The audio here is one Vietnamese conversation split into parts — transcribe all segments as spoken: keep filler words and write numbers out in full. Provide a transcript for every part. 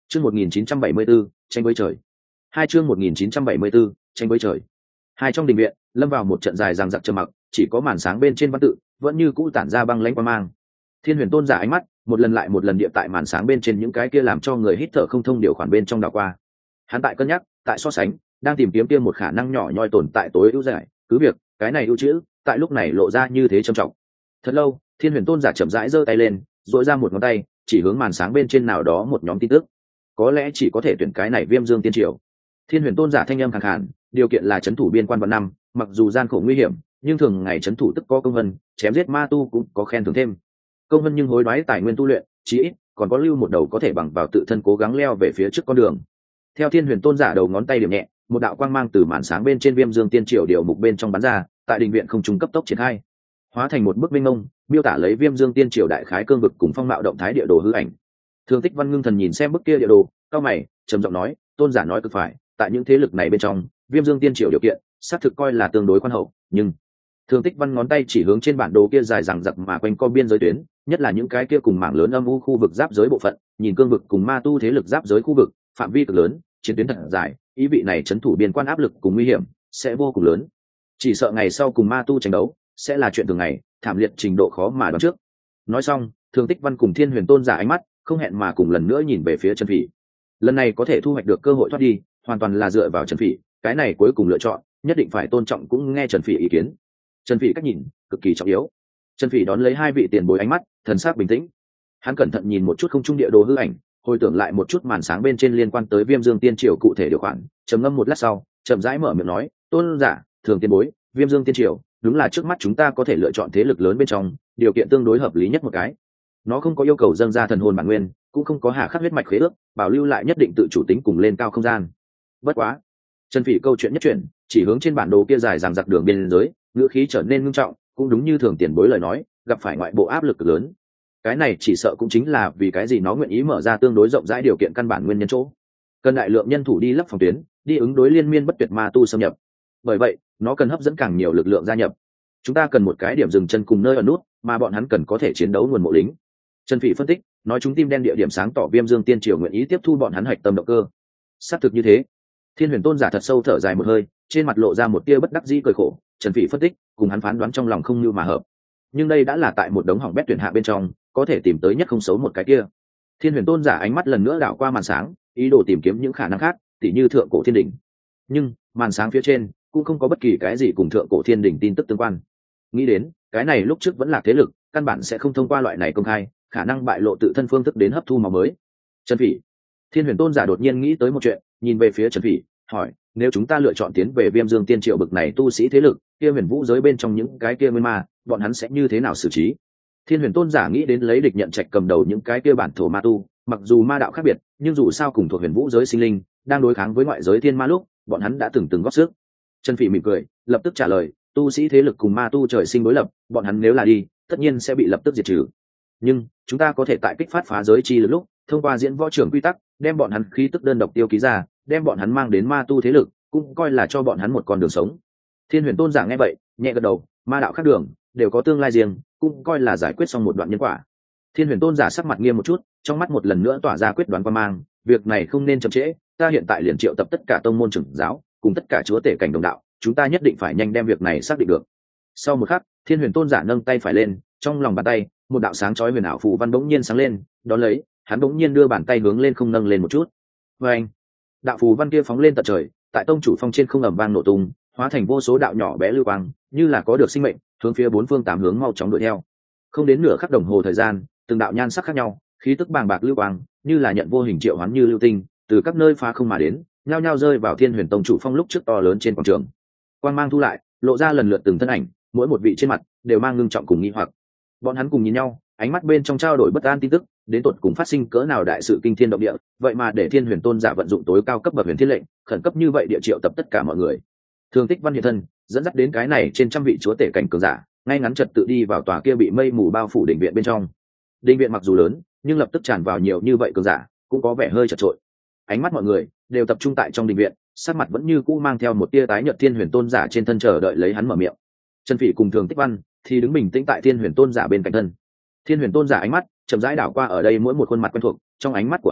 Chương một nghìn chín trăm bảy mươi 974, tranh với trời. Hai chương một nghìn chín trăm bảy mươi 974, tranh với trời. Hai trong đình viện, lâm vào một trận dài dằng dặc trầm mặc, chỉ có màn sáng bên trên văn tự vẫn như cũ tản ra băng lãnh quang mang. Thiên Huyền Tôn giả ánh mắt một lần lại một lần địa tại màn sáng bên trên những cái kia làm cho người hít thở không thông điều khoản bên trong đảo qua. Hắn tại cân nhắc, tại so sánh, đang tìm kiếm kia một khả năng nhỏ nhoi tồn tại tối ưu giải, cứ việc cái này ưu chữ tại lúc này lộ ra như thế trầm trọng. Thật lâu, Thiên Huyền Tôn giả chậm rãi giơ tay lên, duỗi ra một ngón tay, chỉ hướng màn sáng bên trên nào đó một nhóm tin tức. Có lẽ chỉ có thể tuyển cái này Viêm Dương Tiên Triều. Thiên Huyền Tôn giả thanh âm khàn khàn, điều kiện là trấn thủ biên quan vạn năm, mặc dù gian khổ nguy hiểm, nhưng thường ngày trấn thủ tức có công vân, chém giết ma tu cũng có khen thưởng thêm. Công vân nhưng hối đoái tài nguyên tu luyện, chí ít còn có lưu một đầu có thể bằng vào tự thân cố gắng leo về phía trước con đường. Theo Thiên Huyền Tôn giả đầu ngón tay điểm nhẹ, một đạo quang mang từ màn sáng bên trên Viêm Dương Tiên Triều điều mục bên trong bắn ra, tại đình viện không trung cấp tốc triển khai, hóa thành một bức minh ngông, miêu tả lấy Viêm Dương Tiên Triều đại khái cương vực cùng phong mạo động thái địa đồ hư ảnh. Thường Tích Văn ngưng thần nhìn xem bức kia địa đồ, cao mày, trầm giọng nói, Tôn giả nói cực phải, tại những thế lực này bên trong, Viêm Dương Tiên Triều điều kiện, xác thực coi là tương đối khoan hậu, nhưng Thường Tích Văn ngón tay chỉ hướng trên bản đồ kia dài dằng dặc mà quanh co biên giới tuyến, nhất là những cái kia cùng mảng lớn âm u khu vực giáp giới bộ phận, nhìn cương vực cùng ma tu thế lực giáp giới khu vực, phạm vi cực lớn, chiến tuyến thật dài, ý vị này trấn thủ biên quan áp lực cùng nguy hiểm sẽ vô cùng lớn. Chỉ sợ ngày sau cùng ma tu tranh đấu sẽ là chuyện thường ngày, thảm liệt trình độ khó mà đoán trước. Nói xong, Thường Tích Văn cùng Thiên Huyền Tôn giả ánh mắt không hẹn mà cùng lần nữa nhìn về phía Trần Phỉ. Lần này có thể thu hoạch được cơ hội thoát đi, hoàn toàn là dựa vào Trần Phỉ, cái này cuối cùng lựa chọn, nhất định phải tôn trọng cũng nghe Trần Phỉ ý kiến. Trần Phỉ cách nhìn cực kỳ trọng yếu. Trần Phỉ đón lấy hai vị tiền bối ánh mắt, thần sắc bình tĩnh. Hắn cẩn thận nhìn một chút không trung địa đồ hư ảnh, hồi tưởng lại một chút màn sáng bên trên liên quan tới Viêm Dương Tiên Triều cụ thể điều khoản, trầm ngâm một lát sau, chậm rãi mở miệng nói, "Tôn giả, Thường tiền bối, Viêm Dương Tiên Triều, đúng là trước mắt chúng ta có thể lựa chọn thế lực lớn bên trong, điều kiện tương đối hợp lý nhất một cái. Nó không có yêu cầu dâng ra thần hồn bản nguyên, cũng không có hà khắc huyết mạch khế ước, bảo lưu lại nhất định tự chủ tính cùng lên cao không gian. Bất quá." Trần Phỉ câu chuyện nhất chuyển, chỉ hướng trên bản đồ kia dài dằng dặc đường biên giới, ngữ khí trở nên nghiêm trọng, cũng đúng như Thường tiền bối lời nói, gặp phải ngoại bộ áp lực cực lớn. Cái này chỉ sợ cũng chính là vì cái gì nó nguyện ý mở ra tương đối rộng rãi điều kiện căn bản nguyên nhân chỗ. Cần đại lượng nhân thủ đi lấp phòng tuyến, đi ứng đối liên miên bất tuyệt ma tu xâm nhập. Bởi vậy, nó cần hấp dẫn càng nhiều lực lượng gia nhập. Chúng ta cần một cái điểm dừng chân cùng nơi ở nút, mà bọn hắn cần có thể chiến đấu nguồn mộ lính. Trần Phỉ phân tích, nói chúng tim đen địa điểm sáng tỏ Viêm Dương Tiên Triều nguyện ý tiếp thu bọn hắn hạch tâm động cơ. Xác thực như thế. Thiên Huyền Tôn giả thật sâu thở dài một hơi, trên mặt lộ ra một tia bất đắc dĩ cười khổ. Trần Phỉ phân tích, cùng hắn phán đoán trong lòng không như mà hợp. Nhưng đây đã là tại một đống hỏng bét tuyển hạ bên trong, có thể tìm tới nhất không xấu một cái kia. Thiên Huyền Tôn giả ánh mắt lần nữa đảo qua màn sáng, ý đồ tìm kiếm những khả năng khác, tỉ như thượng cổ thiên đỉnh. Nhưng màn sáng phía trên cũng không có bất kỳ cái gì cùng thượng cổ thiên đỉnh tin tức tương quan. Nghĩ đến cái này lúc trước vẫn là thế lực, căn bản sẽ không thông qua loại này công khai, khả năng bại lộ tự thân phương thức đến hấp thu máu mới. Trần Phỉ, Thiên Huyền Tôn giả đột nhiên nghĩ tới một chuyện, nhìn về phía Trần Phỉ, hỏi, nếu chúng ta lựa chọn tiến về Viêm Dương Tiên Triều bực này tu sĩ thế lực, kia huyền vũ giới bên trong những cái kia nguyên ma, bọn hắn sẽ như thế nào xử trí? Thiên Huyền Tôn giả nghĩ đến lấy địch nhận trạch cầm đầu những cái kia bản thổ ma tu, mặc dù ma đạo khác biệt, nhưng dù sao cùng thuộc huyền vũ giới sinh linh, đang đối kháng với ngoại giới thiên ma lúc, bọn hắn đã từng từng góp sức. Trần Phỉ mỉm cười, lập tức trả lời, tu sĩ thế lực cùng ma tu trời sinh đối lập, bọn hắn nếu là đi, tất nhiên sẽ bị lập tức diệt trừ. Nhưng chúng ta có thể tại kích phát phá giới chi lực lúc, thông qua diễn võ trưởng quy tắc, đem bọn hắn khí tức đơn độc tiêu ký ra, đem bọn hắn mang đến ma tu thế lực, cũng coi là cho bọn hắn một con đường sống. Thiên Huyền Tôn giả nghe vậy, nhẹ gật đầu, ma đạo khác đường đều có tương lai riêng, cũng coi là giải quyết xong một đoạn nhân quả. Thiên Huyền Tôn giả sắc mặt nghiêm một chút, trong mắt một lần nữa tỏa ra quyết đoán quan mang, việc này không nên chậm trễ, ta hiện tại liền triệu tập tất cả tông môn trưởng giáo, cùng tất cả chúa tể cảnh đồng đạo, chúng ta nhất định phải nhanh đem việc này xác định được. Sau một khắc, Thiên Huyền Tôn giả nâng tay phải lên, trong lòng bàn tay, một đạo sáng chói huyền ảo phù văn bỗng nhiên sáng lên, đón lấy, hắn bỗng nhiên đưa bàn tay hướng lên không nâng lên một chút. Và anh, đạo phù văn kia phóng lên tận trời, tại tông chủ phong trên không ầm vang nổ tung, hóa thành vô số đạo nhỏ bé lưu quang, như là có được sinh mệnh, hướng phía bốn phương tám hướng mau chóng đuổi theo. Không đến nửa khắc đồng hồ thời gian, từng đạo nhan sắc khác nhau, khí tức bàng bạc lưu quang, như là nhận vô hình triệu hoán như lưu tinh, từ các nơi phá không mà đến, nhao nhao rơi vào Thiên Huyền tông chủ phong lúc trước to lớn trên quảng trường. Quang mang thu lại, lộ ra lần lượt từng thân ảnh, mỗi một vị trên mặt đều mang ngưng trọng cùng nghi hoặc. Bọn hắn cùng nhìn nhau, ánh mắt bên trong trao đổi bất an tin tức, đến tột cùng phát sinh cỡ nào đại sự kinh thiên động địa, vậy mà để Thiên Huyền Tôn giả vận dụng tối cao cấp bậc huyền thiên lệnh, khẩn cấp như vậy địa triệu tập tất cả mọi người. Thường Tích Văn hiện thân, dẫn dắt đến cái này trên trăm vị chúa tể cảnh cường giả, ngay ngắn trật tự đi vào tòa kia bị mây mù bao phủ đỉnh viện bên trong. Đỉnh viện mặc dù lớn, nhưng lập tức tràn vào nhiều như vậy cường giả, cũng có vẻ hơi chật chội. Ánh mắt mọi người đều tập trung tại trong đỉnh viện, sắc mặt vẫn như cũ mang theo một tia tái nhợt. Thiên Huyền Tôn giả trên thân chờ đợi lấy hắn mở miệng. Trần Phỉ cùng Thường Tích Văn thì đứng bình tĩnh tại Thiên Huyền Tôn giả bên cạnh thân. Thiên Huyền Tôn giả ánh mắt chậm rãi đảo qua ở đây mỗi một khuôn mặt quen thuộc, trong ánh mắt của hắn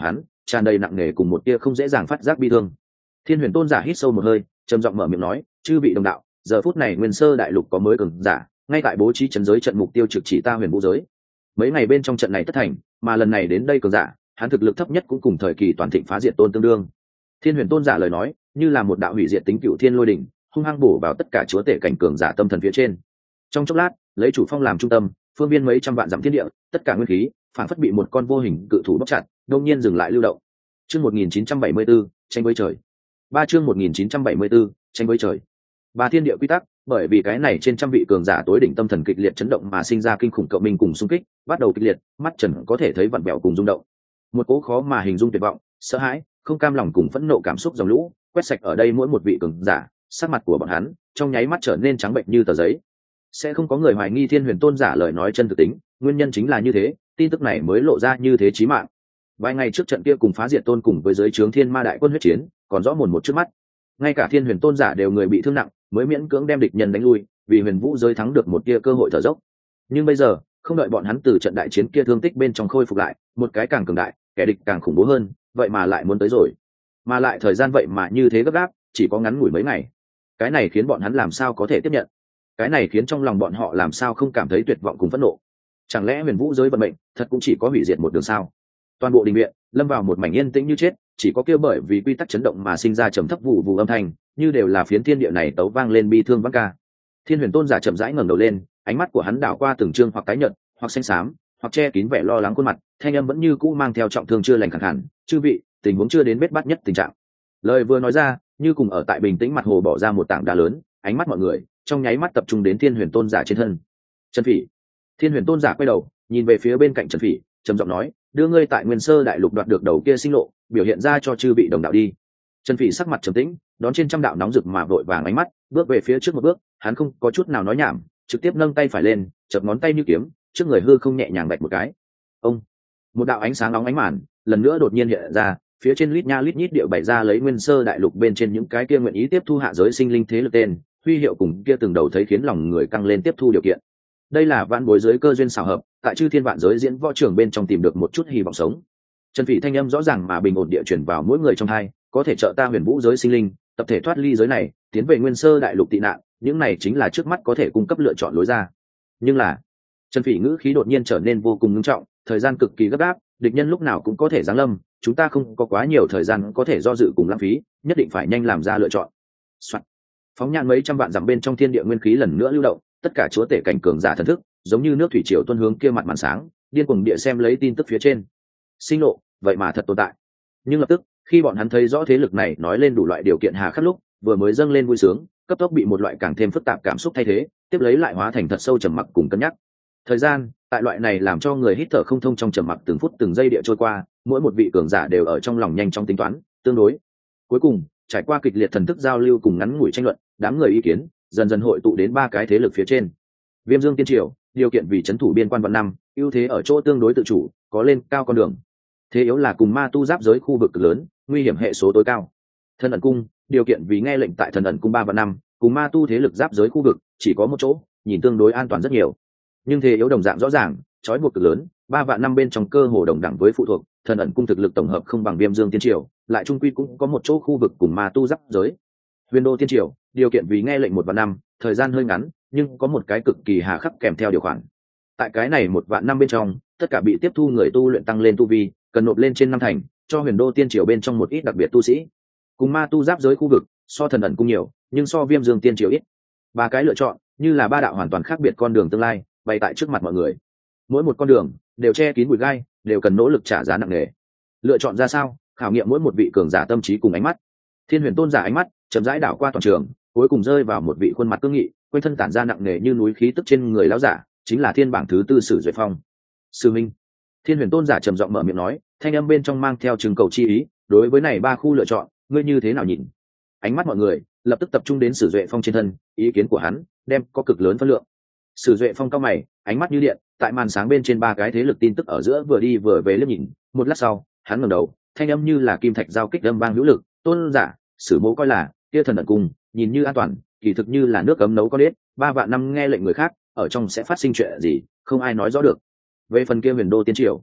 tràn đầy nặng nề cùng một tia không dễ dàng phát giác bi thương. Thiên Huyền Tôn giả hít sâu một hơi, trầm giọng mở miệng nói, chư vị đồng đạo, giờ phút này Nguyên Sơ đại lục có mới cường giả, ngay tại bố trí trấn giới trận mục tiêu trực chỉ ta Huyền Vũ giới. Mấy ngày bên trong trận này tất thành, mà lần này đến đây cường giả, hắn thực lực thấp nhất cũng cùng thời kỳ toàn thịnh phá diệt tôn tương đương. Thiên Huyền Tôn giả lời nói, như là một đạo hủy diệt tính cựu thiên lôi đỉnh, hung hăng bổ vào tất cả chúa tể cảnh cường giả tâm thần phía trên. Trong chốc lát, lấy chủ phong làm trung tâm, phương viên mấy trăm vạn dặm thiên địa, tất cả nguyên khí phản phất bị một con vô hình cự thủ bóc chặt, đột nhiên dừng lại lưu động. Chương một nghìn chín trăm bảy mươi tư, tranh với trời. Ba chương một nghìn chín trăm bảy mươi tư, tranh với trời. Ba thiên địa quy tắc, bởi vì cái này trên trăm vị cường giả tối đỉnh tâm thần kịch liệt chấn động mà sinh ra kinh khủng cộng minh cùng xung kích, bắt đầu kịch liệt, mắt trần có thể thấy vặn bẹo cùng rung động. Một cỗ khó mà hình dung tuyệt vọng, sợ hãi, không cam lòng cùng phẫn nộ cảm xúc dòng lũ, quét sạch ở đây mỗi một vị cường giả, sắc mặt của bọn hắn trong nháy mắt trở nên trắng bệnh như tờ giấy. Sẽ không có người hoài nghi Thiên Huyền Tôn giả lời nói chân thực tính, nguyên nhân chính là như thế, tin tức này mới lộ ra như thế chí mạng. Vài ngày trước trận kia cùng phá diệt tôn cùng với giới trướng Thiên Ma đại quân huyết chiến, còn rõ mồn một trước mắt. Ngay cả Thiên Huyền Tôn giả đều người bị thương nặng, mới miễn cưỡng đem địch nhân đánh lui, vì Huyền Vũ giới thắng được một tia cơ hội thở dốc. Nhưng bây giờ, không đợi bọn hắn từ trận đại chiến kia thương tích bên trong khôi phục lại, một cái càng cường đại, kẻ địch càng khủng bố hơn, vậy mà lại muốn tới rồi. Mà lại thời gian vậy mà như thế gấp gáp, chỉ có ngắn ngủi mấy ngày. Cái này khiến bọn hắn làm sao có thể tiếp nhận? Cái này khiến trong lòng bọn họ làm sao không cảm thấy tuyệt vọng cùng phẫn nộ? Chẳng lẽ Huyền Vũ giới vận mệnh thật cũng chỉ có hủy diệt một đường sao? Toàn bộ đình viện lâm vào một mảnh yên tĩnh như chết, chỉ có kêu bởi vì quy tắc chấn động mà sinh ra trầm thấp vụ vụ âm thanh, như đều là phiến thiên địa này tấu vang lên bi thương vang ca. Thiên Huyền Tôn giả chậm rãi ngẩng đầu lên, ánh mắt của hắn đảo qua từng trương hoặc tái nhợt, hoặc xanh xám, hoặc che kín vẻ lo lắng khuôn mặt, thanh âm vẫn như cũ mang theo trọng thương chưa lành khẳng hẳn, chư vị, tình huống chưa đến bết bát nhất tình trạng. Lời vừa nói ra, như cùng ở tại bình tĩnh mặt hồ bỏ ra một tảng đá lớn, ánh mắt mọi người trong nháy mắt tập trung đến Thiên Huyền Tôn giả trên thân. Trần Phỉ. Thiên Huyền Tôn giả quay đầu, nhìn về phía bên cạnh Trần Phỉ, trầm giọng nói, đưa ngươi tại Nguyên Sơ đại lục đoạt được đầu kia sinh lộ, biểu hiện ra cho chư vị đồng đạo đi. Trần Phỉ sắc mặt trầm tĩnh, đón trên trăm đạo nóng rực mà vội vàng ánh mắt, bước về phía trước một bước, hắn không có chút nào nói nhảm, trực tiếp nâng tay phải lên, chập ngón tay như kiếm, trước người hư không nhẹ nhàng bạch một cái. Ông, một đạo ánh sáng nóng ánh màn, lần nữa đột nhiên hiện ra, phía trên lít nha lít nhít điệu bày ra lấy Nguyên Sơ đại lục bên trên những cái kia nguyện ý tiếp thu hạ giới sinh linh thế lực tên, huy hiệu cùng kia từng đầu thấy khiến lòng người căng lên tiếp thu điều kiện. Đây là vạn bối giới cơ duyên xảo hợp, tại chư thiên vạn giới diễn võ trường bên trong tìm được một chút hy vọng sống. Trần Phỉ thanh âm rõ ràng mà bình ổn địa chuyển vào mỗi người trong hai, có thể trợ ta Huyền Vũ giới sinh linh, tập thể thoát ly giới này, tiến về Nguyên Sơ đại lục tị nạn, những này chính là trước mắt có thể cung cấp lựa chọn lối ra. Nhưng là, Trần Phỉ ngữ khí đột nhiên trở nên vô cùng nghiêm trọng, thời gian cực kỳ gấp gáp, địch nhân lúc nào cũng có thể giáng lâm, chúng ta không có quá nhiều thời gian có thể do dự cùng lãng phí, nhất định phải nhanh làm ra lựa chọn. Soạn. Phóng nhãn mấy trăm vạn dặm bên trong thiên địa nguyên khí lần nữa lưu động, tất cả chúa tể cảnh cường giả thần thức, giống như nước thủy triều tuôn hướng kia mặt màn sáng, điên cuồng địa xem lấy tin tức phía trên. Sinh lộ, vậy mà thật tồn tại. Nhưng lập tức, khi bọn hắn thấy rõ thế lực này nói lên đủ loại điều kiện hà khắc lúc, vừa mới dâng lên vui sướng, cấp tốc bị một loại càng thêm phức tạp cảm xúc thay thế, tiếp lấy lại hóa thành thật sâu trầm mặc cùng cân nhắc. Thời gian, tại loại này làm cho người hít thở không thông trong trầm mặc từng phút từng giây địa trôi qua, mỗi một vị cường giả đều ở trong lòng nhanh chóng tính toán, tương đối. Cuối cùng, trải qua kịch liệt thần thức giao lưu cùng ngắn ngủi tranh luận, đám người ý kiến dần dần hội tụ đến ba cái thế lực phía trên. Viêm Dương Tiên Triều, điều kiện vì trấn thủ biên quan vạn năm, ưu thế ở chỗ tương đối tự chủ, có lên cao con đường. Thế yếu là cùng ma tu giáp giới khu vực cực lớn, nguy hiểm hệ số tối cao. Thần ẩn cung, điều kiện vì nghe lệnh tại thần ẩn cung ba vạn năm, cùng ma tu thế lực giáp giới khu vực chỉ có một chỗ, nhìn tương đối an toàn rất nhiều. Nhưng thế yếu đồng dạng rõ ràng, trói buộc cực lớn, ba vạn năm bên trong cơ hồ đồng đẳng với phụ thuộc, thần ẩn cung thực lực tổng hợp không bằng Viêm Dương Tiên Triều, lại trung quy cũng có một chỗ khu vực cùng ma tu giáp giới. Huyền Đô Tiên Triều, điều kiện vì nghe lệnh một vạn năm, thời gian hơi ngắn, nhưng có một cái cực kỳ hà khắc kèm theo điều khoản. Tại cái này một vạn năm bên trong, tất cả bị tiếp thu người tu luyện tăng lên tu vi, cần nộp lên trên năm thành, cho Huyền Đô Tiên Triều bên trong một ít đặc biệt tu sĩ. Cùng ma tu giáp giới khu vực, so thần ẩn cung nhiều, nhưng so Viêm Dương Tiên Triều ít. Ba cái lựa chọn, như là ba đạo hoàn toàn khác biệt con đường tương lai, bày tại trước mặt mọi người. Mỗi một con đường đều che kín bụi gai, đều cần nỗ lực trả giá nặng nề. Lựa chọn ra sao, khảo nghiệm mỗi một vị cường giả tâm trí cùng ánh mắt. Thiên Huyền Tôn giả ánh mắt chậm rãi đảo qua toàn trường, cuối cùng rơi vào một vị khuôn mặt cương nghị, quanh thân tản ra nặng nề như núi khí tức trên người lão giả, chính là Thiên bảng thứ tư Sử Duệ Phong. Sư Minh. Thiên Huyền Tôn giả trầm giọng mở miệng nói, thanh âm bên trong mang theo trừng cầu chi ý, đối với này ba khu lựa chọn, ngươi như thế nào nhìn? Ánh mắt mọi người lập tức tập trung đến Sử Duệ Phong trên thân, ý kiến của hắn đem có cực lớn phân lượng. Sử Duệ Phong cao mày, ánh mắt như điện, tại màn sáng bên trên ba cái thế lực tin tức ở giữa vừa đi vừa về liếc nhìn, một lát sau, hắn ngẩng đầu, thanh âm như là kim thạch giao kích âm vang hữu lực, tôn giả, Sử Mỗ coi là, kia thần ẩn cung, nhìn như an toàn, kỳ thực như là nước cấm nấu có đết, ba vạn năm nghe lệnh người khác, ở trong sẽ phát sinh chuyện gì, không ai nói rõ được. Về phần kia Huyền Đô Tiên Triều,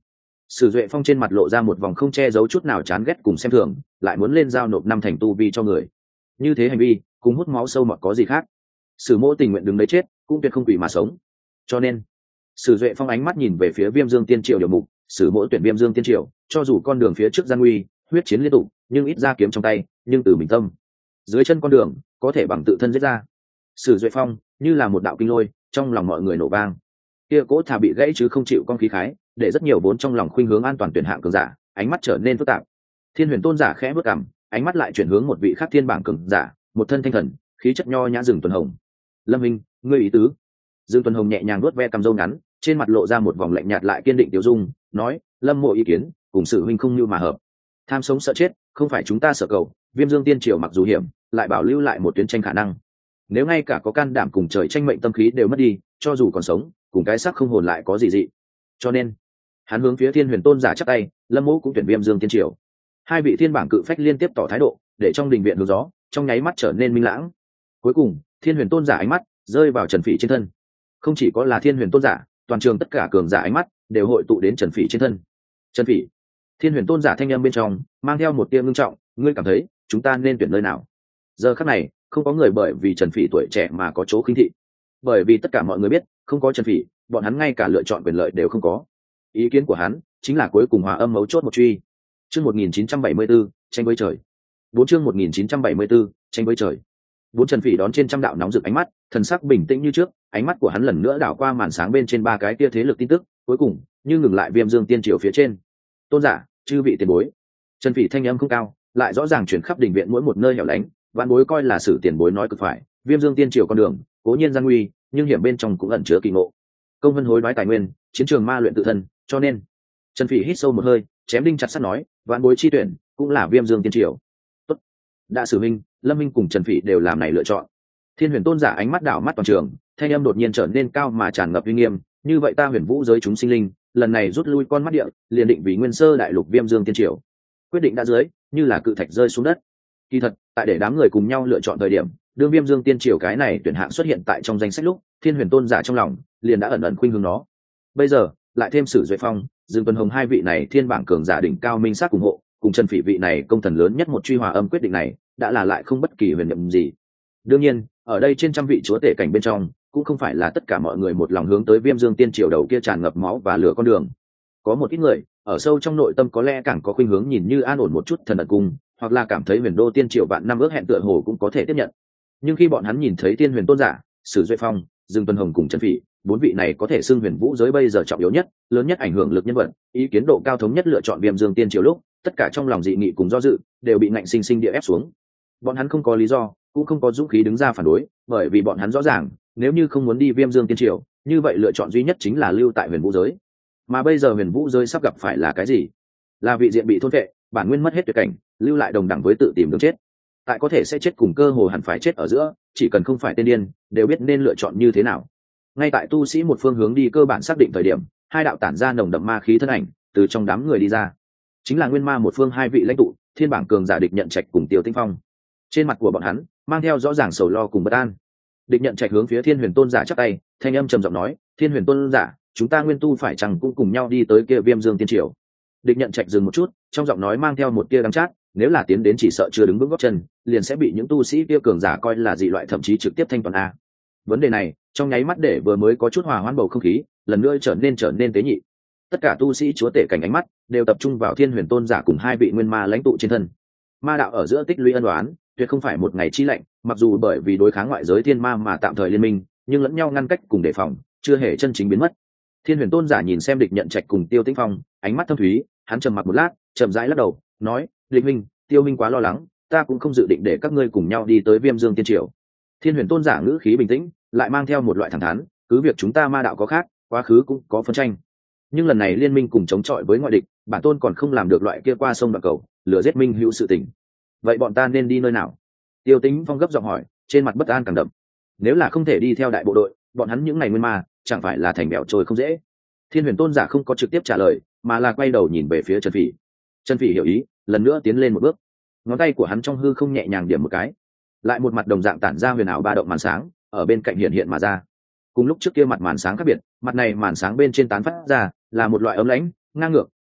Sử Duệ Phong trên mặt lộ ra một vòng không che giấu chút nào chán ghét cùng xem thường, lại muốn lên giao nộp năm thành tu vi cho người. Như thế hành vi, cùng hút máu sâu mọt có gì khác? Sử Mỗ tình nguyện đứng đấy chết, cũng tuyệt không quỷ mà sống. Cho nên, Sử Duệ Phong ánh mắt nhìn về phía Viêm Dương Tiên Triều điều mục, Sử Mỗ tuyển Viêm Dương Tiên Triều, cho dù con đường phía trước gian nguy, huyết chiến liên tục, nhưng ít ra kiếm trong tay, nhưng từ bình tâm. Dưới chân con đường, có thể bằng tự thân giết ra. Sử Duệ Phong như là một đạo kinh lôi, trong lòng mọi người nổ vang. Kia cỗ thà bị gãy chứ không chịu con khí khái, để rất nhiều vốn trong lòng khuynh hướng an toàn tuyển hạng cường giả, ánh mắt trở nên phức tạp. Thiên Huyền Tôn giả khẽ bước cằm, ánh mắt lại chuyển hướng một vị khác thiên bảng cường giả, một thân thanh thần, khí chất nho nhã rừng tuần hồng. Lâm Minh, ngươi ý tứ? Dương Tuần Hồng nhẹ nhàng nuốt ve cằm râu ngắn, trên mặt lộ ra một vòng lạnh nhạt lại kiên định tiêu dung, nói: Lâm mộ ý kiến, cùng Sử huynh không như mà hợp. Tham sống sợ chết, không phải chúng ta sợ cầu. Viêm Dương Tiên Triều mặc dù hiểm, lại bảo lưu lại một tuyến tranh khả năng. Nếu ngay cả có can đảm cùng trời tranh mệnh tâm khí đều mất đi, cho dù còn sống, cùng cái xác không hồn lại có gì dị. Cho nên, hắn hướng phía Thiên Huyền Tôn giả chắp tay, Lâm mộ cũng tuyển Viêm Dương Tiên Triều. Hai vị thiên bảng cự phách liên tiếp tỏ thái độ, để trong đình viện hướng gió, trong nháy mắt trở nên minh lãng. Cuối cùng, Thiên Huyền Tôn giả ánh mắt rơi vào Trần Phỉ trên thân. Không chỉ có là Thiên Huyền Tôn giả, toàn trường tất cả cường giả ánh mắt đều hội tụ đến Trần Phỉ trên thân. Trần Phỉ, Thiên Huyền Tôn giả thanh âm bên trong mang theo một tia ngưng trọng, ngươi cảm thấy chúng ta nên tuyển nơi nào? Giờ khắc này, không có người bởi vì Trần Phỉ tuổi trẻ mà có chỗ khinh thị, bởi vì tất cả mọi người biết, không có Trần Phỉ, bọn hắn ngay cả lựa chọn quyền lợi đều không có. Ý kiến của hắn chính là cuối cùng hòa âm mấu chốt một truy. Chương một nghìn chín trăm bảy mươi 4, tranh với trời. Bốn chương một nghìn chín trăm bảy mươi 4, tranh với trời. Bốn Trần Phỉ đón trên trăm đạo nóng rực ánh mắt, thần sắc bình tĩnh như trước, ánh mắt của hắn lần nữa đảo qua màn sáng bên trên ba cái tia thế lực tin tức, cuối cùng như ngừng lại Viêm Dương Tiên Triều phía trên. Tôn giả, chư vị tiền bối. Trần Phỉ thanh âm không cao, lại rõ ràng truyền khắp đình viện mỗi một nơi hẻo lánh, vạn bối coi là Sử tiền bối nói cực phải, Viêm Dương Tiên Triều con đường, cố nhiên gian nguy, nhưng hiểm bên trong cũng ẩn chứa kỳ ngộ. Công vân hối đoái tài nguyên, chiến trường ma luyện tự thân, cho nên Trần Phỉ hít sâu một hơi, chém đinh chặt sắt nói, vạn bối chi tuyển, cũng là Viêm Dương Tiên Triều. Tốt. Đã Sử minh, Lâm Minh cùng Trần Phỉ đều làm này lựa chọn. Thiên Huyền Tôn giả ánh mắt đảo mắt toàn trường, thanh âm đột nhiên trở nên cao mà tràn ngập uy nghiêm, như vậy ta Huyền Vũ giới chúng sinh linh, lần này rút lui con mắt địa, liền định vì Nguyên Sơ đại lục Viêm Dương Tiên Triều. Quyết định đã dưới, như là cự thạch rơi xuống đất. Kỳ thật, tại để đám người cùng nhau lựa chọn thời điểm, đương Viêm Dương Tiên Triều cái này tuyển hạng xuất hiện tại trong danh sách lúc, Thiên Huyền Tôn giả trong lòng liền đã ẩn ẩn khuynh hướng nó. Bây giờ, lại thêm Sử Duệ Phong, Dương Tuần Hồng hai vị này thiên bảng cường giả đỉnh cao minh sát ủng hộ, cùng Trần Phỉ vị này công thần lớn nhất một truy hòa âm quyết định này, đã là lại không bất kỳ huyền niệm gì. Đương nhiên, ở đây trên trăm vị chúa tể cảnh bên trong, cũng không phải là tất cả mọi người một lòng hướng tới Viêm Dương Tiên Triều đầu kia tràn ngập máu và lửa con đường. Có một ít người, ở sâu trong nội tâm có lẽ càng có khuynh hướng nhìn như an ổn một chút thần ẩn cung, hoặc là cảm thấy Huyền Đô Tiên Triều vạn năm ước hẹn tựa hồ cũng có thể tiếp nhận. Nhưng khi bọn hắn nhìn thấy Thiên Huyền Tôn giả, Sử Duệ Phong, Dương Tuần Hồng cùng Trần Phỉ, bốn vị này có thể xưng Huyền Vũ giới bây giờ trọng yếu nhất, lớn nhất ảnh hưởng lực nhân vật, ý kiến độ cao thống nhất lựa chọn Viêm Dương Tiên Triều lúc, tất cả trong lòng dị nghị cùng do dự, đều bị ngạnh sinh sinh địa ép xuống. Bọn hắn không có lý do, cũng không có dũng khí đứng ra phản đối, bởi vì bọn hắn rõ ràng, nếu như không muốn đi Viêm Dương Tiên Triều, như vậy lựa chọn duy nhất chính là lưu tại Huyền Vũ giới. Mà bây giờ Huyền Vũ giới sắp gặp phải là cái gì? Là vị diện bị thôn phệ, bản nguyên mất hết tuyệt cảnh, lưu lại đồng đẳng với tự tìm đường chết. Tại có thể sẽ chết cùng cơ hồ hẳn phải chết ở giữa, chỉ cần không phải tên điên, đều biết nên lựa chọn như thế nào. Ngay tại tu sĩ một phương hướng đi cơ bản xác định thời điểm, hai đạo tản ra nồng đậm ma khí thân ảnh từ trong đám người đi ra, chính là nguyên ma một phương hai vị lãnh tụ, thiên bảng cường giả Địch Nhận Trạch cùng Tiêu Tinh Phong. Trên mặt của bọn hắn mang theo rõ ràng sầu lo cùng bất an. Địch Nhận Trạch hướng phía Thiên Huyền Tôn giả chắp tay, thanh âm trầm giọng nói, Thiên Huyền Tôn giả, chúng ta nguyên tu phải chẳng cũng cùng nhau đi tới kia Viêm Dương Tiên Triều. Địch Nhận Trạch dừng một chút, trong giọng nói mang theo một tia đắng chát, nếu là tiến đến chỉ sợ chưa đứng vững gót chân, liền sẽ bị những tu sĩ kia cường giả coi là dị loại, thậm chí trực tiếp thanh toàn a. Vấn đề này, trong nháy mắt để vừa mới có chút hòa hoãn bầu không khí, lần nữa trở nên trở nên tế nhị. Tất cả tu sĩ chúa tể cảnh ánh mắt đều tập trung vào Thiên Huyền Tôn giả cùng hai vị nguyên ma lãnh tụ trên thân. Ma đạo ở giữa tích lũy ân oán, tuyệt không phải một ngày chi lạnh, mặc dù bởi vì đối kháng ngoại giới thiên ma mà tạm thời liên minh, nhưng lẫn nhau ngăn cách cùng đề phòng, chưa hề chân chính biến mất. Thiên Huyền Tôn giả nhìn xem Địch Nhận Trạch cùng Tiêu Tĩnh Phong, ánh mắt thâm thúy, hắn trầm mặc một lát, chậm rãi lắc đầu, nói, Địch minh, Tiêu minh quá lo lắng, ta cũng không dự định để các ngươi cùng nhau đi tới Viêm Dương Tiên Triều. Thiên Huyền Tôn giả ngữ khí bình tĩnh, lại mang theo một loại thẳng thắn, cứ việc chúng ta ma đạo có khác, quá khứ cũng có phân tranh, nhưng lần này liên minh cùng chống chọi với ngoại địch, bản tôn còn không làm được loại kia qua sông đoạn cầu, lừa giết minh hữu sự tình. Vậy bọn ta nên đi nơi nào? Tiêu Tĩnh Phong gấp giọng hỏi, trên mặt bất an càng đậm. Nếu là không thể đi theo đại bộ đội, bọn hắn những ngày nguyên ma, chẳng phải là thành bèo trôi không dễ. Thiên Huyền Tôn giả không có trực tiếp trả lời, mà là quay đầu nhìn về phía Trần Phỉ. Trần Phỉ hiểu ý, lần nữa tiến lên một bước, ngón tay của hắn trong hư không nhẹ nhàng điểm một cái, lại một mặt đồng dạng tản ra huyền ảo ba động màn sáng ở bên cạnh hiện hiện mà ra. Cùng lúc trước kia mặt màn sáng khác biệt, mặt này màn sáng bên trên tán phát ra là một loại ấm lãnh, ngang ngược,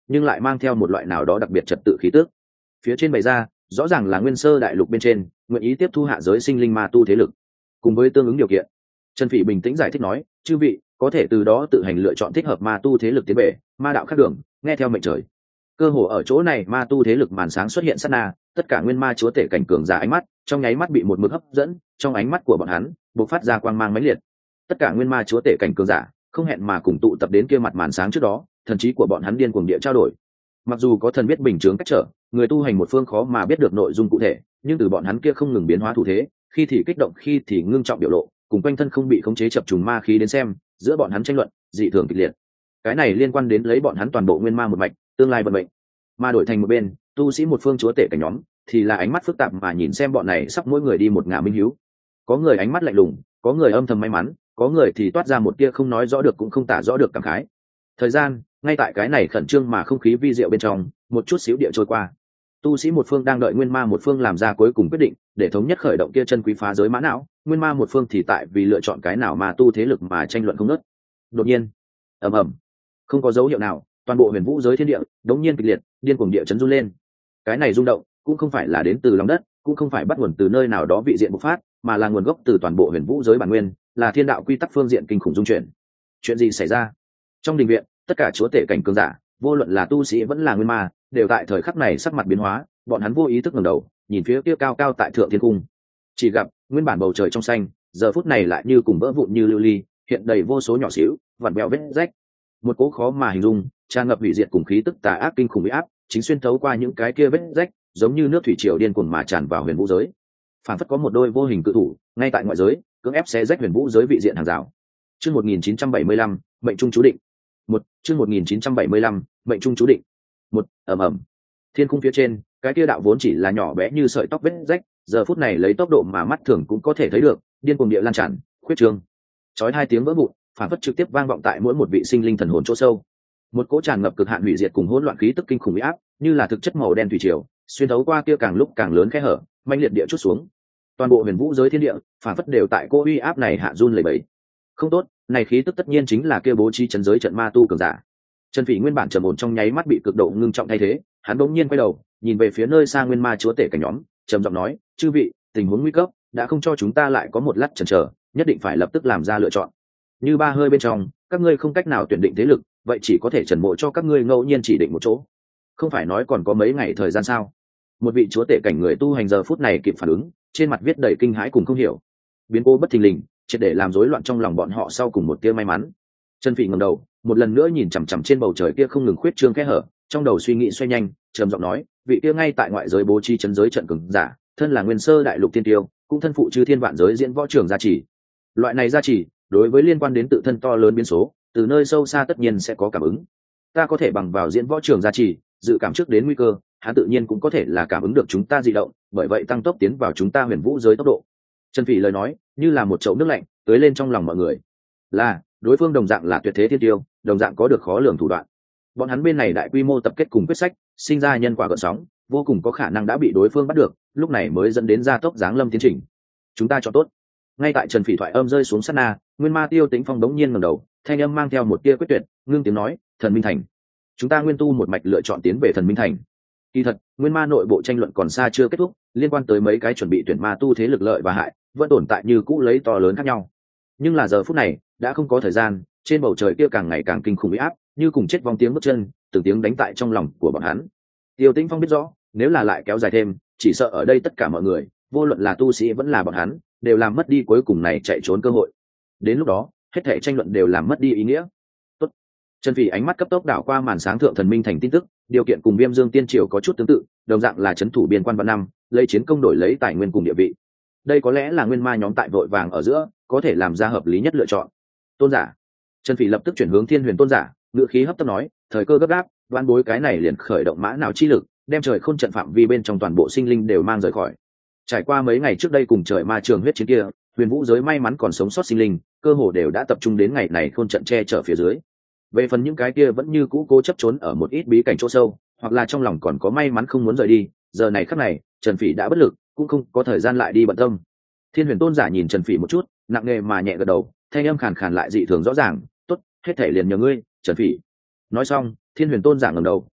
nhưng lại mang theo một loại nào đó đặc biệt trật tự khí tước. Phía trên bày ra rõ ràng là nguyên sơ đại lục bên trên nguyện ý tiếp thu hạ giới sinh linh ma tu thế lực cùng với tương ứng điều kiện. Trần Phỉ bình tĩnh giải thích nói, chư vị có thể từ đó tự hành lựa chọn thích hợp ma tu thế lực tiến bể, ma đạo khác đường, nghe theo mệnh trời. Cơ hồ ở chỗ này ma tu thế lực màn sáng xuất hiện sát na, tất cả nguyên ma chúa tể cảnh cường giả ánh mắt trong nháy mắt bị một mực hấp dẫn, trong ánh mắt của bọn hắn bộc phát ra quang mang mãnh liệt. Tất cả nguyên ma chúa tể cảnh cường giả không hẹn mà cùng tụ tập đến kia mặt màn sáng trước đó, thần trí của bọn hắn điên cuồng địa trao đổi. Mặc dù có thần biết bình chướng cách trở, người tu hành một phương khó mà biết được nội dung cụ thể, nhưng từ bọn hắn kia không ngừng biến hóa thủ thế, khi thì kích động khi thì ngưng trọng biểu lộ, cùng quanh thân không bị khống chế chập trùng ma khí đến xem, giữa bọn hắn tranh luận dị thường kịch liệt. Cái này liên quan đến lấy bọn hắn toàn bộ nguyên ma một mạch, tương lai vận mệnh. Mà đổi thành một bên, tu sĩ một phương chúa tể cảnh nhóm, thì là ánh mắt phức tạp mà nhìn xem bọn này sắp mỗi người đi một ngả minh hiếu. Có người ánh mắt lạnh lùng, có người âm thầm may mắn, có người thì toát ra một tia không nói rõ được cũng không tả rõ được cảm khái. Thời gian ngay tại cái này khẩn trương mà không khí vi diệu bên trong một chút xíu địa trôi qua. Tu sĩ một phương đang đợi nguyên ma một phương làm ra cuối cùng quyết định để thống nhất khởi động kia chân quý phá giới mã não, nguyên ma một phương thì tại vì lựa chọn cái nào mà tu thế lực mà tranh luận không ngớt. Đột nhiên ầm ầm, không có dấu hiệu nào, toàn bộ huyền vũ giới thiên địa đống nhiên kịch liệt, điên cuồng địa chấn run lên. Cái này rung động cũng không phải là đến từ lòng đất, cũng không phải bắt nguồn từ nơi nào đó vị diện bộc phát, mà là nguồn gốc từ toàn bộ huyền vũ giới bản nguyên, là thiên đạo quy tắc phương diện kinh khủng dung chuyển. Chuyện gì xảy ra? Trong đình viện, tất cả chúa tể cảnh cường giả, vô luận là tu sĩ vẫn là nguyên ma, đều tại thời khắc này sắc mặt biến hóa, bọn hắn vô ý thức ngẩng đầu nhìn phía kia cao cao tại thượng thiên cung. Chỉ gặp nguyên bản bầu trời trong xanh, giờ phút này lại như cùng vỡ vụn như lưu ly, hiện đầy vô số nhỏ xíu vặn vẹo vết rách. Một cỗ khó mà hình dung, tràn ngập hủy diệt cùng khí tức tà ác kinh khủng uy áp, chính xuyên thấu qua những cái kia vết rách, giống như nước thủy triều điên cuồng mà tràn vào huyền vũ giới. Phản phất có một đôi vô hình cự thủ ngay tại ngoại giới cưỡng ép xé rách huyền vũ giới vị diện hàng rào. Chương một nghìn chín trăm bảy mươi lăm, mệnh trung chú định. Một, chương một nghìn chín trăm bảy mươi lăm, mệnh trung chú định. Một, ầm ầm. Thiên cung phía trên, cái kia đạo vốn chỉ là nhỏ bé như sợi tóc vết rách, giờ phút này lấy tốc độ mà mắt thường cũng có thể thấy được, điên cuồng địa lan tràn, khuyết trương. Chói hai tiếng vỡ vụn, phản phất trực tiếp vang vọng tại mỗi một vị sinh linh thần hồn chỗ sâu. Một cỗ tràn ngập cực hạn hủy diệt cùng hỗn loạn khí tức kinh khủng uy áp, như là thực chất màu đen thủy triều, xuyên thấu qua kia càng lúc càng lớn khe hở, manh liệt địa chút xuống. Toàn bộ huyền vũ giới thiên địa, phản phất đều tại cỗ uy áp này hạ run lẩy bẩy. Không tốt, này khí tức tất nhiên chính là kia bố trí trấn giới trận ma tu cường giả. Trần Phỉ nguyên bản trầm ổn trong nháy mắt bị cực độ ngưng trọng thay thế, hắn bỗng nhiên quay đầu, nhìn về phía nơi xa nguyên ma chúa tể cảnh nhóm, trầm giọng nói, chư vị, tình huống nguy cấp, đã không cho chúng ta lại có một lát chần chờ, nhất định phải lập tức làm ra lựa chọn. Như ba hơi bên trong, các ngươi không cách nào tuyển định thế lực, vậy chỉ có thể trần mộ cho các ngươi ngẫu nhiên chỉ định một chỗ. Không phải nói còn có mấy ngày thời gian sao? Một vị chúa tể cảnh người tu hành giờ phút này kịp phản ứng, trên mặt viết đầy kinh hãi cùng không hiểu. Biến cố bất thình lình, triệt để làm rối loạn trong lòng bọn họ sau cùng một tia may mắn. Trần Phỉ ngẩng đầu, một lần nữa nhìn chằm chằm trên bầu trời kia không ngừng khuyết trương kẽ hở, trong đầu suy nghĩ xoay nhanh, trầm giọng nói, vị kia ngay tại ngoại giới bố trí trấn giới trận cường giả, thân là nguyên sơ đại lục tiên tiêu, cũng thân phụ chư thiên vạn giới diễn võ trường gia trì. Loại này gia trì, đối với liên quan đến tự thân to lớn biến số, từ nơi sâu xa tất nhiên sẽ có cảm ứng. Ta có thể bằng vào diễn võ trường gia trì, dự cảm trước đến nguy cơ, hắn tự nhiên cũng có thể là cảm ứng được chúng ta dị động, bởi vậy tăng tốc tiến vào chúng ta huyền vũ giới tốc độ. Trần Phỉ lời nói, như là một chậu nước lạnh, tưới lên trong lòng mọi người. Là, đối phương đồng dạng là tuyệt thế thiên tiêu, đồng dạng có được khó lường thủ đoạn. Bọn hắn bên này đại quy mô tập kết cùng quyết sách, sinh ra nhân quả gợn sóng, vô cùng có khả năng đã bị đối phương bắt được, lúc này mới dẫn đến gia tốc giáng lâm tiến trình. Chúng ta cho tốt. Ngay tại Trần Phỉ thoại âm rơi xuống sát na, Nguyên Ma Tiêu Tĩnh Phong đống nhiên ngẩng đầu, thanh âm mang theo một tia quyết tuyệt, ngưng tiếng nói, "Thần Minh Thành. Chúng ta Nguyên Tu một mạch lựa chọn tiến về Thần Minh Thành." Kỳ thật, Nguyên Ma nội bộ tranh luận còn xa chưa kết thúc, liên quan tới mấy cái chuẩn bị tuyển ma tu thế lực lợi và hại, vẫn tồn tại như cũ lấy to lớn khác nhau. Nhưng là giờ phút này, đã không có thời gian, trên bầu trời kia càng ngày càng kinh khủng uy áp, như cùng chết vong tiếng bước chân, từng tiếng đánh tại trong lòng của bọn hắn. Tiêu Tĩnh Phong biết rõ, nếu là lại kéo dài thêm, chỉ sợ ở đây tất cả mọi người, vô luận là tu sĩ vẫn là bọn hắn, đều làm mất đi cuối cùng này chạy trốn cơ hội. Đến lúc đó, hết thảy tranh luận đều làm mất đi ý nghĩa. Tốt. Trần Phỉ ánh mắt cấp tốc đảo qua màn sáng thượng Thần Minh Thành tin tức, điều kiện cùng Viêm Dương Tiên Triều có chút tương tự, đồng dạng là trấn thủ biên quan vạn năm, lấy chiến công đổi lấy tài nguyên cùng địa vị. Đây có lẽ là nguyên ma nhóm tại vội vàng ở giữa, có thể làm ra hợp lý nhất lựa chọn. Tôn giả. Trần Phỉ lập tức chuyển hướng Thiên Huyền Tôn giả, ngữ khí hấp tấp nói, thời cơ gấp gáp, đoán bối cái này liền khởi động mã não chi lực, đem trời khôn trận phạm vi bên trong toàn bộ sinh linh đều mang rời khỏi. Trải qua mấy ngày trước đây cùng trời ma trường huyết chiến kia, huyền vũ giới may mắn còn sống sót sinh linh, cơ hồ đều đã tập trung đến ngày này khôn trận che chở phía dưới. Về phần những cái kia vẫn như cũ cố chấp trốn ở một ít bí cảnh chỗ sâu, hoặc là trong lòng còn có may mắn không muốn rời đi, giờ này khắc này, Trần Phỉ đã bất lực, cũng không có thời gian lại đi bận tâm. Thiên Huyền Tôn giả nhìn Trần Phỉ một chút, nặng nề mà nhẹ gật đầu, thanh âm khàn khàn lại dị thường rõ ràng, "Tốt, hết thảy liền nhờ ngươi, Trần Phỉ." Nói xong, Thiên Huyền Tôn giả ngẩng đầu,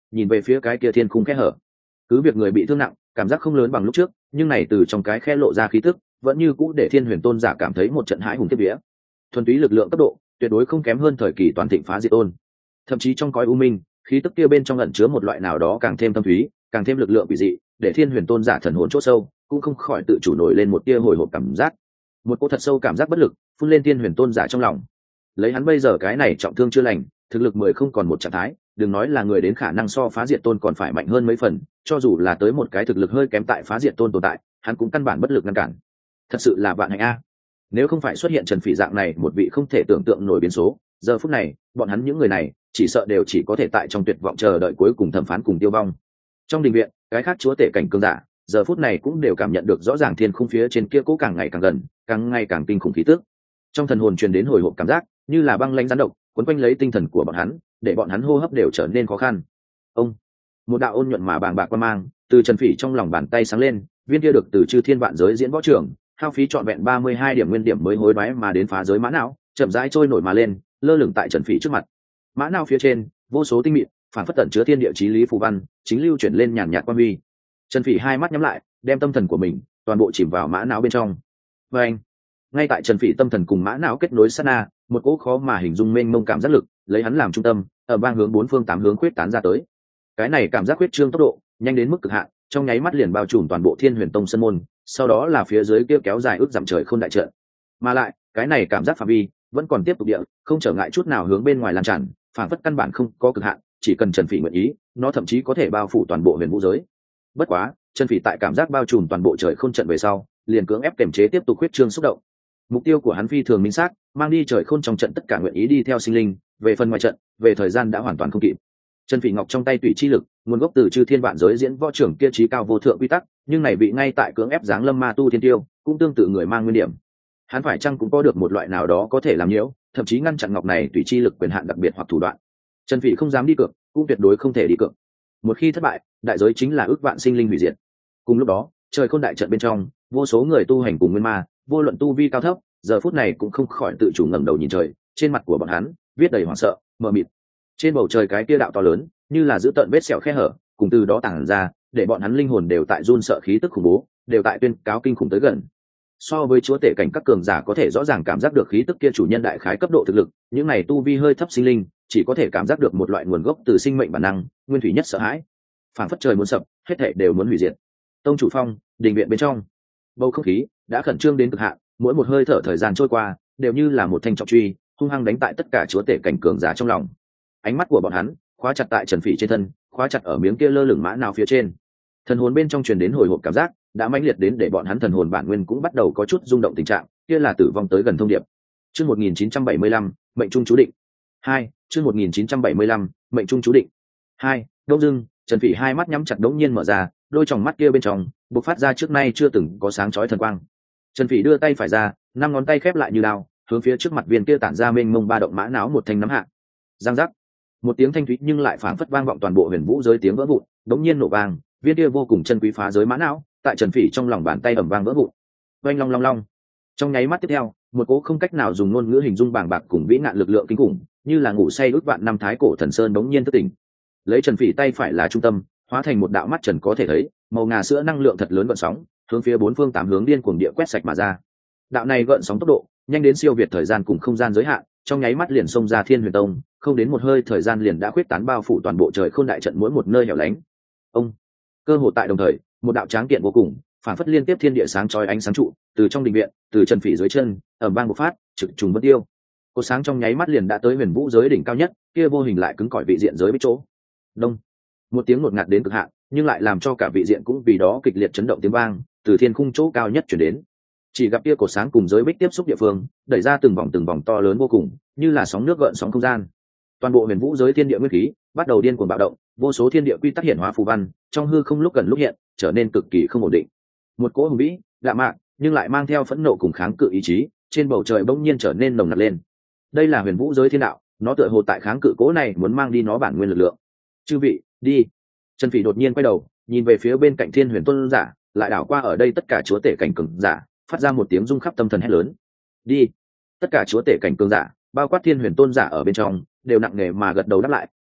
nhìn về phía cái kia thiên khung khe hở. Cứ việc người bị thương nặng, cảm giác không lớn bằng lúc trước, nhưng này từ trong cái khe lộ ra khí tức vẫn như cũ để thiên huyền tôn giả cảm thấy một trận hãi hùng kiếp vía. Thuần túy lực lượng cấp độ tuyệt đối không kém hơn thời kỳ toàn thịnh phá diệt tôn. Thậm chí trong cõi u minh, khí tức kia bên trong ẩn chứa một loại nào đó càng thêm thâm thúy, càng thêm lực lượng quỷ dị, để thiên huyền tôn giả thần hồn chỗ sâu cũng không khỏi tự chủ nổi lên một tia hồi hộp cảm giác. Một cô thật sâu cảm giác bất lực phun lên thiên huyền tôn giả trong lòng. Lấy hắn bây giờ cái này trọng thương chưa lành, thực lực mười không còn một trạng thái, đừng nói là người đến khả năng so phá diệt tôn còn phải mạnh hơn mấy phần, cho dù là tới một cái thực lực hơi kém tại phá diệt tôn tồn tại, hắn cũng căn bản bất lực ngăn cản. Thật sự là vạn hạnh a. Nếu không phải xuất hiện Trần Phỉ dạng này một vị không thể tưởng tượng nổi biến số, giờ phút này bọn hắn những người này chỉ sợ đều chỉ có thể tại trong tuyệt vọng chờ đợi cuối cùng thẩm phán cùng tiêu vong. Trong đình viện, cái khác chúa tể cảnh cường giả giờ phút này cũng đều cảm nhận được rõ ràng thiên khung phía trên kia cố càng ngày càng gần, càng ngày càng kinh khủng khí tức. Trong thần hồn truyền đến hồi hộp cảm giác, như là băng lãnh rắn độc, quấn quanh lấy tinh thần của bọn hắn, để bọn hắn hô hấp đều trở nên khó khăn. Ông, một đạo ôn nhuận mà bàng bạc quang mang từ Trần Phỉ trong lòng bàn tay sáng lên, viên kia được từ chư thiên vạn giới diễn võ trưởng, hao phí trọn vẹn ba mươi hai điểm nguyên điểm mới hối đoái mà đến phá giới mã não, chậm rãi trôi nổi mà lên, lơ lửng tại Trần Phỉ trước mặt. Mã não phía trên, vô số tinh mịn, phản phất tẩn chứa thiên địa chí lý phù văn, chính lưu chuyển lên nhàn nhạt quang huy. Trần Phỉ hai mắt nhắm lại, đem tâm thần của mình toàn bộ chìm vào mã não bên trong. Và anh, ngay tại Trần Phỉ tâm thần cùng mã não kết nối sát na, một cỗ khó mà hình dung mênh mông cảm giác lực, lấy hắn làm trung tâm, ở vang hướng bốn phương tám hướng khuyết tán ra tới. Cái này cảm giác khuyết trương tốc độ nhanh đến mức cực hạn, trong nháy mắt liền bao trùm toàn bộ Thiên Huyền Tông sân môn, sau đó là phía dưới kia kéo dài ước dặm trời không đại trận. Mà lại, cái này cảm giác phạm vi vẫn còn tiếp tục địa, không trở ngại chút nào hướng bên ngoài lan tràn, phản phất căn bản không có cực hạn, chỉ cần Trần Phỉ nguyện ý, nó thậm chí có thể bao phủ toàn bộ huyền vũ giới. Bất quá, Trần Phỉ tại cảm giác bao trùm toàn bộ trời không trận về sau, liền cưỡng ép kiềm chế tiếp tục khuyết trương xúc động. Mục tiêu của hắn phi thường minh xác, mang đi trời khôn trong trận tất cả nguyện ý đi theo sinh linh, về phần ngoài trận, về thời gian đã hoàn toàn không kịp. Trần Phỉ ngọc trong tay tùy chi lực, nguồn gốc từ chư thiên vạn giới diễn võ trưởng kia trí cao vô thượng quy tắc, nhưng này bị ngay tại cưỡng ép giáng lâm ma tu thiên tiêu, cũng tương tự người mang nguyên điểm. Hắn phải chăng cũng có được một loại nào đó có thể làm nhiễu, thậm chí ngăn chặn ngọc này tùy chi lực quyền hạn đặc biệt hoặc thủ đoạn. Trần Phỉ không dám đi cược, cũng tuyệt đối không thể đi cược. Một khi thất bại, đại giới chính là ước vạn sinh linh hủy diệt. Cùng lúc đó, trời khôn đại trận bên trong, vô số người tu hành cùng nguyên ma, vô luận tu vi cao thấp, giờ phút này cũng không khỏi tự chủ ngẩng đầu nhìn trời, trên mặt của bọn hắn viết đầy hoảng sợ, mờ mịt. Trên bầu trời cái kia đạo to lớn, như là giữ tận vết sẹo khe hở, cùng từ đó tàng ra, để bọn hắn linh hồn đều tại run sợ khí tức khủng bố, đều tại tuyên cáo kinh khủng tới gần. So với chúa tể cảnh các cường giả có thể rõ ràng cảm giác được khí tức kia chủ nhân đại khái cấp độ thực lực, những này tu vi hơi thấp sinh linh, chỉ có thể cảm giác được một loại nguồn gốc từ sinh mệnh bản năng, nguyên thủy nhất sợ hãi. Phản phất trời muốn sập, hết thảy đều muốn hủy diệt. Tông chủ phong, đình viện bên trong, bầu không khí đã khẩn trương đến cực hạn, mỗi một hơi thở thời gian trôi qua, đều như là một thanh trọng truy, hung hăng đánh tại tất cả chúa tể cảnh cường giả trong lòng. Ánh mắt của bọn hắn khóa chặt tại Trần Phỉ trên thân, khóa chặt ở miếng kia lơ lửng mã nào phía trên. Thần hồn bên trong truyền đến hồi hộp cảm giác, đã mãnh liệt đến để bọn hắn thần hồn bản nguyên cũng bắt đầu có chút rung động tình trạng, kia là tử vong tới gần thông điệp. Chương một nghìn chín trăm bảy mươi lăm, mệnh trung chú định. hai, chương một nghìn chín trăm bảy mươi lăm, mệnh trung chú định. hai, đông dưng, Trần Phỉ hai mắt nhắm chặt đống nhiên mở ra, đôi tròng mắt kia bên trong bộc phát ra trước nay chưa từng có sáng chói thần quang. Trần Phỉ đưa tay phải ra, năm ngón tay khép lại như đao, hướng phía trước mặt viên kia tản ra mênh mông ba động mã não một thanh nắm hạ. Giang giác, một tiếng thanh thúy nhưng lại phảng phất vang vọng toàn bộ huyền vũ giới tiếng vỡ vụn, đống nhiên nổ vang, viên kia vô cùng chân quý phá giới mã não, tại Trần Phỉ trong lòng bàn tay ầm vang vỡ vụn. Oanh long long long. Trong nháy mắt tiếp theo, một cỗ không cách nào dùng ngôn ngữ hình dung bàng bạc cùng vĩ nạn lực lượng kinh khủng, như là ngủ say ước vạn năm thái cổ thần sơn đống nhiên thức tỉnh. Lấy Trần Phỉ tay phải là trung tâm, hóa thành một đạo mắt trần có thể thấy, màu ngà sữa năng lượng thật lớn gợn sóng, hướng phía bốn phương tám hướng điên cuồng địa quét sạch mà ra. Đạo này gợn sóng tốc độ nhanh đến siêu việt thời gian cùng không gian giới hạn, trong nháy mắt liền xông ra Thiên Huyền Tông, không đến một hơi thời gian liền đã khuyết tán bao phủ toàn bộ trời khôn đại trận mỗi một nơi hẻo lánh. Ông, cơ hồ tại đồng thời, một đạo tráng kiện vô cùng, phản phất liên tiếp thiên địa sáng chói ánh sáng trụ, từ trong đình viện, từ Trần Phỉ dưới chân, ầm vang một phát, trực trùng bất tiêu. Cột sáng trong nháy mắt liền đã tới huyền vũ giới đỉnh cao nhất, kia vô hình lại cứng cỏi vị diện giới biết chỗ. Đông, một tiếng ngột ngạt đến cực hạn, nhưng lại làm cho cả vị diện cũng vì đó kịch liệt chấn động tiếng vang, từ thiên khung chỗ cao nhất truyền đến. Chỉ gặp kia cột sáng cùng giới bích tiếp xúc địa phương, đẩy ra từng vòng từng vòng to lớn vô cùng, như là sóng nước gợn sóng không gian. Toàn bộ huyền vũ giới thiên địa nguyên khí bắt đầu điên cuồng bạo động, vô số thiên địa quy tắc hiển hóa phù văn, trong hư không lúc gần lúc hiện, trở nên cực kỳ không ổn định. Một cỗ hùng vĩ, lạ mạc, nhưng lại mang theo phẫn nộ cùng kháng cự ý chí, trên bầu trời bỗng nhiên trở nên nồng nặc lên. Đây là huyền vũ giới thiên đạo, nó tựa hồ tại kháng cự cỗ này muốn mang đi nó bản nguyên lực lượng. Chư vị, đi. Trần Phỉ đột nhiên quay đầu, nhìn về phía bên cạnh Thiên Huyền Tôn giả, lại đảo qua ở đây tất cả chúa tể cảnh cường giả, phát ra một tiếng rung khắp tâm thần hét lớn. Đi. Tất cả chúa tể cảnh cường giả, bao quát Thiên Huyền Tôn giả ở bên trong, đều nặng nề mà gật đầu đáp lại,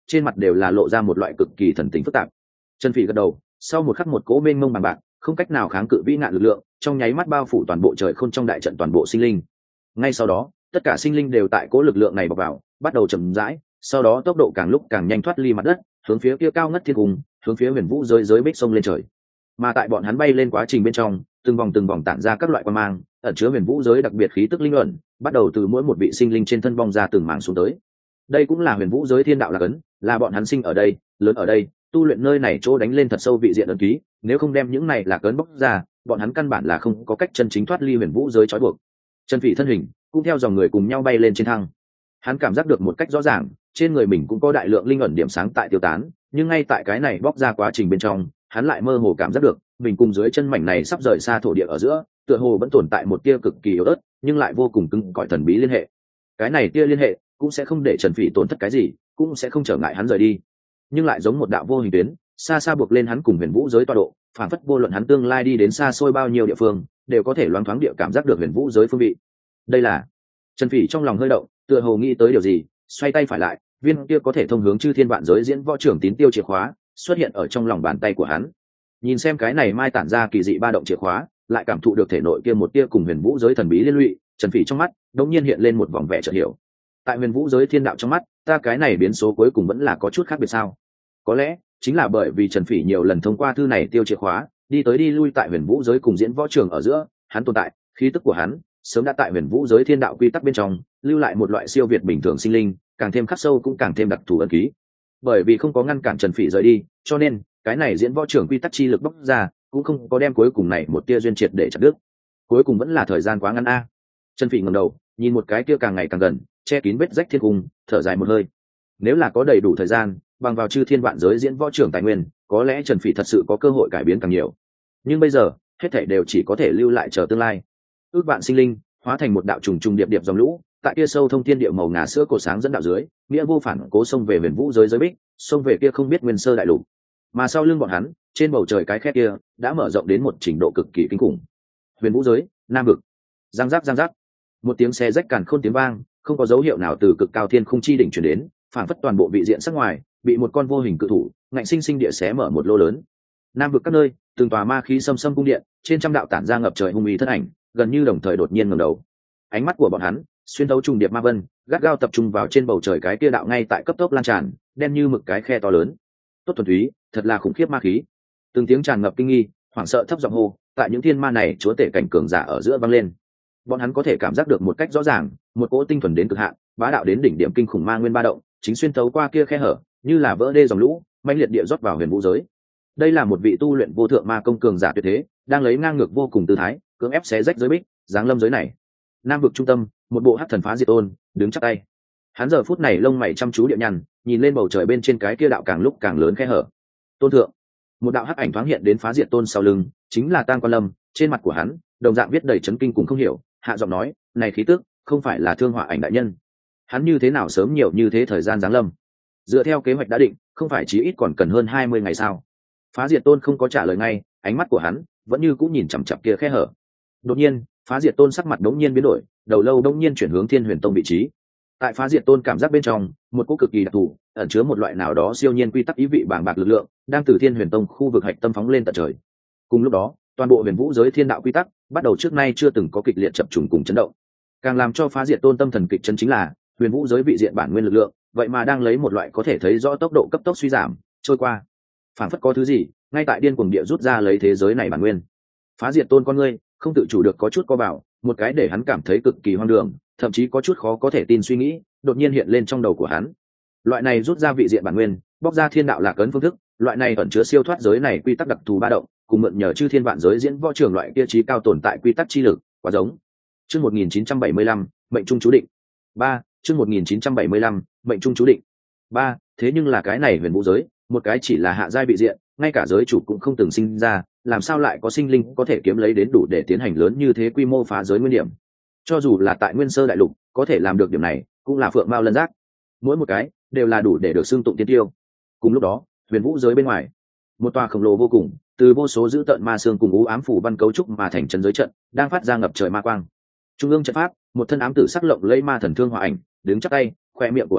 trên mặt đều là lộ ra một loại cực kỳ thần tính phức tạp. Trần Phỉ gật đầu, sau một khắc một cỗ mênh mông bằng bạc không cách nào kháng cự vĩ nạn lực lượng trong nháy mắt bao phủ toàn bộ trời khôn trong đại trận toàn bộ sinh linh. Ngay sau đó tất cả sinh linh đều tại cỗ lực lượng này bọc vào, bắt đầu chậm rãi, sau đó tốc độ càng lúc càng nhanh thoát ly mặt đất, hướng phía kia cao ngất thiên cung, hướng phía huyền vũ giới giới bích sông lên trời. Mà tại bọn hắn bay lên quá trình bên trong, từng vòng từng vòng tản ra các loại quang mang, ẩn chứa huyền vũ giới đặc biệt khí tức linh luận, bắt đầu từ mỗi một vị sinh linh trên thân bong ra từng mảng xuống tới. Đây cũng là huyền vũ giới thiên đạo là cấn, là bọn hắn sinh ở đây, lớn ở đây, tu luyện nơi này chỗ đánh lên thật sâu vị diện ấn ký, nếu không đem những này là cấn bóc ra, bọn hắn căn bản là không có cách chân chính thoát ly huyền vũ giới trói buộc. Trần Phỉ thân hình cũng theo dòng người cùng nhau bay lên trên thăng. Hắn cảm giác được một cách rõ ràng, trên người mình cũng có đại lượng linh ẩn điểm sáng tại tiêu tán, nhưng ngay tại cái này bóc ra quá trình bên trong, hắn lại mơ hồ cảm giác được, mình cùng dưới chân mảnh này sắp rời xa thổ địa ở giữa, tựa hồ vẫn tồn tại một tia cực kỳ yếu ớt, nhưng lại vô cùng cứng cỏi thần bí liên hệ. Cái này tia liên hệ cũng sẽ không để Trần Phỉ tổn thất cái gì, cũng sẽ không trở ngại hắn rời đi, nhưng lại giống một đạo vô hình tuyến, xa xa buộc lên hắn cùng huyền vũ giới tọa độ, phản phất vô luận hắn tương lai đi đến xa xôi bao nhiêu địa phương, đều có thể loáng thoáng địa cảm giác được huyền vũ giới phương vị. Đây là Trần Phỉ trong lòng hơi động, tựa hồ nghĩ tới điều gì, xoay tay phải lại, viên kia có thể thông hướng chư thiên vạn giới diễn võ trưởng tín tiêu chìa khóa xuất hiện ở trong lòng bàn tay của hắn. Nhìn xem cái này mai tản ra kỳ dị ba động chìa khóa, lại cảm thụ được thể nội kia một tia cùng huyền vũ giới thần bí liên lụy, Trần Phỉ trong mắt đột nhiên hiện lên một vòng vẻ chợt hiểu. Tại huyền vũ giới thiên đạo trong mắt, ta cái này biến số cuối cùng vẫn là có chút khác biệt sao? Có lẽ chính là bởi vì Trần Phỉ nhiều lần thông qua thư này tiêu chìa khóa, đi tới đi lui tại huyền vũ giới cùng diễn võ trường ở giữa, hắn tồn tại, khí tức của hắn sớm đã tại huyền vũ giới thiên đạo quy tắc bên trong lưu lại một loại siêu việt bình thường sinh linh, càng thêm khắc sâu cũng càng thêm đặc thù ân ký. Bởi vì không có ngăn cản Trần Phỉ rời đi, cho nên cái này diễn võ trưởng quy tắc chi lực bóc ra cũng không có đem cuối cùng này một tia duyên triệt để chặt đứt. Cuối cùng vẫn là thời gian quá ngắn a. Trần Phỉ ngẩng đầu nhìn một cái kia càng ngày càng gần che kín vết rách thiên cung, thở dài một hơi. Nếu là có đầy đủ thời gian, bằng vào chư thiên vạn giới diễn võ trưởng tài nguyên, có lẽ Trần Phỉ thật sự có cơ hội cải biến càng nhiều. Nhưng bây giờ hết thảy đều chỉ có thể lưu lại chờ tương lai. Ước vạn sinh linh hóa thành một đạo trùng trùng điệp điệp dòng lũ, tại kia sâu thông thiên địa màu ngà sữa cổ sáng dẫn đạo dưới, nghĩa vô phản cố xông về huyền vũ giới giới bích, xông về kia không biết nguyên sơ đại lục. Mà sau lưng bọn hắn, trên bầu trời cái khe kia đã mở rộng đến một trình độ cực kỳ kinh khủng. Huyền vũ giới, nam vực. Giang giác giang giác. Một tiếng xe rách càn khôn tiếng vang, không có dấu hiệu nào từ cực cao thiên khung chi đỉnh truyền đến, phản phất toàn bộ vị diện sắc ngoài bị một con vô hình cự thủ ngạnh sinh sinh địa xé mở một lô lớn. Nam vực các nơi, từng tòa ma khí xâm xâm cung điện, trên trăm đạo tản ra ngập trời hung uy thân ảnh, gần như đồng thời đột nhiên ngẩng đầu. Ánh mắt của bọn hắn xuyên thấu trùng điệp ma vân, gắt gao tập trung vào trên bầu trời cái kia đạo ngay tại cấp tốc lan tràn, đen như mực cái khe to lớn. Tốt thuần túy, thật là khủng khiếp ma khí. Từng tiếng tràn ngập kinh nghi, hoảng sợ thấp giọng hô, tại những thiên ma này chúa tể cảnh cường giả ở giữa vang lên. Bọn hắn có thể cảm giác được một cách rõ ràng, một cỗ tinh thuần đến cực hạn, bá đạo đến đỉnh điểm kinh khủng ma nguyên ba động, chính xuyên thấu qua kia khe hở, như là vỡ đê dòng lũ, mãnh liệt địa rót vào huyền vũ giới. Đây là một vị tu luyện vô thượng ma công cường giả tuyệt thế, đang lấy ngang ngược vô cùng tư thái, cưỡng ép xé rách giới bích, giáng lâm giới này. Nam vực trung tâm, một bộ hắc thần phá diệt tôn đứng chắp tay. Hắn giờ phút này lông mày chăm chú địa nhăn, nhìn lên bầu trời bên trên cái kia đạo càng lúc càng lớn khe hở. Tôn thượng, một đạo hắc ảnh thoáng hiện đến phá diệt tôn sau lưng, chính là Tang Quan Lâm. Trên mặt của hắn đồng dạng viết đầy chấn kinh cùng không hiểu, hạ giọng nói, này khí tức không phải là Thương Họa ảnh đại nhân? Hắn như thế nào sớm nhiều như thế thời gian giáng lâm? Dựa theo kế hoạch đã định, không phải chí ít còn cần hơn hai mươi ngày sao? Phá diệt tôn không có trả lời ngay, ánh mắt của hắn vẫn như cũng nhìn chằm chằm kia khe hở. Đột nhiên, phá diệt tôn sắc mặt đống nhiên biến đổi, đầu lâu đống nhiên chuyển hướng Thiên Huyền Tông vị trí. Tại phá diệt tôn cảm giác bên trong, một cỗ cực kỳ đặc thù, ẩn chứa một loại nào đó siêu nhiên quy tắc ý vị bàng bạc lực lượng, đang từ Thiên Huyền Tông khu vực hạch tâm phóng lên tận trời. Cùng lúc đó, toàn bộ huyền vũ giới thiên đạo quy tắc bắt đầu trước nay chưa từng có kịch liệt chập trùng cùng chấn động. Càng làm cho phá diệt tôn tâm thần kịch chấn chính là, huyền vũ giới vị diện bản nguyên lực lượng, vậy mà đang lấy một loại có thể thấy rõ tốc độ cấp tốc suy giảm trôi qua. Phản phất có thứ gì ngay tại điên cuồng địa rút ra lấy thế giới này bản nguyên. Phá diệt tôn con ngươi không tự chủ được có chút co bảo, một cái để hắn cảm thấy cực kỳ hoang đường, thậm chí có chút khó có thể tin suy nghĩ đột nhiên hiện lên trong đầu của hắn. Loại này rút ra vị diện bản nguyên, bóc ra thiên đạo lạc ấn phương thức, loại này ẩn chứa siêu thoát giới này quy tắc đặc thù ba động, cùng mượn nhờ chư thiên vạn giới diễn võ trường loại kia trí cao tồn tại quy tắc chi lực, quá giống. Chương một nghìn chín trăm bảy mươi lăm, mệnh trung chú định. ba, chương một nghìn chín trăm bảy mươi lăm, mệnh trung chú định. ba, thế nhưng là cái này huyền vũ giới, một cái chỉ là hạ giai vị diện, ngay cả giới chủ cũng không từng sinh ra, làm sao lại có sinh linh có thể kiếm lấy đến đủ để tiến hành lớn như thế quy mô phá giới nguyên điểm? Cho dù là tại Nguyên Sơ đại lục, có thể làm được điểm này, cũng là phượng mao lân giác. Mỗi một cái đều là đủ để được xưng tụng tiên tiêu. Cùng lúc đó, huyền vũ giới bên ngoài, một tòa khổng lồ vô cùng, từ vô số dữ tợn ma xương cùng u ám phủ văn cấu trúc mà thành chân giới trận, đang phát ra ngập trời ma quang. Trung ương trận pháp, một thân ám tử sắc lộng lẫy ma thần Thương Họa ảnh đứng chắp tay, khoe miệng của hắn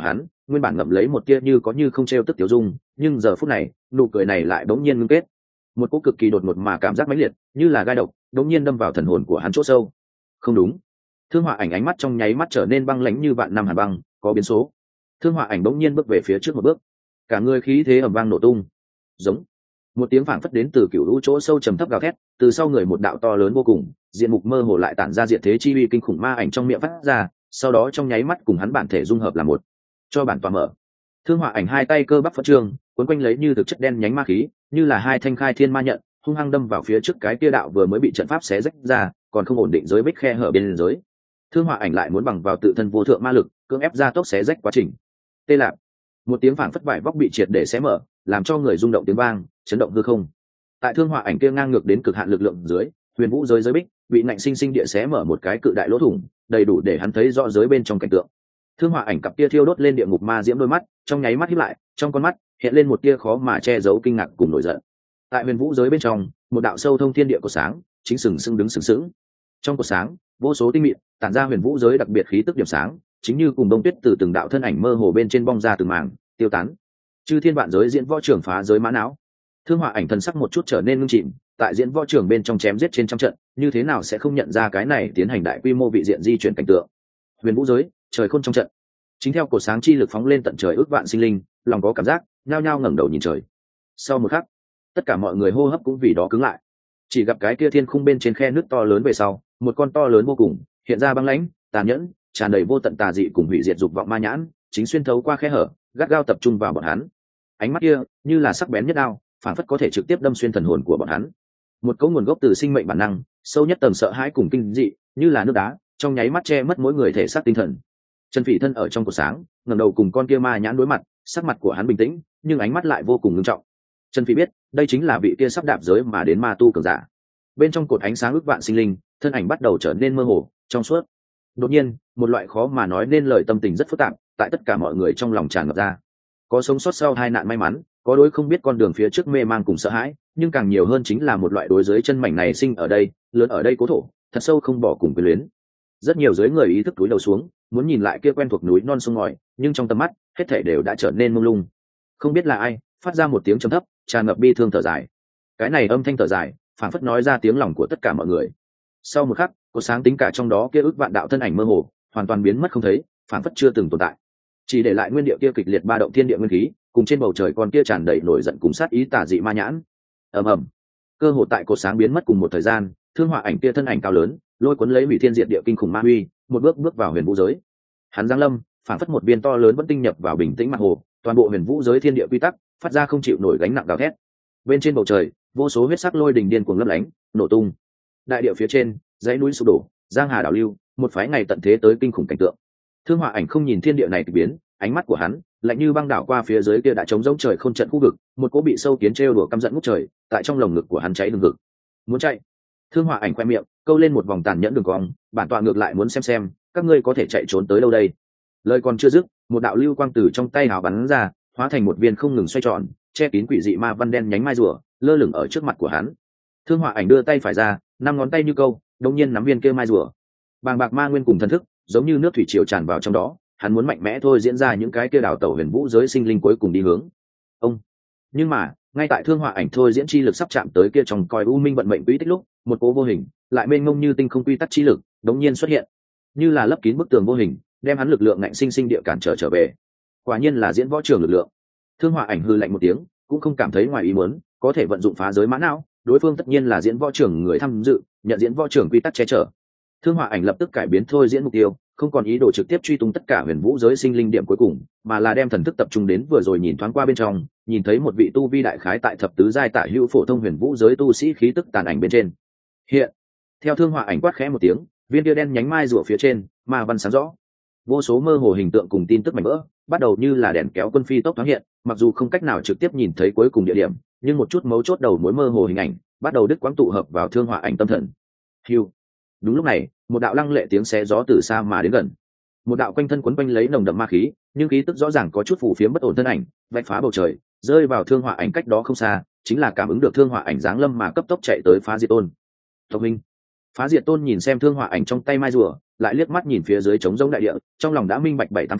nguyên bản ngậm lấy một tia như có như không trêu tức tiểu dung, nhưng giờ phút này nụ cười này lại bỗng nhiên ngưng kết. Một cỗ cực kỳ đột ngột mà cảm giác mãnh liệt như là gai độc bỗng nhiên đâm vào thần hồn của hắn chỗ sâu. Không đúng. Thương Họa Ảnh ánh mắt trong nháy mắt trở nên băng lãnh như vạn năm hàn băng, có biến số. Thương Họa Ảnh bỗng nhiên bước về phía trước một bước, cả người khí thế ầm vang nổ tung. Giống. Một tiếng phảng phất đến từ cựu lũ chỗ sâu trầm thấp gào thét, từ sau người một đạo to lớn vô cùng, diện mục mơ hồ lại tản ra diện thế chi uy kinh khủng ma ảnh trong miệng phát ra, sau đó trong nháy mắt cùng hắn bản thể dung hợp là một. Cho bản tỏa mở. Thương Họa Ảnh hai tay cơ bắp phất trương, cuốn quanh lấy như thực chất đen nhánh ma khí, như là hai thanh khai thiên ma nhận, hung hăng đâm vào phía trước cái kia đạo vừa mới bị trận pháp xé rách ra, còn không ổn định giới bích khe hở bên giới. Thương Họa Ảnh lại muốn bằng vào tự thân vô thượng ma lực, cưỡng ép ra tốc xé rách quá trình. Tê lạc. Một tiếng phảng phất vải vóc bị triệt để xé mở, làm cho người rung động tiếng vang, chấn động hư không. Tại Thương Họa Ảnh kia ngang ngược đến cực hạn lực lượng dưới, huyền vũ giới giới bích bị nạnh sinh sinh địa xé mở một cái cự đại lỗ thủng, đầy đủ để hắn thấy rõ giới bên trong cảnh tượng. Thương Họa Ảnh cặp kia thiêu đốt lên địa ngục ma diễm đôi mắt, trong nháy mắt híp lại, trong con mắt hiện lên một tia khó mà che giấu kinh ngạc cùng nổi giận. Tại huyền vũ giới bên trong, một đạo sâu thông thiên địa của sáng, chính sừng sững đứng sừng sững. Trong cột sáng, vô số tinh mịn, tản ra huyền vũ giới đặc biệt khí tức điểm sáng, chính như cùng đông tuyết từ từng đạo thân ảnh mơ hồ bên trên bong ra từng mảng, tiêu tán. Chư thiên vạn giới diễn võ trưởng phá giới mã não. Thương Họa Ảnh thần sắc một chút trở nên ngưng chìm, tại diễn võ trưởng bên trong chém giết trên trăm trận, như thế nào sẽ không nhận ra cái này tiến hành đại quy mô vị diện di chuyển cảnh tượng. Huyền vũ giới, trời khôn trong trận. Chính theo cột sáng chi lực phóng lên tận trời ước vạn sinh linh, lòng có cảm giác, nhao nhao ngẩng đầu nhìn trời. Sau một khắc, tất cả mọi người hô hấp cũng vì đó cứng lại. Chỉ gặp cái kia thiên khung bên trên khe nước to lớn về sau, một con to lớn vô cùng, hiện ra băng lãnh, tàn nhẫn, tràn đầy vô tận tà dị cùng hủy diệt dục vọng ma nhãn, chính xuyên thấu qua khe hở, gắt gao tập trung vào bọn hắn. Ánh mắt kia, như là sắc bén nhất đao, phản phất có thể trực tiếp đâm xuyên thần hồn của bọn hắn. Một cấu nguồn gốc từ sinh mệnh bản năng, sâu nhất tầng sợ hãi cùng kinh dị, như là nước đá, trong nháy mắt che mất mỗi người thể xác tinh thần. Trần Phỉ thân ở trong cột sáng, ngẩng đầu cùng con kia ma nhãn đối mặt, sắc mặt của hắn bình tĩnh, nhưng ánh mắt lại vô cùng nghiêm trọng. Trần Phỉ biết, đây chính là vị kia sắp đạp giới mà đến ma tu cường giả. Bên trong cột ánh sáng ước vạn sinh linh, thân ảnh bắt đầu trở nên mơ hồ, trong suốt. Đột nhiên, một loại khó mà nói nên lời tâm tình rất phức tạp, tại tất cả mọi người trong lòng tràn ngập ra. Có sống sót sau hai nạn may mắn, có đối không biết con đường phía trước mê mang cùng sợ hãi, nhưng càng nhiều hơn chính là một loại đối dưới chân mảnh này sinh ở đây, lớn ở đây cố thổ, thật sâu không bỏ cùng quyến luyến. Rất nhiều dưới người ý thức túi đầu xuống, muốn nhìn lại kia quen thuộc núi non sông ngòi, nhưng trong tầm mắt, hết thảy đều đã trở nên mông lung. Không biết là ai, phát ra một tiếng trầm thấp, tràn ngập bi thương thở dài. Cái này âm thanh thở dài, phảng phất nói ra tiếng lòng của tất cả mọi người. Sau một khắc, cột sáng tính cả trong đó kia ước vạn đạo thân ảnh mơ hồ, hoàn toàn biến mất không thấy, phảng phất chưa từng tồn tại. Chỉ để lại nguyên địa kia kịch liệt ba động thiên địa nguyên khí, cùng trên bầu trời con kia tràn đầy nổi giận cùng sát ý tà dị ma nhãn. Ầm ầm. Cơ hội tại cột sáng biến mất cùng một thời gian, Thương Họa Ảnh kia thân ảnh cao lớn, lôi cuốn lấy hủy thiên diệt địa kinh khủng ma uy, một bước bước vào huyền vũ giới. Hắn giáng lâm, phảng phất một viên to lớn vẫn tinh nhập vào bình tĩnh mặt hồ, toàn bộ huyền vũ giới thiên địa quy tắc phát ra không chịu nổi gánh nặng gào thét. Bên trên bầu trời, vô số huyết sắc lôi đình điên cuồng lấp lánh, nổ tung. Đại địa phía trên, dãy núi sụp đổ, giang hà đảo lưu, một phái ngày tận thế tới kinh khủng cảnh tượng. Thương Họa Ảnh không nhìn thiên địa này kỳ biến, ánh mắt của hắn lạnh như băng đảo qua phía dưới kia đã trống rỗng trời không trận khu vực, một cỗ bị sâu kiến trêu đùa căm giận ngút trời, tại trong lồng ngực của hắn cháy hừng hực. Muốn chạy. Thương Họa Ảnh khoe miệng, câu lên một vòng tàn nhẫn đường cong, bản tọa ngược lại muốn xem xem, các ngươi có thể chạy trốn tới đâu đây. Lời còn chưa dứt, một đạo lưu quang từ trong tay hào bắn ra, hóa thành một viên không ngừng xoay tròn, che kín quỷ dị ma văn đen nhánh mai rùa, lơ lửng ở trước mặt của hắn. Thương Họa Ảnh đưa tay phải ra, năm ngón tay như câu, đột nhiên nắm viên kia mai rùa. Bàng bạc ma nguyên cùng thần thức, giống như nước thủy triều tràn vào trong đó, hắn muốn mạnh mẽ thôi diễn ra những cái kia đảo tẩu huyền vũ giới sinh linh cuối cùng đi hướng. Ông. Nhưng mà, ngay tại Thương Họa Ảnh thôi diễn chi lực sắp chạm tới kia trong coi u minh vận mệnh quỹ tích lúc, một cố vô hình, lại mênh mông như tinh không quy tắc chi lực, đống nhiên xuất hiện, như là lấp kín bức tường vô hình, đem hắn lực lượng ngạnh sinh sinh địa cản trở trở về. Quả nhiên là diễn võ trường lực lượng. Thương Họa Ảnh hư lạnh một tiếng, cũng không cảm thấy ngoài ý muốn, có thể vận dụng phá giới mã não, đối phương tất nhiên là diễn võ trường người tham dự, nhận diễn võ trường quy tắc che chở. Thương Họa Ảnh lập tức cải biến thôi diễn mục tiêu, không còn ý đồ trực tiếp truy tung tất cả huyền vũ giới sinh linh điểm cuối cùng, mà là đem thần thức tập trung đến vừa rồi nhìn thoáng qua bên trong, nhìn thấy một vị tu vi đại khái tại thập tứ giai tả hữu phổ thông huyền vũ giới tu sĩ khí tức tàn ảnh bên trên. Hiện, theo Thương Họa Ảnh quát khẽ một tiếng, viên kia đen nhánh mai rùa phía trên, ma văn sáng rõ, vô số mơ hồ hình tượng cùng tin tức mảnh vỡ, bắt đầu như là đèn kéo quân phi tốc thoáng hiện, mặc dù không cách nào trực tiếp nhìn thấy cuối cùng địa điểm, nhưng một chút mấu chốt đầu mối mơ hồ hình ảnh, bắt đầu đứt quãng tụ hợp vào Thương Họa Ảnh tâm thần. Hưu. Đúng lúc này, một đạo lăng lệ tiếng xé gió từ xa mà đến gần. Một đạo quanh thân quấn quanh lấy nồng đậm ma khí, nhưng khí tức rõ ràng có chút phù phiếm bất ổn thân ảnh, vạch phá bầu trời, rơi vào Thương Họa Ảnh cách đó không xa, chính là cảm ứng được Thương Họa Ảnh giáng lâm mà cấp tốc chạy tới Phá Diệt Tôn. Tộc minh. Phá Diệt Tôn nhìn xem Thương Họa Ảnh trong tay mai rùa, lại liếc mắt nhìn phía dưới trống rỗng đại địa, trong lòng đã minh bạch bảy tám phần,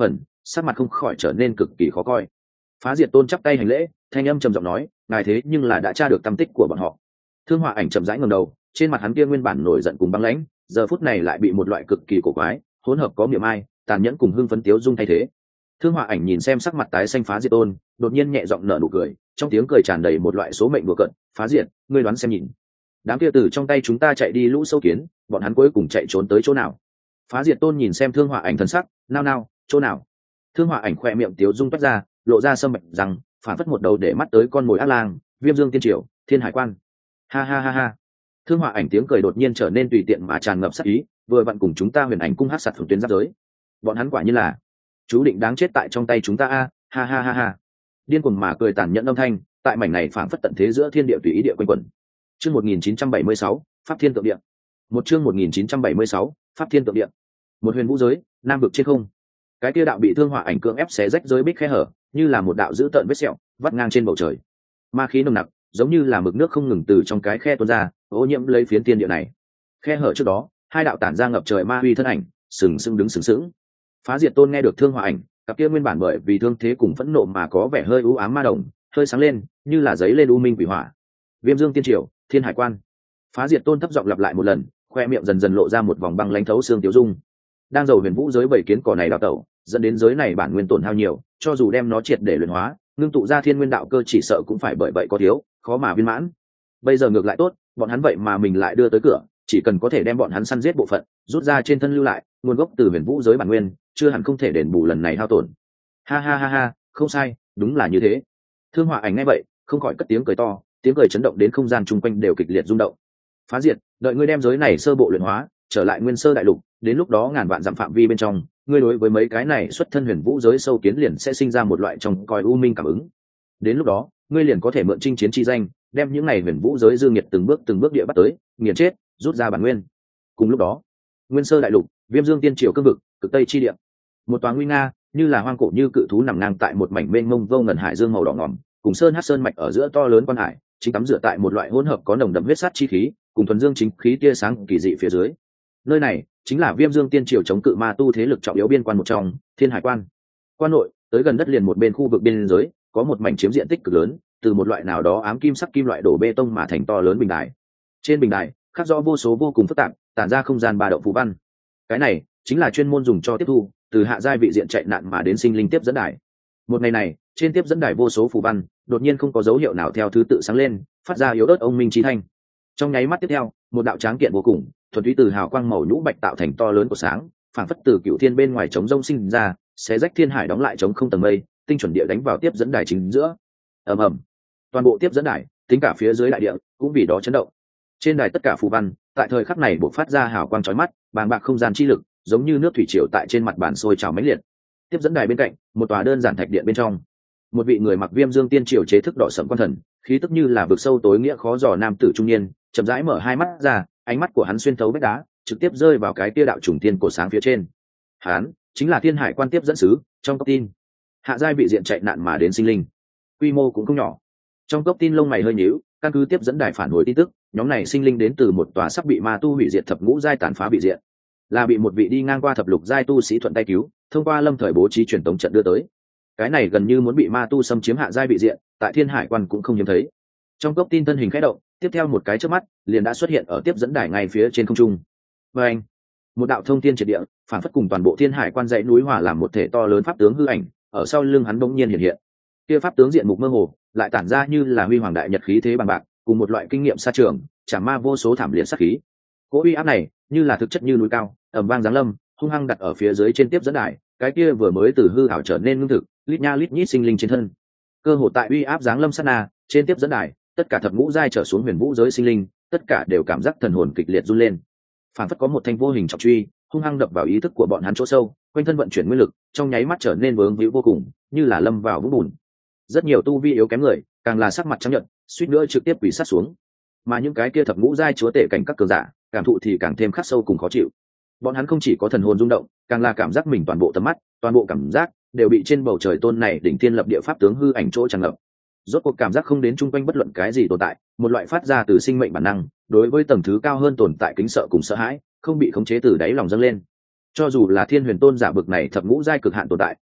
sắc mặt không khỏi trở nên cực kỳ khó coi. Phá Diệt Tôn chắp tay hành lễ, thanh âm trầm giọng nói, ngài thế nhưng là đã tra được tâm tích của bọn họ. Thương Họa Ảnh chậm rãi ngẩng đầu, trên mặt hắn kia nguyên bản nổi giận cùng băng lãnh, giờ phút này lại bị một loại cực kỳ cổ quái, hỗn hợp có miệng ai, tàn nhẫn cùng hưng phấn tiếu dung thay thế. Thương Họa Ảnh nhìn xem sắc mặt tái xanh Phá Diệt Tôn, đột nhiên nhẹ giọng nở nụ cười, trong tiếng cười tràn đầy một loại số mệnh đùa cợt. Phá Diệt, ngươi đoán xem nhìn, đám kia từ trong tay chúng ta chạy đi lũ sâu kiến, bọn hắn cuối cùng chạy trốn tới chỗ nào? Phá Diệt Tôn nhìn xem Thương Họa Ảnh thần sắc, nao nao, chỗ nào? Thương Họa Ảnh khoe miệng tiếu dung toát ra, lộ ra sâm bạch rằng, phản phất một đầu để mắt tới con mồi ác lang, Viêm Dương Tiên Triều, Thiên Hải Quan. Ha ha ha ha. Thương Họa Ảnh tiếng cười đột nhiên trở nên tùy tiện mà tràn ngập sát ý, vừa vặn cùng chúng ta Huyền Ảnh cung hát sạt phượng tuyến giáp giới. Bọn hắn quả như là chú định đáng chết tại trong tay chúng ta a, ha ha ha ha. Điên cuồng mà cười tàn nhẫn âm thanh, tại mảnh này phảng phất tận thế giữa thiên địa tùy ý địa quanh quẩn. Chương một nghìn chín trăm bảy mươi sáu, Pháp Thiên Tượng Địa. Một chương một nghìn chín trăm bảy mươi sáu, Pháp Thiên Tượng Địa. Một huyền vũ giới, nam vực trên không. Cái kia đạo bị Thương Họa Ảnh cưỡng ép xé rách giới bích khe hở, như là một đạo dữ tợn vết sẹo, vắt ngang trên bầu trời. Ma khí nồng nặc, giống như là mực nước không ngừng từ trong cái khe tuôn ra, ô nhiễm lấy phiến thiên địa này. Khe hở trước đó, hai đạo tản ra ngập trời ma huy thân ảnh, sừng sững đứng sừng sững. Phá Diệt Tôn nghe được Thương Họa Ảnh, cặp kia nguyên bản bởi vì thương thế cùng phẫn nộ mà có vẻ hơi u ám ma đồng, hơi sáng lên, như là giấy lên u minh quỷ hỏa. Viêm Dương Tiên Triều, Thiên Hải Quan. Phá Diệt Tôn thấp giọng lặp lại một lần, khoe miệng dần dần lộ ra một vòng băng lãnh thấu xương tiêu dung. Đang dầu huyền vũ giới bảy kiến cỏ này đào tẩu, dẫn đến giới này bản nguyên tổn hao nhiều, cho dù đem nó triệt để luyện hóa, ngưng tụ ra thiên nguyên đạo cơ chỉ sợ cũng phải bởi vậy có thiếu, khó mà viên mãn. Bây giờ ngược lại tốt, bọn hắn vậy mà mình lại đưa tới cửa, chỉ cần có thể đem bọn hắn săn giết bộ phận, rút ra trên thân lưu lại, nguồn gốc từ huyền vũ giới bản nguyên, chưa hẳn không thể đền bù lần này hao tổn. Ha ha ha ha, không sai, đúng là như thế. Thương Họa Ảnh nghe vậy, không khỏi cất tiếng cười to, tiếng cười chấn động đến không gian chung quanh đều kịch liệt rung động. Phá Diệt, đợi ngươi đem giới này sơ bộ luyện hóa, trở lại nguyên sơ đại lục, đến lúc đó ngàn vạn dặm phạm vi bên trong, ngươi đối với mấy cái này xuất thân huyền vũ giới sâu kiến liền sẽ sinh ra một loại trong coi u minh cảm ứng. Đến lúc đó, ngươi liền có thể mượn chinh chiến chi danh, đem những này huyền vũ giới dương nhiệt từng bước từng bước địa bắt tới, nghiền chết, rút ra bản nguyên. Cùng lúc đó, nguyên sơ đại lục, Viêm Dương Tiên Triều cương vực, cực tây chi địa, một tòa nguy nga, như là hoang cổ như cự thú nằm ngang tại một mảnh mênh mông vô ngần hải dương màu đỏ ngòm, cùng sơn hát sơn mạch ở giữa to lớn quan hải, chính tắm dựa tại một loại hỗn hợp có nồng đậm huyết sát chi khí, cùng thuần dương chính khí tia sáng kỳ dị phía dưới. Nơi này chính là Viêm Dương Tiên Triều chống cự ma tu thế lực trọng yếu biên quan một trong, Thiên Hải Quan. Quan nội, tới gần đất liền một bên khu vực biên giới, có một mảnh chiếm diện tích cực lớn, từ một loại nào đó ám kim sắc kim loại đổ bê tông mà thành to lớn bình đài. Trên bình đài, khắc rõ vô số vô cùng phức tạp, tản ra không gian ba động phù văn. Cái này chính là chuyên môn dùng cho tiếp thu từ hạ giai vị diện chạy nạn mà đến sinh linh tiếp dẫn đài. Một ngày này, trên tiếp dẫn đài vô số phù văn, đột nhiên không có dấu hiệu nào theo thứ tự sáng lên, phát ra yếu ớt ông minh chí thanh. Trong nháy mắt tiếp theo, một đạo tráng kiện vô cùng, thuần túy từ hào quang màu nhũ bạch tạo thành to lớn của sáng, phảng phất từ cựu thiên bên ngoài trống rông sinh ra, xé rách thiên hải đóng lại trống không tầng mây, tinh chuẩn địa đánh vào tiếp dẫn đài chính giữa. Ầm ầm, toàn bộ tiếp dẫn đài, tính cả phía dưới đại địa, cũng vì đó chấn động. Trên đài tất cả phù văn, tại thời khắc này bộc phát ra hào quang chói mắt, bàng bạc không gian chi lực, giống như nước thủy triều tại trên mặt bàn sôi trào mãnh liệt. Tiếp dẫn đài bên cạnh, một tòa đơn giản thạch điện bên trong, một vị người mặc Viêm Dương Tiên Triều chế thức đỏ sẫm quan thần, khí tức như là vực sâu tối nghĩa khó dò nam tử trung niên, chậm rãi mở hai mắt ra, ánh mắt của hắn xuyên thấu vách đá, trực tiếp rơi vào cái tia đạo trùng tiên cổ sáng phía trên. Hắn chính là Thiên Hải Quan tiếp dẫn sứ, trong cốc tin hạ giai vị diện chạy nạn mà đến sinh linh, quy mô cũng không nhỏ. Trong cốc tin lông mày hơi nhíu, căn cứ tiếp dẫn đài phản hồi tin tức, nhóm này sinh linh đến từ một tòa sắp bị ma tu hủy diệt thập ngũ giai tàn phá vị diện, là bị một vị đi ngang qua thập lục giai tu sĩ thuận tay cứu, thông qua lâm thời bố trí truyền tống trận đưa tới. Cái này gần như muốn bị ma tu xâm chiếm hạ giai vị diện, tại Thiên Hải Quan cũng không hiếm thấy. Trong cốc tin thân hình khẽ động, tiếp theo một cái chớp mắt, liền đã xuất hiện ở tiếp dẫn đài ngay phía trên không trung. Và anh, một đạo thông thiên triệt địa, phản phất cùng toàn bộ Thiên Hải Quan dãy núi hòa làm một thể to lớn pháp tướng hư ảnh, ở sau lưng hắn bỗng nhiên hiện hiện. Kia pháp tướng diện mục mơ hồ, lại tản ra như là huy hoàng đại nhật khí thế bằng bạc, cùng một loại kinh nghiệm xa trường, chả ma vô số thảm liệt sát khí. Cỗ uy áp này, như là thực chất như núi cao, ầm vang giáng lâm, hung hăng đặt ở phía dưới trên tiếp dẫn đài, cái kia vừa mới từ hư ảo trở nên ngưng thực, lít nha lít nhít sinh linh trên thân. Cơ hồ tại uy áp giáng lâm sát na, trên tiếp dẫn đài, tất cả thập ngũ giai trở xuống huyền vũ giới sinh linh, tất cả đều cảm giác thần hồn kịch liệt run lên. Phản phất có một thanh vô hình trọng truy, hung hăng đập vào ý thức của bọn hắn chỗ sâu, quanh thân vận chuyển nguyên lực, trong nháy mắt trở nên vướng víu vô cùng, như là lâm vào vũng bùn. Rất nhiều tu vi yếu kém người, càng là sắc mặt trắng nhợt, suýt nữa trực tiếp quỳ sát xuống. Mà những cái kia thập ngũ giai chúa tể cảnh các cường giả, cảm thụ thì càng thêm khắc sâu cùng khó chịu. Bọn hắn không chỉ có thần hồn rung động, càng là cảm giác mình toàn bộ tầm mắt, toàn bộ cảm giác đều bị trên bầu trời tôn này đỉnh thiên lập địa pháp tướng hư ảnh chỗ tràn ngập. Rốt cuộc cảm giác không đến chung quanh bất luận cái gì tồn tại, một loại phát ra từ sinh mệnh bản năng, đối với tầng thứ cao hơn tồn tại kính sợ cùng sợ hãi, không bị khống chế từ đáy lòng dâng lên. Cho dù là Thiên Huyền Tôn giả bực này thập ngũ giai cực hạn tồn tại,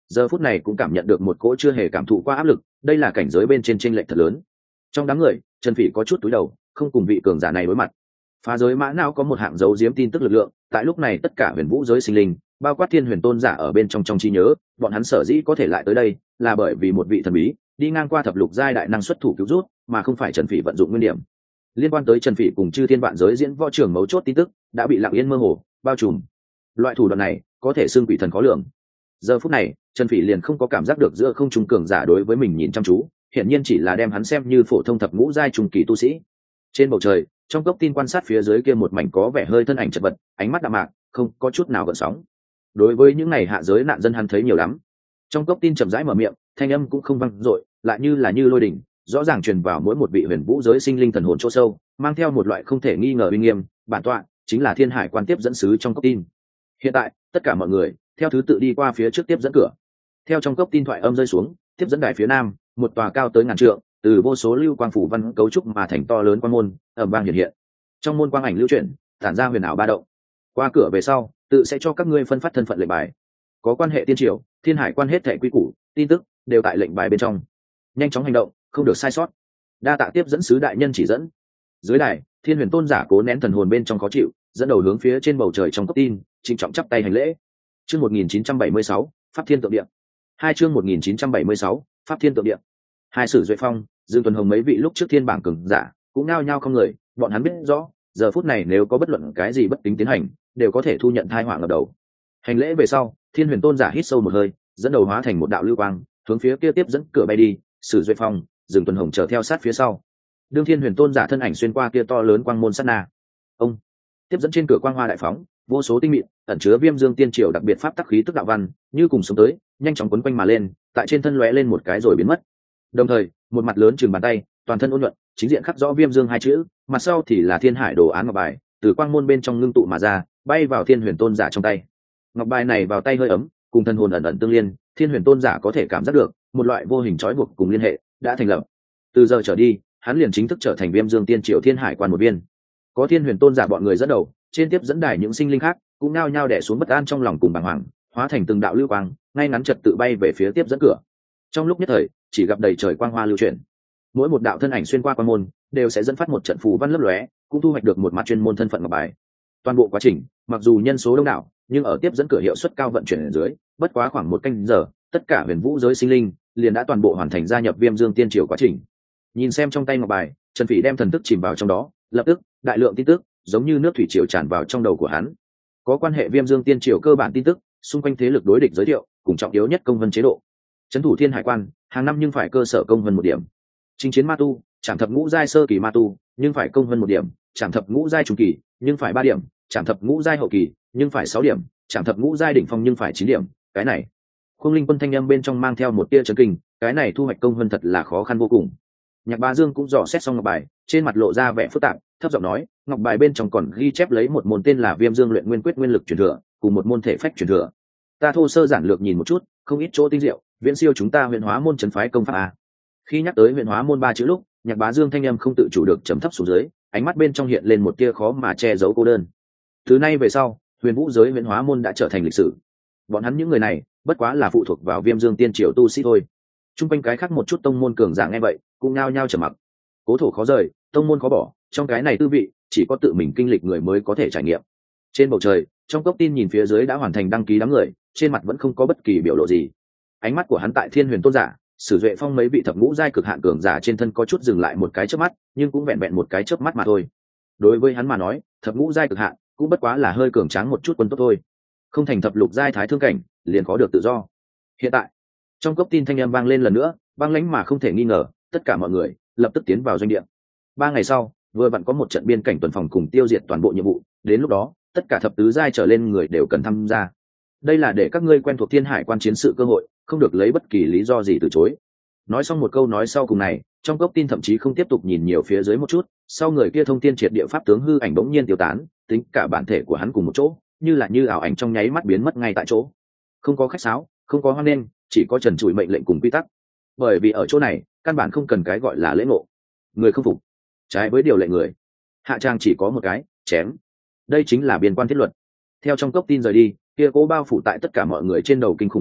giờ phút này cũng cảm nhận được một cỗ chưa hề cảm thụ qua áp lực, đây là cảnh giới bên trên chênh lệch thật lớn. Trong đám người, Trần Phỉ có chút túi đầu, không cùng vị cường giả này đối mặt. Phá giới mã não có một hạng dấu giếm tin tức lực lượng, tại lúc này tất cả huyền vũ giới sinh linh, bao quát thiên huyền tôn giả ở bên trong trong trí nhớ, bọn hắn sở dĩ có thể lại tới đây, là bởi vì một vị thần bí đi ngang qua thập lục giai đại năng xuất thủ cứu rút, mà không phải Trần Phỉ vận dụng nguyên điểm. Liên quan tới Trần Phỉ cùng chư thiên vạn giới diễn võ trường mấu chốt tin tức, đã bị lặng yên mơ hồ bao trùm. Loại thủ đoạn này, có thể xưng quỷ thần khó lường. Giờ phút này, Trần Phỉ liền không có cảm giác được giữa không trung cường giả đối với mình nhìn chăm chú, hiển nhiên chỉ là đem hắn xem như phổ thông thập ngũ giai trung kỳ tu sĩ. Trên bầu trời, trong cốc tin quan sát phía dưới kia một mảnh có vẻ hơi thân ảnh chật vật, ánh mắt đạm mạc, không có chút nào gợn sóng. Đối với những này hạ giới nạn dân hắn thấy nhiều lắm. Trong cốc tin chậm rãi mở miệng, thanh âm cũng không vang dội, lại như là như lôi đỉnh, rõ ràng truyền vào mỗi một vị huyền vũ giới sinh linh thần hồn chỗ sâu, mang theo một loại không thể nghi ngờ uy nghiêm. Bản tọa chính là Thiên Hải quan tiếp dẫn sứ trong cốc tin. Hiện tại, tất cả mọi người theo thứ tự đi qua phía trước tiếp dẫn cửa. Theo trong cốc tin thoại âm rơi xuống, tiếp dẫn đài phía nam, một tòa cao tới ngàn trượng, từ vô số lưu quang phủ văn cấu trúc mà thành to lớn quang môn, ầm vang hiện hiện. Trong môn quang ảnh lưu chuyển, tản ra huyền ảo ba động. Qua cửa về sau, tự sẽ cho các ngươi phân phát thân phận lệnh bài. Có quan hệ tiên triều, Thiên Hải quan hết thảy quy củ, tin tức đều tại lệnh bài bên trong. Nhanh chóng hành động, không được sai sót. Đa tạ tiếp dẫn sứ đại nhân chỉ dẫn. Dưới đài, Thiên Huyền Tôn giả cố nén thần hồn bên trong khó chịu, dẫn đầu hướng phía trên bầu trời trong cốc tin, trịnh trọng chắp tay hành lễ. Chương một nghìn chín trăm bảy mươi sáu, Pháp Thiên Tượng Địa. Hai chương một nghìn chín trăm bảy mươi sáu, Pháp Thiên Tượng Địa. Hai Sử Duệ Phong, Dương Tuần Hồng mấy vị lúc trước thiên bảng cường giả, cũng nao nhao không người, bọn hắn biết rõ, giờ phút này nếu có bất luận cái gì bất kính tiến hành, đều có thể thu nhận tai họa ngập đầu. Hành lễ về sau, Thiên Huyền Tôn giả hít sâu một hơi, dẫn đầu hóa thành một đạo lưu quang, hướng phía kia tiếp dẫn cửa bay đi. Sử Duệ Phong, Dương Tuần Hồng chờ theo sát phía sau. Đương Thiên Huyền Tôn giả thân ảnh xuyên qua kia to lớn quang môn sát na, ông tiếp dẫn trên cửa quang hoa đại phóng, vô số tinh mịn ẩn chứa viêm dương tiên triều đặc biệt pháp tắc khí tức đạo văn, như cùng sống tới, nhanh chóng quấn quanh mà lên, tại trên thân lóe lên một cái rồi biến mất. Đồng thời, một mặt lớn chừng bàn tay, toàn thân ôn nhuận, chính diện khắc rõ viêm dương hai chữ, mặt sau thì là thiên hải đồ án ngọc bài, từ quang môn bên trong ngưng tụ mà ra, bay vào Thiên Huyền Tôn giả trong tay. Ngọc bài này vào tay hơi ấm, cùng thân hồn ẩn ẩn tương liên, Thiên Huyền Tôn giả có thể cảm giác được một loại vô hình trói buộc cùng liên hệ đã thành lập. Từ giờ trở đi, hắn liền chính thức trở thành viêm dương tiên triều thiên hải quan một viên. Có Thiên Huyền Tôn giả bọn người dẫn đầu, trên tiếp dẫn đài những sinh linh khác cũng nao nhao đè xuống bất an trong lòng cùng bàng hoàng, hóa thành từng đạo lưu quang, ngay ngắn trật tự bay về phía tiếp dẫn cửa. Trong lúc nhất thời, chỉ gặp đầy trời quang hoa lưu chuyển. Mỗi một đạo thân ảnh xuyên qua quan môn, đều sẽ dẫn phát một trận phù văn lấp lóe, cũng thu hoạch được một mặt chuyên môn thân phận ngọc bài. Toàn bộ quá trình, mặc dù nhân số đông đảo, nhưng ở tiếp dẫn cửa hiệu suất cao vận chuyển ở dưới, bất quá khoảng một canh giờ, tất cả huyền vũ giới sinh linh liền đã toàn bộ hoàn thành gia nhập viêm dương tiên triều quá trình. Nhìn xem trong tay ngọc bài, Trần Phỉ đem thần thức chìm vào trong đó, lập tức đại lượng tin tức giống như nước thủy triều tràn vào trong đầu của hắn. Có quan hệ viêm dương tiên triều cơ bản tin tức, xung quanh thế lực đối địch giới thiệu, cùng trọng yếu nhất công vân chế độ. Trấn thủ thiên hải quan, hàng năm nhưng phải cơ sở công vân một điểm. Chinh chiến ma tu, chạm thập ngũ giai sơ kỳ ma tu, nhưng phải công vân một điểm, chạm thập ngũ giai trung kỳ, nhưng phải ba điểm, chạm thập ngũ giai hậu kỳ, nhưng phải sáu điểm, chạm thập ngũ giai đỉnh phong nhưng phải chín điểm. Cái này, Khung Linh Quân thanh âm bên trong mang theo một tia chấn kinh, cái này thu hoạch công vân thật là khó khăn vô cùng. Nhạc Bá Dương cũng dò xét xong ngọc bài, trên mặt lộ ra vẻ phức tạp, thấp giọng nói, ngọc bài bên trong còn ghi chép lấy một môn tên là Viêm Dương Luyện Nguyên Quyết nguyên lực truyền thừa, cùng một môn thể phách truyền thừa. Ta thô sơ giản lược nhìn một chút, không ít chỗ tinh diệu, viễn siêu chúng ta Huyền Hóa môn trấn phái công pháp a. Khi nhắc tới Huyền Hóa môn ba chữ lúc, Nhạc Bá Dương thanh âm không tự chủ được trầm thấp xuống dưới, ánh mắt bên trong hiện lên một tia khó mà che giấu cô đơn. Từ nay về sau, Huyền Vũ giới Huyền Hóa môn đã trở thành lịch sử. Bọn hắn những người này, bất quá là phụ thuộc vào Viêm Dương tiên triều tu sĩ thôi. Trung quanh cái khác một chút tông môn cường giả nghe vậy, cũng nhao nhao trầm mặc. Cố thổ khó rời, tông môn khó bỏ, trong cái này tư vị, chỉ có tự mình kinh lịch người mới có thể trải nghiệm. Trên bầu trời, trong cốc tin nhìn phía dưới đã hoàn thành đăng ký đám người, trên mặt vẫn không có bất kỳ biểu lộ gì. Ánh mắt của hắn tại Thiên Huyền Tôn giả, Sử Duệ Phong mấy vị thập ngũ giai cực hạn cường giả trên thân có chút dừng lại một cái chớp mắt, nhưng cũng vẹn vẹn một cái chớp mắt mà thôi. Đối với hắn mà nói, thập ngũ giai cực hạn cũng bất quá là hơi cường tráng một chút quân tốt thôi. Không thành thập lục giai thái thương cảnh, liền có được tự do. Hiện tại, trong cốc tin thanh âm vang lên lần nữa, băng lãnh mà không thể nghi ngờ, tất cả mọi người lập tức tiến vào doanh địa. Ba ngày sau, vừa vặn có một trận biên cảnh tuần phòng cùng tiêu diệt toàn bộ nhiệm vụ, đến lúc đó, tất cả thập tứ giai trở lên người đều cần tham gia. Đây là để các ngươi quen thuộc thiên hải quan chiến sự cơ hội, không được lấy bất kỳ lý do gì từ chối. Nói xong một câu nói sau cùng này, trong cốc tin thậm chí không tiếp tục nhìn nhiều phía dưới một chút, sau người kia thông thiên triệt địa pháp tướng hư ảnh bỗng nhiên tiêu tán, tính cả bản thể của hắn cùng một chỗ, như là như ảo ảnh trong nháy mắt biến mất ngay tại chỗ. Không có khách sáo, không có hoan nghênh, chỉ có trần trụi mệnh lệnh cùng quy tắc. Bởi vì ở chỗ này, căn bản không cần cái gọi là lễ ngộ. Người không phục, trái với điều lệ người, hạ trang chỉ có một cái, chém. Đây chính là biên quan thiết luật. Theo trong cốc tin rời đi, kia cố bao phủ tại tất cả mọi người trên đầu kinh khủng uy áp,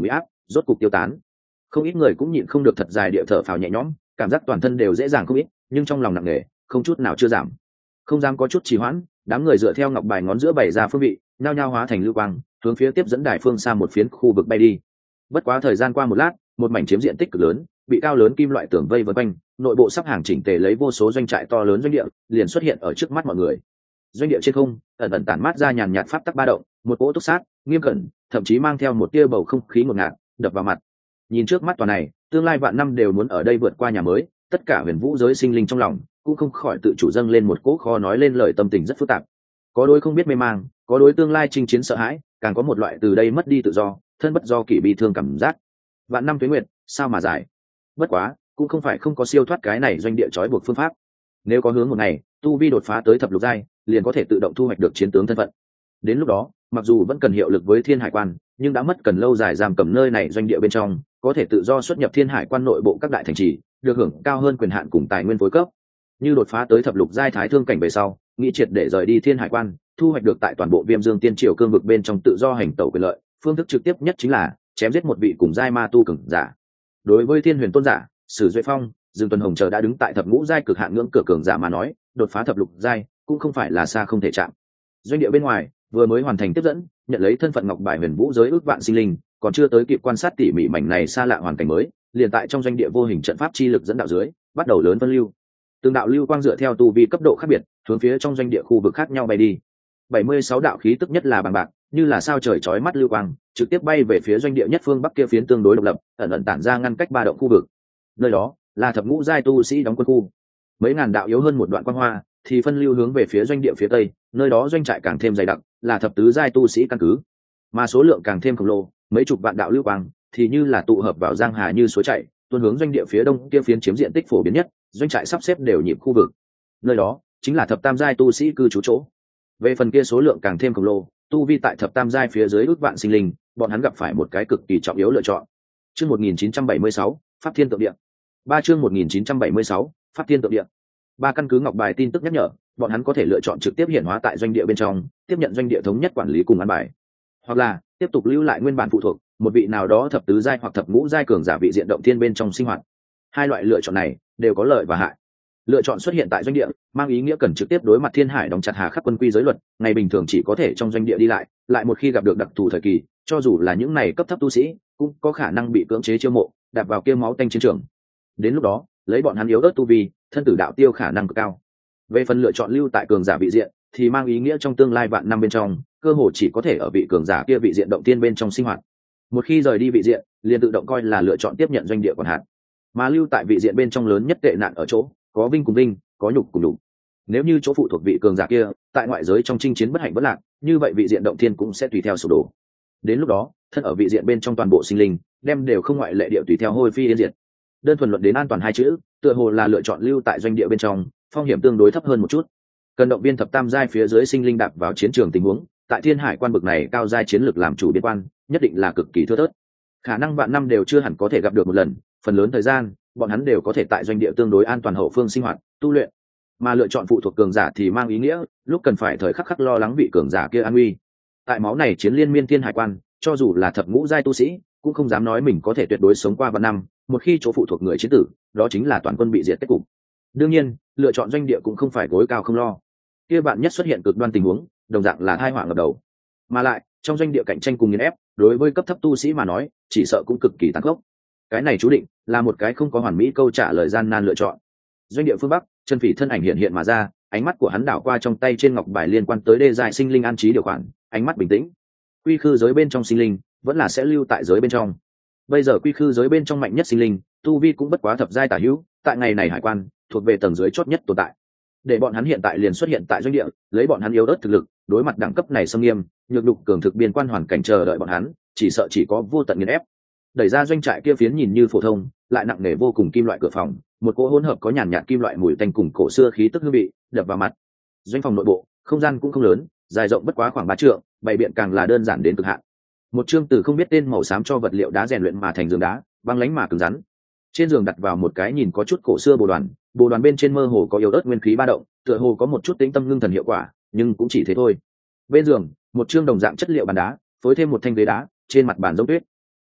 rốt cục tiêu tán. Không ít người cũng nhịn không được thật dài địa thở phào nhẹ nhõm, cảm giác toàn thân đều dễ dàng không ít, nhưng trong lòng nặng nề không chút nào chưa giảm. Không dám có chút trì hoãn, đám người dựa theo ngọc bài ngón giữa bày ra phương vị, nhao nhao hóa thành lưu quang, hướng phía tiếp dẫn đài phương xa một phiến khu vực bay đi. Bất quá thời gian qua một lát, một mảnh chiếm diện tích cực lớn, bị cao lớn kim loại tường vây vây quanh, nội bộ sắp hàng chỉnh tề lấy vô số doanh trại to lớn doanh địa liền xuất hiện ở trước mắt mọi người. Doanh địa trên không ẩn ẩn tản mát ra nhàn nhạt pháp tắc ba động, một cỗ túc sát nghiêm cẩn, thậm chí mang theo một tia bầu không khí ngột ngạt đập vào mặt. Nhìn trước mắt toàn này, tương lai vạn năm đều muốn ở đây vượt qua nhà mới, tất cả huyền vũ giới sinh linh trong lòng cũng không khỏi tự chủ dâng lên một cỗ khó nói lên lời tâm tình rất phức tạp. Có đối không biết mê mang, có đối tương lai chinh chiến sợ hãi, càng có một loại từ đây mất đi tự do, thân bất do kỷ bi thương cảm giác. Vạn năm tuế nguyệt sao mà dài. Bất quá cũng không phải không có siêu thoát cái này doanh địa trói buộc phương pháp. Nếu có hướng một ngày tu vi đột phá tới thập lục giai, liền có thể tự động thu hoạch được chiến tướng thân phận. Đến lúc đó mặc dù vẫn cần hiệu lực với thiên hải quan, nhưng đã mất cần lâu dài giam cầm nơi này doanh địa bên trong, có thể tự do xuất nhập thiên hải quan nội bộ các đại thành trì, được hưởng cao hơn quyền hạn cùng tài nguyên phối cấp. Như đột phá tới thập lục giai thái thương cảnh về sau, nghĩ triệt để rời đi thiên hải quan, thu hoạch được tại toàn bộ viêm dương tiên triều cương vực bên trong tự do hành tẩu quyền lợi, phương thức trực tiếp nhất chính là chém giết một vị cùng giai ma tu cường giả. Đối với thiên huyền tôn giả, sử duệ phong, dương tuần hồng chờ đã đứng tại thập ngũ giai cực hạn ngưỡng cửa cường giả mà nói, đột phá thập lục giai cũng không phải là xa không thể chạm. Doanh địa bên ngoài vừa mới hoàn thành tiếp dẫn, nhận lấy thân phận ngọc bài huyền vũ giới ước vạn sinh linh, còn chưa tới kịp quan sát tỉ mỉ mảnh này xa lạ hoàn cảnh mới, liền tại trong doanh địa vô hình trận pháp chi lực dẫn đạo dưới bắt đầu lớn phân lưu. Từng đạo lưu quang dựa theo tu vi cấp độ khác biệt, hướng phía trong doanh địa khu vực khác nhau bay đi. bảy mươi sáu đạo khí tức nhất là bằng bạc, như là sao trời chói mắt lưu quang, trực tiếp bay về phía doanh địa nhất phương bắc kia phiến tương đối độc lập, ẩn ẩn tản ra ngăn cách ba động khu vực. Nơi đó là thập ngũ giai tu sĩ đóng quân khu. Mấy ngàn đạo yếu hơn một đoạn quang hoa, thì phân lưu hướng về phía doanh địa phía tây, nơi đó doanh trại càng thêm dày đặc, là thập tứ giai tu sĩ căn cứ. Mà số lượng càng thêm khổng lồ, mấy chục vạn đạo lưu quang thì như là tụ hợp vào giang hà như suối chảy, tuôn hướng doanh địa phía đông kia phiến chiếm diện tích phổ biến nhất, doanh trại sắp xếp đều nhịp khu vực. Nơi đó chính là thập tam giai tu sĩ cư trú chỗ. Về phần kia số lượng càng thêm khổng lồ, tu vi tại thập tam giai phía dưới ước vạn sinh linh, bọn hắn gặp phải một cái cực kỳ trọng yếu lựa chọn. Chương một nghìn chín trăm bảy mươi sáu, Pháp Thiên Tượng Địa. Ba chương một nghìn chín trăm bảy mươi sáu, Pháp Thiên Tượng Địa. Ba căn cứ ngọc bài tin tức nhắc nhở, bọn hắn có thể lựa chọn trực tiếp hiển hóa tại doanh địa bên trong, tiếp nhận doanh địa thống nhất quản lý cùng an bài, hoặc là tiếp tục lưu lại nguyên bản phụ thuộc một vị nào đó thập tứ giai hoặc thập ngũ giai cường giả vị diện động thiên bên trong sinh hoạt. Hai loại lựa chọn này đều có lợi và hại. Lựa chọn xuất hiện tại doanh địa mang ý nghĩa cần trực tiếp đối mặt thiên hải đóng chặt hà khắc quân quy giới luật, ngày bình thường chỉ có thể trong doanh địa đi lại, lại một khi gặp được đặc thù thời kỳ, cho dù là những này cấp thấp tu sĩ cũng có khả năng bị cưỡng chế chiêu mộ, đạp vào kia máu tanh chiến trường. Đến lúc đó lấy bọn hắn yếu ớt tu vi, thân tử đạo tiêu khả năng cực cao. Về phần lựa chọn lưu tại cường giả vị diện thì mang ý nghĩa trong tương lai vạn năm bên trong, cơ hội chỉ có thể ở vị cường giả kia vị diện động tiên bên trong sinh hoạt. Một khi rời đi vị diện, liền tự động coi là lựa chọn tiếp nhận doanh địa quản hạt. Mà lưu tại vị diện bên trong lớn nhất tệ nạn ở chỗ, có vinh cùng vinh, có nhục cùng nhục. Nếu như chỗ phụ thuộc vị cường giả kia tại ngoại giới trong chinh chiến bất hạnh bất lạc, như vậy vị diện động thiên cũng sẽ tùy theo sụp đổ. Đến lúc đó, thân ở vị diện bên trong toàn bộ sinh linh, đem đều không ngoại lệ địa tùy theo hôi phi yên diệt. Đơn thuần luận đến an toàn hai chữ, tựa hồ là lựa chọn lưu tại doanh địa bên trong, phong hiểm tương đối thấp hơn một chút. Cần động viên thập tam giai phía dưới sinh linh đạp vào chiến trường tình huống, tại thiên hải quan bực này cao giai chiến lược làm chủ biên quan, nhất định là cực kỳ thưa thớt. Khả năng vạn năm đều chưa hẳn có thể gặp được một lần, phần lớn thời gian bọn hắn đều có thể tại doanh địa tương đối an toàn hậu phương sinh hoạt tu luyện. Mà lựa chọn phụ thuộc cường giả thì mang ý nghĩa lúc cần phải thời khắc khắc lo lắng vị cường giả kia an nguy. Tại máu này chiến liên miên thiên hải quan, cho dù là thập ngũ giai tu sĩ cũng không dám nói mình có thể tuyệt đối sống qua vạn năm, một khi chỗ phụ thuộc người chiến tử, đó chính là toàn quân bị diệt kết cục. Đương nhiên lựa chọn doanh địa cũng không phải gối cao không lo, kia bạn nhất xuất hiện cực đoan tình huống, đồng dạng là tai họa ngập đầu. Mà lại trong doanh địa cạnh tranh cùng nghiền ép, đối với cấp thấp tu sĩ mà nói chỉ sợ cũng cực kỳ tàn khốc. Cái này chú định là một cái không có hoàn mỹ câu trả lời gian nan lựa chọn. Doanh địa phương bắc, Trần Phỉ thân ảnh hiện hiện mà ra, ánh mắt của hắn đảo qua trong tay trên ngọc bài liên quan tới đê giai sinh linh an trí điều khoản, ánh mắt bình tĩnh. Quy khư giới bên trong sinh linh vẫn là sẽ lưu tại giới bên trong. Bây giờ quy khư giới bên trong mạnh nhất sinh linh, tu vi cũng bất quá thập giai tả hữu, tại ngày này hải quan thuộc về tầng dưới chót nhất tồn tại. Để bọn hắn hiện tại liền xuất hiện tại doanh địa, lấy bọn hắn yếu ớt thực lực, đối mặt đẳng cấp này xâm nghiêm, nhược đục cường thực biên quan hoàn cảnh chờ đợi bọn hắn, chỉ sợ chỉ có vô tận nghiền ép. Đẩy ra doanh trại kia phiến nhìn như phổ thông, lại nặng nề vô cùng kim loại cửa phòng, một cỗ hỗn hợp có nhàn nhạt kim loại mùi tanh cùng cổ xưa khí tức hương vị đập vào mặt. Doanh phòng nội bộ, không gian cũng không lớn, dài rộng bất quá khoảng ba trượng, bày biện càng là đơn giản đến cực hạn. Một chương từ không biết tên màu xám cho vật liệu đá rèn luyện mà thành giường đá, băng lãnh mà cứng rắn. Trên giường đặt vào một cái nhìn có chút cổ xưa bồ đoàn, bồ đoàn bên trên mơ hồ có yếu ớt nguyên khí ba động, tựa hồ có một chút tĩnh tâm ngưng thần hiệu quả, nhưng cũng chỉ thế thôi. Bên giường, một chương đồng dạng chất liệu bàn đá, phối thêm một thanh ghế đá, trên mặt bàn giống tuyết.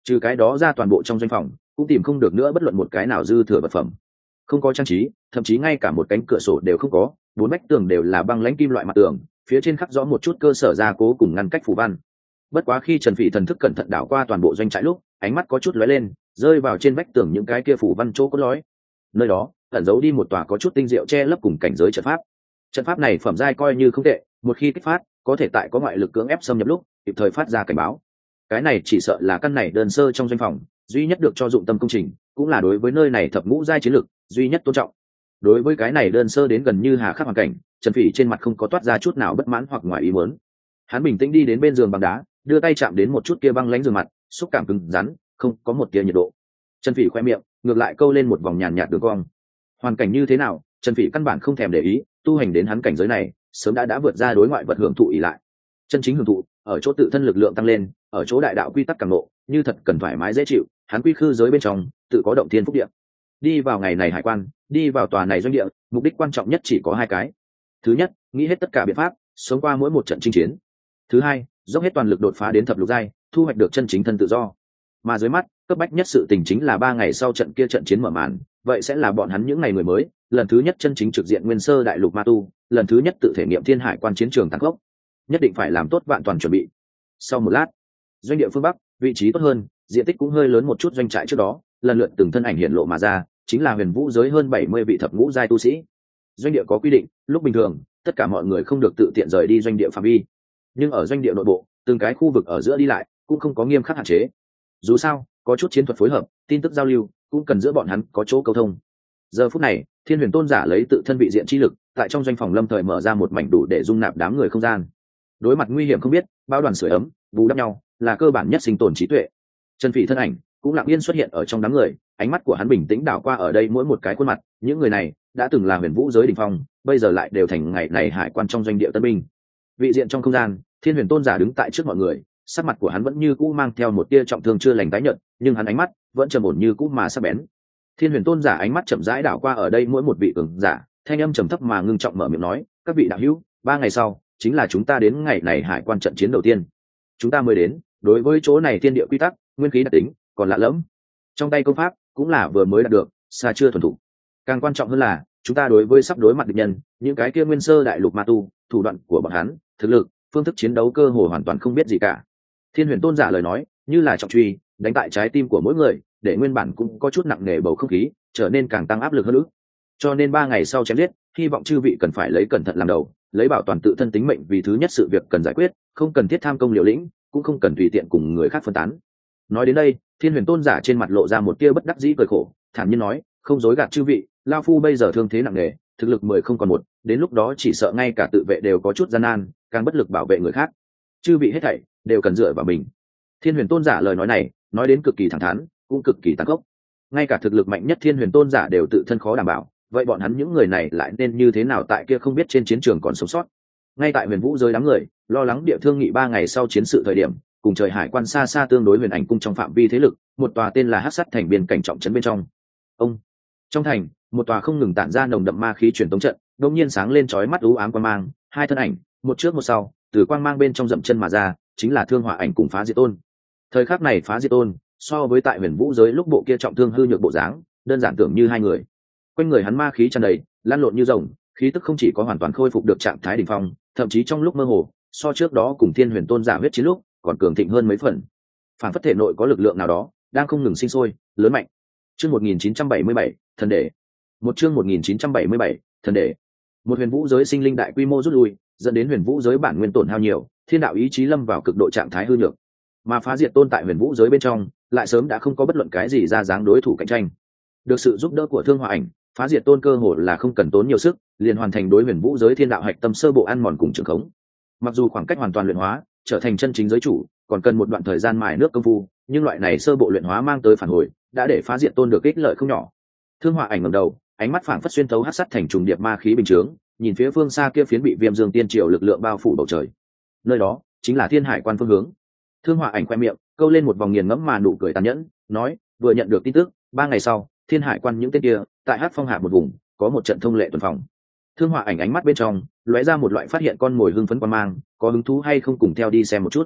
Trừ cái đó ra toàn bộ trong doanh phòng cũng tìm không được nữa bất luận một cái nào dư thừa vật phẩm, không có trang trí, thậm chí ngay cả một cánh cửa sổ đều không có, bốn vách tường đều là băng lãnh kim loại mặt tường, phía trên khắc rõ một chút cơ sở gia cố cùng ngăn cách phù văn. Bất quá khi Trần Phỉ thần thức cẩn thận đảo qua toàn bộ doanh trại lúc, ánh mắt có chút lóe lên, rơi vào trên vách tường những cái kia phù văn chỗ cốt lõi. Nơi đó ẩn giấu đi một tòa có chút tinh diệu che lấp cùng cảnh giới trận pháp. Trận pháp này phẩm giai coi như không tệ, một khi kích phát, có thể tại có ngoại lực cưỡng ép xâm nhập lúc, kịp thời phát ra cảnh báo. Cái này chỉ sợ là căn này đơn sơ trong doanh phòng, duy nhất được cho dụng tâm công trình, cũng là đối với nơi này thập ngũ giai chiến lực, duy nhất tôn trọng. Đối với cái này đơn sơ đến gần như hà khắc hoàn cảnh, Trần Phỉ trên mặt không có toát ra chút nào bất mãn hoặc ngoài ý muốn. Hắn bình tĩnh đi đến bên giường bằng đá, đưa tay chạm đến một chút kia băng lãnh giường mặt, xúc cảm cứng rắn, không có một tia nhiệt độ. Trần Phỉ khoe miệng ngược lại câu lên một vòng nhàn nhạt đường cong. Hoàn cảnh như thế nào, Trần Phỉ căn bản không thèm để ý, tu hành đến hắn cảnh giới này, sớm đã đã vượt ra đối ngoại vật hưởng thụ ỷ lại. Chân chính hưởng thụ, ở chỗ tự thân lực lượng tăng lên, ở chỗ đại đạo quy tắc càng ngộ, như thật cần thoải mái dễ chịu, hắn quy khư giới bên trong, tự có động thiên phúc địa. Đi vào ngày này hải quan, đi vào tòa này doanh địa, mục đích quan trọng nhất chỉ có hai cái. Thứ nhất, nghĩ hết tất cả biện pháp, sống qua mỗi một trận chinh chiến. Thứ hai, dốc hết toàn lực đột phá đến thập lục giai, thu hoạch được chân chính thân tự do. Mà dưới mắt, cấp bách nhất sự tình chính là ba ngày sau trận kia trận chiến mở màn, vậy sẽ là bọn hắn những ngày người mới, lần thứ nhất chân chính trực diện nguyên sơ đại lục ma tu, lần thứ nhất tự thể nghiệm thiên hải quan chiến trường tăng gốc, nhất định phải làm tốt vạn toàn chuẩn bị. Sau một lát, doanh địa phương bắc, vị trí tốt hơn, diện tích cũng hơi lớn một chút doanh trại trước đó, lần lượt từng thân ảnh hiện lộ mà ra, chính là huyền vũ giới hơn bảy mươi vị thập ngũ giai tu sĩ. Doanh địa có quy định, lúc bình thường, tất cả mọi người không được tự tiện rời đi doanh địa phạm vi, nhưng ở doanh địa nội bộ, từng cái khu vực ở giữa đi lại cũng không có nghiêm khắc hạn chế. Dù sao, có chút chiến thuật phối hợp, tin tức giao lưu cũng cần giữa bọn hắn có chỗ câu thông. Giờ phút này, Thiên Huyền Tôn giả lấy tự thân vị diện chi lực, tại trong doanh phòng lâm thời mở ra một mảnh đủ để dung nạp đám người không gian. Đối mặt nguy hiểm không biết, bao đoàn sưởi ấm, bù đắp nhau, là cơ bản nhất sinh tồn trí tuệ. Trần Phỉ thân ảnh cũng lặng yên xuất hiện ở trong đám người, ánh mắt của hắn bình tĩnh đảo qua ở đây mỗi một cái khuôn mặt, những người này đã từng là huyền vũ giới đỉnh phong, bây giờ lại đều thành ngày này hải quan trong doanh địa tân binh. Vị diện trong không gian, Thiên Huyền Tôn giả đứng tại trước mọi người, sắc mặt của hắn vẫn như cũ mang theo một tia trọng thương chưa lành tái nhợt, nhưng hắn ánh mắt vẫn trầm ổn như cũ mà sắc bén. Thiên Huyền Tôn giả ánh mắt chậm rãi đảo qua ở đây mỗi một vị cường giả, thanh âm trầm thấp mà ngưng trọng mở miệng nói, các vị đạo hữu, ba ngày sau chính là chúng ta đến ngày này hải quan trận chiến đầu tiên. Chúng ta mới đến, đối với chỗ này thiên địa quy tắc, nguyên khí đặc tính còn lạ lẫm, trong tay công pháp cũng là vừa mới đạt được, xa chưa thuần thục. Càng quan trọng hơn là chúng ta đối với sắp đối mặt địch nhân, những cái kia nguyên sơ đại lục ma tu, thủ đoạn của bọn hắn, thực lực, phương thức chiến đấu cơ hồ hoàn toàn không biết gì cả. Thiên Huyền Tôn giả lời nói như là trọng truy đánh tại trái tim của mỗi người, để nguyên bản cũng có chút nặng nề bầu không khí trở nên càng tăng áp lực hơn nữa. Cho nên ba ngày sau chém giết, hy vọng chư vị cần phải lấy cẩn thận làm đầu, lấy bảo toàn tự thân tính mệnh vì thứ nhất sự việc cần giải quyết, không cần thiết tham công liều lĩnh, cũng không cần tùy tiện cùng người khác phân tán. Nói đến đây, Thiên Huyền Tôn giả trên mặt lộ ra một tia bất đắc dĩ cười khổ, thản nhiên nói, không dối gạt chư vị, lao phu bây giờ thương thế nặng nề, thực lực mười không còn một, đến lúc đó chỉ sợ ngay cả tự vệ đều có chút gian nan, càng bất lực bảo vệ người khác. Chư vị hết thảy đều cần dựa vào mình. Thiên Huyền Tôn giả lời nói này nói đến cực kỳ thẳng thắn, cũng cực kỳ tàn khốc. Ngay cả thực lực mạnh nhất Thiên Huyền Tôn giả đều tự thân khó đảm bảo, vậy bọn hắn những người này lại nên như thế nào tại kia không biết trên chiến trường còn sống sót. Ngay tại huyền vũ giới đám người lo lắng địa thương nghị ba ngày sau chiến sự thời điểm, cùng trời hải quan xa xa tương đối huyền ảnh cung trong phạm vi thế lực, một tòa tên là Hắc Sắt thành biên cảnh trọng trấn bên trong. Ông trong thành, một tòa không ngừng tản ra nồng đậm ma khí truyền tống trận đột nhiên sáng lên chói mắt u ám quang mang, hai thân ảnh, một trước một sau, từ quang mang bên trong dậm chân mà ra, chính là Thương Hỏa Ảnh cùng Phá Diệt Tôn. Thời khắc này Phá Diệt Tôn so với tại huyền vũ giới lúc bộ kia trọng thương hư nhược bộ dáng, đơn giản tưởng như hai người. Quanh người hắn ma khí tràn đầy, lan lộn như rồng, khí tức không chỉ có hoàn toàn khôi phục được trạng thái đỉnh phong, thậm chí trong lúc mơ hồ, so trước đó cùng Thiên Huyền Tôn giả huyết chiến lúc, còn cường thịnh hơn mấy phần. Phản phất thể nội có lực lượng nào đó đang không ngừng sinh sôi, lớn mạnh. Chương một nghìn chín trăm bảy mươi bảy, thần đệ. Một chương một nghìn chín trăm bảy mươi bảy, thần đệ. Một huyền vũ giới sinh linh đại quy mô rút lui, dẫn đến huyền vũ giới bản nguyên tổn hao nhiều, thiên đạo ý chí lâm vào cực độ trạng thái hư nhược. Mà Phá Diệt Tôn tại huyền vũ giới bên trong, lại sớm đã không có bất luận cái gì ra dáng đối thủ cạnh tranh. Được sự giúp đỡ của Thương Hỏa Ảnh, Phá Diệt Tôn cơ hồ là không cần tốn nhiều sức, liền hoàn thành đối huyền vũ giới thiên đạo hạch tâm sơ bộ ăn mòn cùng trường khống. Mặc dù khoảng cách hoàn toàn luyện hóa, trở thành chân chính giới chủ, còn cần một đoạn thời gian mài nước công phu, nhưng loại này sơ bộ luyện hóa mang tới phản hồi, đã để Phá Diệt Tôn được ích lợi không nhỏ. Thương Hỏa Ảnh ngẩng đầu, ánh mắt phảng phất xuyên thấu hắc sắt thành trùng điệp ma khí bình chướng, nhìn phía phương xa kia phiến bị Viêm Dương Tiên Triều lực lượng bao phủ bầu trời. Nơi đó chính là Thiên Hải quan phương hướng. Thương Hỏa Ảnh khoe miệng câu lên một vòng nghiền ngẫm mà nụ cười tàn nhẫn, nói, vừa nhận được tin tức, ba ngày sau, Thiên Hải quan những tên kia, tại Hắc Phong Hạ một vùng, có một trận thông lệ tuần phòng. Thương Hỏa Ảnh ánh mắt bên trong lóe ra một loại phát hiện con mồi hưng phấn quan mang, có hứng thú hay không cùng theo đi xem một chút.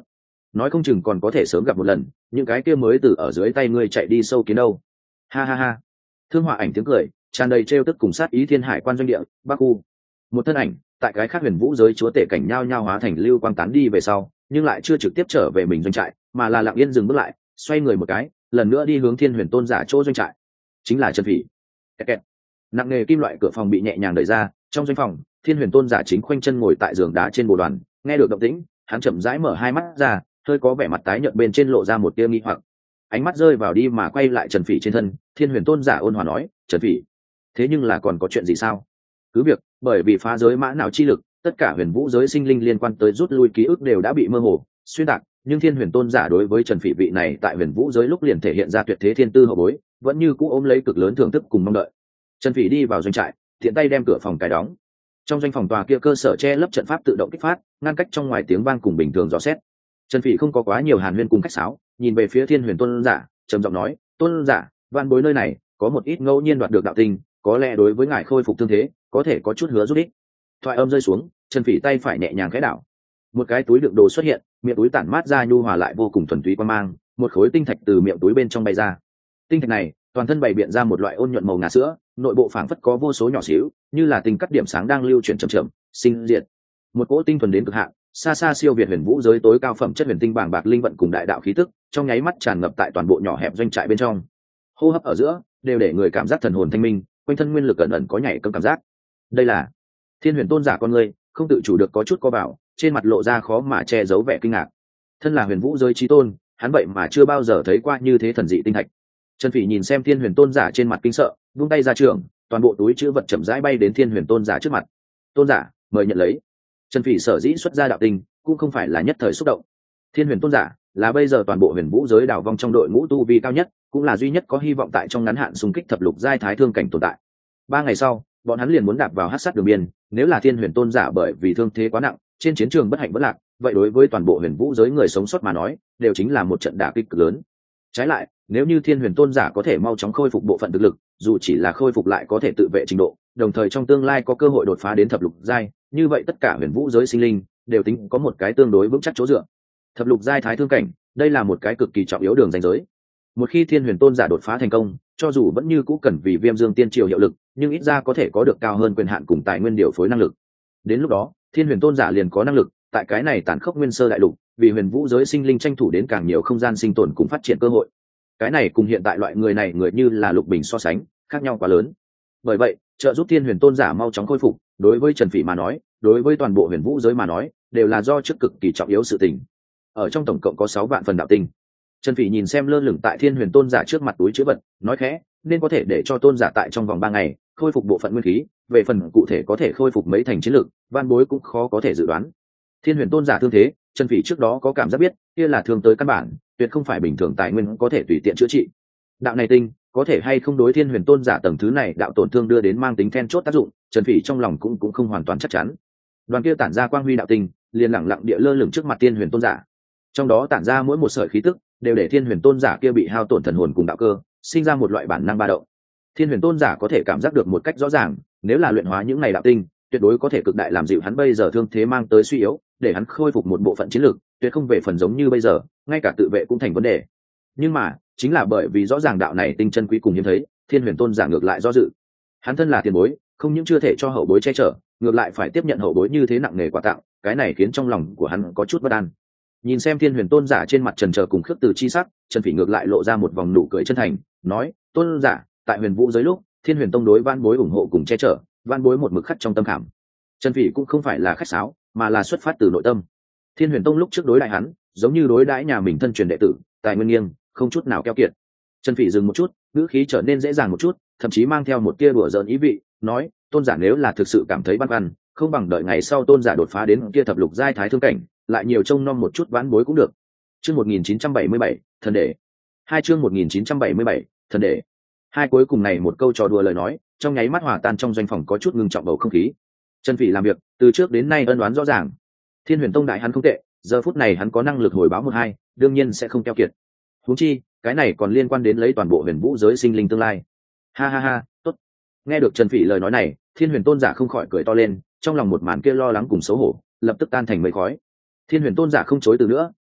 nói không chừng còn có thể sớm gặp một lần, những cái kia mới từ ở dưới tay ngươi chạy đi sâu kiến đâu. Ha ha ha. Thương Họa Ảnh tiếng cười tràn đầy trêu tức cùng sát ý. Thiên Hải quan doanh địa Bắc khu, một thân ảnh tại cái khác huyền vũ giới chúa tể cảnh nhao nhao hóa thành lưu quang tán đi về sau, nhưng lại chưa trực tiếp trở về mình doanh trại, mà là lặng yên dừng bước lại, xoay người một cái, lần nữa đi hướng Thiên Huyền Tôn giả chỗ doanh trại, chính là Trần Phỉ. Kẹt kẹt. Nặng nề kim loại cửa phòng bị nhẹ nhàng đẩy ra, trong doanh phòng, Thiên Huyền Tôn giả chính khoanh chân ngồi tại giường đá trên bồ đoàn, nghe được động tĩnh, hắn chậm rãi mở hai mắt ra, hơi có vẻ mặt tái nhợt, bên trên lộ ra một tia nghi hoặc. Ánh mắt rơi vào đi mà quay lại Trần Phỉ trên thân, Thiên Huyền Tôn giả ôn hòa nói, "Trần Phỉ, thế nhưng là còn có chuyện gì sao?" Cứ việc, bởi vì phá giới mã não chi lực, tất cả huyền vũ giới sinh linh liên quan tới rút lui ký ức đều đã bị mơ hồ, xuyên tạc, nhưng Thiên Huyền Tôn giả đối với Trần Phỉ vị này tại huyền vũ giới lúc liền thể hiện ra tuyệt thế thiên tư hậu bối, vẫn như cũ ôm lấy cực lớn thưởng thức cùng mong đợi. Trần Phỉ đi vào doanh trại, tiện tay đem cửa phòng cài đóng. Trong doanh phòng tòa kia cơ sở che lấp trận pháp tự động kích phát, ngăn cách trong ngoài tiếng vang cùng bình thường dò xét. Trần Phỉ không có quá nhiều hàn huyên cùng khách sáo, nhìn về phía Thiên Huyền Tôn giả, trầm giọng nói, "Tôn giả, van bối nơi này có một ít ngẫu nhiên đoạt được đạo tinh, có lẽ đối với ngài khôi phục thương thế có thể có chút hứa giúp ích." Thoại âm rơi xuống, Trần Phỉ tay phải nhẹ nhàng khẽ đảo, một cái túi đựng đồ xuất hiện, miệng túi tản mát ra nhu hòa lại vô cùng thuần túy quang mang, một khối tinh thạch từ miệng túi bên trong bay ra. Tinh thạch này toàn thân bày biện ra một loại ôn nhuận màu ngà sữa, nội bộ phảng phất có vô số nhỏ xíu, như là tinh cắt điểm sáng đang lưu chuyển chậm chậm, sinh diệt. Một cỗ tinh thuần đến cực hạn, xa xa siêu việt huyền vũ giới tối cao phẩm chất huyền tinh bảng bạc linh vận cùng đại đạo khí tức, trong nháy mắt tràn ngập tại toàn bộ nhỏ hẹp doanh trại bên trong. Hô hấp ở giữa, đều để người cảm giác thần hồn thanh minh, quanh thân nguyên lực ẩn ẩn có nhảy cấm cảm giác. Đây là Thiên Huyền Tôn giả con người, không tự chủ được có chút co bảo, trên mặt lộ ra khó mà che giấu vẻ kinh ngạc. Thân là huyền vũ giới chí tôn, hắn vậy mà chưa bao giờ thấy qua như thế thần dị tinh thạch. Trần Phỉ nhìn xem Thiên Huyền Tôn giả trên mặt kinh sợ, vung tay ra trường, toàn bộ túi chữ vật chậm rãi bay đến Thiên Huyền Tôn giả trước mặt. "Tôn giả, mời nhận lấy." Trần Phỉ sở dĩ xuất ra đạo tinh, cũng không phải là nhất thời xúc động. Thiên Huyền Tôn giả là bây giờ toàn bộ huyền vũ giới đảo vong trong đội ngũ tu vi cao nhất, cũng là duy nhất có hy vọng tại trong ngắn hạn xung kích thập lục giai thái thương cảnh tồn tại. Ba ngày sau, bọn hắn liền muốn đạp vào hắc sát đường biên, nếu là Thiên Huyền Tôn giả bởi vì thương thế quá nặng, trên chiến trường bất hạnh bất lạc, vậy đối với toàn bộ huyền vũ giới người sống sót mà nói, đều chính là một trận đả kích cực lớn. Trái lại, nếu như Thiên Huyền Tôn giả có thể mau chóng khôi phục bộ phận thực lực, dù chỉ là khôi phục lại có thể tự vệ trình độ, đồng thời trong tương lai có cơ hội đột phá đến thập lục giai, như vậy tất cả huyền vũ giới sinh linh đều tính có một cái tương đối vững chắc chỗ dựa. Thập lục giai thái thương cảnh, đây là một cái cực kỳ trọng yếu đường ranh giới. Một khi Thiên Huyền Tôn giả đột phá thành công, cho dù vẫn như cũ cần vì Viêm Dương Tiên Triều hiệu lực, nhưng ít ra có thể có được cao hơn quyền hạn cùng tài nguyên điều phối năng lực. Đến lúc đó, Thiên Huyền Tôn giả liền có năng lực tại cái này tàn khốc nguyên sơ đại lục, vì huyền vũ giới sinh linh tranh thủ đến càng nhiều không gian sinh tồn cùng phát triển cơ hội. Cái này cùng hiện tại loại người này người như là Lục Bình so sánh, khác nhau quá lớn. Bởi vậy, trợ giúp Thiên Huyền Tôn giả mau chóng khôi phục, đối với Trần Phỉ mà nói, đối với toàn bộ huyền vũ giới mà nói, đều là do chức cực kỳ trọng yếu sự tình. Ở trong tổng cộng có sáu vạn phần đạo tinh. Trần Phỉ nhìn xem lơ lửng tại Thiên Huyền Tôn giả trước mặt túi chứa vật, nói khẽ, nên có thể để cho tôn giả tại trong vòng ba ngày khôi phục bộ phận nguyên khí, về phần cụ thể có thể khôi phục mấy thành chiến lực, van bối cũng khó có thể dự đoán. Thiên Huyền Tôn giả thương thế, Trần Phỉ trước đó có cảm giác biết, kia là thương tới căn bản, tuyệt không phải bình thường tài nguyên có thể tùy tiện chữa trị. Đạo này tinh, có thể hay không đối Thiên Huyền Tôn giả tầng thứ này đạo tổn thương đưa đến mang tính then chốt tác dụng, Trần Phỉ trong lòng cũng cũng không hoàn toàn chắc chắn. Đoàn kia tản ra quang huy đạo tinh, liền lẳng lặng địa lơ lửng trước mặt Thiên Huyền Tôn giả. Trong đó tản ra mỗi một sợi khí tức, đều để Thiên Huyền Tôn giả kia bị hao tổn thần hồn cùng đạo cơ, sinh ra một loại bản năng ba động. Thiên Huyền Tôn giả có thể cảm giác được một cách rõ ràng, nếu là luyện hóa những này đạo tinh, tuyệt đối có thể cực đại làm dịu hắn bây giờ thương thế mang tới suy yếu, để hắn khôi phục một bộ phận chiến lực, tuyệt không về phần giống như bây giờ, ngay cả tự vệ cũng thành vấn đề. Nhưng mà, chính là bởi vì rõ ràng đạo này tinh chân quý cùng hiếm thấy, Thiên Huyền Tôn giả ngược lại do dự. Hắn thân là tiền bối, không những chưa thể cho hậu bối che chở, ngược lại phải tiếp nhận hậu bối như thế nặng nề quà tặng, cái này khiến trong lòng của hắn có chút bất an. Nhìn xem Thiên Huyền Tôn giả trên mặt trần chờ cùng khước từ chi sắc, Trần Phỉ ngược lại lộ ra một vòng nụ cười chân thành, nói: "Tôn giả, tại Huyền Vũ giới lúc, Thiên Huyền Tông đối van bối ủng hộ cùng che chở, van bối một mực khắc trong tâm khảm." Trần Phỉ cũng không phải là khách sáo, mà là xuất phát từ nội tâm. Thiên Huyền Tông lúc trước đối đại hắn, giống như đối đãi nhà mình thân truyền đệ tử, tài nguyên nghiêng, không chút nào keo kiệt. Trần Phỉ dừng một chút, ngữ khí trở nên dễ dàng một chút, thậm chí mang theo một tia đùa giỡn ý vị, nói: "Tôn giả nếu là thực sự cảm thấy băn khoăn, không bằng đợi ngày sau tôn giả đột phá đến kia thập lục giai thái thương cảnh, lại nhiều trông nom một chút vãn bối cũng được." Chương một nghìn chín trăm bảy mươi bảy, thần đệ. Hai chương một nghìn chín trăm bảy mươi bảy, thần đệ. Hai cuối cùng này một câu trò đùa lời nói, trong nháy mắt hòa tan trong doanh phòng có chút ngưng trọng bầu không khí. Trần Phỉ làm việc, từ trước đến nay ân oán rõ ràng. Thiên Huyền Tông đại hắn không tệ, giờ phút này hắn có năng lực hồi báo một hai, đương nhiên sẽ không keo kiệt. Huống chi, cái này còn liên quan đến lấy toàn bộ huyền vũ giới sinh linh tương lai. Ha ha ha, tốt. Nghe được Trần Phỉ lời nói này, Thiên Huyền Tôn giả không khỏi cười to lên, trong lòng một màn kia lo lắng cùng xấu hổ, lập tức tan thành mây khói. Thiên Huyền Tôn giả không chối từ nữa,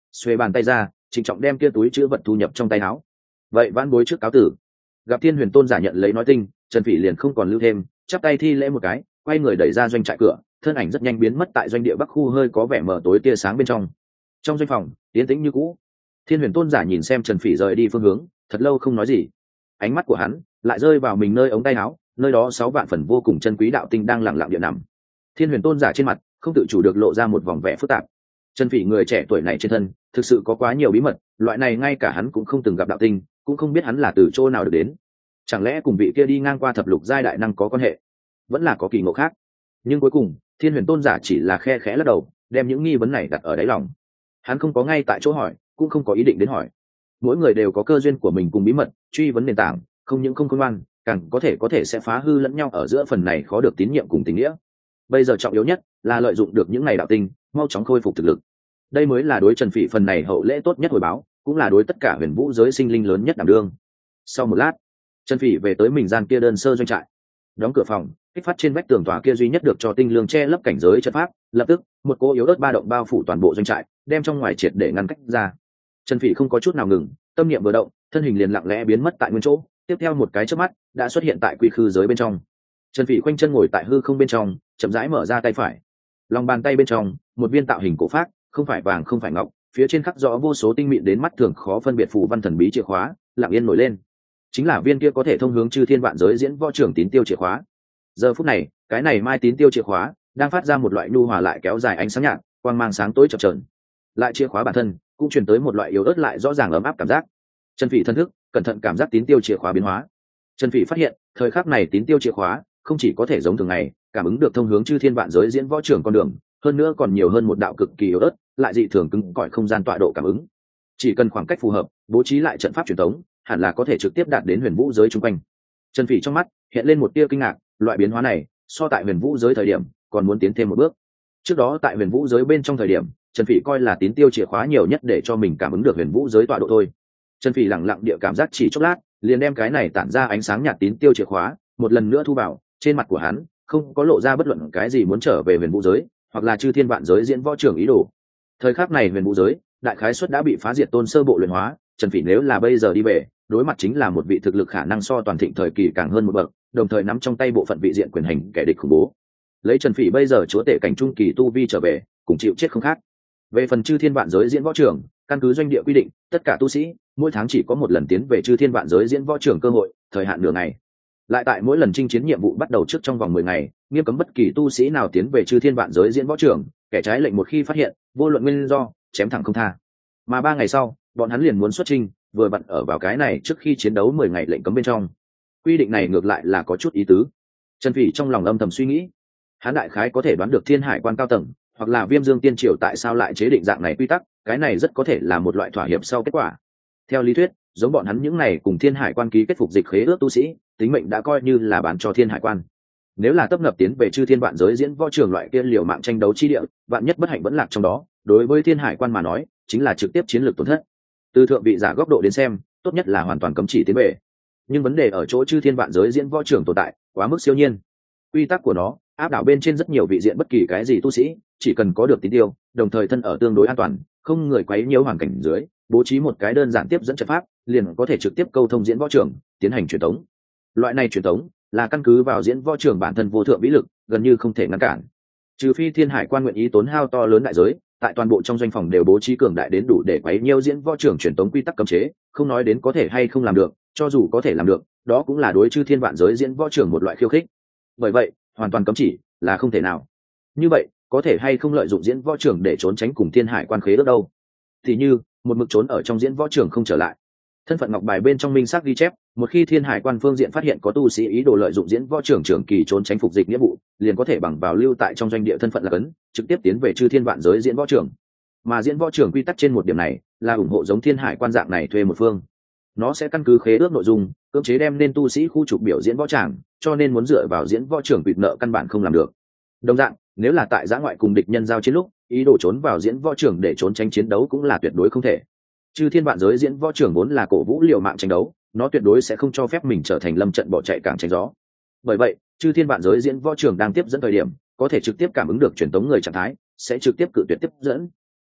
xuề bàn tay ra, trịnh trọng đem kia túi chữ vật thu nhập trong tay áo. Vậy vãn bối trước cáo tử. Gặp Thiên Huyền Tôn giả nhận lấy nói tinh, Trần Phỉ liền không còn lưu thêm, chắp tay thi lễ một cái, quay người đẩy ra doanh trại cửa, thân ảnh rất nhanh biến mất tại doanh địa bắc khu hơi có vẻ mờ tối tia sáng bên trong. Trong doanh phòng, tiến tĩnh như cũ. Thiên Huyền Tôn giả nhìn xem Trần Phỉ rời đi phương hướng, thật lâu không nói gì. Ánh mắt của hắn lại rơi vào mình nơi ống tay áo, nơi đó sáu vạn phần vô cùng chân quý đạo tinh đang lặng lặng địa nằm. Thiên Huyền Tôn giả trên mặt không tự chủ được lộ ra một vòng vẻ phức tạp. Trần Phỉ người trẻ tuổi này trên thân thực sự có quá nhiều bí mật, loại này ngay cả hắn cũng không từng gặp đạo tinh, cũng không biết hắn là từ chỗ nào được đến. Chẳng lẽ cùng vị kia đi ngang qua thập lục giai đại năng có quan hệ, vẫn là có kỳ ngộ khác? Nhưng cuối cùng Thiên Huyền Tôn giả chỉ là khe khẽ lắc đầu, đem những nghi vấn này đặt ở đáy lòng. Hắn không có ngay tại chỗ hỏi, cũng không có ý định đến hỏi. Mỗi người đều có cơ duyên của mình cùng bí mật, truy vấn nền tảng, không những không khôn ngoan, càng có thể có thể sẽ phá hư lẫn nhau ở giữa phần này khó được tín nhiệm cùng tình nghĩa. Bây giờ trọng yếu nhất là lợi dụng được những ngày đạo tinh, mau chóng khôi phục thực lực. Đây mới là đối Trần Phỉ phần này hậu lễ tốt nhất hồi báo, cũng là đối tất cả huyền vũ giới sinh linh lớn nhất đảm đương. Sau một lát, Trần Phỉ về tới mình gian kia đơn sơ doanh trại, đóng cửa phòng, kích phát trên vách tường tòa kia duy nhất được cho tinh lương che lấp cảnh giới trận pháp, lập tức một cô yếu ớt ba động bao phủ toàn bộ doanh trại, đem trong ngoài triệt để ngăn cách ra. Trần Phỉ không có chút nào ngừng, tâm niệm vừa động, thân hình liền lặng lẽ biến mất tại nguyên chỗ, tiếp theo một cái chớp mắt đã xuất hiện tại quy khư giới bên trong. Trần Phỉ khoanh chân ngồi tại hư không bên trong, chậm rãi mở ra tay phải. Lòng bàn tay bên trong, một viên tạo hình cổ phác, không phải vàng không phải ngọc, phía trên khắc rõ vô số tinh mịn đến mắt thường khó phân biệt phù văn thần bí chìa khóa, lặng yên nổi lên. Chính là viên kia có thể thông hướng chư thiên vạn giới diễn võ trưởng tín tiêu chìa khóa. Giờ phút này, cái này mai tín tiêu chìa khóa đang phát ra một loại nhu hòa lại kéo dài ánh sáng nhạt, quang mang sáng tối chập chờn. Lại chìa khóa bản thân cũng truyền tới một loại yếu ớt lại rõ ràng ấm áp cảm giác. Trần Phỉ thân thức cẩn thận cảm giác tín tiêu chìa khóa biến hóa. Trần Phỉ phát hiện, thời khắc này tín tiêu chìa khóa không chỉ có thể giống thường ngày cảm ứng được thông hướng chư thiên vạn giới diễn võ trưởng con đường, hơn nữa còn nhiều hơn một đạo cực kỳ yếu ớt lại dị thường cứng cỏi không gian tọa độ cảm ứng. Chỉ cần khoảng cách phù hợp, bố trí lại trận pháp truyền thống, hẳn là có thể trực tiếp đạt đến huyền vũ giới chung quanh. Trần Phỉ trong mắt hiện lên một tia kinh ngạc, loại biến hóa này so tại huyền vũ giới thời điểm còn muốn tiến thêm một bước. Trước đó tại huyền vũ giới bên trong thời điểm, Trần Phỉ coi là tín tiêu chìa khóa nhiều nhất để cho mình cảm ứng được huyền vũ giới tọa độ thôi. Trần Phỉ lặng lặng địa cảm giác chỉ chốc lát, liền đem cái này tản ra ánh sáng nhạt tín tiêu chìa khóa một lần nữa thu vào. Trên mặt của hắn không có lộ ra bất luận cái gì muốn trở về huyền vũ giới hoặc là chư thiên vạn giới diễn võ trưởng ý đồ. Thời khắc này huyền vũ giới đại khái suất đã bị phá diệt tôn sơ bộ luyện hóa. Trần Phỉ nếu là bây giờ đi về, đối mặt chính là một vị thực lực khả năng so toàn thịnh thời kỳ càng hơn một bậc, đồng thời nắm trong tay bộ phận vị diện quyền hành kẻ địch khủng bố. Lấy Trần Phỉ bây giờ chúa tể cảnh trung kỳ tu vi trở về, cũng chịu chết không khác. Về phần chư thiên vạn giới diễn võ trưởng, căn cứ doanh địa quy định, tất cả tu sĩ mỗi tháng chỉ có một lần tiến về chư thiên vạn giới diễn võ trưởng cơ hội, thời hạn nửa ngày. Lại tại mỗi lần chinh chiến nhiệm vụ bắt đầu trước trong vòng mười ngày, nghiêm cấm bất kỳ tu sĩ nào tiến về chư thiên vạn giới diễn võ trưởng, kẻ trái lệnh một khi phát hiện, vô luận nguyên do, chém thẳng không tha. Mà ba ngày sau, bọn hắn liền muốn xuất chinh, vừa vặn ở vào cái này trước khi chiến đấu mười ngày lệnh cấm bên trong. Quy định này ngược lại là có chút ý tứ. Trần Phỉ trong lòng âm thầm suy nghĩ, hắn đại khái có thể đoán được Thiên Hải quan cao tầng hoặc là Viêm Dương Tiên Triều tại sao lại chế định dạng này quy tắc, cái này rất có thể là một loại thỏa hiệp sau kết quả. Theo lý thuyết, giống bọn hắn những này cùng Thiên Hải quan ký kết phục dịch khế ước tu sĩ, tính mệnh đã coi như là bán cho Thiên Hải quan. Nếu là tấp nập tiến về chư thiên vạn giới diễn võ trường loại kia liều mạng tranh đấu chi địa, vạn nhất bất hạnh vẫn lạc trong đó, đối với Thiên Hải quan mà nói, chính là trực tiếp chiến lược tổn thất. Từ thượng vị giả góc độ đến xem, tốt nhất là hoàn toàn cấm chỉ tiến về. Nhưng vấn đề ở chỗ chư thiên vạn giới diễn võ trường tồn tại quá mức siêu nhiên. Quy tắc của nó áp đảo bên trên rất nhiều vị diện bất kỳ cái gì tu sĩ, chỉ cần có được tín tiêu, đồng thời thân ở tương đối an toàn, không người quấy nhiễu hoàn cảnh dưới, bố trí một cái đơn giản tiếp dẫn trận pháp, liền có thể trực tiếp câu thông diễn võ trường, tiến hành truyền tống. Loại này truyền tống là căn cứ vào diễn võ trường bản thân vô thượng vĩ lực, gần như không thể ngăn cản. Trừ phi Thiên Hải quan nguyện ý tốn hao to lớn đại giới, tại toàn bộ trong doanh phòng đều bố trí cường đại đến đủ để quấy nhiễu diễn võ trường truyền tống quy tắc cấm chế, không nói đến có thể hay không làm được, cho dù có thể làm được, đó cũng là đối chư thiên vạn giới diễn võ trường một loại khiêu khích. Bởi vậy, hoàn toàn cấm chỉ là không thể nào. Như vậy, có thể hay không lợi dụng diễn võ trường để trốn tránh cùng Thiên Hải quan khế ước đâu? Thì như, một mực trốn ở trong diễn võ trường không trở lại. Thân phận ngọc bài bên trong minh xác ghi chép, một khi Thiên Hải quan phương diện phát hiện có tu sĩ ý đồ lợi dụng diễn võ trường trường kỳ trốn tránh phục dịch nghĩa vụ, liền có thể bằng vào lưu tại trong doanh địa thân phận là cấn, trực tiếp tiến về chư thiên vạn giới diễn võ trường. Mà diễn võ trường quy tắc trên một điểm này, là ủng hộ giống Thiên Hải quan dạng này thuê một phương. Nó sẽ căn cứ khế ước nội dung, cưỡng chế đem nên tu sĩ khu trục biểu diễn võ tràng, cho nên muốn dựa vào diễn võ trường quỵt nợ căn bản không làm được. Đồng dạng, nếu là tại giã ngoại cùng địch nhân giao chiến lúc, ý đồ trốn vào diễn võ trường để trốn tránh chiến đấu cũng là tuyệt đối không thể. Chư thiên vạn giới diễn võ trường vốn là cổ vũ liều mạng tranh đấu, nó tuyệt đối sẽ không cho phép mình trở thành lâm trận bỏ chạy càng tránh gió. Bởi vậy, chư thiên vạn giới diễn võ trường đang tiếp dẫn thời điểm, có thể trực tiếp cảm ứng được truyền tống người trạng thái, sẽ trực tiếp cự tuyệt tiếp dẫn.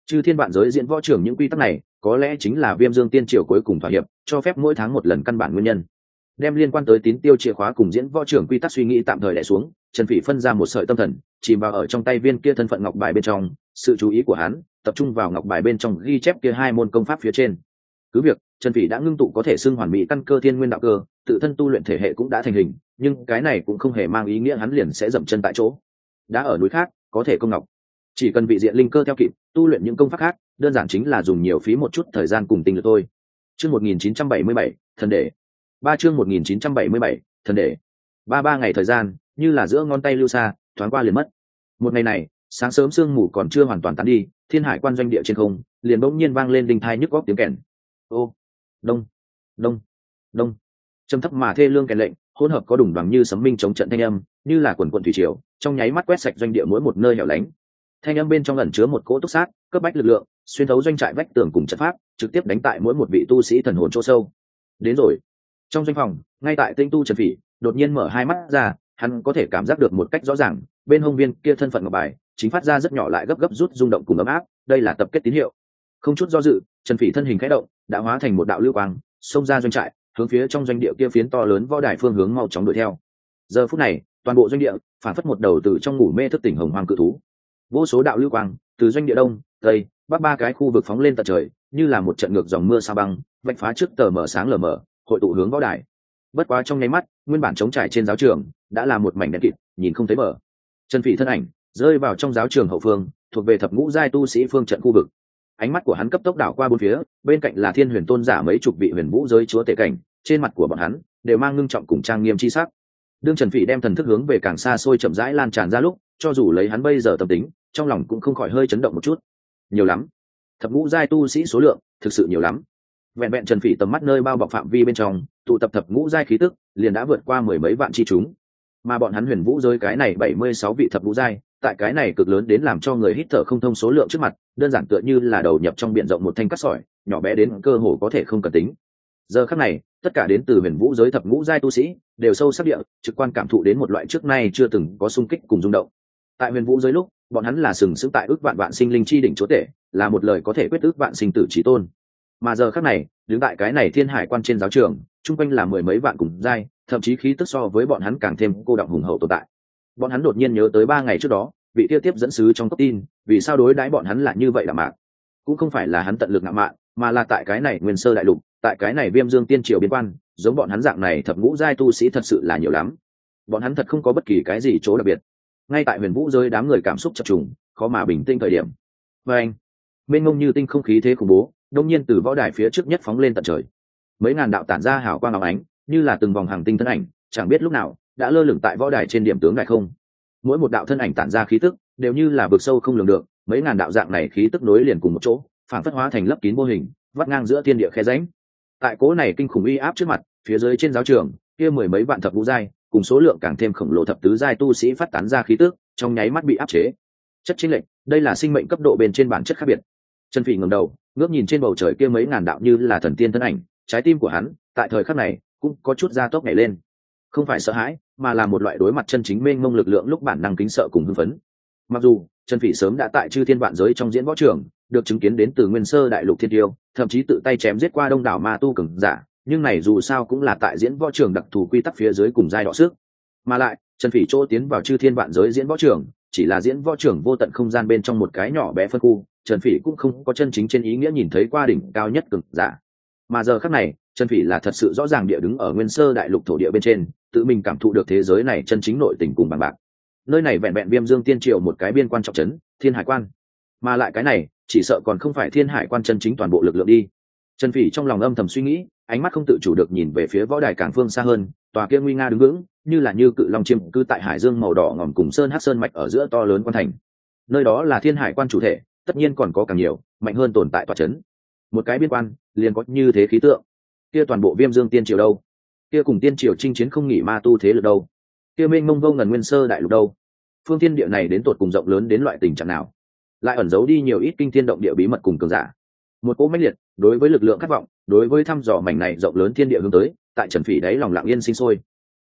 Chư thiên vạn giới diễn võ trường những quy tắc này có lẽ chính là Viêm Dương Tiên Triều cuối cùng thỏa hiệp, cho phép mỗi tháng một lần căn bản nguyên nhân. Đem liên quan tới tín tiêu chìa khóa cùng diễn võ trường quy tắc suy nghĩ tạm thời đè xuống, Trần Phỉ phân ra một sợi tâm thần, chìm vào ở trong tay viên kia thân phận ngọc bài bên trong, sự chú ý của hắn tập trung vào ngọc bài bên trong ghi chép kia hai môn công pháp phía trên. Cứ việc Trần Phỉ đã ngưng tụ có thể xưng hoàn mỹ căn cơ thiên nguyên đạo cơ, tự thân tu luyện thể hệ cũng đã thành hình, nhưng cái này cũng không hề mang ý nghĩa hắn liền sẽ dậm chân tại chỗ. Đã ở núi khác có thể công ngọc, chỉ cần vị diện linh cơ theo kịp, tu luyện những công pháp khác đơn giản chính là dùng nhiều phí một chút thời gian cùng tinh lực thôi. Chương một nghìn chín trăm bảy mươi bảy, thần đệ. Ba chương một nghìn chín trăm bảy mươi bảy, thần đệ. Ba ba ngày thời gian, như là giữa ngón tay lưu xa, thoáng qua liền mất. Một ngày này, sáng sớm sương mù còn chưa hoàn toàn tán đi, Thiên Hải Quan doanh địa trên không, liền bỗng nhiên vang lên đinh thai nhức góc tiếng kèn. Ô, đông, đông, đông. Trầm thấp mà thê lương kèn lệnh, hỗn hợp có đùng đoàng như sấm minh chống trận thanh âm, như là quần quần thủy triều, trong nháy mắt quét sạch doanh địa mỗi một nơi hẻo lánh. Thanh âm bên trong ẩn chứa một cỗ túc sát, cấp bách lực lượng, xuyên thấu doanh trại vách tường cùng trận pháp, trực tiếp đánh tại mỗi một vị tu sĩ thần hồn chỗ sâu. Đến rồi. Trong doanh phòng, ngay tại Tinh Tu Trần Phỉ, đột nhiên mở hai mắt ra, hắn có thể cảm giác được một cách rõ ràng, bên hông viên kia thân phận ngọc bài, chính phát ra rất nhỏ lại gấp gấp rút rung động cùng ấm áp, đây là tập kết tín hiệu. Không chút do dự, Trần Phỉ thân hình khẽ động, đã hóa thành một đạo lưu quang, xông ra doanh trại, hướng phía trong doanh địa kia phiến to lớn võ đài phương hướng mau chóng đuổi theo. Giờ phút này, toàn bộ doanh địa phản phất một đầu từ trong ngủ mê thức tỉnh hồng hoàng cự thú. Vô số đạo lưu quang từ doanh địa đông, tây, bắc ba cái khu vực phóng lên tận trời, như là một trận ngược dòng mưa sa băng, vạch phá trước tờ mở sáng lờ mờ, hội tụ hướng võ đài. Bất quá trong nháy mắt, nguyên bản trống trải trên giáo trường đã là một mảnh đen kịt, nhìn không thấy bờ. Trần Phỉ thân ảnh rơi vào trong giáo trường hậu phương, thuộc về thập ngũ giai tu sĩ phương trận khu vực. Ánh mắt của hắn cấp tốc đảo qua bốn phía, bên cạnh là Thiên Huyền Tôn giả mấy chục vị huyền vũ giới chúa tể cảnh, trên mặt của bọn hắn đều mang ngưng trọng cùng trang nghiêm chi sắc. Đương Trần Phỉ đem thần thức hướng về càng xa xôi chậm rãi lan tràn ra lúc, cho dù lấy hắn bây giờ tâm tính, trong lòng cũng không khỏi hơi chấn động một chút. Nhiều lắm, thập ngũ giai tu sĩ số lượng thực sự nhiều lắm. Vẹn vẹn Trần Phỉ tầm mắt nơi bao bọc phạm vi bên trong, tụ tập thập ngũ giai khí tức, liền đã vượt qua mười mấy vạn chi chúng. Mà bọn hắn huyền vũ giới cái này bảy mươi sáu vị thập ngũ giai, tại cái này cực lớn đến làm cho người hít thở không thông số lượng trước mặt, đơn giản tựa như là đầu nhập trong biển rộng một thanh cát sỏi, nhỏ bé đến cơ hồ có thể không cần tính. Giờ khắc này, tất cả đến từ huyền vũ giới thập ngũ giai tu sĩ đều sâu sắc địa trực quan cảm thụ đến một loại trước nay chưa từng có xung kích cùng rung động. Tại huyền vũ giới lúc, bọn hắn là sừng sững tại ước vạn vạn sinh linh chi đỉnh chúa tể, là một lời có thể quyết ước vạn sinh tử chí tôn. Mà giờ khắc này, đứng tại cái này Thiên Hải Quan trên giáo trường, chung quanh là mười mấy vạn cùng giai, thậm chí khí tức so với bọn hắn càng thêm cô đọng hùng hậu tồn tại. Bọn hắn đột nhiên nhớ tới ba ngày trước đó, vị tiêu tiếp dẫn sứ trong cốc tin, vì sao đối đãi bọn hắn là như vậy đạm mạc. Cũng không phải là hắn tận lực ngạo mạn, mà là tại cái này Nguyên Sơ đại lục, tại cái này Viêm Dương Tiên Triều biên quan, giống bọn hắn dạng này thập ngũ giai tu sĩ thật sự là nhiều lắm. Bọn hắn thật không có bất kỳ cái gì chỗ đặc biệt. Ngay tại huyền vũ giới đám người cảm xúc chập trùng, khó mà bình tĩnh thời điểm. Và anh, mênh mông như tinh không khí thế khủng bố, đông nhiên từ võ đài phía trước nhất phóng lên tận trời. Mấy ngàn đạo tản ra hào quang óng ánh, như là từng vòng hàng tinh thân ảnh, chẳng biết lúc nào đã lơ lửng tại võ đài trên điểm tướng đại không. Mỗi một đạo thân ảnh tản ra khí tức, đều như là vực sâu không lường được, mấy ngàn đạo dạng này khí tức nối liền cùng một chỗ, phản phất hóa thành lấp kín vô hình, vắt ngang giữa thiên địa khe rãnh. Tại cố này kinh khủng uy áp trước mặt, phía dưới trên giáo trường, kia mười mấy vạn thập ngũ giai, cùng số lượng càng thêm khổng lồ thập tứ giai tu sĩ phát tán ra khí tức, trong nháy mắt bị áp chế. Chất chênh lệch, đây là sinh mệnh cấp độ bên trên bản chất khác biệt. Trần Phỉ ngẩng đầu, ngước nhìn trên bầu trời kia mấy ngàn đạo như là thần tiên thân ảnh, trái tim của hắn, tại thời khắc này, cũng có chút gia tốc nhảy lên. Không phải sợ hãi, mà là một loại đối mặt chân chính mênh mông lực lượng lúc bản năng kính sợ cùng hưng phấn. Mặc dù Trần Phỉ sớm đã tại chư thiên vạn giới trong diễn võ trường được chứng kiến đến từ Nguyên Sơ đại lục thiên tiêu, thậm chí tự tay chém giết qua đông đảo ma tu cường giả, nhưng này dù sao cũng là tại diễn võ trường đặc thù quy tắc phía dưới cùng giai đọ sức. Mà lại, Trần Phỉ chỗ tiến vào chư thiên vạn giới diễn võ trường, chỉ là diễn võ trường vô tận không gian bên trong một cái nhỏ bé phân khu, Trần Phỉ cũng không có chân chính trên ý nghĩa nhìn thấy qua đỉnh cao nhất cường giả. Mà giờ khắc này, Trần Phỉ là thật sự rõ ràng địa đứng ở Nguyên Sơ đại lục thổ địa bên trên, tự mình cảm thụ được thế giới này chân chính nội tình cùng bằng bạc. Nơi này vẹn vẹn Viêm Dương Tiên Triều một cái biên quan trọng trấn, Thiên Hải Quan. Mà lại cái này, chỉ sợ còn không phải Thiên Hải Quan chân chính toàn bộ lực lượng đi. Trần Phỉ trong lòng âm thầm suy nghĩ, ánh mắt không tự chủ được nhìn về phía võ đài càng phương xa hơn, tòa kia nguy nga đứng vững, như là như cự long chiêm cư tại hải dương màu đỏ ngòm cùng sơn hắc sơn mạch ở giữa to lớn quan thành. Nơi đó là Thiên Hải Quan chủ thể, tất nhiên còn có càng nhiều, mạnh hơn tồn tại tòa trấn. Một cái biên quan, liền có như thế khí tượng. Kia toàn bộ Viêm Dương Tiên Triều đâu? Kia cùng Tiên Triều chinh chiến không nghỉ ma tu thế lực đâu? Kia mênh mông vô ngần Nguyên Sơ đại lục đâu? Phương thiên địa này đến tột cùng rộng lớn đến loại tình trạng nào, lại ẩn giấu đi nhiều ít kinh thiên động địa bí mật cùng cường giả. Một cỗ mãnh liệt đối với lực lượng khát vọng, đối với thăm dò mảnh này rộng lớn thiên địa hướng tới, tại Trần Phỉ đáy lòng lặng yên sinh sôi.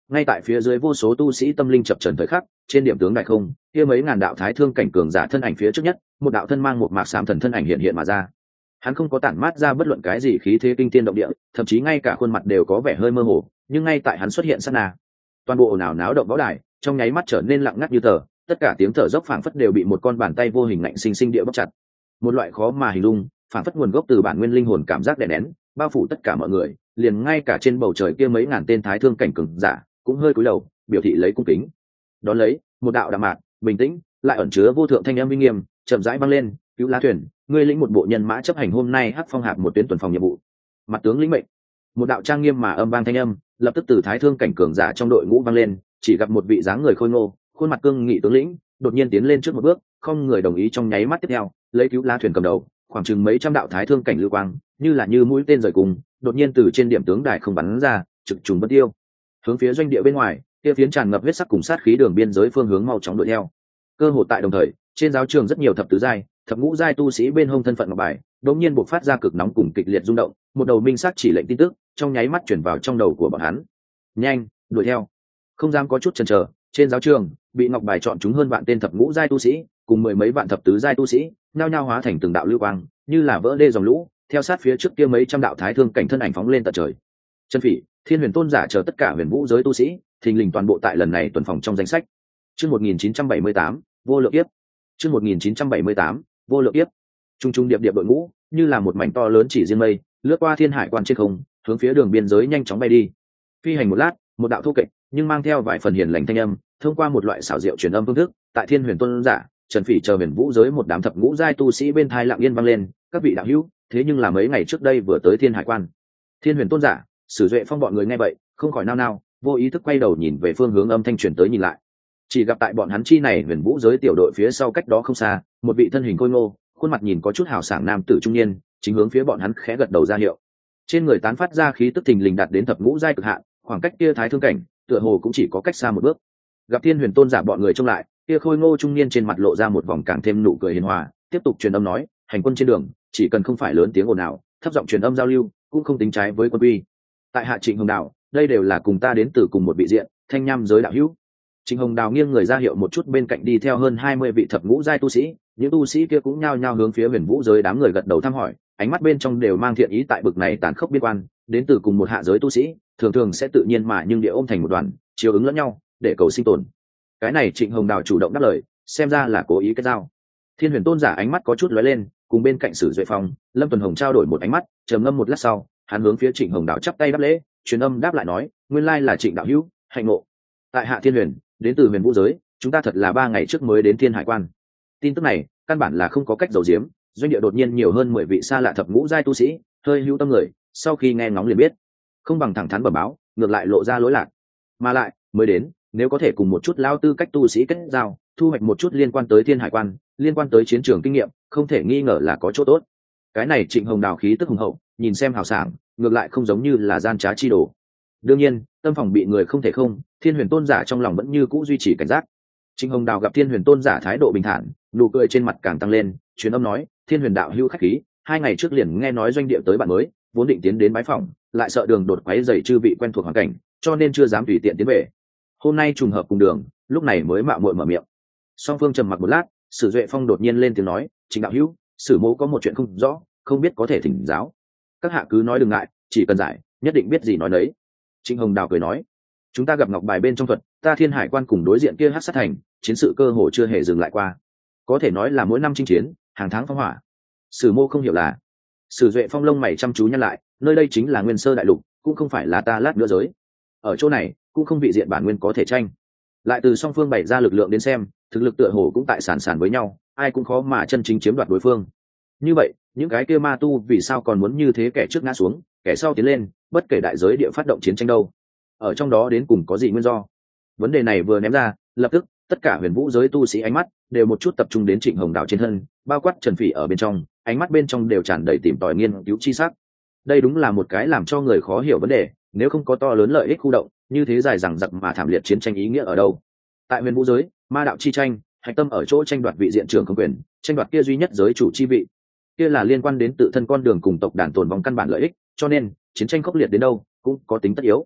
Ngay tại phía dưới vô số tu sĩ tâm linh chập trần thời khắc, trên điểm tướng đại không, kia mấy ngàn đạo thái thương cảnh cường giả thân ảnh phía trước nhất, một đạo thân mang một mạc xám thần thân ảnh hiện hiện mà ra. Hắn không có tản mát ra bất luận cái gì khí thế kinh thiên động địa, thậm chí ngay cả khuôn mặt đều có vẻ hơi mơ hồ, nhưng ngay tại hắn xuất hiện sát na, toàn bộ ồn ào náo động võ đài trong nháy mắt trở nên lặng ngắt như tờ, tất cả tiếng thở dốc phảng phất đều bị một con bàn tay vô hình lạnh sinh sinh địa bóc chặt. Một loại khó mà hình dung, phảng phất nguồn gốc từ bản nguyên linh hồn cảm giác đè nén, bao phủ tất cả mọi người, liền ngay cả trên bầu trời kia mấy ngàn tên thái thương cảnh cường giả cũng hơi cúi đầu, biểu thị lấy cung kính. Đón lấy, một đạo đạm mạc, bình tĩnh, lại ẩn chứa vô thượng thanh âm uy nghiêm, chậm rãi vang lên, "Cứu Lá Thuyền, ngươi lĩnh một bộ nhân mã chấp hành hôm nay Hắc Phong Hạp một tuyến tuần phòng nhiệm vụ." Mặt tướng lĩnh mệnh. Một đạo trang nghiêm mà âm vang thanh âm, lập tức từ thái thương cảnh cường giả trong đội ngũ vang lên, chỉ gặp một vị dáng người khôi ngô, khuôn mặt cương nghị tướng lĩnh, đột nhiên tiến lên trước một bước, không người đồng ý trong nháy mắt tiếp theo, lấy Cứu Lá Thuyền cầm đầu, khoảng chừng mấy trăm đạo thái thương cảnh lưu quang, như là như mũi tên rời cùng, đột nhiên từ trên điểm tướng đài không bắn ra, trực trùng bất tiêu. Hướng phía doanh địa bên ngoài, kia phiến tràn ngập huyết sắc cùng sát khí đường biên giới phương hướng mau chóng đuổi theo. Cơ hội tại đồng thời, trên giáo trường rất nhiều thập tứ giai, thập ngũ giai tu sĩ bên hông thân phận ngọc bài, đột nhiên bộc phát ra cực nóng cùng kịch liệt rung động, một đầu minh sắc chỉ lệnh tin tức, trong nháy mắt chuyển vào trong đầu của bọn hắn. Nhanh, đuổi theo. Không dám có chút chần chờ, trên giáo trường, bị ngọc bài chọn chúng hơn vạn tên thập ngũ giai tu sĩ, cùng mười mấy vạn thập tứ giai tu sĩ, nhao nhao hóa thành từng đạo lưu quang, như là vỡ đê dòng lũ, theo sát phía trước kia mấy trăm đạo thái thương cảnh thân ảnh phóng lên tận trời. Chân Phỉ, Thiên Huyền Tôn giả chờ tất cả huyền vũ giới tu sĩ, thình lình toàn bộ tại lần này tuần phòng trong danh sách. Chương một nghìn chín trăm bảy mươi tám, vô lượng kiếp. Chương một nghìn chín trăm bảy mươi tám, vô lượng kiếp. Trung trung điệp điệp đội ngũ, như là một mảnh to lớn chỉ riêng mây, lướt qua thiên hải quan trên không, hướng phía đường biên giới nhanh chóng bay đi. Phi hành một lát, một đạo thu kịch, nhưng mang theo vài phần hiền lành thanh âm, thông qua một loại xảo diệu truyền âm phương thức, tại Thiên Huyền Tôn giả, Trần Phỉ chờ huyền vũ giới một đám thập ngũ giai tu sĩ bên thai lặng yên vang lên, các vị đạo hữu, thế nhưng là mấy ngày trước đây vừa tới thiên hải quan. Thiên Huyền Tôn giả, Sử Duệ Phong bọn người nghe vậy, không khỏi nao nao, vô ý thức quay đầu nhìn về phương hướng âm thanh truyền tới nhìn lại. Chỉ gặp tại bọn hắn chi này huyền vũ giới tiểu đội phía sau cách đó không xa, một vị thân hình khôi ngô, khuôn mặt nhìn có chút hào sảng nam tử trung niên, chính hướng phía bọn hắn khẽ gật đầu ra hiệu. Trên người tán phát ra khí tức thình lình đạt đến thập ngũ giai cực hạn, khoảng cách kia thái thương cảnh, tựa hồ cũng chỉ có cách xa một bước. Gặp Thiên Huyền Tôn giả bọn người trông lại, kia khôi ngô trung niên trên mặt lộ ra một vòng càng thêm nụ cười hiền hòa, tiếp tục truyền âm nói, hành quân trên đường, chỉ cần không phải lớn tiếng ồn ào, thấp giọng truyền âm giao lưu, cũng không tính trái với quân uy. Tại hạ Trịnh Hồng Đào, đây đều là cùng ta đến từ cùng một vị diện, thanh nham giới đạo hữu. Trịnh Hồng Đào nghiêng người ra hiệu một chút bên cạnh đi theo hơn hai mươi vị thập ngũ giai tu sĩ, những tu sĩ kia cũng nhao nhao hướng phía huyền vũ giới đám người gật đầu thăm hỏi, ánh mắt bên trong đều mang thiện ý. Tại bực này tàn khốc biên quan, đến từ cùng một hạ giới tu sĩ, thường thường sẽ tự nhiên mà nhưng địa ôm thành một đoàn, chiều ứng lẫn nhau, để cầu sinh tồn. Cái này Trịnh Hồng Đào chủ động đáp lời, xem ra là cố ý kết giao. Thiên Huyền Tôn giả ánh mắt có chút lóe lên, cùng bên cạnh Sử Duệ Phong, Lâm Tuần Hồng trao đổi một ánh mắt, trầm ngâm một lát sau, hắn hướng phía Trịnh Hồng Đào chắp tay đáp lễ, truyền âm đáp lại nói, nguyên lai là Trịnh đạo hữu, hạnh ngộ. Tại hạ Thiên Huyền, đến từ huyền vũ giới, chúng ta thật là ba ngày trước mới đến thiên hải quan. Tin tức này căn bản là không có cách giấu giếm, doanh địa đột nhiên nhiều hơn mười vị xa lạ thập ngũ giai tu sĩ, hơi hữu tâm người, sau khi nghe ngóng liền biết, không bằng thẳng thắn bẩm báo, ngược lại lộ ra lối lạc. Mà lại mới đến, nếu có thể cùng một chút lao tư cách tu sĩ kết giao, thu hoạch một chút liên quan tới thiên hải quan, liên quan tới chiến trường kinh nghiệm, không thể nghi ngờ là có chỗ tốt. Cái này Trịnh Hồng Đào khí tức hùng hậu, nhìn xem hào sảng, ngược lại không giống như là gian trá chi đồ. Đương nhiên, tâm phòng bị người không thể không, Thiên Huyền Tôn giả trong lòng vẫn như cũ duy trì cảnh giác. Trịnh Hồng Đào gặp Thiên Huyền Tôn giả thái độ bình thản, nụ cười trên mặt càng tăng lên, truyền âm nói, Thiên Huyền đạo hữu khách khí, hai ngày trước liền nghe nói doanh địa tới bạn mới, vốn định tiến đến bái phỏng, lại sợ đường đột quấy rầy chư vị quen thuộc hoàn cảnh, cho nên chưa dám tùy tiện tiến về. Hôm nay trùng hợp cùng đường, lúc này mới mạo muội mở miệng. Song phương trầm mặc một lát, Sử Duệ Phong đột nhiên lên tiếng nói, Trịnh đạo hữu, Sử mỗ có một chuyện không rõ, không biết có thể thỉnh giáo. Các hạ cứ nói đừng ngại, chỉ cần giải, nhất định biết gì nói đấy. Trịnh Hồng Đào cười nói, chúng ta gặp ngọc bài bên trong thuật, ta thiên hải quan cùng đối diện kia Hắc Sát Thành, chiến sự cơ hồ chưa hề dừng lại qua, có thể nói là mỗi năm chinh chiến, hàng tháng phong hỏa. Sử mô không hiểu là. Sử Duệ Phong lông mày chăm chú nhăn lại, nơi đây chính là Nguyên Sơ đại lục, cũng không phải là ta lát nữa giới. Ở chỗ này, cũng không vị diện bản nguyên có thể tranh. Lại từ song phương bày ra lực lượng đến xem, thực lực tựa hồ cũng tại sàn sàn với nhau, ai cũng khó mà chân chính chiếm đoạt đối phương. Như vậy, những cái kia ma tu vì sao còn muốn như thế, kẻ trước ngã xuống, kẻ sau tiến lên, bất kể đại giới địa phát động chiến tranh đâu? Ở trong đó đến cùng có gì nguyên do? Vấn đề này vừa ném ra, lập tức tất cả huyền vũ giới tu sĩ ánh mắt đều một chút tập trung đến Trịnh Hồng Đào trên thân, bao quát Trần Phỉ ở bên trong, ánh mắt bên trong đều tràn đầy tìm tòi nghiên cứu chi sắc. Đây đúng là một cái làm cho người khó hiểu vấn đề, nếu không có to lớn lợi ích khu động, như thế dài dằng dặc mà thảm liệt chiến tranh ý nghĩa ở đâu? Tại huyền vũ giới, ma đạo chi tranh, hạch tâm ở chỗ tranh đoạt vị diện trưởng không quyền, tranh đoạt kia duy nhất giới chủ chi vị, kia là liên quan đến tự thân con đường cùng tộc đàn tồn vong căn bản lợi ích, cho nên chiến tranh khốc liệt đến đâu cũng có tính tất yếu.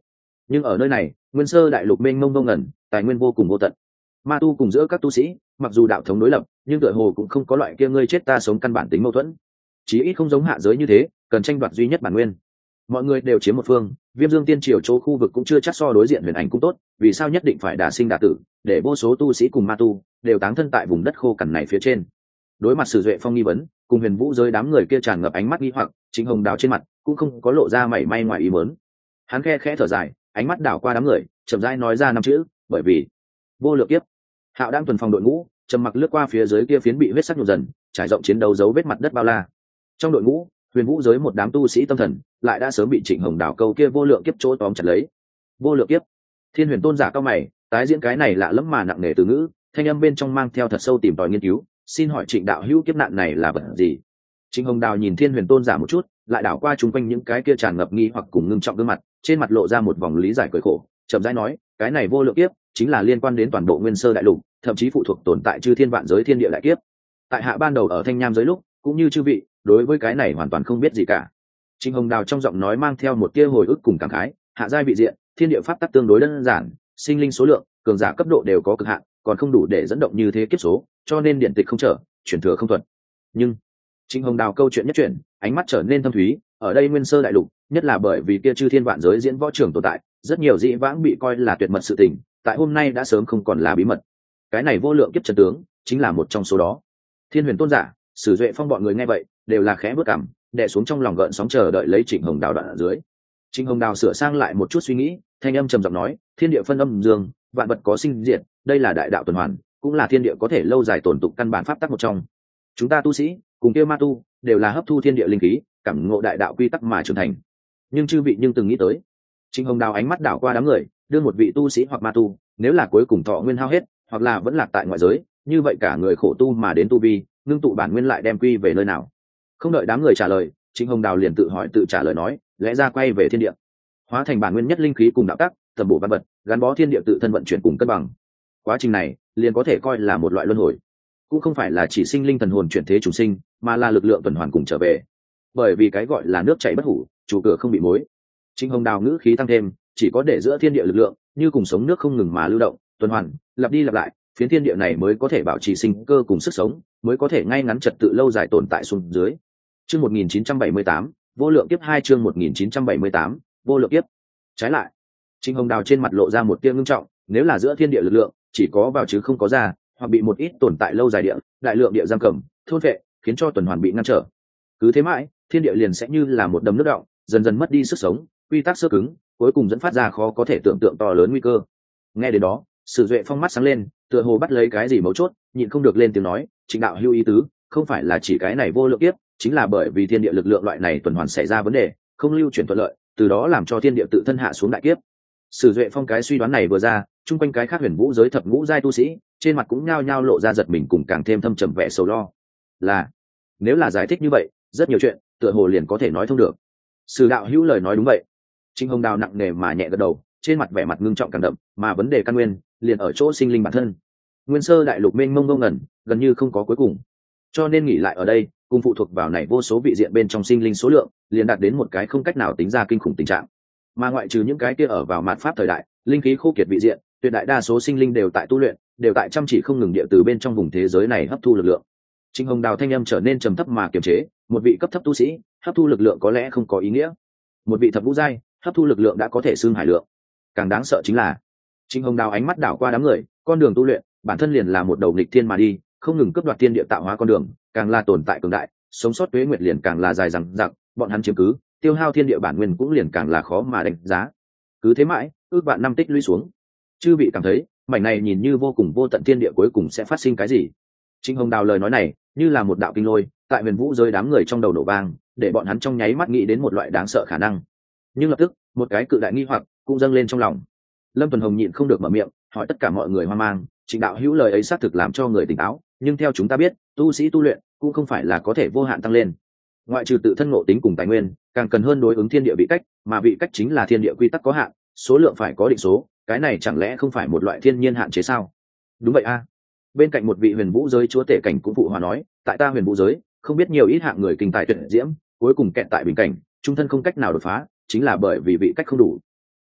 Nhưng ở nơi này nguyên sơ đại lục mênh mông vô ngẩn, tài nguyên vô cùng vô tận. Ma tu cùng giữa các tu sĩ mặc dù đạo thống đối lập, nhưng tựa hồ cũng không có loại kia ngươi chết ta sống căn bản tính mâu thuẫn, chí ít không giống hạ giới như thế cần tranh đoạt duy nhất bản nguyên. Mọi người đều chiếm một phương, Viêm Dương Tiên Triều chỗ khu vực cũng chưa chắc so đối diện huyền ảnh cũng tốt, vì sao nhất định phải đả sinh đả tử, để vô số tu sĩ cùng ma tu đều táng thân tại vùng đất khô cằn này phía trên. Đối mặt Sử Duệ Phong nghi vấn, cùng Huyền Vũ giới đám người kia tràn ngập ánh mắt nghi hoặc, Trịnh Hồng Đào trên mặt cũng không có lộ ra mảy may ngoài ý muốn. Hắn khe khẽ thở dài, ánh mắt đảo qua đám người, chậm rãi nói ra năm chữ, bởi vì vô lượng kiếp. Hạo đang tuần phòng đội ngũ, trầm mặc lướt qua phía dưới kia phiến bị huyết sắc nhuộm dần, trải rộng chiến đấu dấu vết mặt đất bao la. Trong đội ngũ, Huyền Vũ giới một đám tu sĩ tâm thần lại đã sớm bị Trịnh Hồng Đào câu kia vô lượng kiếp chỗ tóm chặt lấy. Vô lượng kiếp. Thiên Huyền Tôn giả cao mày, tái diễn cái này lạ lẫm mà nặng nề từ ngữ, thanh âm bên trong mang theo thật sâu tìm tòi nghiên cứu, xin hỏi Trịnh đạo hữu kiếp nạn này là vật gì? Trịnh Hồng Đào nhìn Thiên Huyền Tôn giả một chút, lại đảo qua chúng quanh những cái kia tràn ngập nghi hoặc cùng ngưng trọng gương mặt, trên mặt lộ ra một vòng lý giải cười khổ, chậm rãi nói, cái này vô lượng kiếp chính là liên quan đến toàn bộ nguyên sơ đại lục, thậm chí phụ thuộc tồn tại chư thiên vạn giới thiên địa đại kiếp. Tại hạ ban đầu ở Thanh Nham giới lúc, cũng như chư vị, đối với cái này hoàn toàn không biết gì cả. Trịnh Hồng Đào trong giọng nói mang theo một tia hồi ức cùng cảm khái, hạ giai vị diện, thiên địa pháp tắc tương đối đơn giản, sinh linh số lượng, cường giả cấp độ đều có cực hạn, còn không đủ để dẫn động như thế kiếp số, cho nên điện tịch không trở, truyền thừa không thuận. Nhưng Trịnh Hồng Đào câu chuyện nhất chuyện, ánh mắt trở nên thâm thúy, ở đây nguyên sơ đại lục, nhất là bởi vì kia chư thiên vạn giới diễn võ trường tồn tại, rất nhiều dị vãng bị coi là tuyệt mật sự tình, tại hôm nay đã sớm không còn là bí mật. Cái này vô lượng kiếp chân tướng, chính là một trong số đó. Thiên Huyền Tôn giả, Sử Duệ Phong bọn người nghe vậy, đều là khẽ bước cằm, đè xuống trong lòng gợn sóng chờ đợi lấy Trịnh Hồng Đào đoạn ở dưới. Trịnh Hồng Đào sửa sang lại một chút suy nghĩ, thanh âm trầm giọng nói, thiên địa phân âm dương, vạn vật có sinh diệt, đây là đại đạo tuần hoàn, cũng là thiên địa có thể lâu dài tồn tụ căn bản pháp tắc một trong. Chúng ta tu sĩ, cùng kia ma tu, đều là hấp thu thiên địa linh khí, cảm ngộ đại đạo quy tắc mà trưởng thành. Nhưng chư vị nhưng từng nghĩ tới, Trịnh Hồng Đào ánh mắt đảo qua đám người, đưa một vị tu sĩ hoặc ma tu, nếu là cuối cùng thọ nguyên hao hết, hoặc là vẫn lạc tại ngoại giới, như vậy cả người khổ tu mà đến tu vi, ngưng tụ bản nguyên lại đem quy về nơi nào? Không đợi đám người trả lời, Trịnh Hồng Đào liền tự hỏi tự trả lời nói, lẽ ra quay về thiên địa, hóa thành bản nguyên nhất linh khí cùng đạo tắc, tầm bổ văn vật, gắn bó thiên địa tự thân vận chuyển cùng cân bằng. Quá trình này liền có thể coi là một loại luân hồi, cũng không phải là chỉ sinh linh thần hồn chuyển thế trùng sinh, mà là lực lượng tuần hoàn cùng trở về. Bởi vì cái gọi là nước chảy bất hủ, chủ cửa không bị mối. Trịnh Hồng Đào ngữ khí tăng thêm, chỉ có để giữa thiên địa lực lượng như cùng sống nước không ngừng mà lưu động, tuần hoàn, lặp đi lặp lại, phiến thiên địa này mới có thể bảo trì sinh cơ cùng sức sống, mới có thể ngay ngắn trật tự lâu dài tồn tại xuống dưới. Chương một nghìn chín trăm bảy mươi tám, vô lượng kiếp hai chương một nghìn chín trăm bảy mươi tám, vô lượng kiếp. Trái lại, Trịnh Hồng Đào trên mặt lộ ra một tia ngưng trọng, nếu là giữa thiên địa lực lượng chỉ có vào chứ không có ra, hoặc bị một ít tồn tại lâu dài địa, đại lượng địa giam cầm, thôn phệ, khiến cho tuần hoàn bị ngăn trở. Cứ thế mãi, thiên địa liền sẽ như là một đầm nước đọng, dần dần mất đi sức sống, quy tắc sơ cứng, cuối cùng dẫn phát ra khó có thể tưởng tượng to lớn nguy cơ. Nghe đến đó, Sử Duệ Phong mắt sáng lên, tựa hồ bắt lấy cái gì mấu chốt, nhịn không được lên tiếng nói, Trịnh đạo hưu ý tứ, không phải là chỉ cái này vô lượng kiếp, chính là bởi vì thiên địa lực lượng loại này tuần hoàn xảy ra vấn đề, không lưu chuyển thuận lợi, từ đó làm cho thiên địa tự thân hạ xuống đại kiếp. Sử Duệ Phong cái suy đoán này vừa ra, chung quanh cái khác Huyền Vũ giới thập ngũ giai tu sĩ, trên mặt cũng nhao nhao lộ ra giật mình cùng càng thêm thâm trầm vẻ sầu lo. Là, nếu là giải thích như vậy, rất nhiều chuyện, tựa hồ liền có thể nói thông được. Sử đạo hữu lời nói đúng vậy. Trịnh Hồng Đào nặng nề mà nhẹ gật đầu, trên mặt vẻ mặt ngưng trọng càng đậm, mà vấn đề căn nguyên liền ở chỗ sinh linh bản thân. Nguyên sơ đại lục mênh mông ngông ngẩn, gần như không có cuối cùng. Cho nên nghỉ lại ở đây, cùng phụ thuộc vào này vô số vị diện bên trong sinh linh số lượng, liền đạt đến một cái không cách nào tính ra kinh khủng tình trạng. Mà ngoại trừ những cái kia ở vào mạt pháp thời đại, linh khí khô kiệt vị diện, tuyệt đại đa số sinh linh đều tại tu luyện, đều tại chăm chỉ không ngừng địa từ bên trong vùng thế giới này hấp thu lực lượng. Trịnh Hồng Đào thanh âm trở nên trầm thấp mà kiềm chế, một vị cấp thấp tu sĩ, hấp thu lực lượng có lẽ không có ý nghĩa. Một vị thập ngũ giai, hấp thu lực lượng đã có thể xưng hải lượng. Càng đáng sợ chính là, Trịnh Hồng Đào ánh mắt đảo qua đám người, con đường tu luyện, bản thân liền là một đầu nghịch thiên mà đi, không ngừng cướp đoạt thiên địa tạo hóa con đường, càng là tồn tại cường đại, sống sót tuế nguyệt liền càng là dài dằng dặc, bọn hắn chiếm cứ, tiêu hao thiên địa bản nguyên cũng liền càng là khó mà đánh giá. Cứ thế mãi, ước vạn năm tích lũy xuống. Chư vị cảm thấy, mảnh này nhìn như vô cùng vô tận thiên địa cuối cùng sẽ phát sinh cái gì? Trịnh Hồng Đào lời nói này, như là một đạo kinh lôi, tại Huyền Vũ giới đám người trong đầu nổ vang, để bọn hắn trong nháy mắt nghĩ đến một loại đáng sợ khả năng. Nhưng lập tức, một cái cự đại nghi hoặc cũng dâng lên trong lòng. Lâm Tuần Hồng nhịn không được mở miệng, hỏi tất cả mọi người hoang mang, Trịnh đạo hữu lời ấy xác thực làm cho người tỉnh táo, nhưng theo chúng ta biết, tu sĩ tu luyện cũng không phải là có thể vô hạn tăng lên. Ngoại trừ tự thân ngộ tính cùng tài nguyên, càng cần hơn đối ứng thiên địa vị cách, mà vị cách chính là thiên địa quy tắc có hạn, số lượng phải có định số, cái này chẳng lẽ không phải một loại thiên nhiên hạn chế sao? Đúng vậy a. Bên cạnh một vị Huyền Vũ giới chúa tể cảnh cũng phụ hòa nói, tại ta Huyền Vũ giới, không biết nhiều ít hạng người kinh tài tuyệt diễm, cuối cùng kẹt tại bình cảnh, trung thân không cách nào đột phá, chính là bởi vì vị cách không đủ.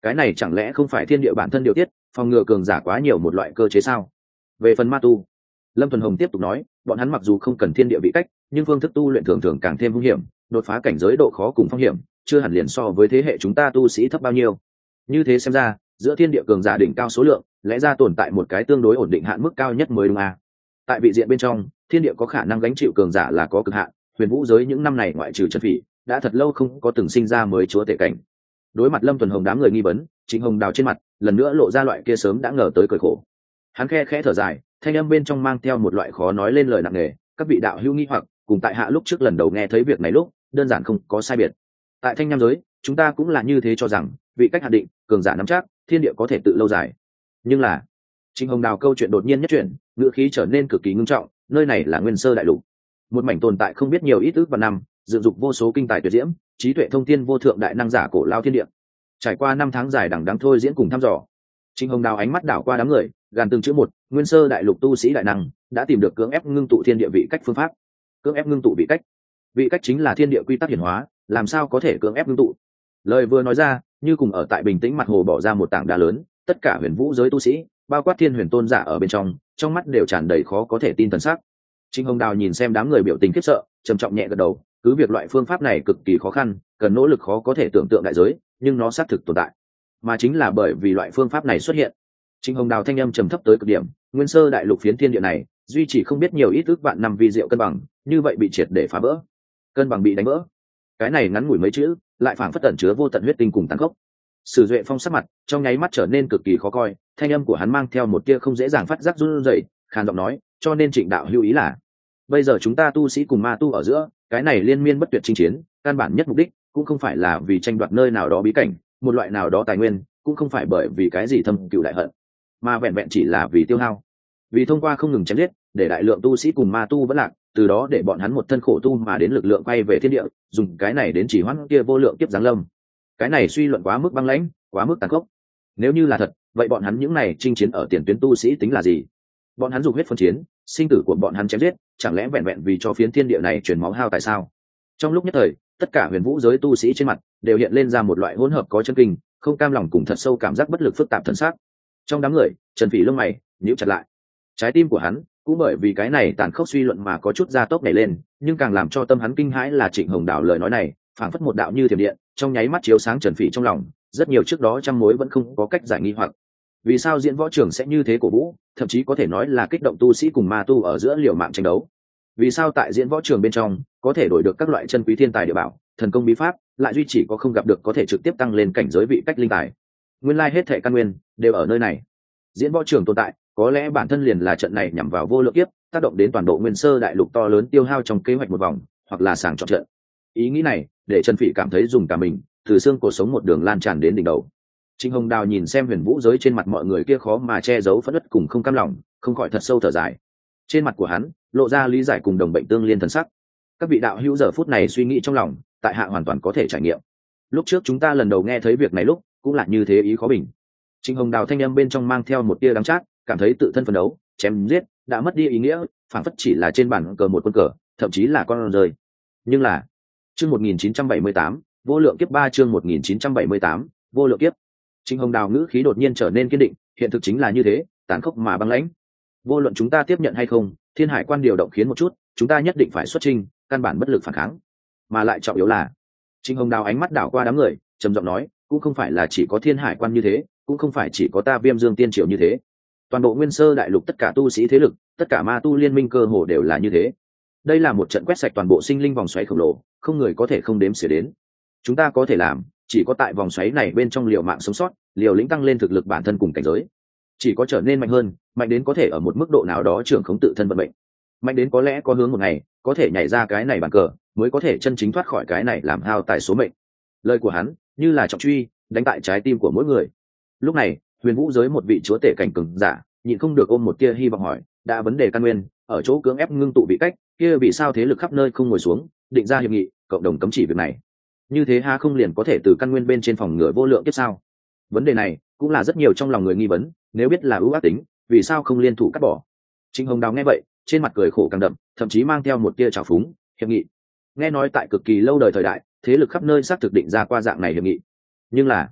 cái này chẳng lẽ không phải thiên địa bản thân điều tiết phòng ngừa cường giả quá nhiều một loại cơ chế sao? Về phần ma tu, Lâm Thuần Hồng tiếp tục nói, bọn hắn mặc dù không cần thiên địa vị cách, nhưng phương thức tu luyện thường thường càng thêm hung hiểm, đột phá cảnh giới độ khó cùng phong hiểm chưa hẳn liền so với thế hệ chúng ta tu sĩ thấp bao nhiêu. Như thế xem ra, giữa thiên địa cường giả đỉnh cao số lượng, lẽ ra tồn tại một cái tương đối ổn định hạn mức cao nhất mới đúng à? Tại vị diện bên trong, thiên địa có khả năng gánh chịu cường giả là có cực hạn, huyền vũ giới những năm này ngoại trừ Trần Phỉ, đã thật lâu không có từng sinh ra mới chúa tể cảnh. Đối mặt Lâm Thuần Hồng đám người nghi vấn, Trịnh Hồng Đào trên mặt lần nữa lộ ra loại kia sớm đã ngờ tới cười khổ. Hắn khe khẽ thở dài, thanh âm bên trong mang theo một loại khó nói lên lời nặng nề, các vị đạo hữu nghi hoặc cùng tại hạ lúc trước lần đầu nghe thấy việc này lúc đơn giản không có sai biệt. Tại thanh nham giới, chúng ta cũng là như thế cho rằng vị cách hạn định, cường giả nắm chắc, thiên địa có thể tự lâu dài. Nhưng là Trịnh Hồng Đào câu chuyện đột nhiên nhất chuyển, ngữ khí trở nên cực kỳ ngưng trọng, nơi này là Nguyên Sơ đại lục, một mảnh tồn tại không biết nhiều ít ước và năm, dựng dục vô số kinh tài tuyệt diễm, trí tuệ thông thiên vô thượng đại năng giả cổ lao thiên địa. Trải qua năm tháng dài đằng đẵng thôi diễn cùng thăm dò, Trịnh Hồng Đào ánh mắt đảo qua đám người, gàn từng chữ một, Nguyên Sơ đại lục tu sĩ đại năng đã tìm được cưỡng ép ngưng tụ thiên địa vị cách phương pháp. Cưỡng ép ngưng tụ vị cách? Vị cách chính là thiên địa quy tắc hiển hóa, làm sao có thể cưỡng ép ngưng tụ? Lời vừa nói ra, như cùng ở tại bình tĩnh mặt hồ bỏ ra một tảng đá lớn, tất cả huyền vũ giới tu sĩ, bao quát thiên huyền tôn giả ở bên trong, trong mắt đều tràn đầy khó có thể tin thần sắc. Trịnh Hồng Đào nhìn xem đám người biểu tình khiếp sợ, trầm trọng nhẹ gật đầu, cứ việc loại phương pháp này cực kỳ khó khăn, cần nỗ lực khó có thể tưởng tượng đại giới, nhưng nó xác thực tồn tại. Mà chính là bởi vì loại phương pháp này xuất hiện, Trịnh Hồng Đào thanh âm trầm thấp tới cực điểm, Nguyên Sơ đại lục phiến thiên địa này, duy trì không biết nhiều ít ước vạn năm vi diệu cân bằng, như vậy bị triệt để phá vỡ. Cân bằng bị đánh vỡ. Cái này ngắn ngủi mấy chữ, lại phảng phất ẩn chứa vô tận huyết tinh cùng tàn khốc. Sử Duệ Phong sắc mặt trong nháy mắt trở nên cực kỳ khó coi, thanh âm của hắn mang theo một tia không dễ dàng phát giác run rẩy, khàn giọng nói, cho nên Trịnh đạo hữu ý là, bây giờ chúng ta tu sĩ cùng ma tu ở giữa, cái này liên miên bất tuyệt chinh chiến, căn bản nhất mục đích cũng không phải là vì tranh đoạt nơi nào đó bí cảnh, một loại nào đó tài nguyên, cũng không phải bởi vì cái gì thâm cừu đại hận, mà vẹn vẹn chỉ là vì tiêu hao, vì thông qua không ngừng chém giết, để đại lượng tu sĩ cùng ma tu vẫn lạc, từ đó để bọn hắn một thân khổ tu mà đến lực lượng quay về thiên địa, dùng cái này đến chỉ hoãn kia vô lượng kiếp giáng lâm. Cái này suy luận quá mức băng lãnh, quá mức tàn khốc. Nếu như là thật, vậy bọn hắn những này chinh chiến ở tiền tuyến tu sĩ tính là gì? Bọn hắn dùng huyết phân chiến, sinh tử của bọn hắn chém giết, chẳng lẽ vẹn vẹn vì cho phiến thiên địa này truyền máu hao tại sao? Trong lúc nhất thời, tất cả huyền vũ giới tu sĩ trên mặt đều hiện lên ra một loại hỗn hợp có chân kinh, không cam lòng cùng thật sâu cảm giác bất lực phức tạp thần sắc. Trong đám người, Trần Phỉ lông mày nhíu chặt lại. Trái tim của hắn cũng bởi vì cái này tàn khốc suy luận mà có chút gia tốc nhảy lên, nhưng càng làm cho tâm hắn kinh hãi là Trịnh Hồng Đào lời nói này, phảng phất một đạo như thiểm điện, trong nháy mắt chiếu sáng Trần Phỉ trong lòng, rất nhiều trước đó trăm mối vẫn không có cách giải nghi hoặc. Vì sao diễn võ trường sẽ như thế cổ vũ, thậm chí có thể nói là kích động tu sĩ cùng ma tu ở giữa liều mạng tranh đấu? Vì sao tại diễn võ trường bên trong có thể đổi được các loại chân quý thiên tài địa bảo, thần công bí pháp, lại duy chỉ có không gặp được có thể trực tiếp tăng lên cảnh giới vị cách linh tài? Nguyên lai hết thảy căn nguyên đều ở nơi này. Diễn võ trường tồn tại, có lẽ bản thân liền là trận này nhằm vào vô lượng kiếp, tác động đến toàn bộ Nguyên Sơ đại lục to lớn tiêu hao trong kế hoạch một vòng, hoặc là sàng chọn trận. Ý nghĩ này để Trần Phỉ cảm thấy dùng cả mình, từ xương cổ sống một đường lan tràn đến đỉnh đầu. Trịnh Hồng Đào nhìn xem huyền vũ giới trên mặt mọi người kia khó mà che giấu phẫn uất cùng không cam lòng, không khỏi thật sâu thở dài. Trên mặt của hắn lộ ra lý giải cùng đồng bệnh tương liên thần sắc. Các vị đạo hữu giờ phút này suy nghĩ trong lòng, tại hạ hoàn toàn có thể trải nghiệm. Lúc trước chúng ta lần đầu nghe thấy việc này lúc, cũng là như thế ý khó bình. Trịnh Hồng Đào thanh âm bên trong mang theo một tia đắng chát, cảm thấy tự thân phấn đấu, chém giết đã mất đi ý nghĩa, phản phất chỉ là trên bàn cờ một quân cờ, thậm chí là con rơi. Nhưng là chương một nghìn chín trăm bảy mươi tám, vô lượng kiếp ba chương một nghìn chín trăm bảy mươi tám, vô lượng kiếp. Trịnh Hồng Đào ngữ khí đột nhiên trở nên kiên định, hiện thực chính là như thế, tàn khốc mà băng lãnh. Vô luận chúng ta tiếp nhận hay không, Thiên Hải quan điều động khiến một chút, chúng ta nhất định phải xuất trình, căn bản bất lực phản kháng. Mà lại trọng yếu là, Trịnh Hồng Đào ánh mắt đảo qua đám người, trầm giọng nói, cũng không phải là chỉ có Thiên Hải quan như thế, cũng không phải chỉ có ta Viêm Dương Tiên Triều như thế. Toàn bộ Nguyên Sơ đại lục tất cả tu sĩ thế lực, tất cả ma tu liên minh cơ hồ đều là như thế. Đây là một trận quét sạch toàn bộ sinh linh vòng xoáy khổng lồ, không người có thể không đếm xỉa đến. Chúng ta có thể làm, chỉ có tại vòng xoáy này bên trong liều mạng sống sót, liều lĩnh tăng lên thực lực bản thân cùng cảnh giới. Chỉ có trở nên mạnh hơn, mạnh đến có thể ở một mức độ nào đó trưởng khống tự thân vận mệnh. Mạnh đến có lẽ có hướng một ngày, có thể nhảy ra cái này bàn cờ, mới có thể chân chính thoát khỏi cái này làm hao tài số mệnh. Lời của hắn như là trọng truy, đánh tại trái tim của mỗi người. Lúc này, huyền vũ giới một vị chúa tể cảnh cường giả, nhịn không được ôm một tia hy vọng hỏi, đã vấn đề căn nguyên, ở chỗ cưỡng ép ngưng tụ vị cách, kia vì sao thế lực khắp nơi không ngồi xuống, định ra hiệp nghị, cộng đồng cấm chỉ việc này? Như thế ha không liền có thể từ căn nguyên bên trên phòng ngừa vô lượng tiếp sao? Vấn đề này cũng là rất nhiều trong lòng người nghi vấn, nếu biết là ưu ác tính, vì sao không liên thủ cắt bỏ? Trịnh Hồng Đào nghe vậy, trên mặt cười khổ càng đậm, thậm chí mang theo một tia trào phúng, hiệp nghị. Nghe nói tại cực kỳ lâu đời thời đại, thế lực khắp nơi xác thực định ra qua dạng này hiệp nghị. Nhưng là,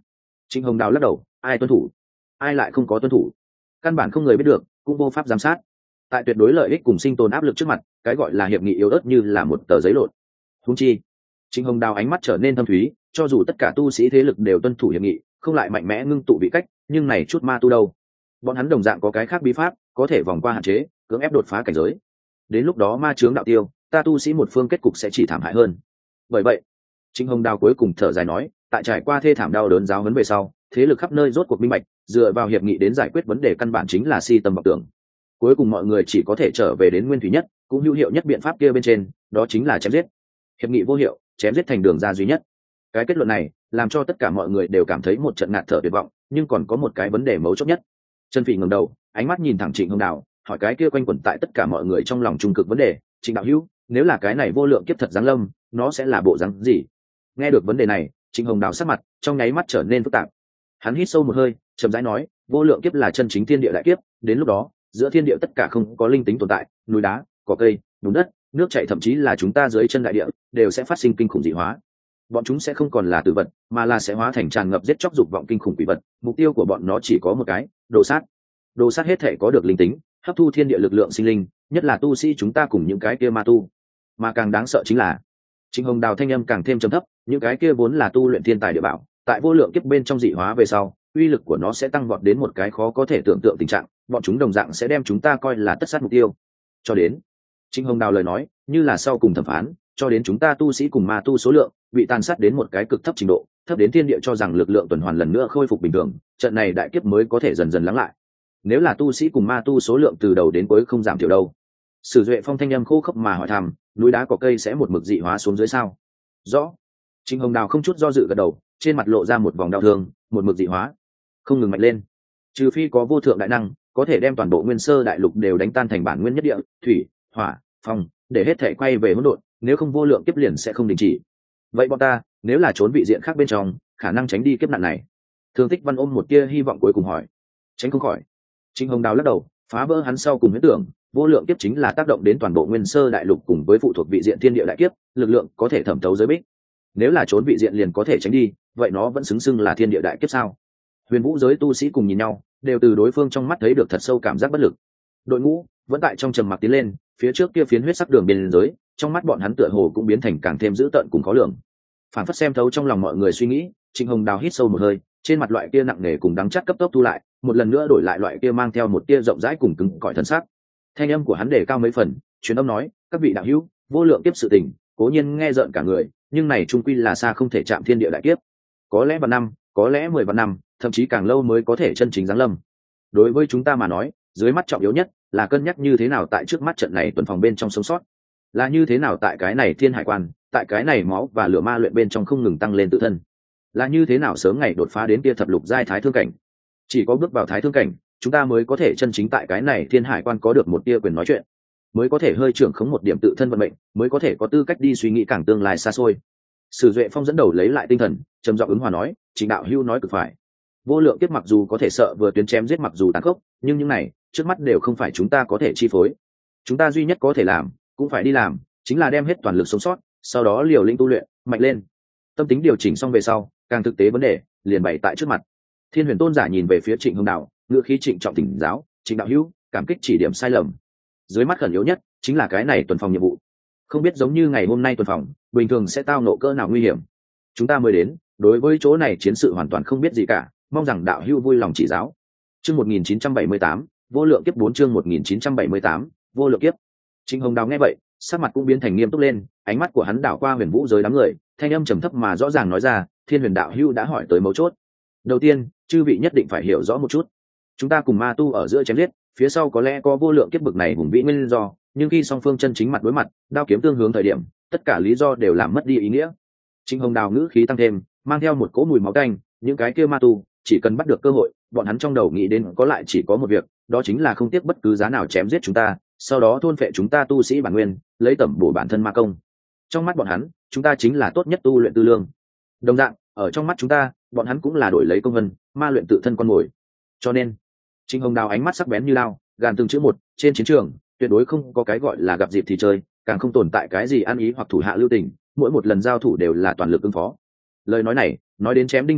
Trịnh Hồng Đào lắc đầu, ai tuân thủ, ai lại không có tuân thủ, căn bản không người biết được, cũng vô pháp giám sát. Tại tuyệt đối lợi ích cùng sinh tồn áp lực trước mặt, cái gọi là hiệp nghị yếu ớt như là một tờ giấy lộn. Huống chi, Trịnh Hồng Đào ánh mắt trở nên thâm thúy, cho dù tất cả tu sĩ thế lực đều tuân thủ hiệp nghị, không lại mạnh mẽ ngưng tụ vị cách, nhưng này chút ma tu đâu? Bọn hắn đồng dạng có cái khác bí pháp, có thể vòng qua hạn chế, cưỡng ép đột phá cảnh giới. Đến lúc đó ma chướng đạo tiêu, ta tu sĩ một phương kết cục sẽ chỉ thảm hại hơn. Bởi vậy, Trịnh Hồng Đào cuối cùng thở dài nói, tại trải qua thê thảm đau đớn giáo huấn về sau, thế lực khắp nơi rốt cuộc minh bạch, dựa vào hiệp nghị đến giải quyết vấn đề căn bản chính là si tâm vọng tưởng. Cuối cùng mọi người chỉ có thể trở về đến nguyên thủy nhất, cũng hữu hiệu nhất biện pháp kia bên trên, đó chính là chém giết. Hiệp nghị vô hiệu, chém giết thành đường ra duy nhất. Cái kết luận này làm cho tất cả mọi người đều cảm thấy một trận ngạt thở tuyệt vọng, nhưng còn có một cái vấn đề mấu chốt nhất. Trần Phỉ ngẩng đầu, ánh mắt nhìn thẳng Trịnh Hồng Đào, hỏi cái kia quanh quẩn tại tất cả mọi người trong lòng trung cực vấn đề, Trịnh đạo hữu, nếu là cái này vô lượng kiếp thật giáng lâm, nó sẽ là bộ dáng gì? Nghe được vấn đề này, Trịnh Hồng Đào sắc mặt trong nháy mắt trở nên phức tạp. Hắn hít sâu một hơi, chậm rãi nói, vô lượng kiếp là chân chính thiên địa đại kiếp, đến lúc đó, giữa thiên địa tất cả không có linh tính tồn tại, núi đá, cỏ cây, bùn đất, nước chảy thậm chí là chúng ta dưới chân đại địa đều sẽ phát sinh kinh khủng dị hóa. Bọn chúng sẽ không còn là tử vật, mà là sẽ hóa thành tràn ngập giết chóc dục vọng kinh khủng quỷ vật. Mục tiêu của bọn nó chỉ có một cái, đồ sát. Đồ sát hết thể có được linh tính, hấp thu thiên địa lực lượng sinh linh, nhất là tu sĩ chúng ta cùng những cái kia ma tu. Mà càng đáng sợ chính là, Trịnh Hồng Đào thanh âm càng thêm trầm thấp, những cái kia vốn là tu luyện thiên tài địa bảo, tại vô lượng kiếp bên trong dị hóa về sau, uy lực của nó sẽ tăng vọt đến một cái khó có thể tưởng tượng tình trạng, bọn chúng đồng dạng sẽ đem chúng ta coi là tất sát mục tiêu. Cho đến, Trịnh Hồng Đào lời nói, như là sau cùng thẩm phán, cho đến chúng ta tu sĩ cùng ma tu số lượng bị tàn sát đến một cái cực thấp trình độ, thấp đến thiên địa cho rằng lực lượng tuần hoàn lần nữa khôi phục bình thường, trận này đại kiếp mới có thể dần dần lắng lại. Nếu là tu sĩ cùng ma tu số lượng từ đầu đến cuối không giảm thiểu đâu? Sử Duệ Phong thanh âm khô khốc mà hỏi thăm, núi đá cỏ cây sẽ một mực dị hóa xuống dưới sao? Rõ. Trịnh Hồng Đào không chút do dự gật đầu, trên mặt lộ ra một vòng đau thương, một mực dị hóa, không ngừng mạnh lên. Trừ phi có vô thượng đại năng, có thể đem toàn bộ nguyên sơ đại lục đều đánh tan thành bản nguyên nhất địa, thủy, hỏa, phong, để hết thể quay về hỗn độn, nếu không vô lượng kiếp liền sẽ không đình chỉ. Vậy bọn ta, nếu là trốn vị diện khác bên trong, khả năng tránh đi kiếp nạn này. Thương Tích Văn ôm một tia hy vọng cuối cùng hỏi. Tránh không khỏi. Trịnh Hồng Đào lắc đầu, phá vỡ hắn sau cùng huyễn tưởng, vô lượng kiếp chính là tác động đến toàn bộ nguyên sơ đại lục cùng với phụ thuộc vị diện thiên địa đại kiếp, lực lượng có thể thẩm thấu giới bích. Nếu là trốn vị diện liền có thể tránh đi, vậy nó vẫn xứng xưng là thiên địa đại kiếp sao? Huyền Vũ giới tu sĩ cùng nhìn nhau, đều từ đối phương trong mắt thấy được thật sâu cảm giác bất lực. Đội ngũ vẫn tại trong trầm mặc tiến lên, phía trước kia phiến huyết sắc đường biên giới, trong mắt bọn hắn tựa hồ cũng biến thành càng thêm dữ tợn cùng khó lường. Phản phất xem thấu trong lòng mọi người suy nghĩ, Trịnh Hồng Đào hít sâu một hơi, trên mặt loại kia nặng nề cùng đắng chát cấp tốc thu lại, một lần nữa đổi lại loại kia mang theo một tia rộng rãi cùng cứng cỏi thân xác. Thanh âm của hắn đề cao mấy phần, truyền âm nói, các vị đạo hữu, vô lượng kiếp sự tình, cố nhiên nghe rợn cả người, nhưng này trung quy là xa không thể chạm thiên địa đại kiếp. Có lẽ vạn năm, có lẽ mười vạn năm, thậm chí càng lâu mới có thể chân chính giáng lâm. Đối với chúng ta mà nói, dưới mắt trọng yếu nhất là cân nhắc như thế nào tại trước mắt trận này tuần phòng bên trong sống sót, là như thế nào tại cái này thiên hải quan, tại cái này máu và lửa ma luyện bên trong không ngừng tăng lên tự thân, là như thế nào sớm ngày đột phá đến kia thập lục giai thái thương cảnh. Chỉ có bước vào thái thương cảnh, chúng ta mới có thể chân chính tại cái này thiên hải quan có được một tia quyền nói chuyện, mới có thể hơi trưởng khống một điểm tự thân vận mệnh, mới có thể có tư cách đi suy nghĩ càng tương lai xa xôi. Sử Duệ Phong dẫn đầu lấy lại tinh thần, trầm giọng ứng hòa nói, Trịnh đạo hữu nói cực phải. Vô lượng kiếp mặc dù có thể sợ vừa tuyến chém giết mặc dù tàn khốc, nhưng những này trước mắt đều không phải chúng ta có thể chi phối. Chúng ta duy nhất có thể làm, cũng phải đi làm, chính là đem hết toàn lực sống sót, sau đó liều lĩnh tu luyện, mạnh lên. Tâm tính điều chỉnh xong về sau, càng thực tế vấn đề liền bày tại trước mặt. Thiên Huyền Tôn giả nhìn về phía Trịnh Hồng Đào, ngữ khí trịnh trọng tỉnh giáo, Trịnh đạo hữu, cảm kích chỉ điểm sai lầm. Dưới mắt khẩn yếu nhất chính là cái này tuần phòng nhiệm vụ. Không biết giống như ngày hôm nay tuần phòng, bình thường sẽ tao nộ cỡ nào nguy hiểm. Chúng ta mới đến, đối với chỗ này chiến sự hoàn toàn không biết gì cả, mong rằng đạo hữu vui lòng chỉ giáo. Chương một nghìn chín trăm bảy mươi tám, vô lượng kiếp bốn chương một nghìn chín trăm bảy mươi tám, vô lượng kiếp. Trịnh Hồng Đào nghe vậy, sắc mặt cũng biến thành nghiêm túc lên, ánh mắt của hắn đảo qua Huyền Vũ giới đám người, thanh âm trầm thấp mà rõ ràng nói ra, Thiên Huyền đạo hữu đã hỏi tới mấu chốt. Đầu tiên, chư vị nhất định phải hiểu rõ một chút. Chúng ta cùng ma tu ở giữa chém giết, phía sau có lẽ có vô lượng kiếp bực này hùng vĩ nguyên do, nhưng khi song phương chân chính mặt đối mặt, đao kiếm tương hướng thời điểm, tất cả lý do đều làm mất đi ý nghĩa. Trịnh Hồng Đào ngữ khí tăng thêm, mang theo một cỗ mùi máu tanh, những cái kia ma tu, chỉ cần bắt được cơ hội, bọn hắn trong đầu nghĩ đến có lại chỉ có một việc, đó chính là không tiếc bất cứ giá nào chém giết chúng ta, sau đó thôn phệ chúng ta tu sĩ bản nguyên, lấy tẩm bổ bản thân ma công. Trong mắt bọn hắn, chúng ta chính là tốt nhất tu luyện tư lương. Đồng dạng, ở trong mắt chúng ta, bọn hắn cũng là đổi lấy công vân, ma luyện tự thân con mồi. Cho nên, Trịnh Hồng Đào ánh mắt sắc bén như lao, gàn từng chữ một, trên chiến trường, tuyệt đối không có cái gọi là gặp dịp thì chơi, càng không tồn tại cái gì ăn ý hoặc thủ hạ lưu tình, mỗi một lần giao thủ đều là toàn lực ứng phó. Lời nói này, nói đến chém đinh chặt sắt,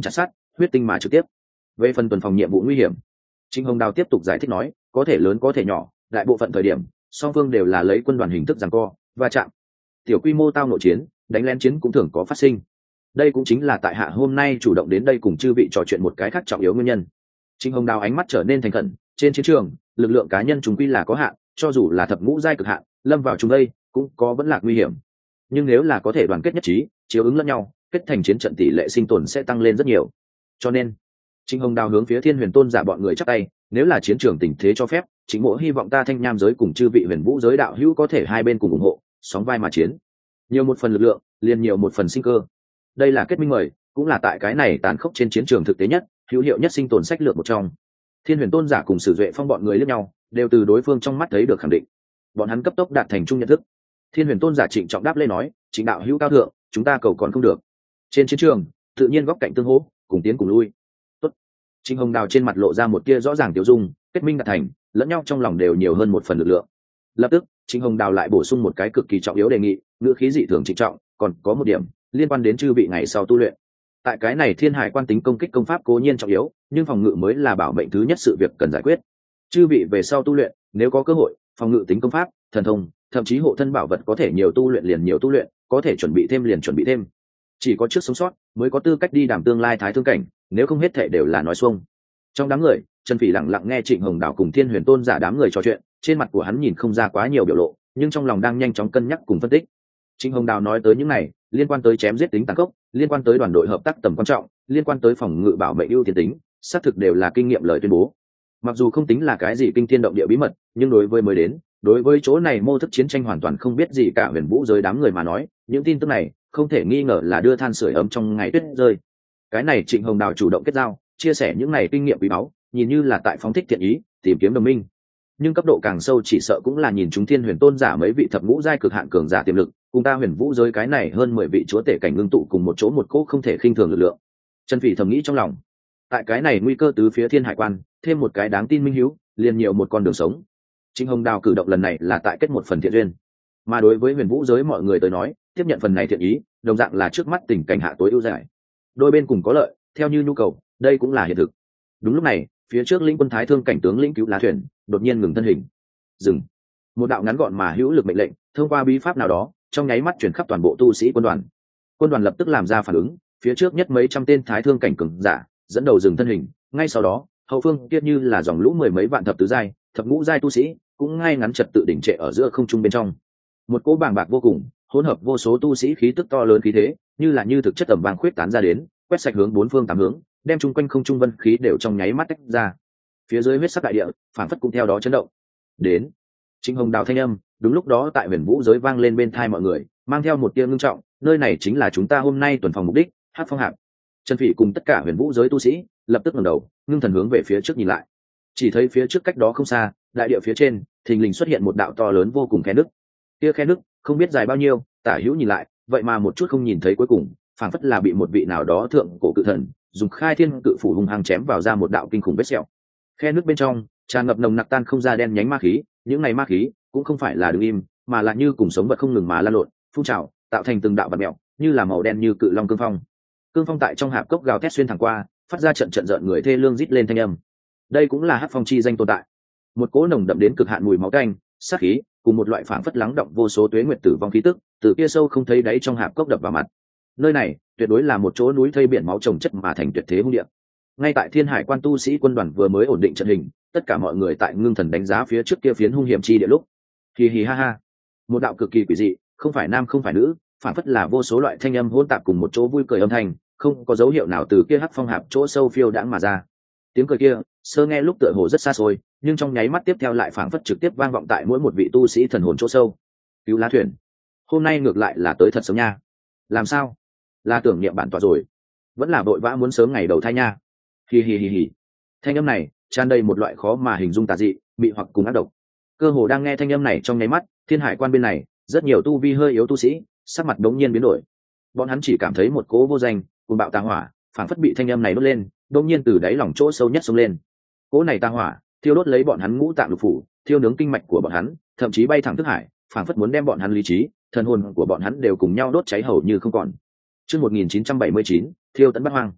huyết tinh mà trực tiếp. Về phần tuần phòng nhiệm vụ nguy hiểm, Trịnh Hồng Đào tiếp tục giải thích nói, có thể lớn có thể nhỏ, đại bộ phận thời điểm song phương đều là lấy quân đoàn hình thức giằng co và chạm, tiểu quy mô tao nội chiến, đánh lén chiến cũng thường có phát sinh. Đây cũng chính là tại hạ hôm nay chủ động đến đây cùng chư vị trò chuyện một cái khác trọng yếu nguyên nhân. Trịnh Hồng Đào ánh mắt trở nên thành khẩn, trên chiến trường lực lượng cá nhân chúng quy là có hạn, cho dù là thập ngũ giai cực hạn lâm vào chúng đây cũng có vẫn là nguy hiểm, nhưng nếu là có thể đoàn kết nhất trí, chiếu ứng lẫn nhau, kết thành chiến trận, tỷ lệ sinh tồn sẽ tăng lên rất nhiều. Cho nên Trịnh Hồng Đào hướng phía Thiên Huyền Tôn giả bọn người chắp tay, nếu là chiến trường tình thế cho phép, Trịnh Mỗ hy vọng ta Thanh Nham giới cùng chư vị Huyền Vũ giới đạo hữu có thể hai bên cùng ủng hộ, sóng vai mà chiến, nhiều một phần lực lượng liền nhiều một phần sinh cơ. Đây là kết minh mời, cũng là tại cái này tàn khốc trên chiến trường thực tế nhất, hữu hiệu nhất sinh tồn sách lược một trong. Thiên Huyền Tôn giả cùng Sử Duệ Phong bọn người liếc nhau, đều từ đối phương trong mắt thấy được khẳng định. Bọn hắn cấp tốc đạt thành chung nhận thức. Thiên Huyền Tôn giả trịnh trọng đáp lên nói, Trịnh đạo hữu cao thượng, chúng ta cầu còn không được. Trên chiến trường, tự nhiên góc cạnh tương hỗ, cùng tiến cùng lui. Tốt. Trịnh Hồng Đào trên mặt lộ ra một tia rõ ràng tiêu dung, kết minh đạt thành, lẫn nhau trong lòng đều nhiều hơn một phần lực lượng. Lập tức, Trịnh Hồng Đào lại bổ sung một cái cực kỳ trọng yếu đề nghị, ngữ khí dị thường trịnh trọng, còn có một điểm liên quan đến chư vị ngày sau tu luyện. Tại cái này Thiên Hải quan tính công kích công pháp cố nhiên trọng yếu, nhưng phòng ngự mới là bảo mệnh thứ nhất sự việc cần giải quyết. Chư vị về sau tu luyện, nếu có cơ hội, phòng ngự tính công pháp, thần thông, thậm chí hộ thân bảo vật có thể nhiều tu luyện liền nhiều tu luyện, có thể chuẩn bị thêm liền chuẩn bị thêm. Chỉ có trước sống sót mới có tư cách đi đảm tương lai thái thương cảnh, nếu không hết thể đều là nói xuông. Trong đám người, Trần Phỉ lặng lặng nghe Trịnh Hồng Đào cùng Thiên Huyền Tôn giả đám người trò chuyện, trên mặt của hắn nhìn không ra quá nhiều biểu lộ, nhưng trong lòng đang nhanh chóng cân nhắc cùng phân tích. Trịnh Hồng Đào nói tới những này, liên quan tới chém giết tính tàn khốc, liên quan tới đoàn đội hợp tác tầm quan trọng, liên quan tới phòng ngự bảo mệnh ưu tiên tính, xác thực đều là kinh nghiệm lời tuyên bố. Mặc dù không tính là cái gì kinh thiên động địa bí mật, nhưng đối với mới đến, đối với chỗ này mô thức chiến tranh hoàn toàn không biết gì cả Huyền Vũ giới đám người mà nói, những tin tức này không thể nghi ngờ là đưa than sưởi ấm trong ngày tuyết rơi. Cái này Trịnh Hồng Đào chủ động kết giao, chia sẻ những này kinh nghiệm quý báu, nhìn như là tại phóng thích thiện ý, tìm kiếm đồng minh. Nhưng cấp độ càng sâu chỉ sợ cũng là nhìn chúng Thiên Huyền Tôn giả mấy vị thập ngũ giai cực hạn cường giả tiềm lực, cùng ta Huyền Vũ giới cái này hơn mười vị chúa tể cảnh ngưng tụ cùng một chỗ một cỗ không thể khinh thường lực lượng. Trần Phỉ thầm nghĩ trong lòng, tại cái này nguy cơ tứ phía Thiên Hải quan, thêm một cái đáng tin minh hiếu, liền nhiều một con đường sống. Trịnh Hồng Đào cử động lần này là tại kết một phần thiện duyên, mà đối với Huyền Vũ giới mọi người tới nói, tiếp nhận phần này thiện ý, đồng dạng là trước mắt tình cảnh hạ tối ưu giải. Đôi bên cùng có lợi, theo như nhu cầu, đây cũng là hiện thực. Đúng lúc này, phía trước lĩnh quân thái thương cảnh tướng lĩnh cứu lá thuyền đột nhiên ngừng thân hình. Dừng. Một đạo ngắn gọn mà hữu lực mệnh lệnh, thông qua bí pháp nào đó, trong nháy mắt chuyển khắp toàn bộ tu sĩ quân đoàn. Quân đoàn lập tức làm ra phản ứng, phía trước nhất mấy trăm tên thái thương cảnh cường giả dẫn đầu dừng thân hình, ngay sau đó, hậu phương kia như là dòng lũ mười mấy vạn thập tứ giai, thập ngũ giai tu sĩ, cũng ngay ngắn trật tự đỉnh trệ ở giữa không trung bên trong. Một cỗ bàng bạc vô cùng, hỗn hợp vô số tu sĩ khí tức to lớn khí thế, như là như thực chất tầm vàng khuyết tán ra đến, quét sạch hướng bốn phương tám hướng, đem chung quanh không trung vân khí đều trong nháy mắt tách ra. Phía dưới huyết sắc đại địa, phản phất cũng theo đó chấn động. Đến. Trịnh Hồng Đào thanh âm, đúng lúc đó tại Huyền Vũ giới vang lên bên tai mọi người, mang theo một tia ngưng trọng, nơi này chính là chúng ta hôm nay tuần phòng mục đích, Hắc Phong Hạp. Trần Phỉ cùng tất cả Huyền Vũ giới tu sĩ, lập tức ngẩng đầu, ngưng thần hướng về phía trước nhìn lại. Chỉ thấy phía trước cách đó không xa, đại địa phía trên, thình lình xuất hiện một đạo to lớn vô cùng khe nước. Kia khe nước, không biết dài bao nhiêu, tả hữu nhìn lại, vậy mà một chút không nhìn thấy cuối cùng, phảng phất là bị một vị nào đó thượng cổ cự thần dùng khai thiên cự phủ hung hăng chém vào ra một đạo kinh khủng vết sẹo. Khe nước bên trong tràn ngập nồng nặc tan không ra đen nhánh ma khí, những ngày ma khí cũng không phải là đứng im, mà là như cùng sống vật không ngừng mà lan lộn, phun trào, tạo thành từng đạo vật mèo, như là màu đen như cự long cương phong. Cương phong tại trong hạp cốc gào thét xuyên thẳng qua, phát ra trận trận rợn người thê lương rít lên thanh âm. Đây cũng là Hắc Phong chi danh tồn tại. Một cỗ nồng đậm đến cực hạn mùi máu tanh, sát khí, cùng một loại phảng phất lắng động vô số tuế nguyệt tử vong khí tức, từ kia sâu không thấy đáy trong hạp cốc đập vào mặt. Nơi này tuyệt đối là một chỗ núi thây biển máu chồng chất mà thành tuyệt thế hung địa. Ngay tại Thiên Hải quan tu sĩ quân đoàn vừa mới ổn định trận hình, tất cả mọi người tại ngưng thần đánh giá phía trước kia phiến hung hiểm chi địa lúc, hì hì ha ha, một đạo cực kỳ quỷ dị, không phải nam không phải nữ, phản phất là vô số loại thanh âm hỗn tạp cùng một chỗ vui cười âm thanh, không có dấu hiệu nào từ kia Hắc Phong Hạp chỗ sâu phiêu đãng mà ra. Tiếng cười kia, sơ nghe lúc tựa hồ rất xa xôi, nhưng trong nháy mắt tiếp theo lại phảng phất trực tiếp vang vọng tại mỗi một vị tu sĩ thần hồn chỗ sâu. Cứu lá thuyền, hôm nay ngược lại là tới thật sớm nha. Làm sao? Là tưởng niệm bản tọa rồi, vẫn là vội vã muốn sớm ngày đầu thai nha. Hi hi hi hi. Thanh âm này tràn đầy một loại khó mà hình dung tà dị, mị hoặc cùng ác độc. Cơ hồ đang nghe thanh âm này trong nháy mắt, Thiên Hải quan bên này, rất nhiều tu vi hơi yếu tu sĩ, sắc mặt đống nhiên biến đổi. Bọn hắn chỉ cảm thấy một cỗ vô danh, cuồng bạo tà hỏa, phảng phất bị thanh âm này đốt lên, đống nhiên từ đáy lòng chỗ sâu nhất xông lên. Cỗ này tà hỏa, thiêu đốt lấy bọn hắn ngũ tạng lục phủ, thiêu nướng kinh mạch của bọn hắn, thậm chí bay thẳng thức hải, phảng phất muốn đem bọn hắn lý trí, thần hồn của bọn hắn đều cùng nhau đốt cháy hầu như không còn. Chương một nghìn chín trăm bảy mươi chín, thiêu tận bát hoang.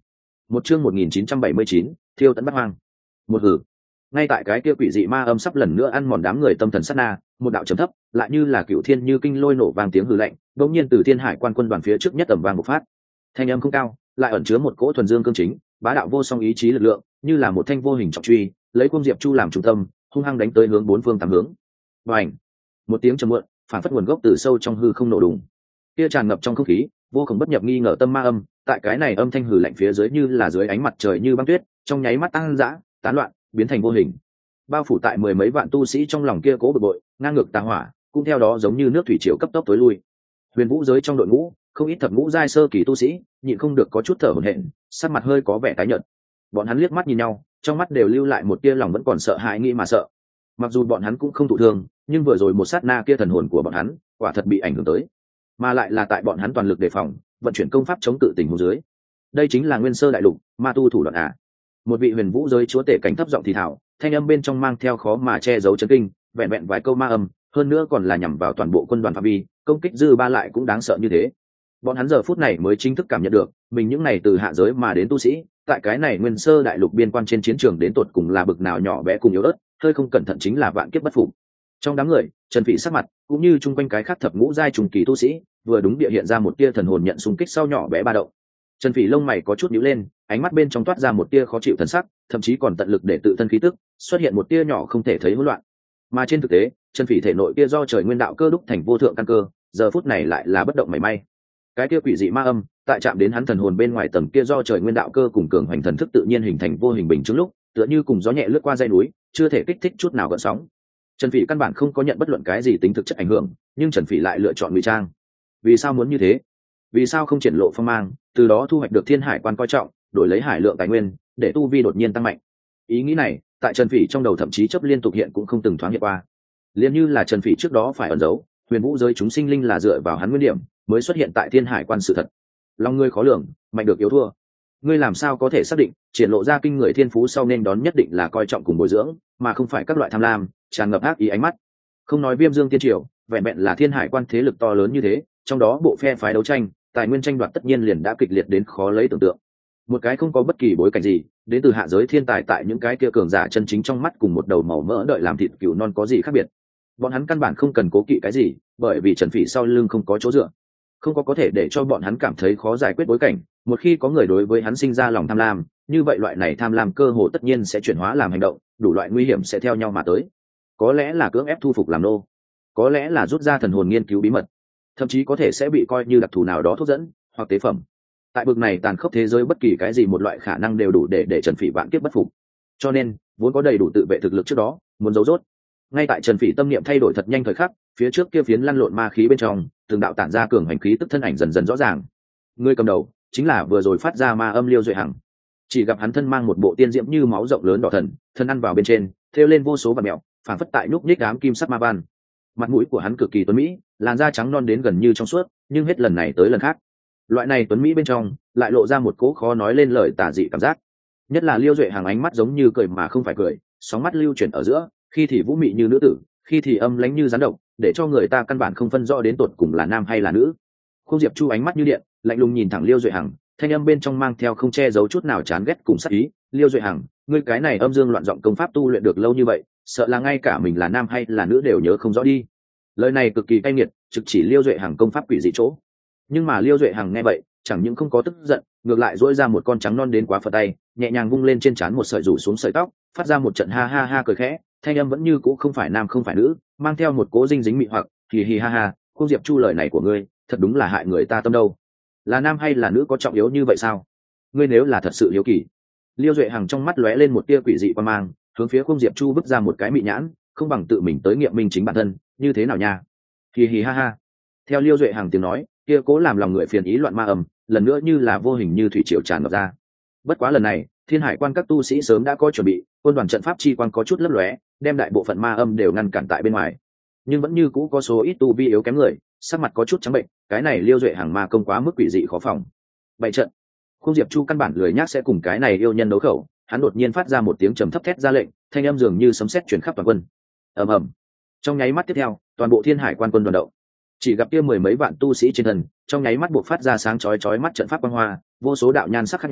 Một chương một nghìn chín trăm bảy mươi chín, thiêu tận Bắc Hoang. Một hử. Ngay tại cái kia quỷ dị ma âm sắp lần nữa ăn mòn đám người tâm thần sát na, một đạo trầm thấp, lại như là cựu thiên như kinh lôi nổ vang tiếng hừ lạnh, đột nhiên từ thiên hải quan quân đoàn phía trước nhất tầm vang một phát. Thanh âm không cao, lại ẩn chứa một cỗ thuần dương cương chính, bá đạo vô song ý chí lực lượng, như là một thanh vô hình trọng truy, lấy Cung Diệp Chu làm trung tâm, hung hăng đánh tới hướng bốn phương tám hướng. Bành! Một tiếng trầm muộn, phản phất nguồn gốc từ sâu trong hư không nổ đùng. Kia tràn ngập trong không khí, vô cùng bất nhập nghi ngờ tâm ma âm, tại cái này âm thanh hử lạnh phía dưới như là dưới ánh mặt trời như băng tuyết, trong nháy mắt tăng dã, tán loạn, biến thành vô hình. Bao phủ tại mười mấy vạn tu sĩ trong lòng kia cố bực bội, ngang ngược tà hỏa, cũng theo đó giống như nước thủy triều cấp tốc tối lui. Huyền Vũ giới trong đội ngũ, không ít thập ngũ giai sơ kỳ tu sĩ, nhịn không được có chút thở hổn hển, sắc mặt hơi có vẻ tái nhợt. Bọn hắn liếc mắt nhìn nhau, trong mắt đều lưu lại một tia lòng vẫn còn sợ hãi nghĩ mà sợ. Mặc dù bọn hắn cũng không thụ thương, nhưng vừa rồi một sát na kia thần hồn của bọn hắn, quả thật bị ảnh hưởng tới, mà lại là tại bọn hắn toàn lực đề phòng, vận chuyển công pháp chống cự tình huống dưới. Đây chính là nguyên sơ đại lục, ma tu thủ đoạn à? Một vị Huyền Vũ giới chúa tể cảnh thấp giọng thì thào, thanh âm bên trong mang theo khó mà che giấu chấn kinh, vẹn vẹn vài câu ma âm, hơn nữa còn là nhằm vào toàn bộ quân đoàn phạm vi, công kích dư ba lại cũng đáng sợ như thế. Bọn hắn giờ phút này mới chính thức cảm nhận được, mình những này từ hạ giới mà đến tu sĩ, tại cái này nguyên sơ đại lục biên quan trên chiến trường đến tột cùng là bực nào nhỏ bé cùng yếu ớt, hơi không cẩn thận chính là vạn kiếp bất phục. Trong đám người, Trần Phỉ sắc mặt, cũng như chung quanh cái khác thập ngũ giai trùng kỳ tu sĩ, vừa đúng địa hiện ra một tia thần hồn nhận xung kích sau nhỏ bé ba động. Trần Phỉ lông mày có chút nhíu lên, ánh mắt bên trong toát ra một tia khó chịu thần sắc, thậm chí còn tận lực để tự thân khí tức xuất hiện một tia nhỏ không thể thấy hỗn loạn. Mà trên thực tế, Trần Phỉ thể nội kia do trời nguyên đạo cơ đúc thành vô thượng căn cơ, giờ phút này lại là bất động mảy may. Cái kia quỷ dị ma âm, tại chạm đến hắn thần hồn bên ngoài tầng kia do trời nguyên đạo cơ cùng cường hoành thần thức tự nhiên hình thành vô hình bình chứng lúc, tựa như cùng gió nhẹ lướt qua dãy núi, chưa thể kích thích chút nào gợn sóng. Trần Phỉ căn bản không có nhận bất luận cái gì tính thực chất ảnh hưởng, nhưng Trần Phỉ lại lựa chọn ngụy trang. Vì sao muốn như thế? Vì sao không triển lộ phong mang, từ đó thu hoạch được Thiên Hải quan coi trọng, đổi lấy hải lượng tài nguyên, để tu vi đột nhiên tăng mạnh? Ý nghĩ này, tại Trần Phỉ trong đầu thậm chí chấp liên tục hiện cũng không từng thoáng hiện qua. Liên như là Trần Phỉ trước đó phải ẩn giấu, Huyền Vũ giới chúng sinh linh là dựa vào hắn nguyên điểm, mới xuất hiện tại Thiên Hải quan sự thật. Lòng ngươi khó lường, mạnh được yếu thua. Ngươi làm sao có thể xác định, triển lộ ra kinh người thiên phú sau nên đón nhất định là coi trọng cùng bồi dưỡng, mà không phải các loại tham lam, tràn ngập ác ý ánh mắt. Không nói Viêm Dương Tiên Triều, vẹn vẹn là Thiên Hải quan thế lực to lớn như thế, trong đó bộ phe phái đấu tranh, tài nguyên tranh đoạt tất nhiên liền đã kịch liệt đến khó lấy tưởng tượng. Một cái không có bất kỳ bối cảnh gì, đến từ hạ giới thiên tài tại những cái kia cường giả chân chính trong mắt cùng một đầu màu mỡ đợi làm thịt cừu non có gì khác biệt. Bọn hắn căn bản không cần cố kỵ cái gì, bởi vì Trần Phỉ sau lưng không có chỗ dựa, không có có thể để cho bọn hắn cảm thấy khó giải quyết bối cảnh. Một khi có người đối với hắn sinh ra lòng tham lam, như vậy loại này tham lam cơ hồ tất nhiên sẽ chuyển hóa làm hành động, đủ loại nguy hiểm sẽ theo nhau mà tới. Có lẽ là cưỡng ép thu phục làm nô, có lẽ là rút ra thần hồn nghiên cứu bí mật, thậm chí có thể sẽ bị coi như đặc thù nào đó thuốc dẫn hoặc tế phẩm. Tại bực này tàn khốc thế giới, bất kỳ cái gì một loại khả năng đều đủ để để Trần Phỉ vạn kiếp bất phục. Cho nên, vốn có đầy đủ tự vệ thực lực trước đó, muốn giấu rốt. Ngay tại Trần Phỉ tâm niệm thay đổi thật nhanh thời khắc, phía trước kia phiến lăn lộn ma khí bên trong, từng đạo tản ra cường hành khí tức thân ảnh dần dần rõ ràng. Người cầm đầu chính là vừa rồi phát ra ma âm Liêu Duệ Hằng. Chỉ gặp hắn thân mang một bộ tiên diễm như máu rộng lớn đỏ thần, thân ăn vào bên trên, thêu lên vô số vạt mèo, phản phất tại núc nhích ám kim sắc ma văn. Mặt mũi của hắn cực kỳ tuấn mỹ, làn da trắng non đến gần như trong suốt, nhưng hết lần này tới lần khác, loại này tuấn mỹ bên trong lại lộ ra một cỗ khó nói lên lời tà dị cảm giác. Nhất là Liêu Duệ Hằng ánh mắt giống như cười mà không phải cười, sóng mắt lưu chuyển ở giữa, khi thì vũ mị như nữ tử, khi thì âm lãnh như rắn độc, để cho người ta căn bản không phân rõ đến tột cùng là nam hay là nữ. Khung Diệp Chu ánh mắt như điện, lạnh lùng nhìn thẳng Liêu Duệ Hằng, thanh âm bên trong mang theo không che giấu chút nào chán ghét cùng sát ý. Liêu Duệ Hằng, ngươi cái này âm dương loạn giọng công pháp tu luyện được lâu như vậy, sợ là ngay cả mình là nam hay là nữ đều nhớ không rõ đi. Lời này cực kỳ cay nghiệt, trực chỉ Liêu Duệ Hằng công pháp quỷ dị chỗ. Nhưng mà Liêu Duệ Hằng nghe vậy, chẳng những không có tức giận, ngược lại duỗi ra một con trắng non đến quá phật tay, nhẹ nhàng vung lên trên trán một sợi rủ xuống sợi tóc, phát ra một trận ha ha ha cười khẽ, thanh âm vẫn như cũ không phải nam không phải nữ, mang theo một cố dinh dính mị hoặc, hì hì ha ha. Khung Diệp Chu, lời này của ngươi thật đúng là hại người ta tâm đâu. Là nam hay là nữ có trọng yếu như vậy sao? Ngươi nếu là thật sự hiếu kỳ. Liêu Duệ Hằng trong mắt lóe lên một tia quỷ dị quan mang, hướng phía Khung Diệp Chu vứt ra một cái mị nhãn, không bằng tự mình tới nghiệm minh chính bản thân, như thế nào nha? Hì hì ha ha. Theo Liêu Duệ Hằng tiếng nói, kia cố làm lòng người phiền ý loạn ma ầm, lần nữa như là vô hình như thủy triều tràn ngập ra. Bất quá lần này, Thiên Hải quan các tu sĩ sớm đã có chuẩn bị, quân đoàn trận pháp chi quang có chút lấp lóe, đem đại bộ phận ma âm đều ngăn cản tại bên ngoài. Nhưng vẫn như cũ có số ít tu vi yếu kém người, sắc mặt có chút trắng bệnh, cái này Liêu Duệ Hằng ma công quá mức quỷ dị khó phòng. Bảy trận. Khung Diệp Chu căn bản lười nhác sẽ cùng cái này yêu nhân đấu khẩu, hắn đột nhiên phát ra một tiếng trầm thấp thét ra lệnh, thanh âm dường như sấm sét truyền khắp toàn quân. Ầm ầm. Trong nháy mắt tiếp theo, toàn bộ Thiên Hải quan quân đoàn động. Chỉ gặp kia mười mấy vạn tu sĩ trên thần, trong nháy mắt buộc phát ra sáng chói chói mắt trận pháp quang hoa, vô số đạo nhan sắc khác nhau,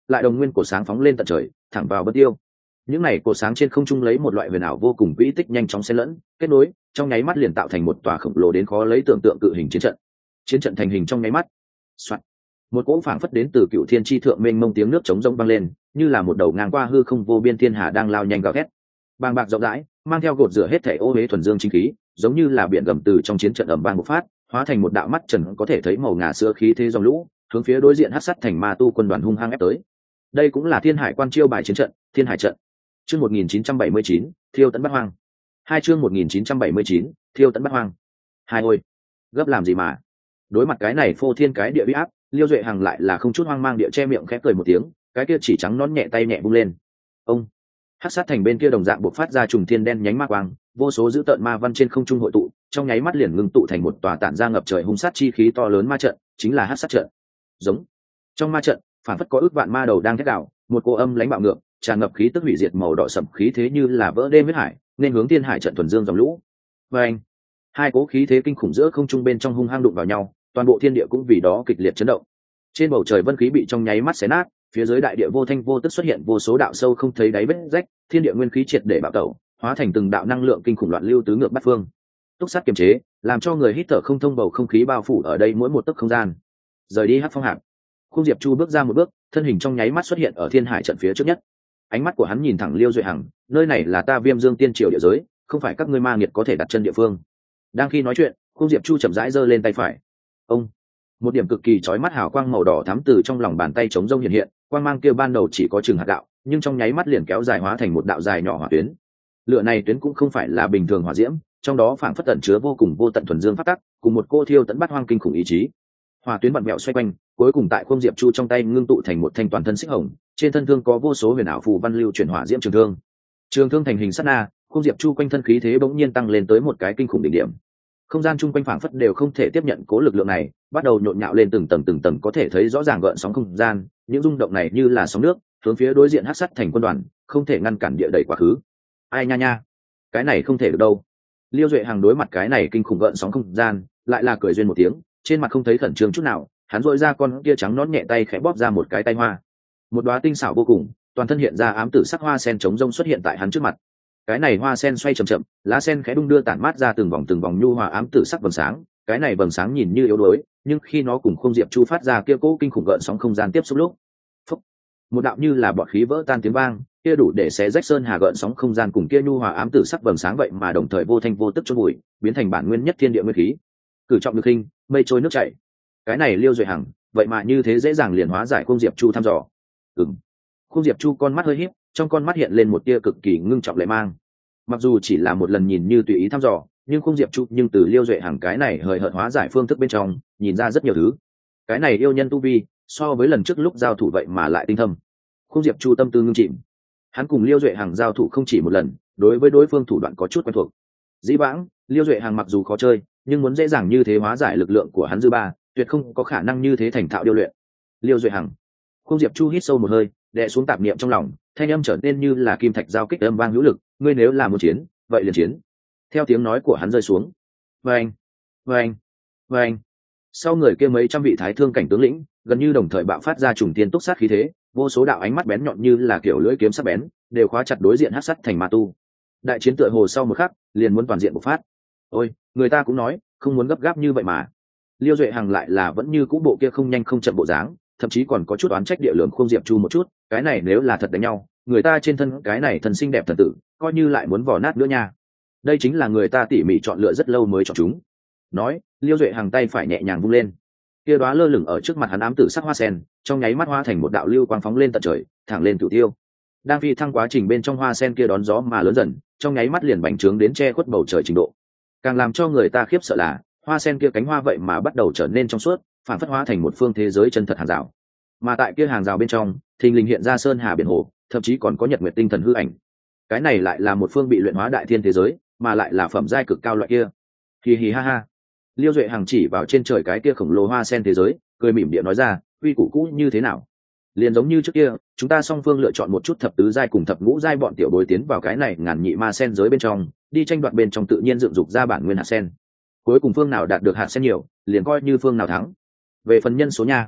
lại đồng nguyên cổ sáng phóng lên tận trời thẳng vào bất tiêu. Những này cổ sáng trên không trung lấy một loại huyền ảo vô cùng quỹ tích nhanh chóng xen lẫn kết nối, trong nháy mắt liền tạo thành một tòa khổng lồ đến khó lấy tưởng tượng cự hình chiến trận. Chiến trận thành hình trong nháy mắt. Soạn. Một cỗ phảng phất đến từ cựu thiên tri thượng mênh mông tiếng nước chống rông vang lên, như là một đầu ngang qua hư không vô biên thiên hà đang lao nhanh gào thét. Bàng bạc rộng rãi, mang theo gột rửa hết thể ô huế thuần dương chính khí, giống như là biển gầm từ trong chiến trận ầm vang bộc phát, hóa thành một đạo mắt trần có thể thấy màu ngà sữa khí thế dòng lũ, hướng phía đối diện hắc sắt thành ma tu quân đoàn hung hăng ép tới. Đây cũng là Thiên Hải Quan chiêu bài chiến trận, Thiên Hải trận. Chương một nghìn chín trăm bảy mươi chín, Thiêu tận Bát Hoang. Hai chương một nghìn chín trăm bảy mươi chín, Thiêu tận Bát Hoang. Hai ôi, gấp làm gì mà? Đối mặt cái này phô thiên cái địa uy áp, Liêu Duệ Hằng lại là không chút hoang mang địa che miệng khẽ cười một tiếng, cái kia chỉ trắng nón nhẹ tay nhẹ vung lên. Ông hắc sát thành bên kia đồng dạng bộc phát ra trùng thiên đen nhánh ma quang, vô số dữ tợn ma văn trên không trung hội tụ, trong nháy mắt liền ngưng tụ thành một tòa tản ra ngập trời hung sát chi khí to lớn ma trận, chính là hắc sát trận. Giống trong ma trận, phản phất có ước vạn ma đầu đang thét đảo, một cô âm lãnh bạo ngược, tràn ngập khí tức hủy diệt màu đỏ sẫm khí thế như là vỡ đê huyết hải, nên hướng Thiên Hải trận thuần dương dòng lũ. Và anh, hai cố khí thế kinh khủng giữa không trung bên trong hung hăng đụng vào nhau, toàn bộ thiên địa cũng vì đó kịch liệt chấn động. Trên bầu trời vân khí bị trong nháy mắt xé nát, phía dưới đại địa vô thanh vô tức xuất hiện vô số đạo sâu không thấy đáy vết rách, thiên địa nguyên khí triệt để bạo tẩu, hóa thành từng đạo năng lượng kinh khủng loạn lưu tứ ngược bát phương. Túc sát kiềm chế, làm cho người hít thở không thông, bầu không khí bao phủ ở đây mỗi một tấc không gian. Rời đi Hắc Phong Hạp, Khung Diệp Chu bước ra một bước, thân hình trong nháy mắt xuất hiện ở Thiên Hải trận phía trước nhất. Ánh mắt của hắn nhìn thẳng Liêu Duệ Hằng, nơi này là ta Viêm Dương Tiên Triều địa giới, không phải các ngươi ma nghiệt có thể đặt chân địa phương. Đang khi nói chuyện, Khung Diệp Chu chậm rãi giơ lên tay phải. Ông một điểm cực kỳ chói mắt hào quang màu đỏ thắm từ trong lòng bàn tay chống rông hiện hiện, quang mang kia ban đầu chỉ có chừng hạt gạo, nhưng trong nháy mắt liền kéo dài hóa thành một đạo dài nhỏ hỏa tuyến. Lửa này tuyến cũng không phải là bình thường hỏa diễm, trong đó phảng phất ẩn chứa vô cùng vô tận thuần dương pháp tắc, cùng một cô thiêu tận bát hoang kinh khủng ý chí. Hỏa tuyến vặn vẹo xoay quanh, cuối cùng tại Khung Diệp Chu trong tay ngưng tụ thành một thanh toàn thân xích hồng, trên thân thương có vô số huyền ảo phù văn lưu chuyển hỏa diễm trường thương. Trường thương thành hình sát na, Khung Diệp Chu quanh thân khí thế bỗng nhiên tăng lên tới một cái kinh khủng đỉnh điểm. Không gian chung quanh phảng phất đều không thể tiếp nhận cố lực lượng này, bắt đầu nhộn nhạo lên từng tầng từng tầng, có thể thấy rõ ràng gợn sóng không gian, những rung động này như là sóng nước, hướng phía đối diện hắc sắt thành quân đoàn, không thể ngăn cản địa đẩy quá khứ. Ai nha nha, cái này không thể được đâu. Liêu Duệ Hằng đối mặt cái này kinh khủng gợn sóng không gian, lại là cười duyên một tiếng, trên mặt không thấy khẩn trương chút nào, hắn rỗi ra con kia trắng nõn nhẹ tay khẽ bóp ra một cái tay hoa. Một đóa tinh xảo vô cùng, toàn thân hiện ra ám tử sắc hoa sen trống rông xuất hiện tại hắn trước mặt. Cái này hoa sen xoay chậm chậm, lá sen khẽ đung đưa tản mát ra từng vòng từng vòng nhu hòa ám tử sắc vầng sáng, cái này vầng sáng nhìn như yếu đuối, nhưng khi nó cùng Khung Diệp Chu phát ra kia cố kinh khủng gợn sóng không gian tiếp xúc lúc, phúc, một đạo như là bọt khí vỡ tan tiếng vang, kia đủ để xé rách sơn hà gợn sóng không gian cùng kia nhu hòa ám tử sắc vầng sáng vậy mà đồng thời vô thanh vô tức chôn vùi, biến thành bản nguyên nhất thiên địa nguyên khí. Cử trọng lực hình, mây trôi nước chảy. Cái này Liêu Duệ Hằng, vậy mà như thế dễ dàng liền hóa giải Khung Diệp Chu thăm dò. Ừm. Khung Diệp Chu con mắt hơi híp, trong con mắt hiện lên một tia cực kỳ ngưng trọng lệ mang. Mặc dù chỉ là một lần nhìn như tùy ý thăm dò, nhưng Khung Diệp Chu nhưng từ Liêu Duệ Hằng cái này hời hợt hóa giải phương thức bên trong nhìn ra rất nhiều thứ. Cái này yêu nhân tu vi so với lần trước lúc giao thủ vậy mà lại tinh thâm. Khung Diệp Chu tâm tư ngưng chìm, hắn cùng Liêu Duệ Hằng giao thủ không chỉ một lần, đối với đối phương thủ đoạn có chút quen thuộc. Dĩ vãng Liêu Duệ Hằng mặc dù khó chơi, nhưng muốn dễ dàng như thế hóa giải lực lượng của hắn dư ba, tuyệt không có khả năng như thế thành thạo điêu luyện. Liêu Duệ Hằng. Khung Diệp Chu hít sâu một hơi, đè xuống tạp niệm trong lòng, thanh âm trở nên như là kim thạch giao kích âm vang hữu lực, ngươi nếu là muốn chiến, vậy liền chiến. Theo tiếng nói của hắn rơi xuống, vang, vang, vang, sau người kia mấy trăm vị thái thương cảnh tướng lĩnh gần như đồng thời bạo phát ra trùng tiên túc sát khí thế, vô số đạo ánh mắt bén nhọn như là kiểu lưỡi kiếm sắc bén, đều khóa chặt đối diện hắc sắt thành ma tu. Đại chiến tựa hồ sau một khắc liền muốn toàn diện bộc phát. Ôi, người ta cũng nói không muốn gấp gáp như vậy mà. Liêu Duệ Hằng lại là vẫn như cũ bộ kia không nhanh không chậm bộ dáng, thậm chí còn có chút oán trách địa lượng Khung Diệp Chu một chút, cái này nếu là thật đánh nhau, người ta trên thân cái này thần xinh đẹp thần tử, coi như lại muốn vò nát nữa nha. Đây chính là người ta tỉ mỉ chọn lựa rất lâu mới chọn chúng. Nói, Liêu Duệ Hằng tay phải nhẹ nhàng vung lên, kia đóa lơ lửng ở trước mặt hắn ám tử sắc hoa sen, trong nháy mắt hóa thành một đạo lưu quang phóng lên tận trời, thẳng lên cửu tiêu. Đang phi thăng quá trình bên trong hoa sen kia đón gió mà lớn dần, trong nháy mắt liền bành trướng đến che khuất bầu trời trình độ. Càng làm cho người ta khiếp sợ là, hoa sen kia cánh hoa vậy mà bắt đầu trở nên trong suốt, phản phất hóa thành một phương thế giới chân thật hàng rào. Mà tại kia hàng rào bên trong, thình lình hiện ra sơn hà biển hồ, thậm chí còn có nhật nguyệt tinh thần hư ảnh. Cái này lại là một phương bị luyện hóa đại thiên thế giới, mà lại là phẩm giai cực cao loại kia. Hì hì ha ha. Liêu Duệ Hằng chỉ vào trên trời cái kia khổng lồ hoa sen thế giới, cười mỉm địa nói ra, uy củ cũ như thế nào? Liền giống như trước kia, chúng ta song phương lựa chọn một chút thập tứ giai cùng thập ngũ giai bọn tiểu bối tiến vào cái này ngàn nhị ma sen giới bên trong, đi tranh đoạt bên trong tự nhiên dựng dục ra bản nguyên hạt sen. Cuối cùng phương nào đạt được hạt sen nhiều, liền coi như phương nào thắng. Về phần nhân số nha,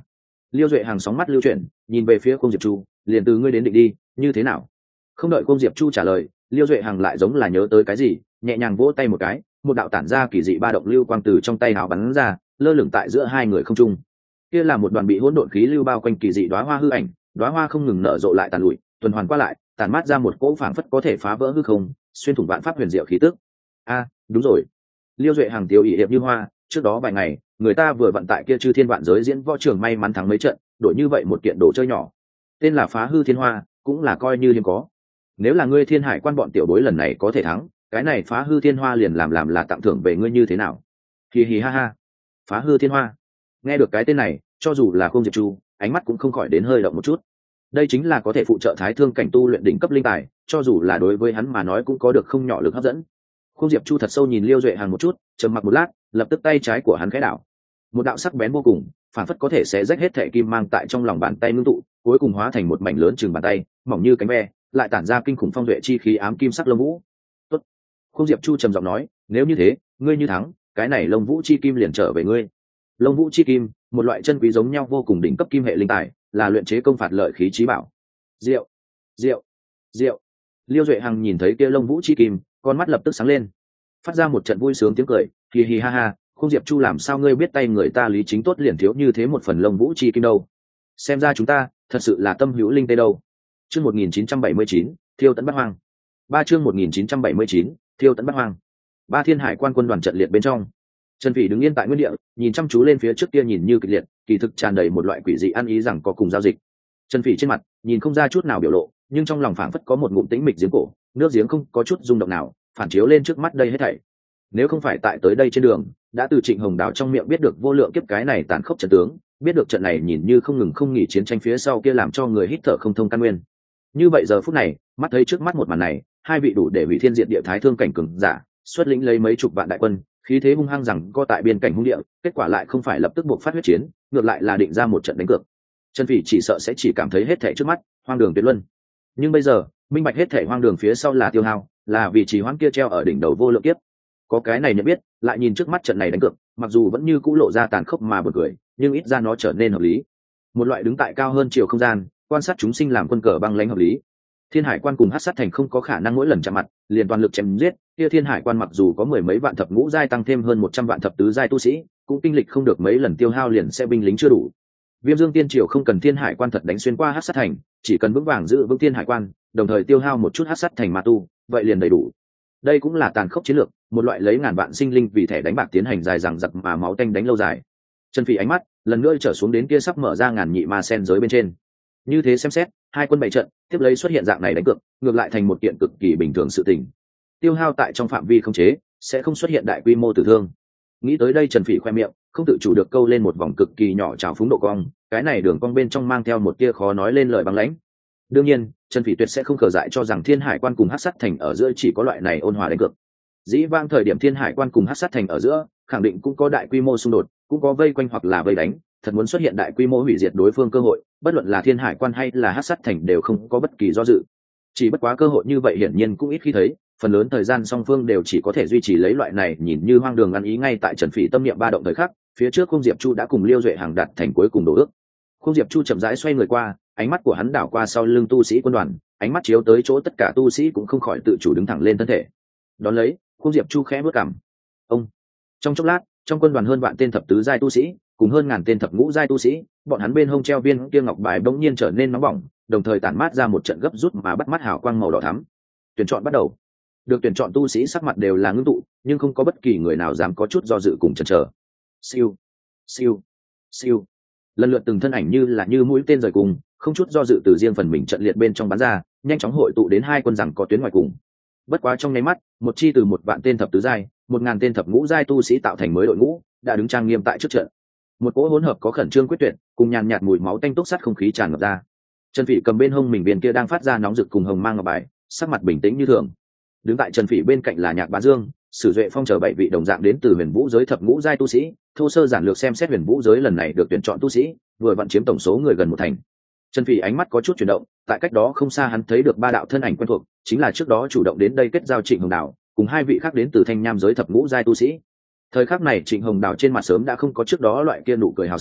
Liêu Duệ hàng sóng mắt lưu chuyển, nhìn về phía Khung Diệp Chu, liền từ ngươi đến định đi, như thế nào? Không đợi Khung Diệp Chu trả lời, Liêu Duệ hàng lại giống là nhớ tới cái gì, nhẹ nhàng vỗ tay một cái, một đạo tản ra kỳ dị ba động lưu quang từ trong tay hào bắn ra, lơ lửng tại giữa hai người không trung. Kia là một đoàn bị hỗn độn khí lưu bao quanh kỳ dị đóa hoa hư ảnh, đóa hoa không ngừng nở rộ lại tàn lụi, tuần hoàn qua lại, tản mát ra một cỗ phảng phất có thể phá vỡ hư không, xuyên thủng vạn pháp huyền diệu khí tức. A, đúng rồi. Liêu Duệ hàng tiêu ỷ hiệp như hoa, trước đó vài ngày, người ta vừa vận tại kia chư thiên vạn giới diễn võ trường may mắn thắng mấy trận, đổi như vậy một kiện đồ chơi nhỏ, tên là Phá Hư Thiên Hoa, cũng là coi như hiếm có. Nếu là ngươi Thiên Hải quan bọn tiểu bối lần này có thể thắng, cái này Phá Hư Thiên Hoa liền làm làm là tặng thưởng về ngươi như thế nào? Hì hì ha ha. Phá Hư Thiên Hoa. Nghe được cái tên này, cho dù là Khung Diệp Chu, ánh mắt cũng không khỏi đến hơi động một chút. Đây chính là có thể phụ trợ thái thương cảnh tu luyện đỉnh cấp linh tài, cho dù là đối với hắn mà nói cũng có được không nhỏ lực hấp dẫn. Khung Diệp Chu thật sâu nhìn Liêu Duệ Hàng một chút, trầm mặc một lát, lập tức tay trái của hắn khẽ đảo, một đạo sắc bén vô cùng, phản phất có thể sẽ rách hết thệ kim mang tại trong lòng bàn tay ngưng tụ, cuối cùng hóa thành một mảnh lớn chừng bàn tay, mỏng như cánh ve, lại tản ra kinh khủng phong duệ chi khí ám kim sắc lông vũ. Tốt. Khung Diệp Chu trầm giọng nói, nếu như thế, ngươi như thắng, cái này lông vũ chi kim liền trở về ngươi. Lông vũ chi kim, một loại chân quý giống nhau vô cùng đỉnh cấp kim hệ linh tài, là luyện chế công phạt lợi khí chí bảo. Diệu, diệu, diệu. Liêu Duệ Hằng nhìn thấy kia lông vũ chi kim, con mắt lập tức sáng lên, phát ra một trận vui sướng tiếng cười, hì hì ha ha. Khung Diệp Chu, làm sao ngươi biết tay người ta lý chính tốt liền thiếu như thế một phần lông vũ chi kim đâu? Xem ra chúng ta thật sự là tâm hữu linh tê đâu. Chương một nghìn chín trăm bảy mươi chín, Thiêu Tấn Bát Hoang. Ba chương một nghìn chín trăm bảy mươi chín, Thiêu Tấn Bát Hoang. Ba Thiên Hải quan quân đoàn trận liệt bên trong, Trần Phỉ đứng yên tại nguyên địa, nhìn chăm chú lên phía trước kia nhìn như kịch liệt, kỳ thực tràn đầy một loại quỷ dị ăn ý rằng có cùng giao dịch. Trần Phỉ trên mặt nhìn không ra chút nào biểu lộ, nhưng trong lòng phảng phất có một ngụm tĩnh mịch giếng cổ, nước giếng không có chút rung động nào, phản chiếu lên trước mắt đây hết thảy. Nếu không phải tại tới đây trên đường đã từ Trịnh Hồng Đào trong miệng biết được vô lượng kiếp cái này tàn khốc trận tướng, biết được trận này nhìn như không ngừng không nghỉ chiến tranh phía sau kia làm cho người hít thở không thông căn nguyên, như vậy giờ phút này mắt thấy trước mắt một màn này, hai vị đủ để hủy thiên diệt địa thái thương cảnh cường giả xuất lĩnh lấy mấy chục vạn đại quân, khí thế hung hăng rằng co tại biên cảnh hung địa, kết quả lại không phải lập tức buộc phát huyết chiến, ngược lại là định ra một trận đánh cược. Trần Phỉ chỉ sợ sẽ chỉ cảm thấy hết thảy trước mắt hoang đường tuyệt luân, nhưng bây giờ minh bạch hết thảy hoang đường phía sau là tiêu hao, là vì trì hoãn kia treo ở đỉnh đầu vô lượng kiếp. Có cái này nhận biết, lại nhìn trước mắt trận này đánh cược, mặc dù vẫn như cũ lộ ra tàn khốc mà buồn cười, nhưng ít ra nó trở nên hợp lý. Một loại đứng tại cao hơn chiều không gian, quan sát chúng sinh làm quân cờ băng lãnh hợp lý. Thiên Hải quan cùng Hắc Sát thành không có khả năng mỗi lần chạm mặt liền toàn lực chém giết, kia Thiên Hải quan mặc dù có mười mấy vạn thập ngũ giai tăng thêm hơn một trăm vạn thập tứ giai tu sĩ, cũng kinh lịch không được mấy lần tiêu hao liền sẽ binh lính chưa đủ. Viêm Dương Tiên Triều không cần Thiên Hải quan thật đánh xuyên qua Hắc Sát thành, chỉ cần vững vàng giữ vững Thiên Hải quan, đồng thời tiêu hao một chút Hắc Sát thành ma tu, vậy liền đầy đủ. Đây cũng là tàn khốc chiến lược, một loại lấy ngàn vạn sinh linh vì thẻ đánh bạc tiến hành dài dằng dặc mà máu tanh đánh lâu dài. Trần Phỉ ánh mắt lần nữa trở xuống đến kia sắp mở ra ngàn nhị ma sen giới bên trên. Như thế xem xét, hai quân bảy trận tiếp lấy xuất hiện dạng này đánh cược, ngược lại thành một kiện cực kỳ bình thường sự tình. Tiêu hao tại trong phạm vi khống chế, sẽ không xuất hiện đại quy mô tử thương. Nghĩ tới đây, Trần Phỉ khoe miệng không tự chủ được câu lên một vòng cực kỳ nhỏ trào phúng độ cong, cái này đường cong bên trong mang theo một tia khó nói lên lời băng lãnh. Đương nhiên, Trần Phỉ tuyệt sẽ không khờ dại cho rằng Thiên Hải quan cùng Hắc Sát thành ở giữa chỉ có loại này ôn hòa đánh cược. Dĩ vãng thời điểm Thiên Hải quan cùng Hắc Sát thành ở giữa, khẳng định cũng có đại quy mô xung đột, cũng có vây quanh hoặc là vây đánh, thật muốn xuất hiện đại quy mô hủy diệt đối phương cơ hội, bất luận là Thiên Hải quan hay là Hắc Sát thành đều không có bất kỳ do dự. Chỉ bất quá cơ hội như vậy hiển nhiên cũng ít khi thấy, phần lớn thời gian song phương đều chỉ có thể duy trì lấy loại này nhìn như hoang đường ăn ý. Ngay tại Trần Phỉ tâm niệm ba động thời khắc, phía trước Khung Diệp Chu đã cùng Liêu Duệ Hàng đạt thành cuối cùng đồ ước. Khung Diệp Chu chậm rãi xoay người qua, ánh mắt của hắn đảo qua sau lưng tu sĩ quân đoàn, ánh mắt chiếu tới chỗ tất cả tu sĩ cũng không khỏi tự chủ đứng thẳng lên thân thể. Đón lấy, Khung Diệp Chu khẽ bước cằm. Ông. Trong chốc lát, trong quân đoàn hơn vạn tên thập tứ giai tu sĩ, cùng hơn ngàn tên thập ngũ giai tu sĩ, bọn hắn bên hông treo viên kia ngọc bài bỗng nhiên trở nên nóng bỏng, đồng thời tản mát ra một trận gấp rút mà bắt mắt hào quang màu đỏ thắm. Tuyển chọn bắt đầu. Được tuyển chọn tu sĩ sắc mặt đều là ngưng tụ, nhưng không có bất kỳ người nào dám có chút do dự cùng chần chờ. Siêu, siêu, siêu. Lần lượt từng thân ảnh như là như mũi tên rời cùng, không chút do dự từ riêng phần mình trận liệt bên trong bắn ra, nhanh chóng hội tụ đến hai quân rằng có tuyến ngoài cùng. Bất quá trong nháy mắt, một chi từ một vạn tên thập tứ giai, một ngàn tên thập ngũ giai tu sĩ tạo thành mới đội ngũ, đã đứng trang nghiêm tại trước trận. Một cỗ hỗn hợp có khẩn trương quyết tuyệt, cùng nhàn nhạt mùi máu tanh túc sắt không khí tràn ngập ra. Trần Phỉ cầm bên hông mình viên kia đang phát ra nóng rực cùng hồng mang ngọc bài, sắc mặt bình tĩnh như thường. Đứng tại Trần Phỉ bên cạnh là Nhạc Bá Dương, Sử Duệ Phong chờ bảy vị đồng dạng đến từ Huyền Vũ giới thập ngũ giai tu sĩ, thô sơ giản lược xem xét Huyền Vũ giới lần này được tuyển chọn tu sĩ, vừa vặn chiếm tổng số người gần một thành. Trần Phỉ ánh mắt có chút chuyển động, tại cách đó không xa hắn thấy được ba đạo thân ảnh quen thuộc, chính là trước đó chủ động đến đây kết giao Trịnh Hồng Đào, cùng hai vị khác đến từ Thanh Nham giới thập ngũ giai tu sĩ. Thời khắc này Trịnh Hồng Đào trên mặt sớm đã không có trước đó loại kia nụ cười hào sảng,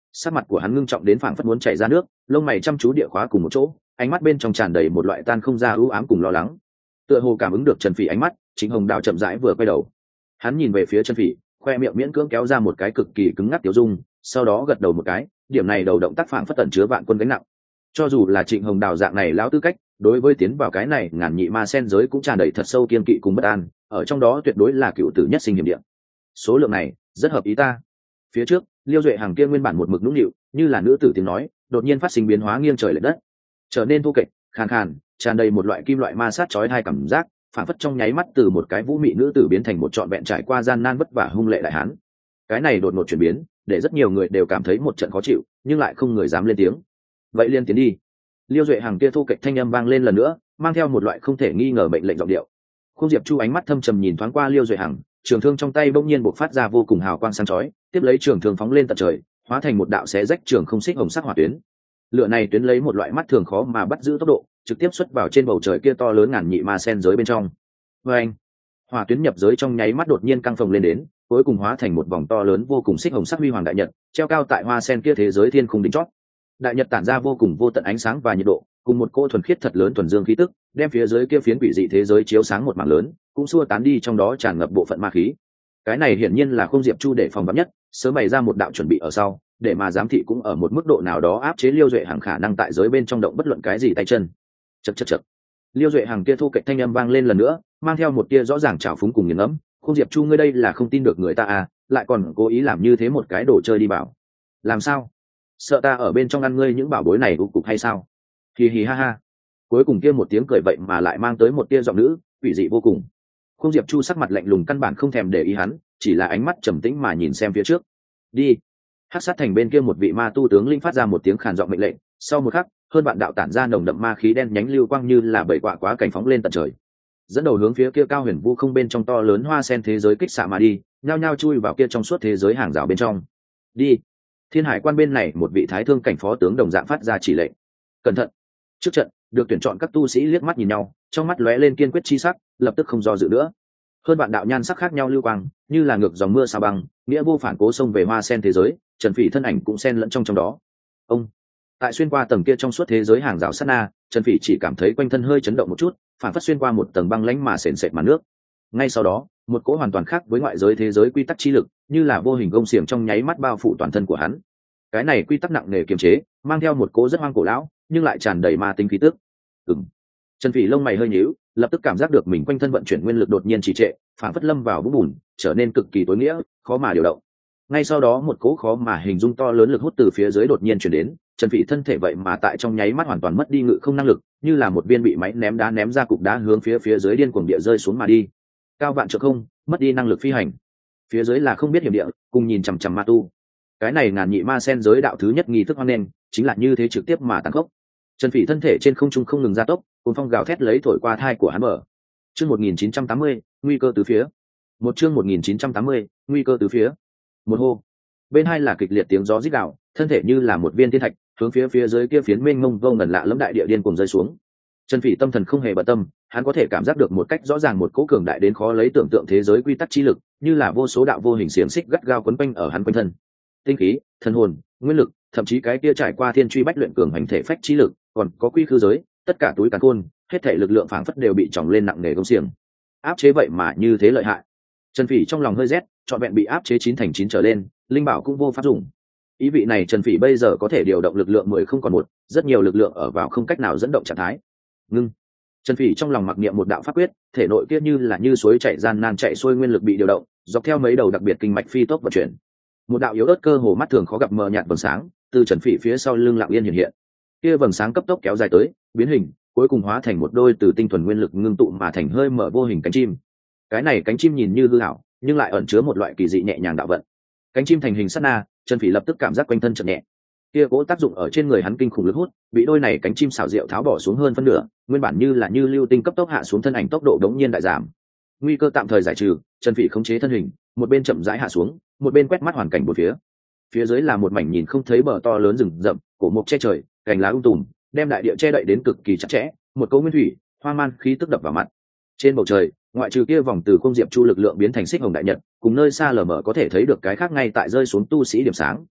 sắc mặt của hắn ngưng trọng đến phảng phất muốn chảy ra nước, lông mày chăm chú địa khóa cùng một chỗ, ánh mắt bên trong tràn đầy một loại tan không ra ưu ám cùng lo lắng. Tựa hồ cảm ứng được Trần Phỉ ánh mắt, Trịnh Hồng Đào chậm rãi vừa quay đầu. Hắn nhìn về phía Trần Phỉ, khoe miệng miễn cưỡng kéo ra một cái cực kỳ cứng ngắc tiểu dung, sau đó gật đầu một cái, điểm này đầu động tác phảng phất tẩn chứa vạn quân gánh nặng. Cho dù là Trịnh Hồng Đào dạng này lão tư cách, đối với tiến vào cái này ngàn nhị ma sen giới cũng tràn đầy thật sâu kiên kỵ cùng bất an, ở trong đó tuyệt đối là cựu tử nhất sinh hiểm địa. Số lượng này rất hợp ý ta. Phía trước, Liêu Duệ Hằng kia nguyên bản một mực nũng nịu, như là nữ tử tiếng nói, đột nhiên phát sinh biến hóa nghiêng trời lệch đất, trở nên thô kệch, khàn khàn, tràn đầy một loại kim loại ma sát chói tai cảm giác, phản phất trong nháy mắt từ một cái vũ mị nữ tử biến thành một trọn vẹn trải qua gian nan vất vả hung lệ đại hán. Cái này đột ngột chuyển biến, để rất nhiều người đều cảm thấy một trận khó chịu, nhưng lại không người dám lên tiếng. Vậy liên tiến đi. Liêu Duệ Hằng kia thô kệch thanh âm vang lên lần nữa, mang theo một loại không thể nghi ngờ mệnh lệnh giọng điệu. Khung Diệp Chu ánh mắt thâm trầm nhìn thoáng qua Liêu Duệ Hằng, trường thương trong tay bỗng nhiên bộc phát ra vô cùng hào quang sáng chói, tiếp lấy trường thương phóng lên tận trời, hóa thành một đạo xé rách trường không xích hồng sắc hỏa tuyến. Lửa này tuyến lấy một loại mắt thường khó mà bắt giữ tốc độ, trực tiếp xuất vào trên bầu trời kia to lớn ngàn nhị ma sen giới bên trong. Và anh, hỏa tuyến nhập giới trong nháy mắt đột nhiên căng phồng lên đến, cuối cùng hóa thành một vòng to lớn vô cùng xích hồng sắc huy hoàng đại nhật, treo cao tại hoa sen kia thế giới thiên khung đỉnh chót. Đại nhật tản ra vô cùng vô tận ánh sáng và nhiệt độ, cùng một cỗ thuần khiết thật lớn thuần dương khí tức, đem phía dưới kia phiến quỷ dị thế giới chiếu sáng một mảng lớn, cũng xua tán đi trong đó tràn ngập bộ phận ma khí. Cái này hiển nhiên là Khung Diệp Chu để phòng vắn nhất, sớm bày ra một đạo chuẩn bị ở sau, để mà giám thị cũng ở một mức độ nào đó áp chế Liêu Duệ Hằng khả năng tại giới bên trong động bất luận cái gì tay chân. Chậc chậc chậc. Liêu Duệ Hằng kia thu kệch thanh âm vang lên lần nữa, mang theo một tia rõ ràng trào phúng cùng nghiền ngẫm. Khung Diệp Chu ngươi đây là không tin được người ta à, lại còn cố ý làm như thế một cái đồ chơi đi bảo. Làm sao? Sợ ta ở bên trong ăn ngươi những bảo bối này u cục hay sao? Hì hì ha ha. Cuối cùng kia một tiếng cười vậy mà lại mang tới một tia giọng nữ, quỷ dị vô cùng. Khung Diệp Chu sắc mặt lạnh lùng căn bản không thèm để ý hắn, chỉ là ánh mắt trầm tĩnh mà nhìn xem phía trước. Đi. Hắc sát thành bên kia một vị ma tu tướng linh phát ra một tiếng khàn giọng mệnh lệnh, sau một khắc, hơn vạn đạo tản ra nồng đậm ma khí đen nhánh lưu quang như là bảy quạ quá cảnh phóng lên tận trời, dẫn đầu hướng phía kia cao huyền vu không bên trong to lớn hoa sen thế giới kích xạ mà đi, nhao nhao chui vào kia trong suốt thế giới hàng rào bên trong. Đi. Thiên Hải quan bên này một vị thái thương cảnh phó tướng đồng dạng phát ra chỉ lệnh. Cẩn thận. Trước trận, được tuyển chọn các tu sĩ liếc mắt nhìn nhau, trong mắt lóe lên kiên quyết chi sắc, lập tức không do dự nữa. Hơn vạn đạo nhan sắc khác nhau lưu quang, như là ngược dòng mưa sao băng, nghĩa vô phản cố xông về hoa sen thế giới, Trần Phỉ thân ảnh cũng xen lẫn trong trong đó. Ông tại xuyên qua tầng kia trong suốt thế giới hàng rào sát na, Trần Phỉ chỉ cảm thấy quanh thân hơi chấn động một chút, phản phất xuyên qua một tầng băng lãnh mà sền sệt màn nước. Ngay sau đó, một cỗ hoàn toàn khác với ngoại giới thế giới quy tắc chi lực, như là vô hình gông xiềng trong nháy mắt bao phủ toàn thân của hắn. Cái này quy tắc nặng nề kiềm chế, mang theo một cỗ rất hoang cổ lão, nhưng lại tràn đầy ma tính khí tức. Ừm. Trần Phỉ lông mày hơi nhíu, lập tức cảm giác được mình quanh thân vận chuyển nguyên lực đột nhiên trì trệ, phản phất lâm vào vũng bùn, trở nên cực kỳ tối nghĩa, khó mà điều động. Ngay sau đó một cỗ khó mà hình dung to lớn lực hút từ phía dưới đột nhiên truyền đến, Trần Phỉ thân thể vậy mà tại trong nháy mắt hoàn toàn mất đi ngự không năng lực, như là một viên bị máy ném đá ném ra cục đá hướng phía phía dưới điên cuồng địa rơi xuống mà đi. Cao vạn trượng không, mất đi năng lực phi hành. Phía dưới là không biết hiểm địa, cùng nhìn chằm chằm ma tu. Cái này ngàn nhị ma sen giới đạo thứ nhất nghi thức hoang nên, chính là như thế trực tiếp mà tàn khốc. Trần Phỉ thân thể trên không trung không ngừng gia tốc, cuồng phong gào thét lấy thổi qua thai của hắn mở. Chương một nghìn chín trăm tám mươi, nguy cơ tứ phía. Một chương một nghìn chín trăm tám mươi, nguy cơ tứ phía. Một hô. Bên hai là kịch liệt tiếng gió rít gào, thân thể như là một viên thiên thạch, hướng phía phía dưới kia phiến mênh mông vô ngần lạ lẫm đại địa điên cuồng rơi xuống. Trần Phỉ tâm thần không hề bận tâm, hắn có thể cảm giác được một cách rõ ràng một cỗ cường đại đến khó lấy tưởng tượng thế giới quy tắc chi lực, như là vô số đạo vô hình xiềng xích gắt gao quấn quanh ở hắn quanh thân. Tinh khí, thần hồn, nguyên lực, thậm chí cái kia trải qua thiên truy bách luyện cường hành thể phách chi lực, còn có quy khư giới, tất cả túi càn khôn, hết thể lực lượng phảng phất đều bị tròng lên nặng nề gông xiềng. Áp chế vậy mà như thế lợi hại. Trần Phỉ trong lòng hơi rét, trọn vẹn bị áp chế chín thành chín trở lên, linh bảo cũng vô pháp dùng. Ý vị này Trần Phỉ bây giờ có thể điều động lực lượng mười không còn một, rất nhiều lực lượng ở vào không cách nào dẫn động trạng thái. Ngưng. Trần Phỉ trong lòng mặc niệm một đạo pháp quyết, thể nội kia như là như suối chảy gian nan chạy xuôi nguyên lực bị điều động, dọc theo mấy đầu đặc biệt kinh mạch phi tốc vận chuyển. Một đạo yếu ớt cơ hồ mắt thường khó gặp mờ nhạt vầng sáng, từ Trần Phỉ phía sau lưng lặng yên hiện hiện. Kia vầng sáng cấp tốc kéo dài tới, biến hình, cuối cùng hóa thành một đôi từ tinh thuần nguyên lực ngưng tụ mà thành hơi mở vô hình cánh chim. Cái này cánh chim nhìn như hư ảo, nhưng lại ẩn chứa một loại kỳ dị nhẹ nhàng đạo vận. Cánh chim thành hình sát na, Trần Phỉ lập tức cảm giác quanh thân chợt nhẹ. Kia cố tác dụng ở trên người hắn kinh khủng lực hút, bị đôi này cánh chim xảo diệu tháo bỏ xuống hơn phân nửa, nguyên bản như là như lưu tinh cấp tốc hạ xuống thân ảnh tốc độ đống nhiên đại giảm. Nguy cơ tạm thời giải trừ, Trần Phỉ khống chế thân hình, một bên chậm rãi hạ xuống, một bên quét mắt hoàn cảnh bốn phía. Phía dưới là một mảnh nhìn không thấy bờ to lớn rừng rậm, cổ mục che trời, cành lá um tùm, đem đại địa che đậy đến cực kỳ chặt chẽ, một cấu nguyên thủy, hoang man khí tức đập vào mặt. Trên bầu trời, ngoại trừ kia vòng từ Khung Diệp Chu lực lượng biến thành xích hồng đại nhật, cùng nơi xa lờ mờ có thể thấy được cái khác ngay tại rơi xuống tu sĩ điểm sáng,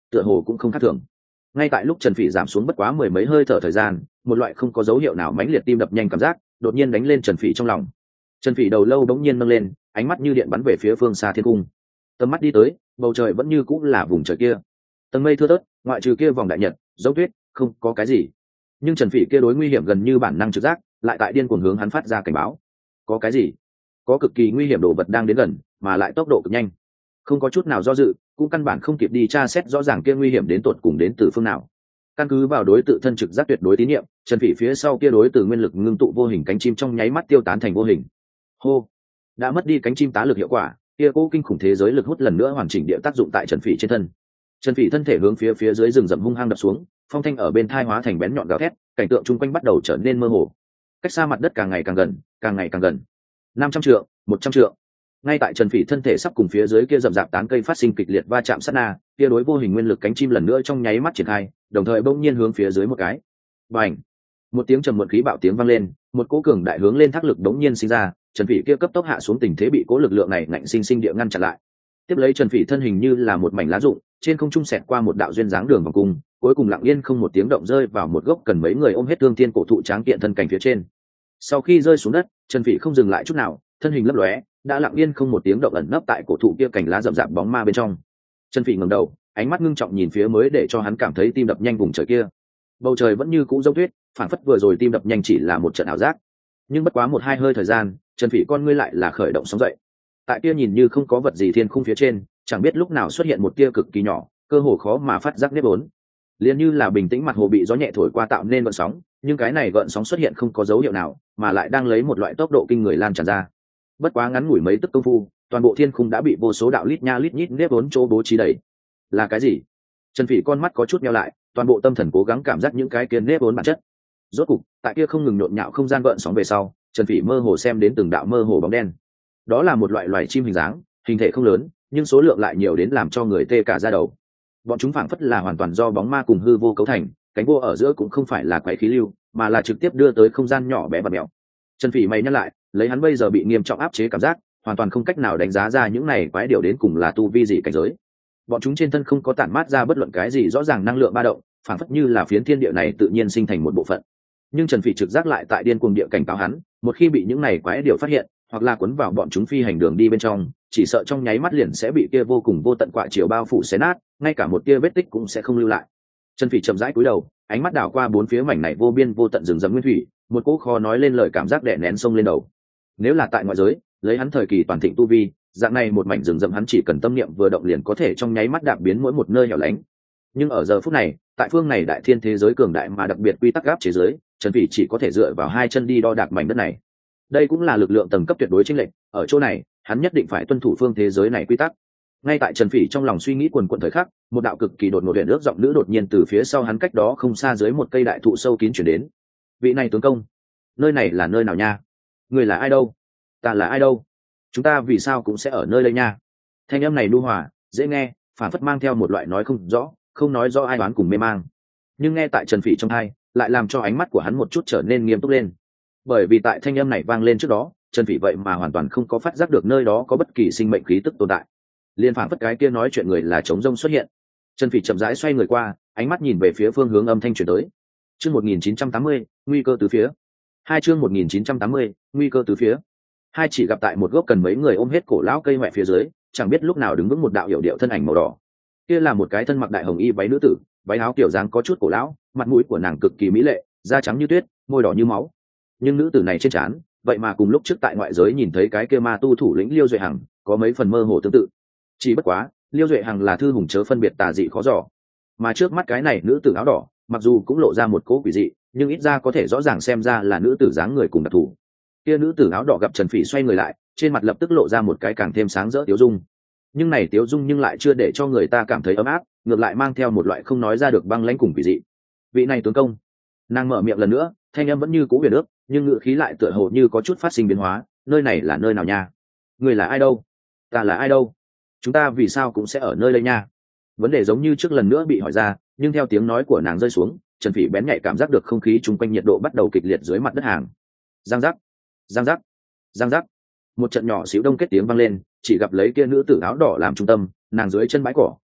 tựa hồ cũng không khác thường. Ngay tại lúc Trần Phỉ giảm xuống bất quá mười mấy hơi thở thời gian, một loại không có dấu hiệu nào mãnh liệt tim đập nhanh cảm giác đột nhiên đánh lên Trần Phỉ trong lòng. Trần Phỉ đầu lâu đống nhiên nâng lên, ánh mắt như điện bắn về phía phương xa thiên cung. Tầm mắt đi tới, bầu trời vẫn như cũng là vùng trời kia, tầng mây thưa thớt, ngoại trừ kia vòng đại nhật giống tuyết, không có cái gì. Nhưng Trần Phỉ kia đối nguy hiểm gần như bản năng trực giác lại tại điên cuồng hướng hắn phát ra cảnh báo. Có cái gì? Có cực kỳ nguy hiểm đồ vật đang đến gần, mà lại tốc độ cực nhanh. Không có chút nào do dự, cũng căn bản không kịp đi tra xét rõ ràng kia nguy hiểm đến tột cùng đến từ phương nào. Căn cứ vào đối tự thân trực giác tuyệt đối tín nhiệm, Trần Phỉ phía sau kia đối từ nguyên lực ngưng tụ vô hình cánh chim trong nháy mắt tiêu tán thành vô hình. Hô, đã mất đi cánh chim tá lực hiệu quả, kia cố kinh khủng thế giới lực hút lần nữa hoàn chỉnh địa tác dụng tại Trần Phỉ trên thân. Trần Phỉ thân thể hướng phía phía dưới rừng rậm hung hăng đập xuống, phong thanh ở bên tai hóa thành bén nhọn gào thét, cảnh tượng chung quanh bắt đầu trở nên mơ hồ. Cách xa mặt đất càng ngày càng gần, càng ngày càng gần. năm trăm trượng, một trăm trượng. Ngay tại Trần Phỉ thân thể sắp cùng phía dưới kia rậm rạp tán cây phát sinh kịch liệt va chạm sát na, kia đối vô hình nguyên lực cánh chim lần nữa trong nháy mắt triển khai, đồng thời bỗng nhiên hướng phía dưới một cái. Bành! Một tiếng trầm muộn khí bạo tiếng vang lên, một cỗ cường đại hướng lên thác lực đống nhiên sinh ra, Trần Phỉ kia cấp tốc hạ xuống tình thế bị cỗ lực lượng này ngạnh sinh sinh địa ngăn chặn lại. Tiếp lấy Trần Phỉ thân hình như là một mảnh lá rụng, trên không trung xẹt qua một đạo duyên dáng đường vòng cung, cuối cùng lặng yên không một tiếng động rơi vào một gốc cần mấy người ôm hết thương thiên cổ thụ tráng kiện thân cảnh phía trên. Sau khi rơi xuống đất, Trần Phỉ không dừng lại chút nào, thân hình lấp lóe, đã lặng yên không một tiếng động ẩn nấp tại cổ thụ kia cành lá rậm rạp bóng ma bên trong. Trần Phỉ ngẩng đầu, ánh mắt ngưng trọng nhìn phía mới để cho hắn cảm thấy tim đập nhanh vùng trời kia. Bầu trời vẫn như cũ giống tuyết, phản phất vừa rồi tim đập nhanh chỉ là một trận ảo giác. Nhưng bất quá một hai hơi thời gian, Trần Phỉ con ngươi lại là khởi động sóng dậy. Tại kia nhìn như không có vật gì thiên khung phía trên, chẳng biết lúc nào xuất hiện một tia cực kỳ nhỏ, cơ hồ khó mà phát giác nếp vốn. Liền như là bình tĩnh mặt hồ bị gió nhẹ thổi qua tạo nên gợn sóng, nhưng cái này gợn sóng xuất hiện không có dấu hiệu nào, mà lại đang lấy một loại tốc độ kinh người lan tràn ra. Bất quá ngắn ngủi mấy tức công phu, toàn bộ thiên khung đã bị vô số đạo lít nha lít nhít nếp vốn chỗ bố trí đầy. Là cái gì? Trần Phỉ con mắt có chút nheo lại, toàn bộ tâm thần cố gắng cảm giác những cái kia nếp vốn bản chất. Rốt cục, tại kia không ngừng nhộn nhạo không gian gợn sóng về sau, Trần Phỉ mơ hồ xem đến từng đạo mơ hồ bóng đen. Đó là một loại loài chim hình dáng, hình thể không lớn, nhưng số lượng lại nhiều đến làm cho người tê cả da đầu. Bọn chúng phảng phất là hoàn toàn do bóng ma cùng hư vô cấu thành, cánh vô ở giữa cũng không phải là quái khí lưu, mà là trực tiếp đưa tới không gian nhỏ bé và mèo. Trần Phỉ mày nhắc lại, lấy hắn bây giờ bị nghiêm trọng áp chế cảm giác, hoàn toàn không cách nào đánh giá ra những này quái điều đến cùng là tu vi gì cảnh giới. Bọn chúng trên thân không có tản mát ra bất luận cái gì rõ ràng năng lượng ba động, phảng phất như là phiến thiên địa này tự nhiên sinh thành một bộ phận. Nhưng Trần Phỉ trực giác lại tại điên cuồng địa cảnh cáo hắn, một khi bị những này quái điều phát hiện, hoặc là cuốn vào bọn chúng phi hành đường đi bên trong, chỉ sợ trong nháy mắt liền sẽ bị kia vô cùng vô tận quạ chiều bao phủ xé nát, ngay cả một tia vết tích cũng sẽ không lưu lại. Trần Phỉ chậm rãi cúi đầu, ánh mắt đảo qua bốn phía mảnh này vô biên vô tận rừng rậm nguyên thủy, một cỗ khó nói lên lời cảm giác đè nén sông lên đầu. Nếu là tại ngoại giới, lấy hắn thời kỳ toàn thịnh tu vi, dạng này một mảnh rừng rậm hắn chỉ cần tâm niệm vừa động liền có thể trong nháy mắt đạp biến mỗi một nơi hẻo lánh. Nhưng ở giờ phút này, tại phương này đại thiên thế giới cường đại mà đặc biệt quy tắc áp chế giới, Trần Phỉ chỉ có thể dựa vào hai chân đi đo đạc mảnh đất này. Đây cũng là lực lượng tầng cấp tuyệt đối chênh lệch, ở chỗ này, hắn nhất định phải tuân thủ phương thế giới này quy tắc. Ngay tại Trần Phỉ trong lòng suy nghĩ quần quần thời khắc, một đạo cực kỳ đột ngột huyền ước giọng nữ đột nhiên từ phía sau hắn cách đó không xa dưới một cây đại thụ sâu kín chuyển đến. Vị này tướng công, nơi này là nơi nào nha? Người là ai đâu? Ta là ai đâu? Chúng ta vì sao cũng sẽ ở nơi đây nha? Thanh âm này nhu hòa, dễ nghe, phản phất mang theo một loại nói không rõ, không nói rõ ai đoán cùng mê mang. Nhưng nghe tại Trần Phỉ trong tai, lại làm cho ánh mắt của hắn một chút trở nên nghiêm túc lên. Bởi vì tại thanh âm này vang lên trước đó, Trần Phỉ vậy mà hoàn toàn không có phát giác được nơi đó có bất kỳ sinh mệnh khí tức tồn tại. Liên phản phất cái kia nói chuyện người là trống rông xuất hiện. Trần Phỉ chậm rãi xoay người qua, ánh mắt nhìn về phía phương hướng âm thanh truyền tới. Chương một nghìn chín trăm tám mươi, nguy cơ từ phía. Hai chương một nghìn chín trăm tám mươi, nguy cơ từ phía. Hai chỉ gặp tại một gốc cần mấy người ôm hết cổ lão cây hoè phía dưới, chẳng biết lúc nào đứng vững một đạo hiểu điệu thân ảnh màu đỏ. Kia là một cái thân mặc đại hồng y váy nữ tử, váy áo kiểu dáng có chút cổ lão, mặt mũi của nàng cực kỳ mỹ lệ, da trắng như tuyết, môi đỏ như máu. Nhưng nữ tử này trên trán, vậy mà cùng lúc trước tại ngoại giới nhìn thấy cái kia ma tu thủ lĩnh Liêu Duệ Hằng, có mấy phần mơ hồ tương tự. Chỉ bất quá, Liêu Duệ Hằng là thư hùng chớ phân biệt tà dị khó dò, mà trước mắt cái này nữ tử áo đỏ, mặc dù cũng lộ ra một cố quỷ dị, nhưng ít ra có thể rõ ràng xem ra là nữ tử dáng người cùng đặc thù. Kia nữ tử áo đỏ gặp Trần Phỉ xoay người lại, trên mặt lập tức lộ ra một cái càng thêm sáng rỡ tiếu dung. Nhưng này tiếu dung nhưng lại chưa để cho người ta cảm thấy ấm áp, ngược lại mang theo một loại không nói ra được băng lãnh cùng quỷ dị. Vị này tướng công. Nàng mở miệng lần nữa, thanh âm vẫn như cũ huyền ước, nhưng ngữ khí lại tựa hồ như có chút phát sinh biến hóa. Nơi này là nơi nào nha? Người là ai đâu? Ta là ai đâu? Chúng ta vì sao cũng sẽ ở nơi đây nha? Vấn đề giống như trước lần nữa bị hỏi ra, nhưng theo tiếng nói của nàng rơi xuống, Trần Phỉ bén nhạy cảm giác được không khí chung quanh nhiệt độ bắt đầu kịch liệt dưới mặt đất hàng. Giang giác, giang giác, giang giác. Một trận nhỏ xíu đông kết tiếng vang lên, chỉ gặp lấy kia nữ tử áo đỏ làm trung tâm, nàng dưới chân bãi cỏ,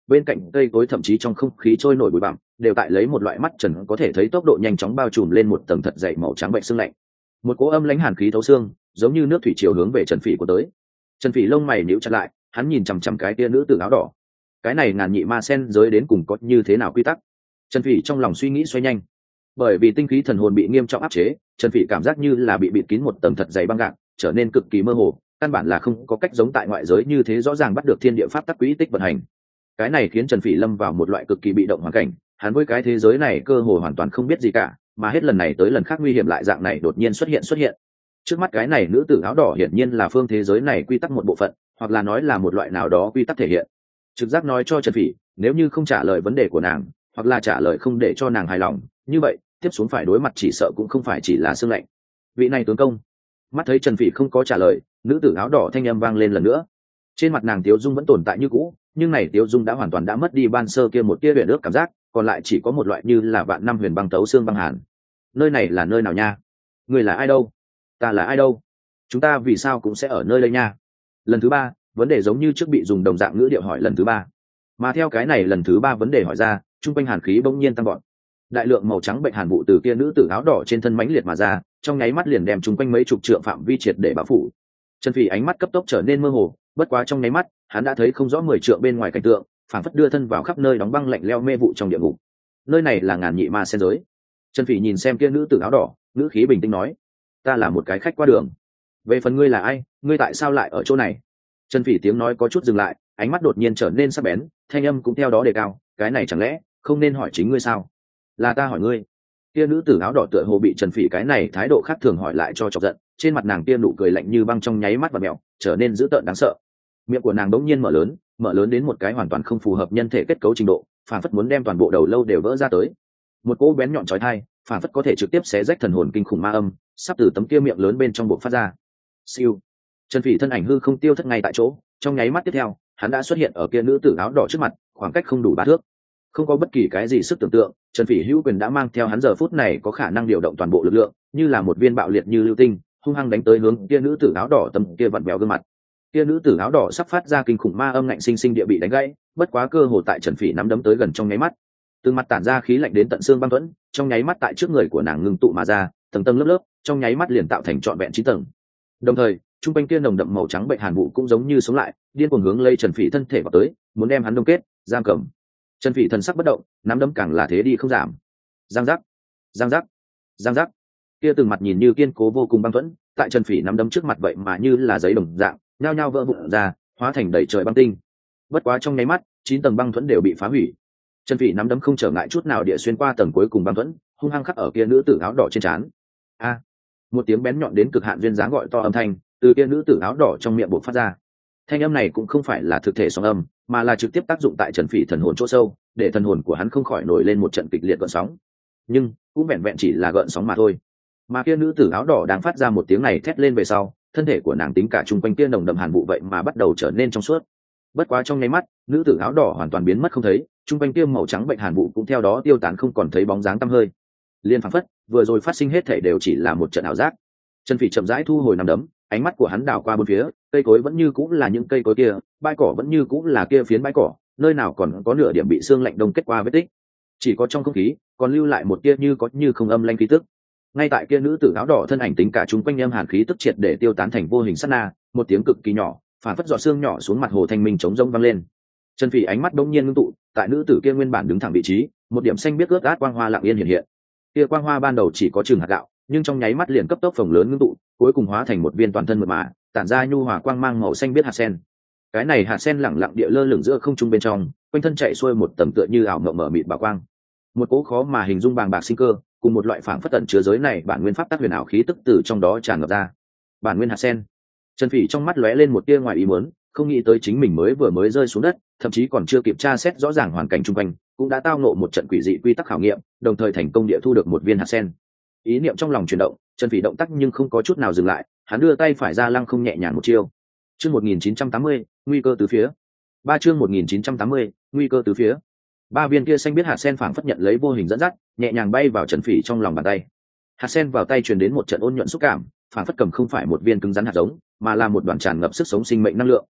bên cạnh cây cối thậm chí trong không khí trôi nổi bụi bặm đều tại lấy một loại mắt trần có thể thấy tốc độ nhanh chóng bao trùm lên một tầng thật dày màu trắng bệnh sương lạnh. Một cỗ âm lãnh hàn khí thấu xương, giống như nước thủy triều hướng về Trần Phỉ của tới. Trần Phỉ lông mày nhíu chặt lại, hắn nhìn chằm chằm cái tia nữ tử áo đỏ. Cái này ngàn nhị ma sen giới đến cùng có như thế nào quy tắc? Trần Phỉ trong lòng suy nghĩ xoay nhanh. Bởi vì tinh khí thần hồn bị nghiêm trọng áp chế, Trần Phỉ cảm giác như là bị bịt kín một tầng thật dày băng gạc, trở nên cực kỳ mơ hồ, căn bản là không có cách giống tại ngoại giới như thế rõ ràng bắt được thiên địa pháp tắc quỹ tích vận hành. Cái này khiến Trần Phỉ lâm vào một loại cực kỳ bị động hoàn cảnh, hắn với cái thế giới này cơ hồ hoàn toàn không biết gì cả, mà hết lần này tới lần khác nguy hiểm lại dạng này đột nhiên xuất hiện xuất hiện. Trước mắt cái này nữ tử áo đỏ hiển nhiên là phương thế giới này quy tắc một bộ phận, hoặc là nói là một loại nào đó quy tắc thể hiện. Trực giác nói cho Trần Phỉ, nếu như không trả lời vấn đề của nàng, hoặc là trả lời không để cho nàng hài lòng, như vậy tiếp xuống phải đối mặt chỉ sợ cũng không phải chỉ là xương lạnh. Vị này tướng công. Mắt thấy Trần Phỉ không có trả lời, nữ tử áo đỏ thanh âm vang lên lần nữa. Trên mặt nàng tiếu dung vẫn tồn tại như cũ, nhưng này tiếu dung đã hoàn toàn đã mất đi ban sơ kia một tia huyền ước cảm giác, còn lại chỉ có một loại như là vạn năm huyền băng tấu xương băng hàn. Nơi này là nơi nào nha? Người là ai đâu? Ta là ai đâu? Chúng ta vì sao cũng sẽ ở nơi đây nha? Lần thứ ba, vấn đề giống như trước bị dùng đồng dạng ngữ điệu hỏi lần thứ ba. Mà theo cái này lần thứ ba vấn đề hỏi ra, trung quanh hàn khí bỗng nhiên tăng gọn. Đại lượng màu trắng bệnh hàn vụ từ kia nữ tử áo đỏ trên thân mãnh liệt mà ra, trong nháy mắt liền đem trung quanh mấy chục trượng phạm vi triệt để bao phủ. Trần Phỉ ánh mắt cấp tốc trở nên mơ hồ, bất quá trong nháy mắt, hắn đã thấy không rõ mười trượng bên ngoài cảnh tượng, phảng phất đưa thân vào khắp nơi đóng băng lạnh lẽo mê vụ trong địa ngục. Nơi này là ngàn nhị ma sen giới. Trần Phỉ nhìn xem kia nữ tử áo đỏ, ngữ khí bình tĩnh nói: "Ta là một cái khách qua đường. Về phần ngươi là ai, ngươi tại sao lại ở chỗ này?" Trần Phỉ tiếng nói có chút dừng lại, ánh mắt đột nhiên trở nên sắc bén, thanh âm cũng theo đó đề cao: "Cái này chẳng lẽ không nên hỏi chính ngươi sao? Là ta hỏi ngươi." Kia nữ tử áo đỏ tựa hồ bị Trần Phỉ cái này thái độ khác thường hỏi lại cho chọc giận, trên mặt nàng kia nụ cười lạnh như băng trong nháy mắt và mèo, trở nên dữ tợn đáng sợ. Miệng của nàng đống nhiên mở lớn, mở lớn đến một cái hoàn toàn không phù hợp nhân thể kết cấu trình độ, phản phất muốn đem toàn bộ đầu lâu đều vỡ ra tới. Một cỗ bén nhọn chói tai, phản phất có thể trực tiếp xé rách thần hồn kinh khủng ma âm, sắp từ tấm kia miệng lớn bên trong bộc phát ra. Siêu. Trần Phỉ thân ảnh hư không tiêu thất ngay tại chỗ, trong nháy mắt tiếp theo, hắn đã xuất hiện ở kia nữ tử áo đỏ trước mặt, khoảng cách không đủ ba thước. Không có bất kỳ cái gì sức tưởng tượng, Trần Phỉ hữu quyền đã mang theo hắn giờ phút này có khả năng điều động toàn bộ lực lượng, như là một viên bạo liệt như lưu tinh, hung hăng đánh tới hướng kia nữ tử áo đỏ tầm kia vặn vẹo gương mặt. Kia nữ tử áo đỏ sắp phát ra kinh khủng ma âm ngạnh sinh sinh địa bị đánh gãy, bất quá cơ hồ tại Trần Phỉ nắm đấm tới gần trong nháy mắt, từ mặt tản ra khí lạnh đến tận xương băng thuẫn, trong nháy mắt tại trước người của nàng ngưng tụ mà ra, tầng tầng lớp lớp, trong nháy mắt liền tạo thành trọn vẹn chín tầng. Đồng thời, trung quanh kia nồng đậm màu trắng bệnh hàn vụ cũng giống như sống lại, điên cuồng hướng lấy Trần Phỉ thân thể vào tới, muốn đem hắn đông kết, giam cầm. Trần Phỉ thần sắc bất động, nắm đấm càng là thế đi không giảm. Giang giác, giang giác, giang giác. Kia từng mặt nhìn như kiên cố vô cùng băng thuẫn, tại Trần Phỉ nắm đấm trước mặt vậy mà như là giấy đồng dạng, nhao nhao vỡ vụn ra, hóa thành đầy trời băng tinh. Bất quá trong nháy mắt, chín tầng băng thuẫn đều bị phá hủy. Trần Phỉ nắm đấm không trở ngại chút nào địa xuyên qua tầng cuối cùng băng thuẫn, hung hăng khắc ở kia nữ tử áo đỏ trên trán. A! Một tiếng bén nhọn đến cực hạn duyên dáng gọi to âm thanh, từ kia nữ tử áo đỏ trong miệng bộc phát ra. Thanh âm này cũng không phải là thực thể sóng âm, mà là trực tiếp tác dụng tại Trần Phỉ thần hồn chỗ sâu, để thần hồn của hắn không khỏi nổi lên một trận kịch liệt gợn sóng. Nhưng cũng vẹn vẹn chỉ là gợn sóng mà thôi. Mà kia nữ tử áo đỏ đang phát ra một tiếng này thét lên về sau, thân thể của nàng tính cả chung quanh kia nồng đậm hàn vụ vậy mà bắt đầu trở nên trong suốt. Bất quá trong nháy mắt, nữ tử áo đỏ hoàn toàn biến mất không thấy, chung quanh kia màu trắng bệnh hàn vụ cũng theo đó tiêu tán không còn thấy bóng dáng tăm hơi. Liên phảng phất, vừa rồi phát sinh hết thảy đều chỉ là một trận ảo giác. Trần Phỉ chậm rãi thu hồi nắm đấm, ánh mắt của hắn đảo qua bốn phía, cây cối vẫn như cũng là những cây cối kia, bãi cỏ vẫn như cũng là kia phiến bãi cỏ, nơi nào còn có nửa điểm bị sương lạnh đông kết qua vết tích. Chỉ có trong không khí còn lưu lại một tia như có như không âm lanh khí tức. Ngay tại kia nữ tử áo đỏ thân ảnh tính cả chúng quanh âm hàn khí tức triệt để tiêu tán thành vô hình sát na, một tiếng cực kỳ nhỏ, phản phất giọt sương nhỏ xuống mặt hồ thanh minh trống rỗng vang lên. Trần Phỉ ánh mắt đống nhiên ngưng tụ, tại nữ tử kia nguyên bản đứng thẳng vị trí, một điểm xanh biếc ướt át quang hoa lặng yên hiện hiện. Kia quang hoa ban đầu chỉ có chừng hạt gạo, nhưng trong nháy mắt liền cấp tốc phồng lớn ngưng tụ, cuối cùng hóa thành một viên toàn thân mượt mà, tản ra nhu hòa quang mang màu xanh biếc hạt sen. Cái này hạt sen lẳng lặng địa lơ lửng giữa không trung bên trong, quanh thân chạy xuôi một tầng tựa như ảo mộng mở mịt bảo quang. Một cỗ khó mà hình dung bàng bạc sinh cơ, cùng một loại phảng phất tận chứa giới này bản nguyên pháp tác huyền ảo khí tức từ trong đó tràn ngập ra. Bản nguyên hạt sen. Trần Phỉ trong mắt lóe lên một tia ngoài ý muốn, không nghĩ tới chính mình mới vừa mới rơi xuống đất, thậm chí còn chưa kịp tra xét rõ ràng hoàn cảnh xung quanh, cũng đã tao ngộ một trận quỷ dị quy tắc khảo nghiệm, đồng thời thành công địa thu được một viên hạt sen. Ý niệm trong lòng chuyển động, Trần Phỉ động tác nhưng không có chút nào dừng lại, hắn đưa tay phải ra lăng không nhẹ nhàng một chiêu. Chương một nghìn chín trăm tám mươi, nguy cơ từ phía. Ba chương một nghìn chín trăm tám mươi, nguy cơ từ phía. Ba viên kia xanh biết hạt sen phảng phất nhận lấy vô hình dẫn dắt, nhẹ nhàng bay vào Trần Phỉ trong lòng bàn tay. Hạt sen vào tay truyền đến một trận ôn nhuận xúc cảm, phảng phất cầm không phải một viên cứng rắn hạt giống, mà là một đoàn tràn ngập sức sống sinh mệnh năng lượng.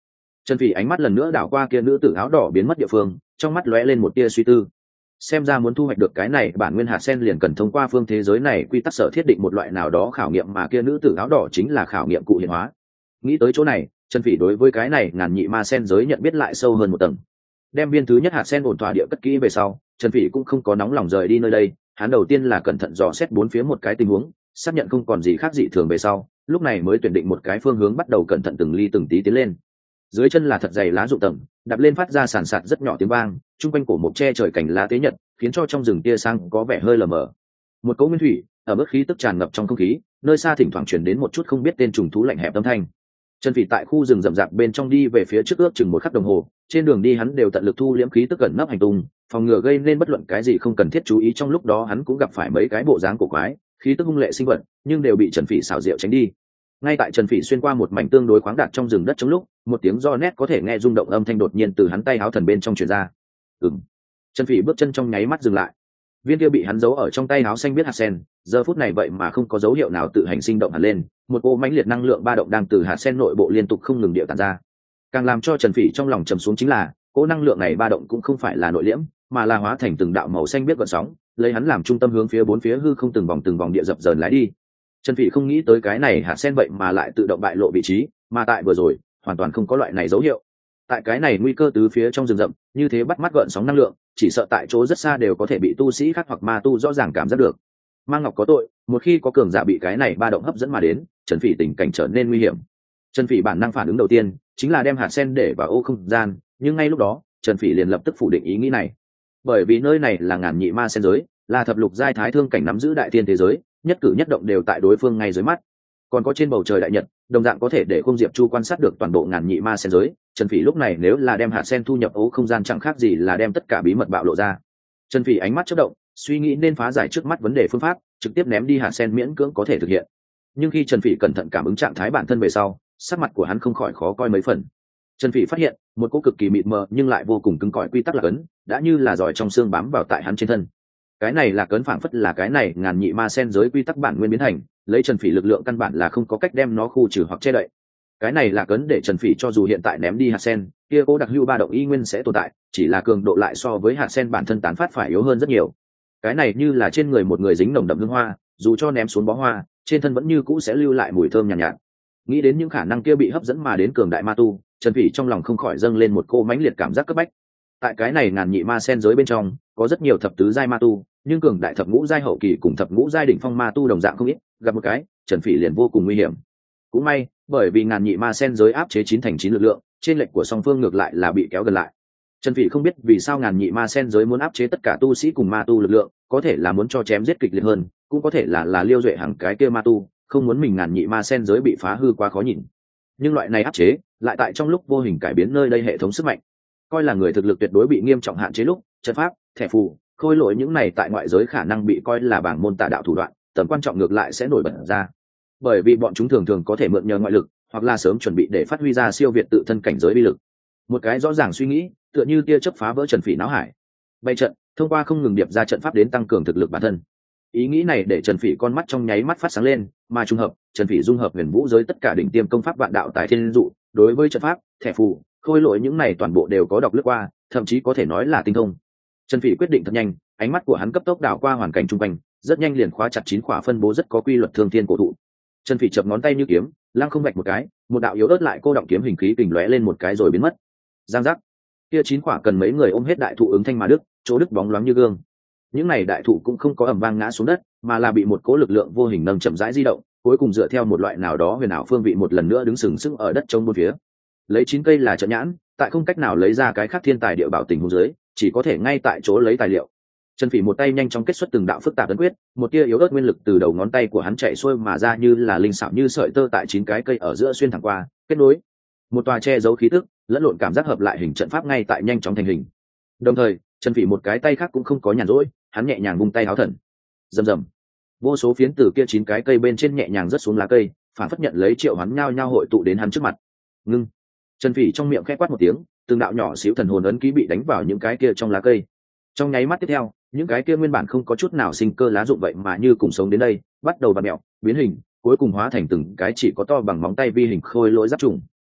Trần Phỉ ánh mắt lần nữa đảo qua kia nữ tử áo đỏ biến mất địa phương, trong mắt lóe lên một tia suy tư. Xem ra muốn thu hoạch được cái này bản nguyên hạt sen liền cần thông qua phương thế giới này quy tắc sở thiết định một loại nào đó khảo nghiệm, mà kia nữ tử áo đỏ chính là khảo nghiệm cụ hiện hóa. Nghĩ tới chỗ này, Trần Phỉ đối với cái này ngàn nhị ma sen giới nhận biết lại sâu hơn một tầng. Đem viên thứ nhất hạt sen ổn thỏa địa cất kỹ về sau, Trần Phỉ cũng không có nóng lòng rời đi nơi đây, hắn đầu tiên là cẩn thận dò xét bốn phía một cái tình huống, xác nhận không còn gì khác dị thường về sau, lúc này mới tuyển định một cái phương hướng, bắt đầu cẩn thận từng ly từng tí tiến lên. Dưới chân là thật dày lá rụng tầng, đạp lên phát ra sàn sạt rất nhỏ tiếng vang, trung quanh cổ mộc che trời cảnh lá tế nhật, khiến cho trong rừng tia sang có vẻ hơi lờ mờ. Một cỗ nguyên thủy, ở mức khí tức tràn ngập trong không khí, nơi xa thỉnh thoảng truyền đến một chút không biết tên trùng thú lạnh hẹp âm thanh. Trần Phỉ tại khu rừng rậm rạp bên trong đi về phía trước ước chừng một khắc đồng hồ, trên đường đi hắn đều tận lực thu liễm khí tức gần nấp hành tung, phòng ngừa gây nên bất luận cái gì không cần thiết chú ý. Trong lúc đó hắn cũng gặp phải mấy cái bộ dáng cổ quái, khí tức hung lệ sinh vật, nhưng đều bị Trần Phỉ xảo diệu tránh đi. Ngay tại Trần Phỉ xuyên qua một mảnh tương đối khoáng đạt trong rừng đất trong lúc, một tiếng do nét có thể nghe rung động âm thanh đột nhiên từ hắn tay áo thần bên trong truyền ra. Ừm. Trần Phỉ bước chân trong nháy mắt dừng lại. Viên kia bị hắn giấu ở trong tay áo xanh biết hạt sen, giờ phút này vậy mà không có dấu hiệu nào tự hành sinh động hẳn lên, một cỗ mãnh liệt năng lượng ba động đang từ hạt sen nội bộ liên tục không ngừng điệu tản ra. Càng làm cho Trần Phỉ trong lòng trầm xuống chính là, cỗ năng lượng này ba động cũng không phải là nội liễm, mà là hóa thành từng đạo màu xanh biết gợn sóng, lấy hắn làm trung tâm hướng phía bốn phía hư không từng vòng từng vòng địa dập dờn lái đi. Trần Phỉ không nghĩ tới cái này hạt sen vậy mà lại tự động bại lộ vị trí, mà tại vừa rồi, hoàn toàn không có loại này dấu hiệu. Tại cái này nguy cơ tứ phía trong rừng rậm, như thế bắt mắt gợn sóng năng lượng, chỉ sợ tại chỗ rất xa đều có thể bị tu sĩ khác hoặc ma tu rõ ràng cảm giác được. Mang Ngọc có tội, một khi có cường giả bị cái này ba động hấp dẫn mà đến, Trần Phỉ tình cảnh trở nên nguy hiểm. Trần Phỉ bản năng phản ứng đầu tiên chính là đem hạt sen để vào ô không gian, nhưng ngay lúc đó, Trần Phỉ liền lập tức phủ định ý nghĩ này. Bởi vì nơi này là ngàn nhị ma sen giới, là thập lục giai thái thương cảnh nắm giữ đại tiên thế giới, nhất cử nhất động đều tại đối phương ngay dưới mắt. Còn có trên bầu trời đại nhật, đồng dạng có thể để Khung Diệp Chu quan sát được toàn bộ ngàn nhị ma sen giới. Trần Phỉ lúc này nếu là đem hạt sen thu nhập ố không gian chẳng khác gì là đem tất cả bí mật bạo lộ ra. Trần Phỉ ánh mắt chớp động, suy nghĩ nên phá giải trước mắt vấn đề phương pháp, trực tiếp ném đi hạt sen miễn cưỡng có thể thực hiện. Nhưng khi Trần Phỉ cẩn thận cảm ứng trạng thái bản thân về sau, sắc mặt của hắn không khỏi khó coi mấy phần. Trần Phỉ phát hiện, một cỗ cực kỳ mịt mờ nhưng lại vô cùng cứng cỏi quy tắc là cấn, đã như là giỏi trong xương bám vào tại hắn trên thân. Cái này là cấn phảng phất là cái này ngàn nhị ma sen giới quy tắc bản nguyên biến thành, lấy Trần Phỉ lực lượng căn bản là không có cách đem nó khu trừ hoặc che đậy. Cái này là cấn để Trần Phỉ cho dù hiện tại ném đi hạt sen, kia cố đặc hữu ba động y nguyên sẽ tồn tại, chỉ là cường độ lại so với hạt sen bản thân tán phát phải yếu hơn rất nhiều. Cái này như là trên người một người dính nồng đậm hương hoa, dù cho ném xuống bó hoa, trên thân vẫn như cũ sẽ lưu lại mùi thơm nhàn nhạt, nhạt. Nghĩ đến những khả năng kia bị hấp dẫn mà đến cường đại ma tu, Trần Phỉ trong lòng không khỏi dâng lên một cô mãnh liệt cảm giác cấp bách. Tại cái này ngàn nhị ma sen giới bên trong, có rất nhiều thập tứ giai ma tu, nhưng cường đại thập ngũ giai hậu kỳ cùng thập ngũ giai đỉnh phong ma tu đồng dạng không ít, gặp một cái, Trần Phỉ liền vô cùng nguy hiểm. Cũng may, bởi vì ngàn nhị ma sen giới áp chế chín thành chín lực lượng, trên lệch của song phương ngược lại là bị kéo gần lại. Trần Phỉ không biết vì sao ngàn nhị ma sen giới muốn áp chế tất cả tu sĩ cùng ma tu lực lượng, có thể là muốn cho chém giết kịch liệt hơn, cũng có thể là là Liêu Duệ hàng cái kia ma tu, không muốn mình ngàn nhị ma sen giới bị phá hư quá khó nhìn. Nhưng loại này áp chế, lại tại trong lúc vô hình cải biến nơi đây hệ thống sức mạnh. Coi là người thực lực tuyệt đối bị nghiêm trọng hạn chế lúc, trận pháp, thẻ phù, khôi lỗi những này tại ngoại giới khả năng bị coi là bảng môn tà đạo thủ đoạn, tầm quan trọng ngược lại sẽ nổi bật ra. Bởi vì bọn chúng thường thường có thể mượn nhờ ngoại lực, hoặc là sớm chuẩn bị để phát huy ra siêu việt tự thân cảnh giới uy lực. Một cái rõ ràng suy nghĩ, tựa như tia chớp phá vỡ Trần Phỉ não hải. Bày trận, thông qua không ngừng điệp ra trận pháp đến tăng cường thực lực bản thân. Ý nghĩ này để Trần Phỉ con mắt trong nháy mắt phát sáng lên, mà trùng hợp, Trần Phỉ dung hợp huyền vũ giới tất cả đỉnh tiêm công pháp vạn đạo tài thiên dụ, đối với trận pháp, thẻ phù, khôi lỗi những này toàn bộ đều có đọc lướt qua, thậm chí có thể nói là tinh thông. Trần Phỉ quyết định thật nhanh, ánh mắt của hắn cấp tốc đảo qua hoàn cảnh xung quanh, rất nhanh liền khóa chặt chín khỏa phân bố rất có quy luật thương thiên cổ thụ. Trần Phỉ chập ngón tay như kiếm, lăng không vạch một cái, một đạo yếu ớt lại cô động kiếm hình khí kình lóe lên một cái rồi biến mất. Giang giác. Kia chín khỏa cần mấy người ôm hết đại thụ ứng thanh mà đứt, chỗ đứt bóng loáng như gương. Những này đại thụ cũng không có ầm vang ngã xuống đất, mà là bị một cỗ lực lượng vô hình nâng chậm rãi di động, cuối cùng dựa theo một loại nào đó huyền ảo phương vị một lần nữa đứng sừng sững ở đất trống bốn phía. Lấy chín cây là trận nhãn, tại không cách nào lấy ra cái khác thiên tài địa bảo tình huống dưới, chỉ có thể ngay tại chỗ lấy tài liệu. Trần Phỉ một tay nhanh chóng kết xuất từng đạo phức tạp ấn quyết, một tia yếu ớt nguyên lực từ đầu ngón tay của hắn chạy xuôi mà ra như là linh xảo như sợi tơ tại chín cái cây ở giữa xuyên thẳng qua, kết nối. Một tòa che giấu khí tức, lẫn lộn cảm giác hợp lại hình trận pháp ngay tại nhanh chóng thành hình. Đồng thời, Trần Phỉ một cái tay khác cũng không có nhàn rỗi, hắn nhẹ nhàng vung tay háo thần. Rầm rầm. Vô số phiến từ kia chín cái cây bên trên nhẹ nhàng rớt xuống lá cây, phản phất nhận lấy triệu hắn nhao nhao hội tụ đến hắn trước mặt. Ngưng. Trần Phỉ trong miệng khẽ quát một tiếng, từng đạo nhỏ xíu thần hồn ấn ký bị đánh vào những cái kia trong lá cây. Trong nháy mắt tiếp theo, những cái kia nguyên bản không có chút nào sinh cơ lá rụng vậy mà như cùng sống đến đây, bắt đầu vặn mèo, biến hình, cuối cùng hóa thành từng cái chỉ có to bằng móng tay vi hình khôi lỗi giáp trùng.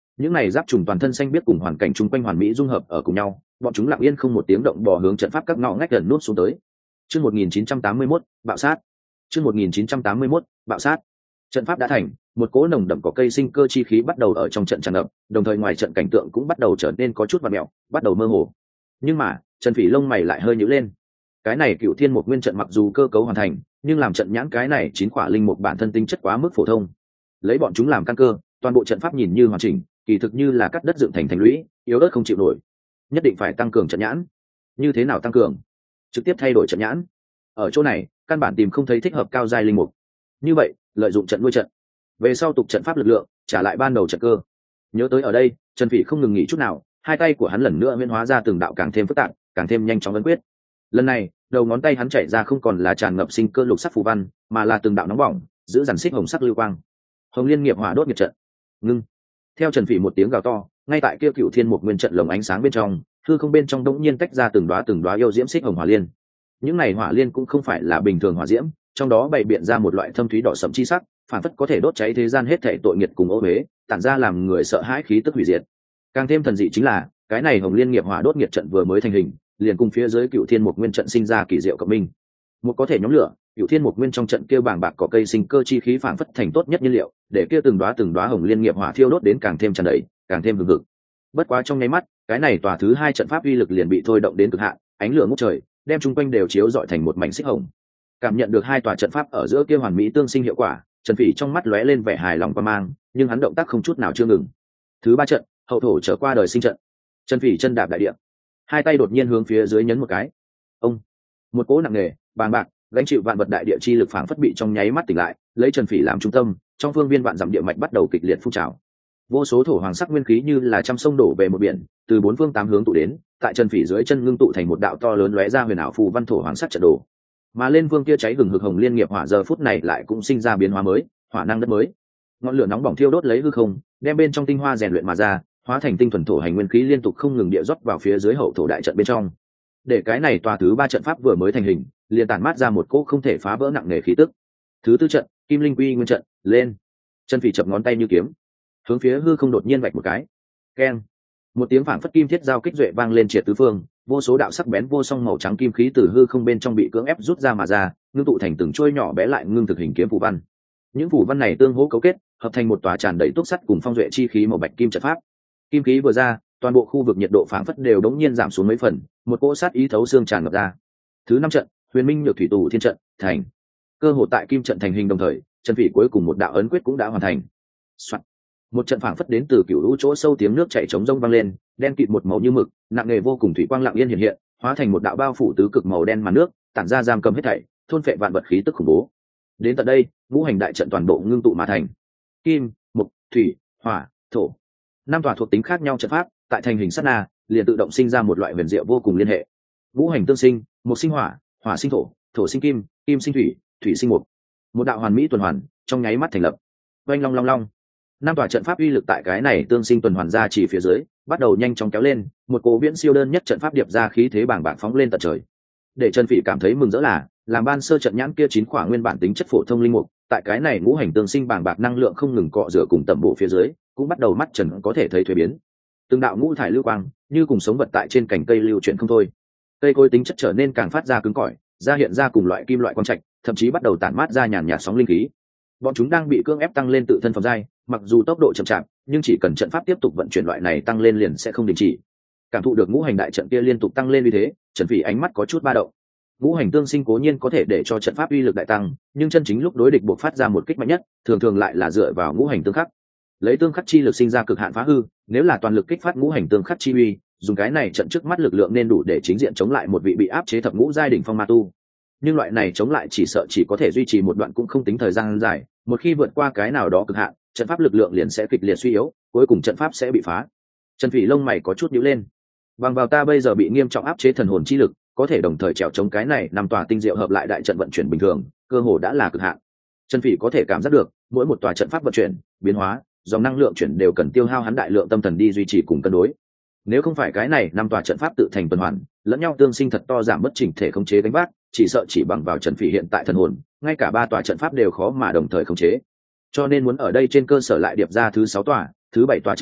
Những này giáp trùng toàn thân xanh biết cùng hoàn cảnh chung quanh hoàn mỹ dung hợp ở cùng nhau, bọn chúng lặng yên không một tiếng động bò hướng trận pháp các ngõ ngách gần nút xuống tới. Chương một nghìn chín trăm tám mươi mốt, bạo sát. Chương một nghìn chín trăm tám mươi mốt, bạo sát. Trận pháp đã thành, một cỗ nồng đậm có cây sinh cơ chi khí bắt đầu ở trong trận tràn ngập, đồng thời ngoài trận cảnh tượng cũng bắt đầu trở nên có chút vặn mèo, bắt đầu mơ hồ. Nhưng mà, Trần Phỉ lông mày lại hơi nhíu lên. Cái này Cựu Thiên Mục Nguyên trận mặc dù cơ cấu hoàn thành, nhưng làm trận nhãn cái này chín quả linh mục bản thân tinh chất quá mức phổ thông. Lấy bọn chúng làm căn cơ, toàn bộ trận pháp nhìn như hoàn chỉnh, kỳ thực như là cắt đất dựng thành thành lũy, yếu ớt không chịu nổi. Nhất định phải tăng cường trận nhãn. Như thế nào tăng cường? Trực tiếp thay đổi trận nhãn. Ở chỗ này, căn bản tìm không thấy thích hợp cao giai linh mục. Như vậy, lợi dụng trận nuôi trận, về sau tục trận pháp lực lượng, trả lại ban đầu trận cơ. Nhớ tới ở đây, Trần Phỉ không ngừng nghỉ chút nào, hai tay của hắn lần nữa huyễn hóa ra từng đạo càng thêm phức tạp, càng thêm nhanh chóng ấn quyết. Lần này, đầu ngón tay hắn chạy ra không còn là tràn ngập sinh cơ lục sắc phù văn, mà là từng đạo nóng bỏng, giữ dàn xích hồng sắc lưu quang. Hồng Liên Nghiệp Hỏa đốt nghiệp trận. Ngưng. Theo Trần Phỉ một tiếng gào to, ngay tại kia Cựu Thiên Mục Nguyên trận lồng ánh sáng bên trong, hư không bên trong đống nhiên tách ra từng đóa từng đóa yêu diễm xích hồng hỏa liên. Những này hỏa liên cũng không phải là bình thường hỏa diễm, trong đó bày biện ra một loại thâm thúy đỏ sẫm chi sắc, phản phất có thể đốt cháy thế gian hết thảy tội nghiệp cùng ô uế, tản ra làm người sợ hãi khí tức hủy diệt. Càng thêm thần dị chính là, cái này Hồng Liên Nghiệp Hỏa đốt nghiệp trận vừa mới thành hình, liền cùng phía dưới Cựu Thiên Mục Nguyên trận sinh ra kỳ diệu cộng minh. Một có thể nhóm lửa, Cựu Thiên Mục Nguyên trong trận kia bàng bạc có cây sinh cơ chi khí phản phất thành tốt nhất nhiên liệu, để kia từng đóa từng đóa Hồng Liên Nghiệp Hỏa thiêu đốt đến càng thêm tràn đầy, càng thêm hừng hực. Bất quá trong nháy mắt, cái này tòa thứ hai trận pháp uy lực liền bị thôi động đến cực hạn, ánh lửa ngút trời, đem chung quanh đều chiếu rọi thành một mảnh xích hồng. Cảm nhận được hai tòa trận pháp ở giữa kia hoàn mỹ tương sinh hiệu quả, Trần Phỉ trong mắt lóe lên vẻ hài lòng và mang, nhưng hắn động tác không chút nào chưa ngừng. Thứ ba trận, hậu thổ trở qua đời sinh trận. Trần Phỉ chân đạp đại địa, hai tay đột nhiên hướng phía dưới nhấn một cái. Ông, một cỗ nặng nề, bàng bạc, gánh chịu vạn vật đại địa chi lực phảng phất bị trong nháy mắt tỉnh lại, lấy Trần Phỉ làm trung tâm, trong phương viên vạn dặm địa mạch bắt đầu kịch liệt phun trào. Vô số thổ hoàng sắc nguyên khí như là trăm sông đổ về một biển, từ bốn phương tám hướng tụ đến, tại Trần Phỉ dưới chân ngưng tụ thành một đạo to lớn lóe ra huyền ảo phù văn thổ hoàng sắc trận đồ. Mà lên vương kia cháy hừng hực Hồng Liên Nghiệp Hỏa giờ phút này lại cũng sinh ra biến hóa mới, hỏa năng đất mới. Ngọn lửa nóng bỏng thiêu đốt lấy hư không, đem bên trong tinh hoa rèn luyện mà ra, hóa thành tinh thuần thổ hành nguyên khí liên tục không ngừng địa rót vào phía dưới hậu thổ đại trận bên trong. Để cái này tòa thứ ba trận pháp vừa mới thành hình, liền tản mát ra một cỗ không thể phá vỡ nặng nề khí tức. Thứ tư trận, Kim Linh Quy Nguyên trận, lên. Trần Phỉ chập ngón tay như kiếm, hướng phía hư không đột nhiên vạch một cái. Keng. Một tiếng phảng phất kim thiết giao kích duệ vang lên triệt tứ phương, vô số đạo sắc bén vô song màu trắng kim khí từ hư không bên trong bị cưỡng ép rút ra mà ra, ngưng tụ thành từng chuôi nhỏ bé lại ngưng thực hình kiếm phù văn. Những phù văn này tương hỗ cấu kết, hợp thành một tòa tràn đầy túc sắt cùng phong duệ chi khí màu bạch kim trận pháp. Kim khí vừa ra, toàn bộ khu vực nhiệt độ phảng phất đều đống nhiên giảm xuống mấy phần, một cỗ sát ý thấu xương tràn ngập ra. Thứ năm trận, Huyền Minh Nhược Thủy Tù Thiên trận, thành. Cơ hội tại kim trận thành hình đồng thời, Trần Phỉ cuối cùng một đạo ấn quyết cũng đã hoàn thành. Soạn. Một trận phảng phất đến từ cựu lũ chỗ sâu tiếng nước chảy trống rông vang lên, đen kịt một màu như mực, nặng nề vô cùng thủy quang lặng yên hiện hiện, hóa thành một đạo bao phủ tứ cực màu đen màn nước, tản ra giam cầm hết thảy, thôn phệ vạn vật khí tức khủng bố. Đến tận đây, ngũ hành đại trận toàn bộ ngưng tụ mà thành. Kim, mộc, thủy, hỏa, thổ. Năm tòa thuộc tính khác nhau trận pháp, tại thành hình sát na, liền tự động sinh ra một loại huyền diệu vô cùng liên hệ. Ngũ hành tương sinh, mộc sinh hỏa, hỏa sinh thổ, thổ sinh kim, kim sinh thủy, thủy sinh mộc. Một đạo hoàn mỹ tuần hoàn, trong nháy mắt thành lập. Oanh long long long. Năm tòa trận pháp uy lực tại cái này tương sinh tuần hoàn ra chỉ phía dưới, bắt đầu nhanh chóng kéo lên, một cố viễn siêu đơn nhất trận pháp điệp ra khí thế bàng bạc phóng lên tận trời. Để Trần Phỉ cảm thấy mừng rỡ là, làm ban sơ trận nhãn kia chín khỏa nguyên bản tính chất phổ thông linh mục, tại cái này ngũ hành tương sinh bàng bạc năng lượng không ngừng cọ rửa cùng tầm bộ phía dưới, cũng bắt đầu mắt trần có thể thấy thuế biến. Từng đạo ngũ thải lưu quang, như cùng sống vật tại trên cành cây lưu chuyển không thôi. Cây cối tính chất trở nên càng phát ra cứng cỏi, ra hiện ra cùng loại kim loại quang trạch, thậm chí bắt đầu tản mát ra nhàn nhạt sóng linh khí. Bọn chúng đang bị cưỡng ép tăng lên tự thân phẩm giai, mặc dù tốc độ chậm chạp, nhưng chỉ cần trận pháp tiếp tục vận chuyển loại này tăng lên liền sẽ không đình chỉ. Cảm thụ được ngũ hành đại trận kia liên tục tăng lên như thế, Trần Phỉ ánh mắt có chút ba động. Ngũ hành tương sinh cố nhiên có thể để cho trận pháp uy lực đại tăng, nhưng chân chính lúc đối địch buộc phát ra một kích mạnh nhất, thường thường lại là dựa vào ngũ hành tương khắc. Lấy tương khắc chi lực sinh ra cực hạn phá hư, nếu là toàn lực kích phát ngũ hành tương khắc chi uy, dùng cái này trận trước mắt lực lượng nên đủ để chính diện chống lại một vị bị áp chế thập ngũ giai đỉnh phong ma tu. Nhưng loại này chống lại chỉ sợ chỉ có thể duy trì một đoạn cũng không tính thời gian dài, một khi vượt qua cái nào đó cực hạn, trận pháp lực lượng liền sẽ kịch liệt suy yếu, cuối cùng trận pháp sẽ bị phá. Trần Phỉ lông mày có chút nhíu lên. Bằng vào ta bây giờ bị nghiêm trọng áp chế thần hồn chi lực, có thể đồng thời trèo chống cái này năm tòa tinh diệu hợp lại đại trận vận chuyển bình thường, cơ hồ đã là cực hạn. Trần Phỉ có thể cảm giác được, mỗi một tòa trận pháp vận chuyển, biến hóa, dòng năng lượng chuyển đều cần tiêu hao hắn đại lượng tâm thần đi duy trì cùng cân đối. Nếu không phải cái này năm tòa trận pháp tự thành tuần hoàn, lẫn nhau tương sinh thật to giảm bất chỉnh thể khống chế gánh vác, chỉ sợ chỉ bằng vào Trần Phỉ hiện tại thần hồn, ngay cả ba tòa trận pháp đều khó mà đồng thời khống chế. Cho nên muốn ở đây trên cơ sở lại điệp ra thứ sáu tòa, thứ bảy tòa trận pháp,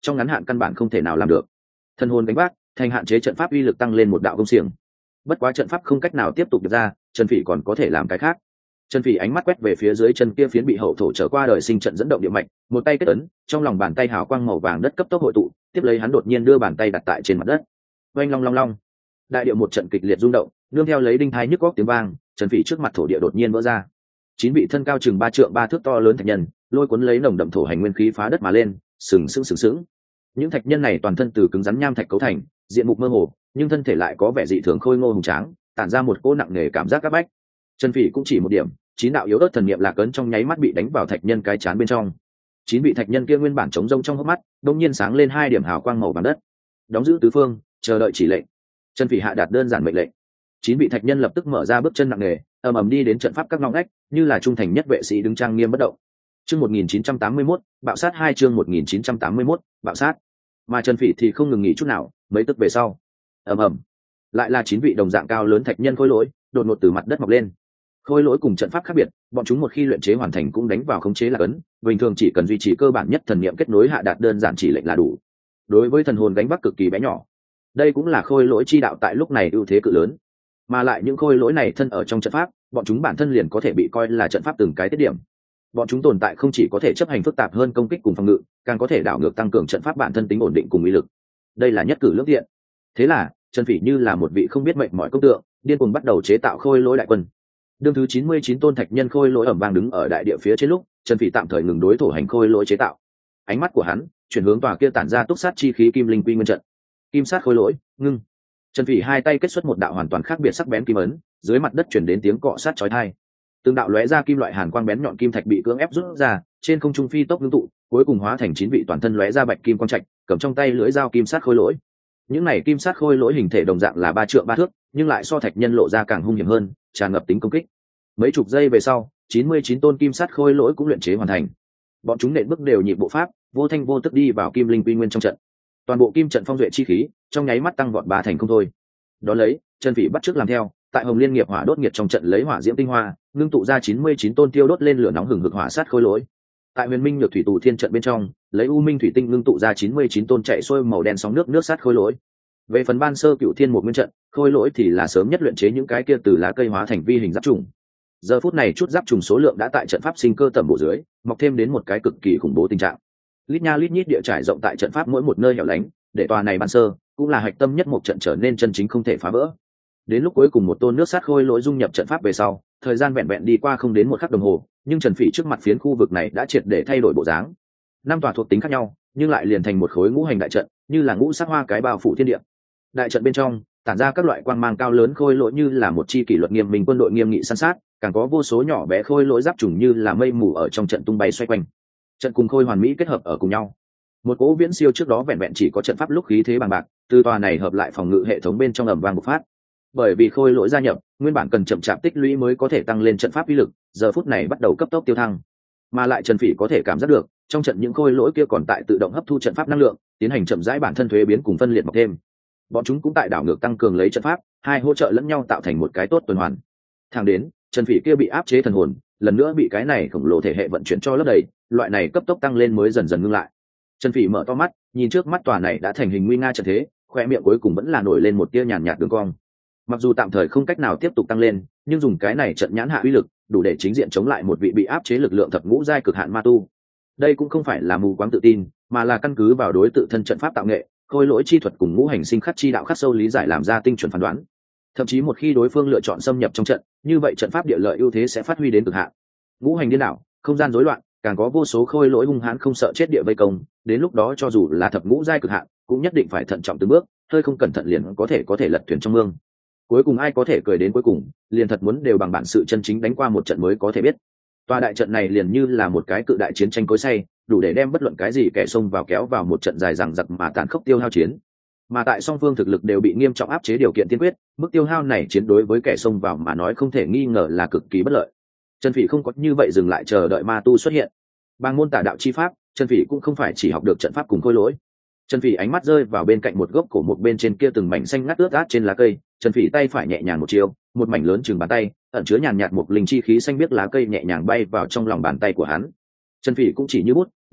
trong ngắn hạn căn bản không thể nào làm được. Thần hồn đánh vác thành hạn chế trận pháp uy lực tăng lên một đạo công xiềng. Bất quá trận pháp không cách nào tiếp tục được ra, Trần Phỉ còn có thể làm cái khác. Trần Phỉ ánh mắt quét về phía dưới chân kia phiến bị hậu thổ trở qua đời sinh trận dẫn động địa mạch, một tay kết ấn, trong lòng bàn tay hào quang màu vàng đất cấp tốc hội tụ, tiếp lấy hắn đột nhiên đưa bàn tay đặt tại trên mặt đất. Oanh long long long. Đại địa một trận kịch liệt rung động, nương theo lấy đinh thai nhức góc tiếng vang, Trần Phỉ trước mặt thổ địa đột nhiên vỡ ra. Chín vị thân cao chừng ba trượng ba thước to lớn thạch nhân, lôi cuốn lấy nồng đậm thổ hành nguyên khí phá đất mà lên, sừng sững sừng sững. Những thạch nhân này toàn thân từ cứng rắn nham thạch cấu thành, diện mục mơ hồ, nhưng thân thể lại có vẻ dị thường khôi ngô hùng tráng, tản ra một cỗ nặng nề cảm giác áp bách. Trần Phỉ cũng chỉ một điểm, chín đạo yếu ớt thần niệm lạc ấn trong nháy mắt bị đánh vào thạch nhân cái chán bên trong. Chín vị thạch nhân kia nguyên bản trống rông trong hốc mắt, đột nhiên sáng lên hai điểm hào quang màu vàng đất. Đóng giữ tứ phương, chờ đợi chỉ lệnh. Trần Phỉ hạ đạt đơn giản mệnh lệnh. Chín vị thạch nhân lập tức mở ra bước chân nặng nề, ầm ầm đi đến trận pháp các ngõ ngách, như là trung thành nhất vệ sĩ đứng trang nghiêm bất động. Chương một nghìn chín trăm tám mươi mốt, bạo sát hai chương một nghìn chín trăm tám mươi mốt, bạo sát. Mà Trần Phỉ thì không ngừng nghỉ chút nào, mấy tức về sau, ầm ầm, lại là chín vị đồng dạng cao lớn thạch nhân khôi lỗi, đột ngột từ mặt đất mọc lên. Khôi lỗi cùng trận pháp khác biệt, bọn chúng một khi luyện chế hoàn thành cũng đánh vào khống chế là cấn, bình thường chỉ cần duy trì cơ bản nhất thần niệm kết nối hạ đạt đơn giản chỉ lệnh là đủ. Đối với thần hồn gánh vác cực kỳ bé nhỏ. Đây cũng là khôi lỗi chi đạo tại lúc này ưu thế cự lớn. Mà lại những khôi lỗi này thân ở trong trận pháp, bọn chúng bản thân liền có thể bị coi là trận pháp từng cái tiết điểm. Bọn chúng tồn tại không chỉ có thể chấp hành phức tạp hơn công kích cùng phòng ngự, càng có thể đảo ngược tăng cường trận pháp bản thân tính ổn định cùng uy lực. Đây là nhất cử lưỡng tiện. Thế là, Trần Phỉ như là một vị không biết mệnh mỏi công tượng, điên cuồng bắt đầu chế tạo khôi lỗi đại quân. Đương thứ chín mươi chín tôn thạch nhân khôi lỗi ẩm vang đứng ở đại địa phía trên lúc, Trần Phỉ tạm thời ngừng đối thủ hành khôi lỗi chế tạo. Ánh mắt của hắn chuyển hướng tòa kia tản ra túc sát chi khí kim linh quy nguyên trận. Kim sát khôi lỗi, ngưng. Trần Phỉ hai tay kết xuất một đạo hoàn toàn khác biệt sắc bén kim ấn, dưới mặt đất chuyển đến tiếng cọ sát chói tai. Từng đạo lóe ra kim loại hàn quang bén nhọn kim thạch bị cưỡng ép rút ra, trên không trung phi tốc ngưng tụ, cuối cùng hóa thành chín vị toàn thân lóe ra bạch kim quang trạch, cầm trong tay lưỡi dao kim sát khôi lỗi. Những này kim sát khôi lỗi hình thể đồng dạng là ba trượng ba thước, nhưng lại so thạch nhân lộ ra càng hung hiểm hơn, tràn ngập tính công kích. Mấy chục giây về sau, chín mươi chín tôn kim sát khôi lỗi cũng luyện chế hoàn thành. Bọn chúng nện bước đều nhịp bộ pháp, vô thanh vô tức đi vào kim linh quy nguyên trong trận. Toàn bộ kim trận phong duệ chi khí, trong nháy mắt tăng vọt ba thành không thôi. Đó lấy, Trần Phỉ bắt chước làm theo, tại Hồng Liên nghiệp hỏa đốt nhiệt trong trận lấy hỏa diễm tinh hoa, ngưng tụ ra chín mươi chín tôn tiêu đốt lên lửa nóng hừng hực hỏa sát khôi lỗi. Tại Huyền Minh Nhược Thủy Tù Thiên trận bên trong, lấy U Minh thủy tinh ngưng tụ ra chín mươi chín tôn chạy xuôi màu đen sóng nước nước sát khôi lỗi. Về phần ban sơ Cựu Thiên một nguyên trận, khôi lỗi thì là sớm nhất luyện chế những cái kia từ lá cây hóa thành vi hình giáp trùng. Giờ phút này chút giáp trùng số lượng đã tại trận pháp sinh cơ tầm bộ dưới, mọc thêm đến một cái cực kỳ khủng bố tình trạng. Lít nha lít nhít địa trải rộng tại trận pháp mỗi một nơi hẻo lánh, để tòa này ban sơ cũng là hạch tâm nhất một trận trở nên chân chính không thể phá vỡ. Đến lúc cuối cùng một tôn nước sát khôi lỗi dung nhập trận pháp về sau, thời gian vẹn vẹn đi qua không đến một khắc đồng hồ, nhưng Trần Phỉ trước mặt phiến khu vực này đã triệt để thay đổi bộ dáng. Năm tòa thuộc tính khác nhau, nhưng lại liền thành một khối ngũ hành đại trận, như là ngũ sắc hoa cái bao phủ thiên địa. Đại trận bên trong tản ra các loại quang mang cao lớn khôi lỗi như là một chi kỷ luật nghiêm minh quân đội nghiêm nghị săn sát, càng có vô số nhỏ bé khôi lỗi giáp trùng như là mây mù ở trong trận tung bay xoay quanh. Trận cùng khôi hoàn mỹ kết hợp ở cùng nhau. Một cỗ viễn siêu trước đó vẹn vẹn chỉ có trận pháp lúc khí thế bằng bạc, từ tòa này hợp lại phòng ngự hệ thống bên trong ầm vang bộc phát. Bởi vì khôi lỗi gia nhập, nguyên bản cần chậm chạp tích lũy mới có thể tăng lên trận pháp uy lực, giờ phút này bắt đầu cấp tốc tiêu thăng. Mà lại Trần Phỉ có thể cảm giác được, trong trận những khôi lỗi kia còn tại tự động hấp thu trận pháp năng lượng, tiến hành chậm rãi bản thân thuế biến cùng phân liệt mọc thêm. Bọn chúng cũng tại đảo ngược tăng cường lấy trận pháp, hai hỗ trợ lẫn nhau tạo thành một cái tốt tuần hoàn. Thẳng đến, Trần Phỉ kia bị áp chế thần hồn, lần nữa bị cái này khổng lồ thể hệ vận chuyển cho lấp đầy, loại này cấp tốc tăng lên mới dần dần ngưng lại. Trần Phỉ mở to mắt, nhìn trước mắt tòa này đã thành hình nguy nga trận thế, khoe miệng cuối cùng vẫn là nổi lên một tia nhàn nhạt đường cong. Mặc dù tạm thời không cách nào tiếp tục tăng lên, nhưng dùng cái này trận nhãn hạ uy lực, đủ để chính diện chống lại một vị bị áp chế lực lượng thập ngũ giai cực hạn ma tu. Đây cũng không phải là mù quáng tự tin, mà là căn cứ vào đối tự thân trận pháp tạo nghệ, khôi lỗi chi thuật cùng ngũ hành sinh khắc chi đạo khắc sâu lý giải làm ra tinh chuẩn phán đoán. Thậm chí một khi đối phương lựa chọn xâm nhập trong trận, như vậy trận pháp địa lợi ưu thế sẽ phát huy đến cực hạn. Ngũ hành điên đảo, không gian rối loạn, càng có vô số khôi lỗi hung hãn không sợ chết địa vây công, đến lúc đó cho dù là thập ngũ giai cực hạn, cũng nhất định phải thận trọng từng bước, hơi không cẩn thận liền có thể có thể lật thuyền trong mương. Cuối cùng ai có thể cười đến cuối cùng, liền thật muốn đều bằng bản sự chân chính đánh qua một trận mới có thể biết. Tòa đại trận này liền như là một cái cự đại chiến tranh cối xay, đủ để đem bất luận cái gì kẻ xông vào kéo vào một trận dài dằng dặc mà tàn khốc tiêu hao chiến. Mà tại song phương thực lực đều bị nghiêm trọng áp chế điều kiện tiên quyết, mức tiêu hao này chiến đối với kẻ xông vào mà nói không thể nghi ngờ là cực kỳ bất lợi. Trần Phỉ không có như vậy dừng lại chờ đợi ma tu xuất hiện. Bằng môn tả đạo chi pháp, Trần Phỉ cũng không phải chỉ học được trận pháp cùng khôi lỗi. Trần Phỉ ánh mắt rơi vào bên cạnh một gốc cổ một bên trên kia từng mảnh xanh ngắt ướt át trên lá cây, Trần Phỉ tay phải nhẹ nhàng một chiều, một mảnh lớn chừng bàn tay, ẩn chứa nhàn nhạt một linh chi khí xanh biếc lá cây nhẹ nhàng bay vào trong lòng bàn tay của hắn. Trần Phỉ cũng chỉ như bút,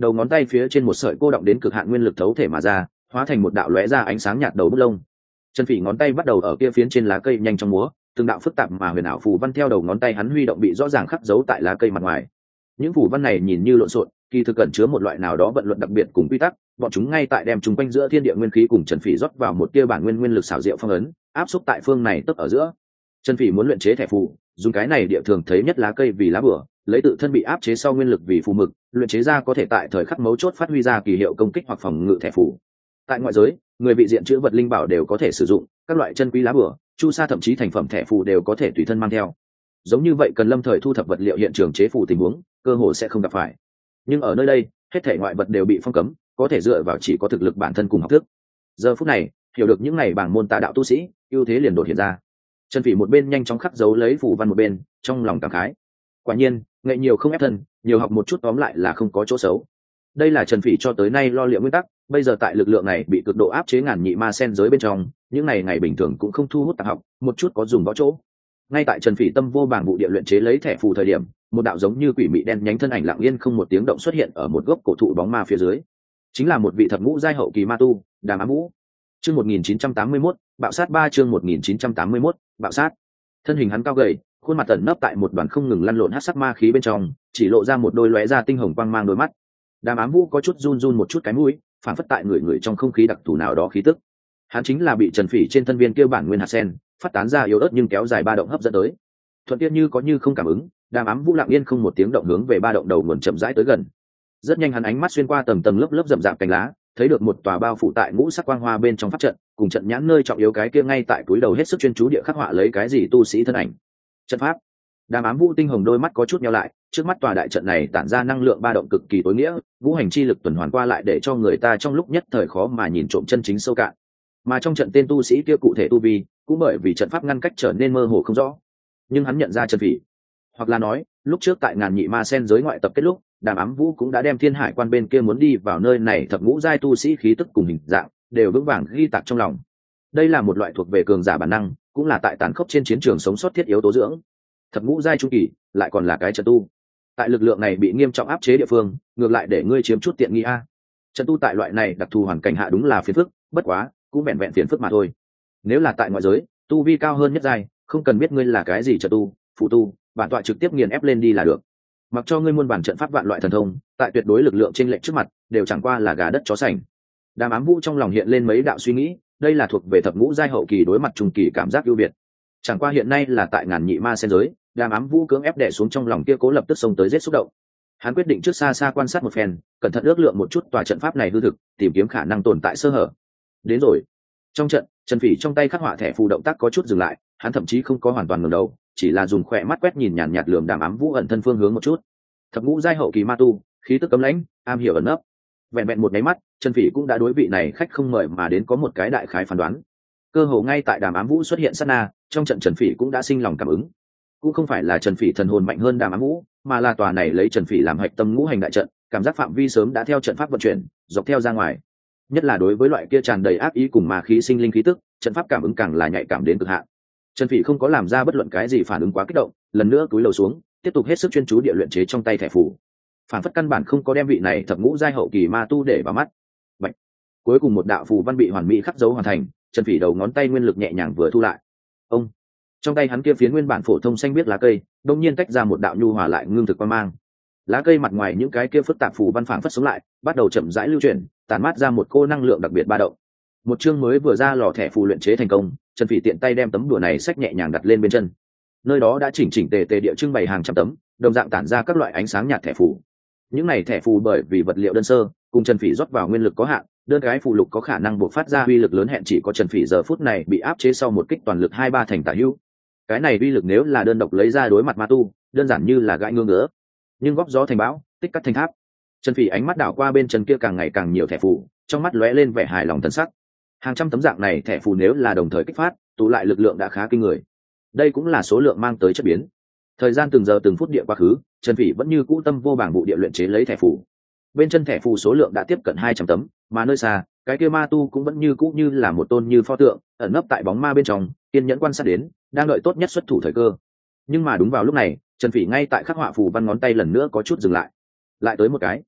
đầu ngón tay phía trên một sợi cô động đến cực hạn nguyên lực thấu thể mà ra, hóa thành một đạo lóe ra ánh sáng nhạt đầu bút lông. Trần Phỉ ngón tay bắt đầu ở kia phiến trên lá cây nhanh chóng múa, từng đạo phức tạp mà huyền ảo phù văn theo đầu ngón tay hắn huy động bị rõ ràng khắc dấu tại lá cây mặt ngoài. Những phù văn này nhìn như lộn xộn, kỳ thực cẩn chứa một loại nào đó vận luận đặc biệt cùng quy tắc, bọn chúng ngay tại đem chúng quanh giữa thiên địa nguyên khí cùng Trần Phỉ rót vào một tia bản nguyên nguyên lực xảo diệu phong ấn, áp xúc tại phương này tức ở giữa. Trần Phỉ muốn luyện chế thẻ phù, dùng cái này địa thường thấy nhất lá cây vì lá bùa, lấy tự thân bị áp chế sau nguyên lực vì phù mực, luyện chế ra có thể tại thời khắc mấu chốt phát huy ra kỳ hiệu công kích hoặc phòng ngự thẻ phù. Tại ngoại giới, người vị diện chữ vật linh bảo đều có thể sử dụng, các loại chân quý lá bùa, chu sa thậm chí thành phẩm thẻ phù đều có thể tùy thân mang theo. Giống như vậy cần lâm thời thu thập vật liệu hiện trường chế phù tình huống, cơ hội sẽ không gặp phải. Nhưng ở nơi đây, hết thể ngoại vật đều bị phong cấm, có thể dựa vào chỉ có thực lực bản thân cùng học thức. Giờ phút này, hiểu được những này bảng môn tà đạo tu sĩ, ưu thế liền đột hiện ra. Trần Phỉ một bên nhanh chóng khắc dấu lấy phù văn một bên, trong lòng cảm khái. Quả nhiên, nghệ nhiều không ép thân, nhiều học một chút tóm lại là không có chỗ xấu. Đây là Trần Phỉ cho tới nay lo liệu nguyên tắc, bây giờ tại lực lượng này bị cực độ áp chế ngàn nhị ma sen giới bên trong, những này ngày bình thường cũng không thu hút tạp học, một chút có dùng võ chỗ. Ngay tại Trần Phỉ tâm vô bảng vụ địa luyện chế lấy thẻ phù thời điểm, một đạo giống như quỷ mị đen nhánh thân ảnh lặng yên không một tiếng động xuất hiện ở một gốc cổ thụ bóng ma phía dưới. Chính là một vị thập ngũ giai hậu kỳ ma tu, Đàm Ám Vũ. Chương một nghìn chín trăm tám mươi mốt, bạo sát ba chương một nghìn chín trăm tám mươi mốt, bạo sát. Thân hình hắn cao gầy, khuôn mặt tẩn nấp tại một đoàn không ngừng lăn lộn hắc sắc ma khí bên trong, chỉ lộ ra một đôi lóe ra tinh hồng quang mang đôi mắt. Đàm Ám Vũ có chút run run một chút cái mũi, phản phất tại người người trong không khí đặc thù nào đó khí tức. Hắn chính là bị Trần Phỉ trên thân viên kia bản nguyên hạt sen phát tán ra yếu ớt nhưng kéo dài ba động hấp dẫn tới. Thuận tiện như có như không cảm ứng, Đàm Ám Vũ lặng yên không một tiếng động hướng về ba động đầu nguồn chậm rãi tới gần. Rất nhanh hắn ánh mắt xuyên qua tầng tầng lớp lớp rậm rạp cành lá, thấy được một tòa bao phủ tại ngũ sắc quang hoa bên trong pháp trận, cùng trận nhãn nơi trọng yếu cái kia ngay tại túi đầu hết sức chuyên chú địa khắc họa lấy cái gì tu sĩ thân ảnh. Trận pháp. Đàm Ám Vũ tinh hồng đôi mắt có chút nheo lại, trước mắt tòa đại trận này tản ra năng lượng ba động cực kỳ tối nghĩa, vũ hành chi lực tuần hoàn qua lại để cho người ta trong lúc nhất thời khó mà nhìn trộm chân chính sâu cạn. Mà trong trận tên tu sĩ kia cụ thể tu vi, cũng bởi vì trận pháp ngăn cách trở nên mơ hồ không rõ. Nhưng hắn nhận ra Trần Phỉ, hoặc là nói, lúc trước tại ngàn nhị ma sen giới ngoại tập kết lúc, Đàm Ám Vũ cũng đã đem Thiên Hải Quan bên kia muốn đi vào nơi này thập ngũ giai tu sĩ khí tức cùng hình dạng đều vững vàng ghi tạc trong lòng. Đây là một loại thuộc về cường giả bản năng, cũng là tại tàn khốc trên chiến trường sống sót thiết yếu tố dưỡng. Thập ngũ giai trung kỳ lại còn là cái trận tu, tại lực lượng này bị nghiêm trọng áp chế địa phương, ngược lại để ngươi chiếm chút tiện nghi a. Trận tu tại loại này đặc thù hoàn cảnh hạ đúng là phiền phức, bất quá cũng vẹn vẹn phiền phức mà thôi. Nếu là tại ngoại giới, tu vi cao hơn nhất giai, không cần biết ngươi là cái gì trận tu, phụ tu, bản tọa trực tiếp nghiền ép lên đi là được. Mặc cho ngươi muôn bản trận pháp vạn loại thần thông, tại tuyệt đối lực lượng trên lệnh trước mặt, đều chẳng qua là gà đất chó sành. Đàm Ám Vũ trong lòng hiện lên mấy đạo suy nghĩ, đây là thuộc về thập ngũ giai hậu kỳ đối mặt trung kỳ cảm giác ưu việt. Chẳng qua hiện nay là tại ngàn nhị ma sen giới, Đàm Ám Vũ cưỡng ép đè xuống trong lòng kia cố lập tức xông tới giết xúc động. Hắn quyết định trước xa xa quan sát một phen, cẩn thận ước lượng một chút tòa trận pháp này hư thực, tìm kiếm khả năng tồn tại sơ hở. Đến rồi. Trong trận, Trần Phỉ trong tay khắc họa thẻ phù động tác có chút dừng lại, hắn thậm chí không có hoàn toàn ngẩng đầu, chỉ là dùng khỏe mắt quét nhìn nhàn nhạt lườm Đàm Ám Vũ ẩn thân phương hướng một chút. Thập ngũ giai hậu kỳ ma tu, khí tức cấm lãnh, am hiểu ẩn nấp. Vẹn vẹn một máy mắt, Trần Phỉ cũng đã đối vị này khách không mời mà đến có một cái đại khái phán đoán. Cơ hồ ngay tại Đàm Ám Vũ xuất hiện sát na, trong trận Trần Phỉ cũng đã sinh lòng cảm ứng. Cũng không phải là Trần Phỉ thần hồn mạnh hơn Đàm Ám Vũ, mà là tòa này lấy Trần Phỉ làm hạch tâm ngũ hành đại trận, cảm giác phạm vi sớm đã theo trận pháp vận chuyển, dọc theo ra ngoài. Nhất là đối với loại kia tràn đầy ác ý cùng ma khí sinh linh khí tức, trận pháp cảm ứng càng là nhạy cảm đến cực hạn. Trần Phỉ không có làm ra bất luận cái gì phản ứng quá kích động, lần nữa cúi đầu xuống, tiếp tục hết sức chuyên chú địa luyện chế trong tay thẻ phù. Phản phất căn bản không có đem vị này thập ngũ giai hậu kỳ ma tu để vào mắt. Bạch. Cuối cùng một đạo phù văn bị hoàn mỹ khắc dấu hoàn thành, Trần Phỉ đầu ngón tay nguyên lực nhẹ nhàng vừa thu lại. Ông. Trong tay hắn kia phiến nguyên bản phổ thông xanh biếc lá cây, đột nhiên tách ra một đạo nhu hòa lại ngưng thực quang mang. Lá cây mặt ngoài những cái kia phức tạp phù văn phảng phất sống lại, bắt đầu chậm rãi lưu chuyển, tản mát ra một cô năng lượng đặc biệt ba động. Một chương mới vừa ra lò thẻ phù luyện chế thành công, Trần Phỉ tiện tay đem tấm đùa này xách nhẹ nhàng đặt lên bên chân. Nơi đó đã chỉnh chỉnh tề tề địa trưng bày hàng trăm tấm, đồng dạng tản ra các loại ánh sáng nhạt thẻ phù. Những này thẻ phù bởi vì vật liệu đơn sơ, cùng Trần Phỉ rót vào nguyên lực có hạn, đơn cái phù lục có khả năng bộc phát ra uy lực lớn hẹn chỉ có Trần Phỉ giờ phút này bị áp chế sau một kích toàn lực hai ba thành tả hữu. Cái này uy lực nếu là đơn độc lấy ra đối mặt ma tu, đơn giản như là gãi ngương ngứa. Nhưng góp gió thành bão, tích cắt thành tháp. Trần Phỉ ánh mắt đảo qua bên chân kia càng ngày càng nhiều thẻ phù, trong mắt lóe lên vẻ hài lòng thần sắc. Hàng trăm tấm dạng này thẻ phù nếu là đồng thời kích phát, tụ lại lực lượng đã khá kinh người. Đây cũng là số lượng mang tới chất biến. Thời gian từng giờ từng phút địa quá khứ, Trần Phỉ vẫn như cũ tâm vô bảng vụ địa luyện chế lấy thẻ phù. Bên chân thẻ phù số lượng đã tiếp cận hai trăm tấm, mà nơi xa, cái kia ma tu cũng vẫn như cũ như là một tôn như pho tượng, ẩn nấp tại bóng ma bên trong, kiên nhẫn quan sát đến, đang đợi tốt nhất xuất thủ thời cơ. Nhưng mà đúng vào lúc này, Trần Phỉ ngay tại khắc họa phù văn ngón tay lần nữa có chút dừng lại. Lại tới một cái.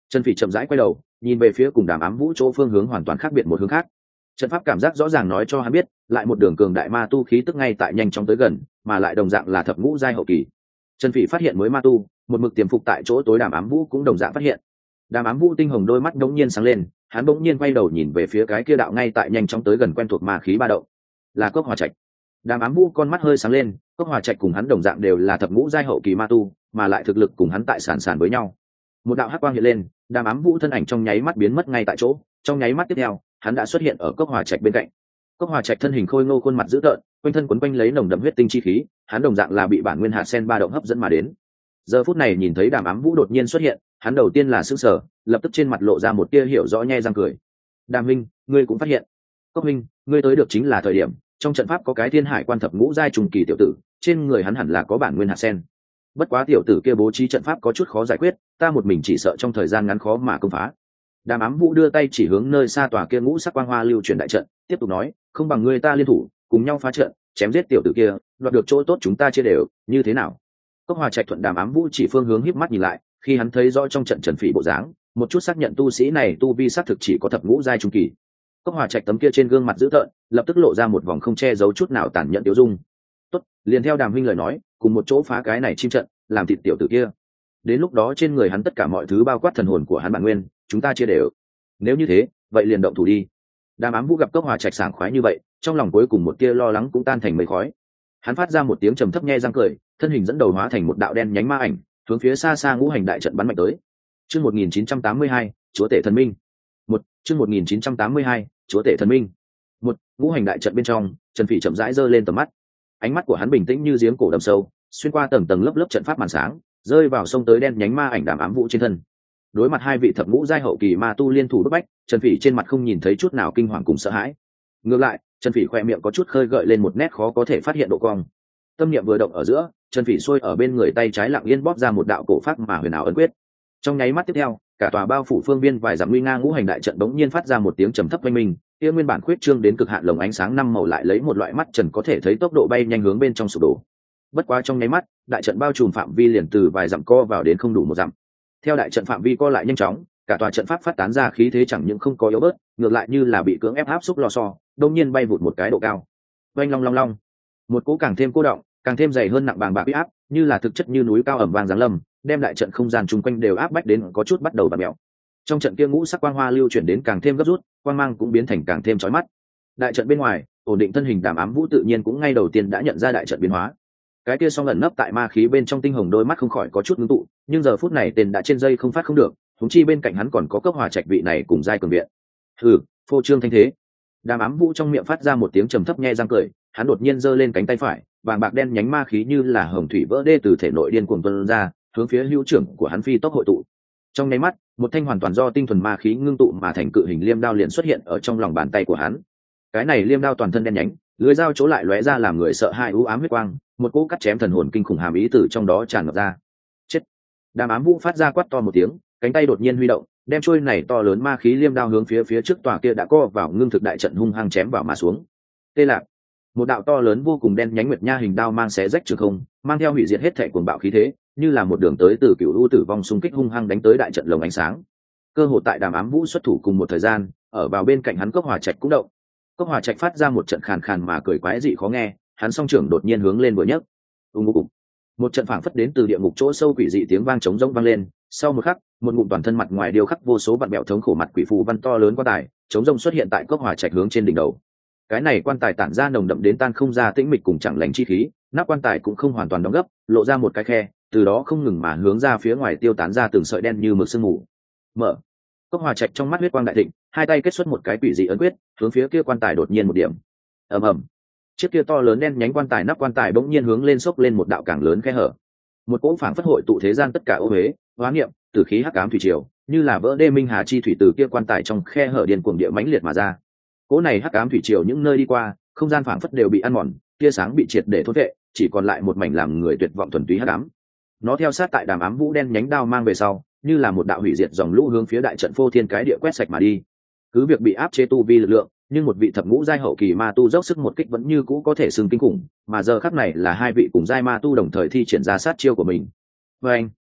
Trần Phỉ chậm rãi quay đầu nhìn về phía cùng Đàm Ám Vũ chỗ phương hướng hoàn toàn khác biệt một hướng khác. Trận pháp cảm giác rõ ràng nói cho hắn biết lại một đường cường đại ma tu khí tức ngay tại nhanh chóng tới gần, mà lại đồng dạng là thập ngũ giai hậu kỳ. Trần Phỉ phát hiện mới ma tu một mực tiềm phục tại chỗ tối, Đàm Ám Vũ cũng đồng dạng phát hiện. Đàm Ám Vũ tinh hồng đôi mắt đống nhiên sáng lên, hắn đống nhiên quay đầu nhìn về phía cái kia đạo ngay tại nhanh chóng tới gần quen thuộc ma khí ba động, là Cốc Hòa Trạch. Đàm Ám Vũ con mắt hơi sáng lên, Cốc Hòa Trạch cùng hắn đồng dạng đều là thập ngũ giai hậu kỳ ma tu, mà lại thực lực cùng hắn tại sàn sàn với nhau. Một đạo hắc quang hiện lên, Đàm Ám Vũ thân ảnh trong nháy mắt biến mất ngay tại chỗ, trong nháy mắt tiếp theo, hắn đã xuất hiện ở Cốc Hòa Trạch bên cạnh. Cốc Hòa Trạch thân hình khôi ngô, khuôn mặt dữ tợn, quanh thân quấn quanh lấy nồng đậm huyết tinh chi khí, hắn đồng dạng là bị bản nguyên hạt sen ba động hấp dẫn mà đến. Giờ phút này nhìn thấy Đàm Ám Vũ đột nhiên xuất hiện, hắn đầu tiên là sửng sở, lập tức trên mặt lộ ra một tia hiểu rõ nhe răng cười. Đàm huynh, ngươi cũng phát hiện. Cốc huynh, ngươi tới được chính là thời điểm, trong trận pháp có cái thiên hải quan thập ngũ giai trùng kỳ tiểu tử, trên người hắn hẳn là có bản nguyên hạt sen. Bất quá tiểu tử kia bố trí trận pháp có chút khó giải quyết, ta một mình chỉ sợ trong thời gian ngắn khó mà công phá. Đàm Ám Vũ đưa tay chỉ hướng nơi xa tòa kia ngũ sắc quang hoa lưu truyền đại trận, tiếp tục nói, không bằng ngươi ta liên thủ, cùng nhau phá trận, chém giết tiểu tử kia, đoạt được chỗ tốt chúng ta chia đều, như thế nào? Cốc Hòa Trạch thuận Đàm Ám Vũ chỉ phương hướng híp mắt nhìn lại, khi hắn thấy rõ trong trận Trần Phỉ bộ dáng, một chút xác nhận tu sĩ này tu vi xác thực chỉ có thập ngũ giai trung kỳ. Cốc Hòa Trạch tấm kia trên gương mặt dữ tợn, lập tức lộ ra một vòng không che giấu chút nào tàn nhẫn tiêu dung. Tốt, liền theo Đàm huynh lời nói, cùng một chỗ phá cái này chim trận, làm thịt tiểu tử kia. Đến lúc đó trên người hắn tất cả mọi thứ bao quát thần hồn của hắn bản nguyên, chúng ta chia đều. Nếu như thế, vậy liền động thủ đi. Đàm Ám Vũ gặp Cốc Hòa Trạch sảng khoái như vậy, trong lòng cuối cùng một tia lo lắng cũng tan thành mây khói. Hắn phát ra một tiếng trầm thấp nhe răng cười, thân hình dẫn đầu hóa thành một đạo đen nhánh ma ảnh, hướng phía xa xa ngũ hành đại trận bắn mạnh tới. Chương một nghìn chín trăm tám mươi hai, Chúa tể thần minh. Một, chương một nghìn chín trăm tám mươi hai, Chúa tể thần minh. Một, ngũ hành đại trận bên trong, Trần Phỉ chậm rãi giơ lên tầm mắt. Ánh mắt của hắn bình tĩnh như giếng cổ đầm sâu, xuyên qua tầng tầng lớp lớp trận pháp màn sáng, rơi vào sông tới đen nhánh ma ảnh Đàm Ám Vũ trên thân. Đối mặt hai vị thập ngũ giai hậu kỳ ma tu liên thủ đốc bách, Trần Phỉ trên mặt không nhìn thấy chút nào kinh hoàng cùng sợ hãi. Ngược lại, Trần Phỉ khoe miệng có chút khơi gợi lên một nét khó có thể phát hiện độ cong. Tâm niệm vừa động ở giữa, Trần Phỉ xuôi ở bên người tay trái lặng yên bóp ra một đạo cổ pháp mà huyền ảo ấn quyết. Trong nháy mắt tiếp theo, cả tòa bao phủ phương viên vài dặm nguy nga ngũ hành đại trận bỗng nhiên phát ra một tiếng trầm thấp vang minh, kia nguyên bản khuyết trương đến cực hạn lồng ánh sáng năm màu lại lấy một loại mắt trần có thể thấy tốc độ bay nhanh hướng bên trong sụp đổ. Bất quá trong nháy mắt, đại trận bao trùm phạm vi liền từ vài dặm co vào đến không đủ một dặm. Theo đại trận phạm vi co lại nhanh chóng, cả tòa trận pháp phát tán ra khí thế chẳng những không có yếu bớt, ngược lại như là bị cưỡng ép áp xúc lò xo, đột nhiên bay vụt một cái độ cao. Oanh long long long, một cỗ càng thêm cô động, càng thêm dày hơn nặng bàng bạc uy áp, như là thực chất như núi cao ẩm vàng giáng lâm, đem đại trận không gian chung quanh đều áp bách đến có chút bắt đầu bặm mèo. Trong trận kia ngũ sắc quang hoa lưu chuyển đến càng thêm gấp rút, quang mang cũng biến thành càng thêm chói mắt. Đại trận bên ngoài, ổn định thân hình Đàm Ám Vũ tự nhiên cũng ngay đầu tiên đã nhận ra đại trận biến hóa. Cái kia song ẩn nấp tại ma khí bên trong tinh hồng đôi mắt không khỏi có chút ngưng tụ, nhưng giờ phút này tên đã trên dây không phát không được, huống chi bên cạnh hắn còn có Cốc Hòa Trạch vị này cùng giai cường viện. Hừ, phô trương thanh thế. Đàm Ám Vũ trong miệng phát ra một tiếng trầm thấp nhe răng cười, hắn đột nhiên giơ lên cánh tay phải, vàng bạc đen nhánh ma khí như là hồng thủy vỡ đê từ thể nội điên cuồng tuôn ra, hướng phía hữu trưởng của hắn phi tốc hội tụ. Trong nháy mắt, một thanh hoàn toàn do tinh thuần ma khí ngưng tụ mà thành cự hình liêm đao liền xuất hiện ở trong lòng bàn tay của hắn. Cái này liêm đao toàn thân đen nhánh, lưỡi dao chỗ lại lóe ra làm người sợ hãi u ám huyết quang, một cỗ cắt chém thần hồn kinh khủng hàm ý từ trong đó tràn ngập ra. Chết! Đàm Ám Vũ phát ra quát to một tiếng, cánh tay đột nhiên huy động, đem trôi này to lớn ma khí liêm đao hướng phía phía trước tòa kia đã co vào ngưng thực đại trận hung hăng chém vào mà xuống. Tê lạc! Một đạo to lớn vô cùng đen nhánh nguyệt nha hình đao mang xé rách trường không, mang theo hủy diệt hết thảy cuồng bạo khí thế, như là một đường tới từ cựu u tử vong xung kích hung hăng đánh tới đại trận lồng ánh sáng. Cơ hội tại Đàm Ám Vũ xuất thủ cùng một thời gian, ở vào bên cạnh hắn Cốc Hòa Trạch cũng động. Cốc Hòa Trạch phát ra một trận khàn khàn mà cười quái dị khó nghe, hắn song trưởng đột nhiên hướng lên vừa nhấc. Ùng ục ục. Một trận phảng phất đến từ địa ngục chỗ sâu quỷ dị tiếng vang trống rỗng vang lên, sau một khắc, một ngụm toàn thân mặt ngoài điêu khắc vô số vặn bẹo thống khổ mặt quỷ phù văn to lớn quan tài, trống rỗng xuất hiện tại Cốc Hòa Trạch hướng trên đỉnh đầu. Cái này quan tài tản ra nồng đậm đến tan không ra tĩnh mịch cùng chẳng lành chi khí, nắp quan tài cũng không hoàn toàn đóng gấp, lộ ra một cái khe, từ đó không ngừng mà hướng ra phía ngoài tiêu tán ra từng sợi đen như mực sương mù. Mở. Cốc Hòa Trạch trong mắt huyết quang đại thịnh, hai tay kết xuất một cái quỷ dị ấn quyết, hướng phía kia quan tài đột nhiên một điểm. Ầm ầm. Chiếc kia to lớn đen nhánh quan tài nắp quan tài bỗng nhiên hướng lên xốc lên một đạo càng lớn khe hở. Một cỗ phảng phất hội tụ thế gian tất cả ô uế, hóa niệm, tử khí hắc ám thủy triều, như là vỡ đê minh hà chi thủy từ kia quan tài trong khe hở điên cuồng địa mãnh liệt mà ra. Cỗ này hắc ám thủy triều những nơi đi qua, không gian phảng phất đều bị ăn mòn, tia sáng bị triệt để thôn vệ, chỉ còn lại một mảnh làm người tuyệt vọng thuần túy hắc ám. Nó theo sát tại Đàm Ám Vũ đen nhánh đao mang về sau, như là một đạo hủy diệt dòng lũ hướng phía đại trận phô thiên cái địa quét sạch mà đi. Cứ việc bị áp chế tu vi lực lượng, nhưng một vị thập ngũ giai hậu kỳ ma tu dốc sức một kích vẫn như cũ có thể xưng kinh khủng, mà giờ khắc này là hai vị cùng giai ma tu đồng thời thi triển ra sát chiêu của mình. Và anh,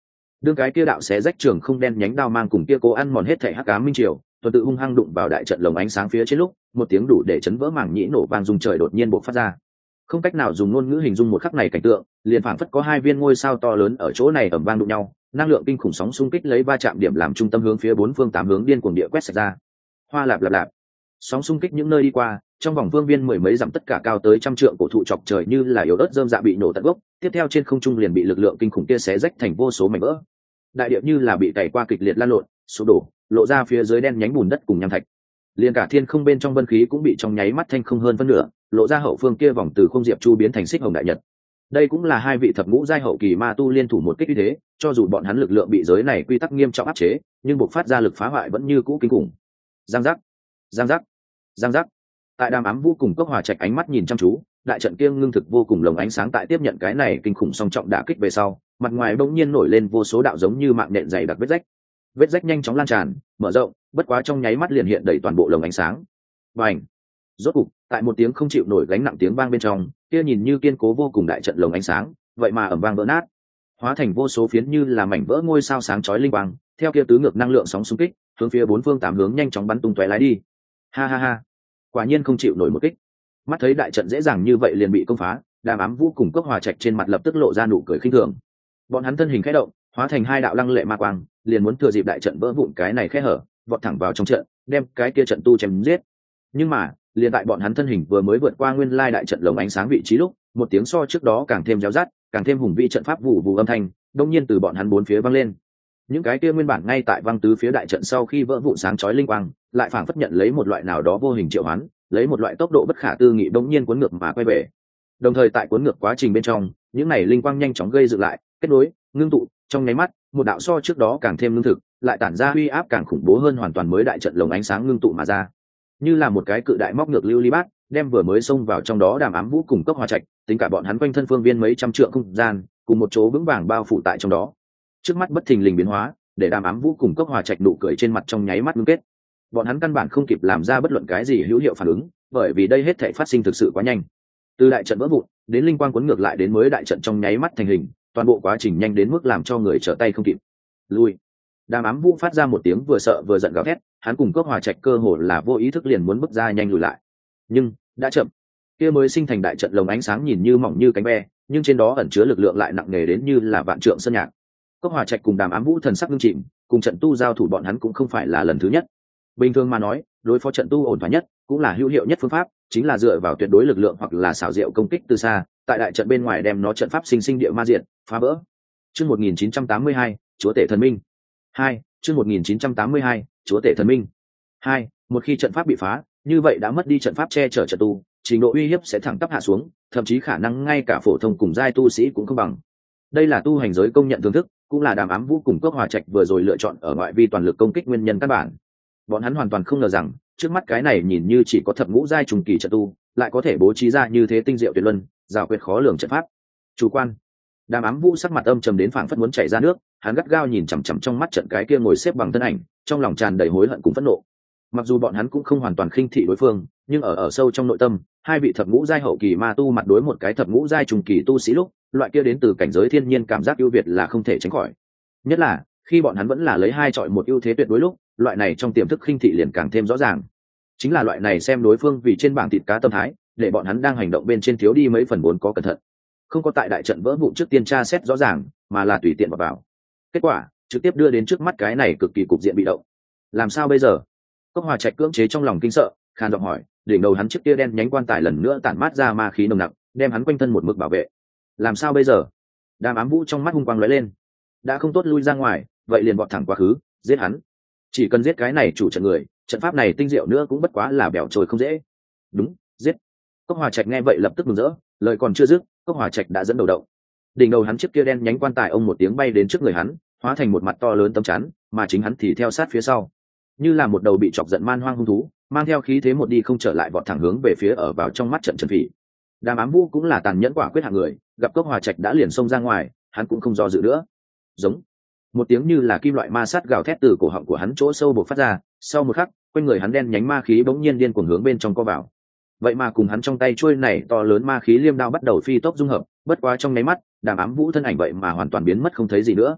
đương cái kia đạo xé rách trường không đen nhánh đao mang cùng kia cố ăn mòn hết thể hắc ám minh triều tuần tự hung hăng đụng vào đại trận lồng ánh sáng phía trên lúc một tiếng đủ để chấn vỡ mảng nhĩ nổ vang rung trời đột nhiên bộc phát ra. Không cách nào dùng ngôn ngữ hình dung một khắc này cảnh tượng, liền phảng phất có hai viên ngôi sao to lớn ở chỗ này ầm vang đụng nhau, năng lượng kinh khủng sóng xung kích lấy va chạm điểm làm trung tâm hướng phía bốn phương tám hướng điên cuồng địa quét sạch ra. Hoa lạp lạp lạp, sóng xung kích những nơi đi qua, trong vòng phương viên mười mấy dặm tất cả cao tới trăm trượng cổ thụ chọc trời như là yếu ớt rơm dạ bị nổ tận gốc, tiếp theo trên không trung liền bị lực lượng kinh khủng kia xé rách thành vô số mảnh vỡ. Đại địa như là bị cày qua kịch liệt lan lộn, sụp đổ, lộ ra phía dưới đen nhánh bùn đất cùng nham thạch. Liền cả thiên không bên trong vân khí cũng bị trong nháy mắt thanh không hơn phân nửa, lộ ra hậu phương kia vòng từ không diệp chu biến thành xích hồng đại nhật. Đây cũng là hai vị thập ngũ giai hậu kỳ ma tu liên thủ một kích như thế, cho dù bọn hắn lực lượng bị giới này quy tắc nghiêm trọng áp chế, nhưng buộc phát ra lực phá hoại vẫn như cũ kinh khủng. Giang giác, giang giác, giang giác. Tại Đàm Ám Vũ cùng Cốc Hòa Trạch ánh mắt nhìn chăm chú, đại trận kia ngưng thực vô cùng lồng ánh sáng tại tiếp nhận cái này kinh khủng song trọng đả kích về sau, mặt ngoài bỗng nhiên nổi lên vô số đạo giống như mạng nện dày đặc vết rách. Vết rách nhanh chóng lan tràn, mở rộng, bất quá trong nháy mắt liền hiện đầy toàn bộ lồng ánh sáng. Bành! Rốt cục, tại một tiếng không chịu nổi gánh nặng tiếng vang bên trong, kia nhìn như kiên cố vô cùng đại trận lồng ánh sáng, vậy mà ầm vang vỡ nát, hóa thành vô số phiến như là mảnh vỡ ngôi sao sáng chói linh quang, theo kia tứ ngược năng lượng sóng xung kích, hướng phía bốn phương tám hướng nhanh chóng bắn tung tóe lái đi. Ha ha ha! Quả nhiên không chịu nổi một kích. Mắt thấy đại trận dễ dàng như vậy liền bị công phá, Đàm Ám Vũ cùng Cốc Hòa Trạch trên mặt lập tức lộ ra nụ cười khinh thường. Bọn hắn thân hình khẽ động, hóa thành hai đạo lăng lệ ma quang, liền muốn thừa dịp đại trận vỡ vụn cái này khe hở, vọt thẳng vào trong trận, đem cái kia trận tu chém giết. Nhưng mà, liền tại bọn hắn thân hình vừa mới vượt qua nguyên lai đại trận lồng ánh sáng vị trí lúc, một tiếng so trước đó càng thêm réo rát, càng thêm hùng vĩ trận pháp vụ vụ âm thanh, đột nhiên từ bọn hắn bốn phía vang lên. Những cái kia nguyên bản ngay tại vang tứ phía đại trận sau khi vỡ vụn sáng chói linh quang, lại phảng phất nhận lấy một loại nào đó vô hình triệu hoán, lấy một loại tốc độ bất khả tư nghị đột nhiên cuốn ngược mà quay về. Đồng thời tại cuốn ngược quá trình bên trong, những này linh quang nhanh chóng gây dựng lại, kết nối, ngưng tụ, trong nháy mắt, một đạo so trước đó càng thêm lương thực, lại tản ra uy áp càng khủng bố hơn hoàn toàn mới đại trận lồng ánh sáng ngưng tụ mà ra. Như là một cái cự đại móc ngược lưu ly bát, đem vừa mới xông vào trong đó Đàm Ám Vũ cùng Cốc Hòa Trạch, tính cả bọn hắn quanh thân phương viên mấy trăm trượng không gian, cùng một chỗ vững vàng bao phủ tại trong đó. Trước mắt bất thình lình biến hóa, để Đàm Ám Vũ cùng Cốc Hòa Trạch nụ cười trên mặt trong nháy mắt ngưng kết. Bọn hắn căn bản không kịp làm ra bất luận cái gì hữu hiệu phản ứng, bởi vì đây hết thảy phát sinh thực sự quá nhanh. Từ đại trận vỡ vụn, đến linh quang cuốn ngược lại đến mới đại trận trong nháy mắt thành hình, toàn bộ quá trình nhanh đến mức làm cho người trở tay không kịp. Lui. Đàm Ám Vũ phát ra một tiếng vừa sợ vừa giận gào thét, hắn cùng Cốc Hòa Trạch cơ hồ là vô ý thức liền muốn bước ra nhanh lùi lại. Nhưng, đã chậm. Kia mới sinh thành đại trận lồng ánh sáng nhìn như mỏng như cánh ve, nhưng trên đó ẩn chứa lực lượng lại nặng nề đến như là vạn trượng sơn nhạc. Cốc Hòa Trạch cùng Đàm Ám Vũ thần sắc nghiêm chìm, cùng trận tu giao thủ bọn hắn cũng không phải là lần thứ nhất. Bình thường mà nói, đối phó trận tu ổn thỏa nhất, cũng là hữu hiệu nhất phương pháp, chính là dựa vào tuyệt đối lực lượng hoặc là xảo diệu công kích từ xa, tại đại trận bên ngoài đem nó trận pháp sinh sinh địa ma diệt, phá vỡ. Chương một nghìn chín trăm tám mươi hai, Chúa tể thần minh. hai, chương một nghìn chín trăm tám mươi hai, Chúa tể thần minh. hai, một khi trận pháp bị phá, như vậy đã mất đi trận pháp che chở trận tu, trình độ uy hiếp sẽ thẳng tắp hạ xuống, thậm chí khả năng ngay cả phổ thông cùng giai tu sĩ cũng không bằng. Đây là tu hành giới công nhận thưởng thức, cũng là Đàm Ám Vũ cùng Cốc Hòa Trạch vừa rồi lựa chọn ở ngoại vi toàn lực công kích nguyên nhân căn bản. Bọn hắn hoàn toàn không ngờ rằng, trước mắt cái này nhìn như chỉ có thập ngũ giai trùng kỳ trận tu, lại có thể bố trí ra như thế tinh diệu tuyệt luân, rào quyệt khó lường trận pháp. Chủ quan. Đàm Ám Vũ sắc mặt âm trầm đến phảng phất muốn chảy ra nước, hắn gắt gao nhìn chằm chằm trong mắt trận cái kia ngồi xếp bằng thân ảnh, trong lòng tràn đầy hối hận cùng phẫn nộ. Mặc dù bọn hắn cũng không hoàn toàn khinh thị đối phương, nhưng ở ở sâu trong nội tâm, hai vị thập ngũ giai hậu kỳ ma tu mặt đối một cái thập ngũ giai trùng kỳ tu sĩ lúc, loại kia đến từ cảnh giới thiên nhiên cảm giác ưu việt là không thể tránh khỏi. Nhất là khi bọn hắn vẫn là lấy hai chọi một ưu thế tuyệt đối lúc, loại này trong tiềm thức khinh thị liền càng thêm rõ ràng. Chính là loại này xem đối phương vì trên bảng thịt cá tâm thái, để bọn hắn đang hành động bên trên thiếu đi mấy phần vốn có cẩn thận, không có tại đại trận vỡ vụn trước tiên tra xét rõ ràng, mà là tùy tiện vào vào. Kết quả trực tiếp đưa đến trước mắt cái này cực kỳ cục diện bị động. Làm sao bây giờ? Cốc Hòa Trạch cưỡng chế trong lòng kinh sợ, khàn giọng hỏi, đỉnh đầu hắn chiếc kia đen nhánh quan tài lần nữa tản mát ra ma khí nồng nặc, đem hắn quanh thân một mực bảo vệ. Làm sao bây giờ? Đàm Ám Vũ trong mắt hung quang lóe lên. Đã không tốt lui ra ngoài, vậy liền vọt thẳng quá khứ, giết hắn. Chỉ cần giết cái này chủ trận người, trận pháp này tinh diệu nữa cũng bất quá là bèo trôi không dễ. Đúng, giết. Cốc Hòa Trạch nghe vậy lập tức mừng rỡ, lời còn chưa dứt, Cốc Hòa Trạch đã dẫn đầu động. Đỉnh đầu hắn chiếc kia đen nhánh quan tài ông một tiếng bay đến trước người hắn, hóa thành một mặt to lớn tấm chắn, mà chính hắn thì theo sát phía sau, như là một đầu bị chọc giận man hoang hung thú, mang theo khí thế một đi không trở lại vọt thẳng hướng về phía ở vào trong mắt trận Trần Phỉ. Đàm Ám Vũ cũng là tàn nhẫn quả quyết hạng người, gặp Cốc Hòa Trạch đã liền xông ra ngoài, hắn cũng không do dự nữa. Giống một tiếng như là kim loại ma sát gào thét từ cổ họng của hắn chỗ sâu bộc phát ra, sau một khắc, quanh người hắn đen nhánh ma khí bỗng nhiên điên cuồng hướng bên trong co vào. Vậy mà cùng hắn trong tay chuôi này to lớn ma khí liêm đao bắt đầu phi tốc dung hợp, bất quá trong nháy mắt, Đàm Ám Vũ thân ảnh vậy mà hoàn toàn biến mất không thấy gì nữa.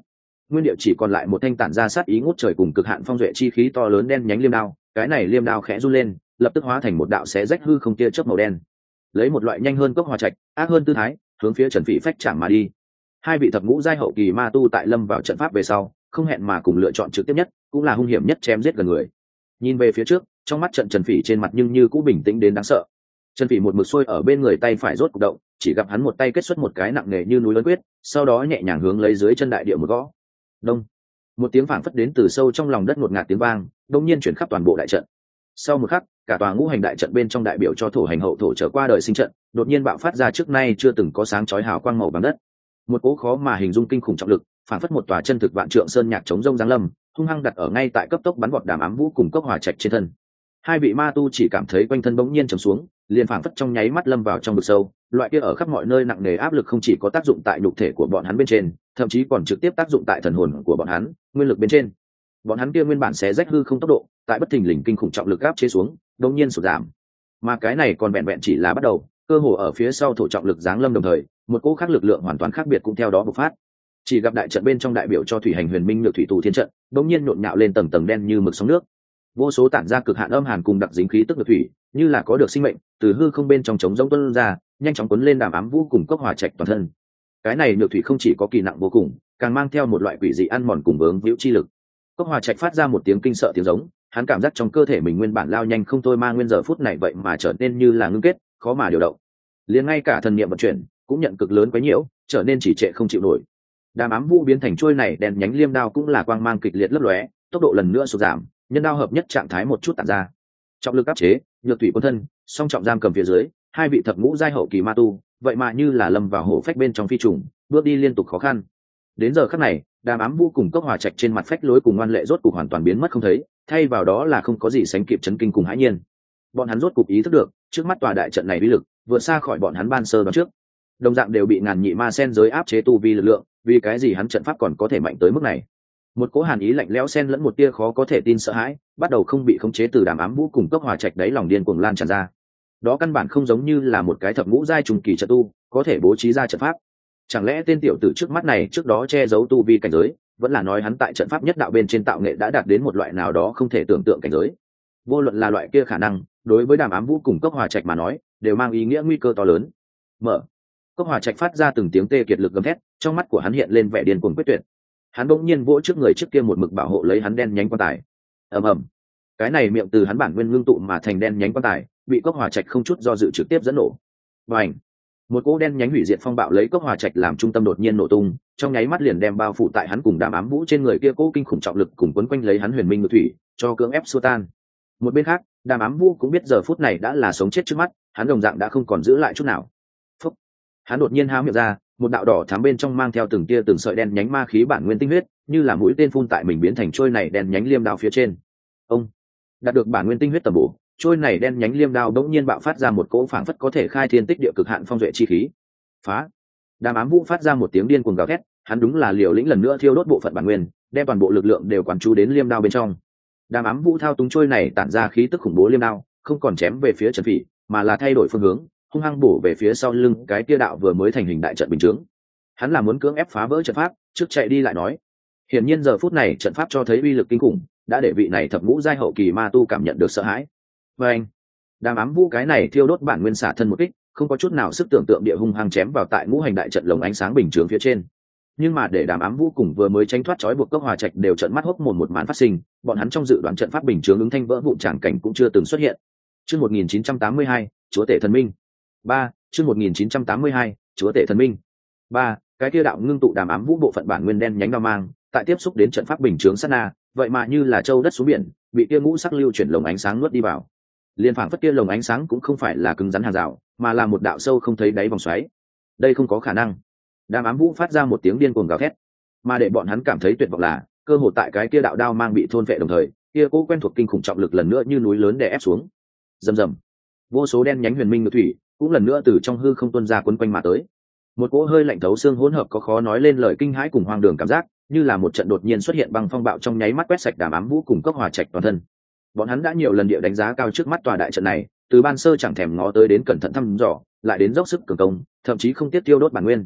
nguyên địa chỉ còn lại một thanh tản ra sát ý ngút trời cùng cực hạn phong duệ chi khí to lớn đen nhánh liêm đao. Cái này liêm đao khẽ run lên, lập tức hóa thành một đạo xé rách hư không tia chớp màu đen, lấy một loại nhanh hơn cốc hòa trạch, ác hơn tư thái, hướng phía Trần Phỉ phách chạm mà đi. Hai vị thập ngũ giai hậu kỳ ma tu tại lâm vào trận pháp về sau, không hẹn mà cùng lựa chọn trực tiếp nhất, cũng là hung hiểm nhất chém giết gần người. Nhìn về phía trước, trong mắt trận Trần Phỉ trên mặt nhưng như cũng bình tĩnh đến đáng sợ. Trần Phỉ một mực xuôi ở bên người tay phải rốt cục động, chỉ gặp hắn một tay kết xuất một cái nặng nề như núi lớn quyết, sau đó nhẹ nhàng hướng lấy dưới chân đại địa một gõ. Đông. Một tiếng phảng phất đến từ sâu trong lòng đất ngột ngạt tiếng vang, đột nhiên chuyển khắp toàn bộ đại trận. Sau một khắc, cả tòa ngũ hành đại trận bên trong đại biểu cho thổ hành hậu thổ trở qua đời sinh trận, đột nhiên bạo phát ra trước nay chưa từng có sáng chói hào quang màu vàng đất. Một cỗ khó mà hình dung kinh khủng trọng lực, phảng phất một tòa chân thực vạn trượng sơn nhạc chống rông giáng lâm, hung hăng đặt ở ngay tại cấp tốc bắn vọt Đàm Ám Vũ cùng Cốc Hòa Trạch trên thân. Hai vị ma tu chỉ cảm thấy quanh thân bỗng nhiên trầm xuống, liền phảng phất trong nháy mắt lâm vào trong vực sâu, loại kia ở khắp mọi nơi nặng nề áp lực không chỉ có tác dụng tại nhục thể của bọn hắn bên trên, thậm chí còn trực tiếp tác dụng tại thần hồn của bọn hắn, nguyên lực bên trên. Bọn hắn kia nguyên bản xé rách hư không tốc độ, tại bất thình lình kinh khủng trọng lực áp chế xuống, đột nhiên sụt giảm. Mà cái này còn vẹn vẹn chỉ là bắt đầu, cơ hồ ở phía sau thổ trọng lực giáng lâm đồng thời, một cỗ khác lực lượng hoàn toàn khác biệt cũng theo đó bộc phát. Chỉ gặp đại trận bên trong đại biểu cho thủy hành huyền minh nhược thủy tù thiên trận, đột nhiên nhộn nhạo lên tầng tầng đen như mực sóng nước. Vô số tản ra cực hạn âm hàn cùng đặc dính khí tức nhược thủy, như là có được sinh mệnh, từ hư không bên trong trống rỗng tuôn ra, nhanh chóng cuốn lên Đàm Ám Vũ cùng Cốc Hòa Trạch toàn thân. Cái này nhược thủy không chỉ có kỳ nặng vô cùng, càng mang theo một loại quỷ dị ăn mòn cùng vướng víu chi lực. Cốc Hòa Trạch phát ra một tiếng kinh sợ tiếng giống, hắn cảm giác trong cơ thể mình nguyên bản lao nhanh không thôi ma nguyên giờ phút này vậy mà trở nên như là ngưng kết, khó mà điều động. Liền ngay cả thần niệm vận chuyển cũng nhận cực lớn quấy nhiễu, trở nên chỉ trệ không chịu nổi. Đàm Ám Vũ biến thành trôi này đèn nhánh liêm đao cũng là quang mang kịch liệt lấp lóe, tốc độ lần nữa sụt giảm, nhân đao hợp nhất trạng thái một chút tản ra. Trọng lực áp chế, nhược thủy quân thân, song trọng giam cầm phía dưới, hai vị thập ngũ giai hậu kỳ ma tu, vậy mà như là lâm vào hổ phách bên trong phi trùng, bước đi liên tục khó khăn. Đến giờ khắc này, Đàm Ám Vũ cùng Cốc Hòa Trạch trên mặt phách lối cùng ngoan lệ rốt cục hoàn toàn biến mất không thấy, thay vào đó là không có gì sánh kịp chấn kinh cùng hãi nhiên. Bọn hắn rốt cục ý thức được, trước mắt tòa đại trận này uy lực vượt xa khỏi bọn hắn ban sơ đoán trước. Đồng dạng đều bị ngàn nhị ma sen giới áp chế tu vi lực lượng, vì cái gì hắn trận pháp còn có thể mạnh tới mức này? Một cỗ hàn ý lạnh lẽo xen lẫn một tia khó có thể tin sợ hãi, bắt đầu không bị khống chế từ Đàm Ám Vũ cùng Cốc Hòa Trạch đáy lòng điên cuồng lan tràn ra. Đó căn bản không giống như là một cái thập ngũ giai trùng kỳ trận tu có thể bố trí ra trận pháp. Chẳng lẽ tên tiểu tử trước mắt này trước đó che giấu tu vi cảnh giới, vẫn là nói hắn tại trận pháp nhất đạo bên trên tạo nghệ đã đạt đến một loại nào đó không thể tưởng tượng cảnh giới? Vô luận là loại kia khả năng, đối với Đàm Ám Vũ cùng Cốc Hòa Trạch mà nói, đều mang ý nghĩa nguy cơ to lớn. Mở. Cốc Hòa Trạch phát ra từng tiếng tê kiệt lực gầm thét, trong mắt của hắn hiện lên vẻ điên cuồng quyết tuyệt. Hắn bỗng nhiên vỗ trước người trước kia một mực bảo hộ lấy hắn đen nhánh quan tài. Ầm ầm. Cái này miệng từ hắn bản nguyên ngưng tụ mà thành đen nhánh quan tài, bị Cốc Hòa Trạch không chút do dự trực tiếp dẫn nổ. Bành. Một cỗ đen nhánh hủy diệt phong bạo lấy Cốc Hòa Trạch làm trung tâm đột nhiên nổ tung, trong nháy mắt liền đem bao phủ tại hắn cùng Đàm Ám Vũ trên người kia cỗ kinh khủng trọng lực cùng quấn quanh lấy hắn huyền minh ngự thủy, cho cưỡng ép xua tan. Một bên khác, Đàm Ám Vũ cũng biết giờ phút này đã là sống chết trước mắt, hắn đồng dạng đã không còn giữ lại chút nào. Phúc. Hắn đột nhiên há miệng ra, một đạo đỏ thắm bên trong mang theo từng tia từng sợi đen nhánh ma khí bản nguyên tinh huyết, như là mũi tên phun tại mình biến thành trôi này đen nhánh liêm đao phía trên. Ông đạt được bản nguyên tinh huyết tầm bổ, trôi này đen nhánh liêm đao đống nhiên bạo phát ra một cỗ phảng phất có thể khai thiên tích địa cực hạn phong duệ chi khí. Phá! Đàm Ám Vũ phát ra một tiếng điên cuồng gào thét, hắn đúng là liều lĩnh lần nữa thiêu đốt bộ phận bản nguyên, đem toàn bộ lực lượng đều quán chú đến liêm đao bên trong. Đàm Ám Vũ thao túng trôi này tản ra khí tức khủng bố liêm đao, không còn chém về phía Trần Phỉ, mà là thay đổi phương hướng, hung hăng bổ về phía sau lưng cái kia đạo vừa mới thành hình đại trận bình chướng. Hắn là muốn cưỡng ép phá vỡ trận pháp, trước chạy đi lại nói. Hiển nhiên giờ phút này trận pháp cho thấy uy lực kinh khủng, đã để vị này thập ngũ giai hậu kỳ ma tu cảm nhận được sợ hãi. Và anh, Đàm Ám Vũ cái này thiêu đốt bản nguyên xả thân một kích, không có chút nào sức tưởng tượng địa hung hăng chém vào tại ngũ hành đại trận lồng ánh sáng bình chướng phía trên. Nhưng mà để Đàm Ám Vũ cùng vừa mới tránh thoát trói buộc Cốc Hòa Trạch đều trợn mắt hốc mồm một màn phát sinh, bọn hắn trong dự đoán trận pháp bình chướng ứng thanh vỡ vụn tràng cảnh cũng chưa từng xuất hiện. Chương một nghìn chín trăm tám mươi hai, Chúa tể thần minh. ba, chương một nghìn chín trăm tám mươi hai, Chúa tể thần minh. ba, cái kia đạo ngưng tụ Đàm Ám Vũ bộ phận bản nguyên đen nhánh đao mang, tại tiếp xúc đến trận pháp bình chướng sát na, vậy mà như là châu đất xuống biển, bị kia ngũ sắc lưu chuyển lồng ánh sáng nuốt đi vào. Liên phảng phất kia lồng ánh sáng cũng không phải là cứng rắn hàng rào, mà là một đạo sâu không thấy đáy vòng xoáy. Đây không có khả năng. Đàm Ám Vũ phát ra một tiếng điên cuồng gào thét, mà để bọn hắn cảm thấy tuyệt vọng là, cơ hội tại cái kia đạo đao mang bị thôn vệ đồng thời, kia cố quen thuộc kinh khủng trọng lực lần nữa như núi lớn đè ép xuống. Rầm rầm. Vô số đen nhánh huyền minh ngự thủy cũng lần nữa từ trong hư không tuôn ra quấn quanh mà tới. Một cỗ hơi lạnh thấu xương hỗn hợp có khó nói lên lời kinh hãi cùng hoang đường cảm giác, như là một trận đột nhiên xuất hiện băng phong bạo trong nháy mắt quét sạch Đàm Ám Vũ cùng Cốc Hòa Trạch toàn thân. Bọn hắn đã nhiều lần địa đánh giá cao trước mắt tòa đại trận này, từ ban sơ chẳng thèm ngó tới đến cẩn thận thăm dò, lại đến dốc sức cường công, thậm chí không tiếc tiêu đốt bản nguyên.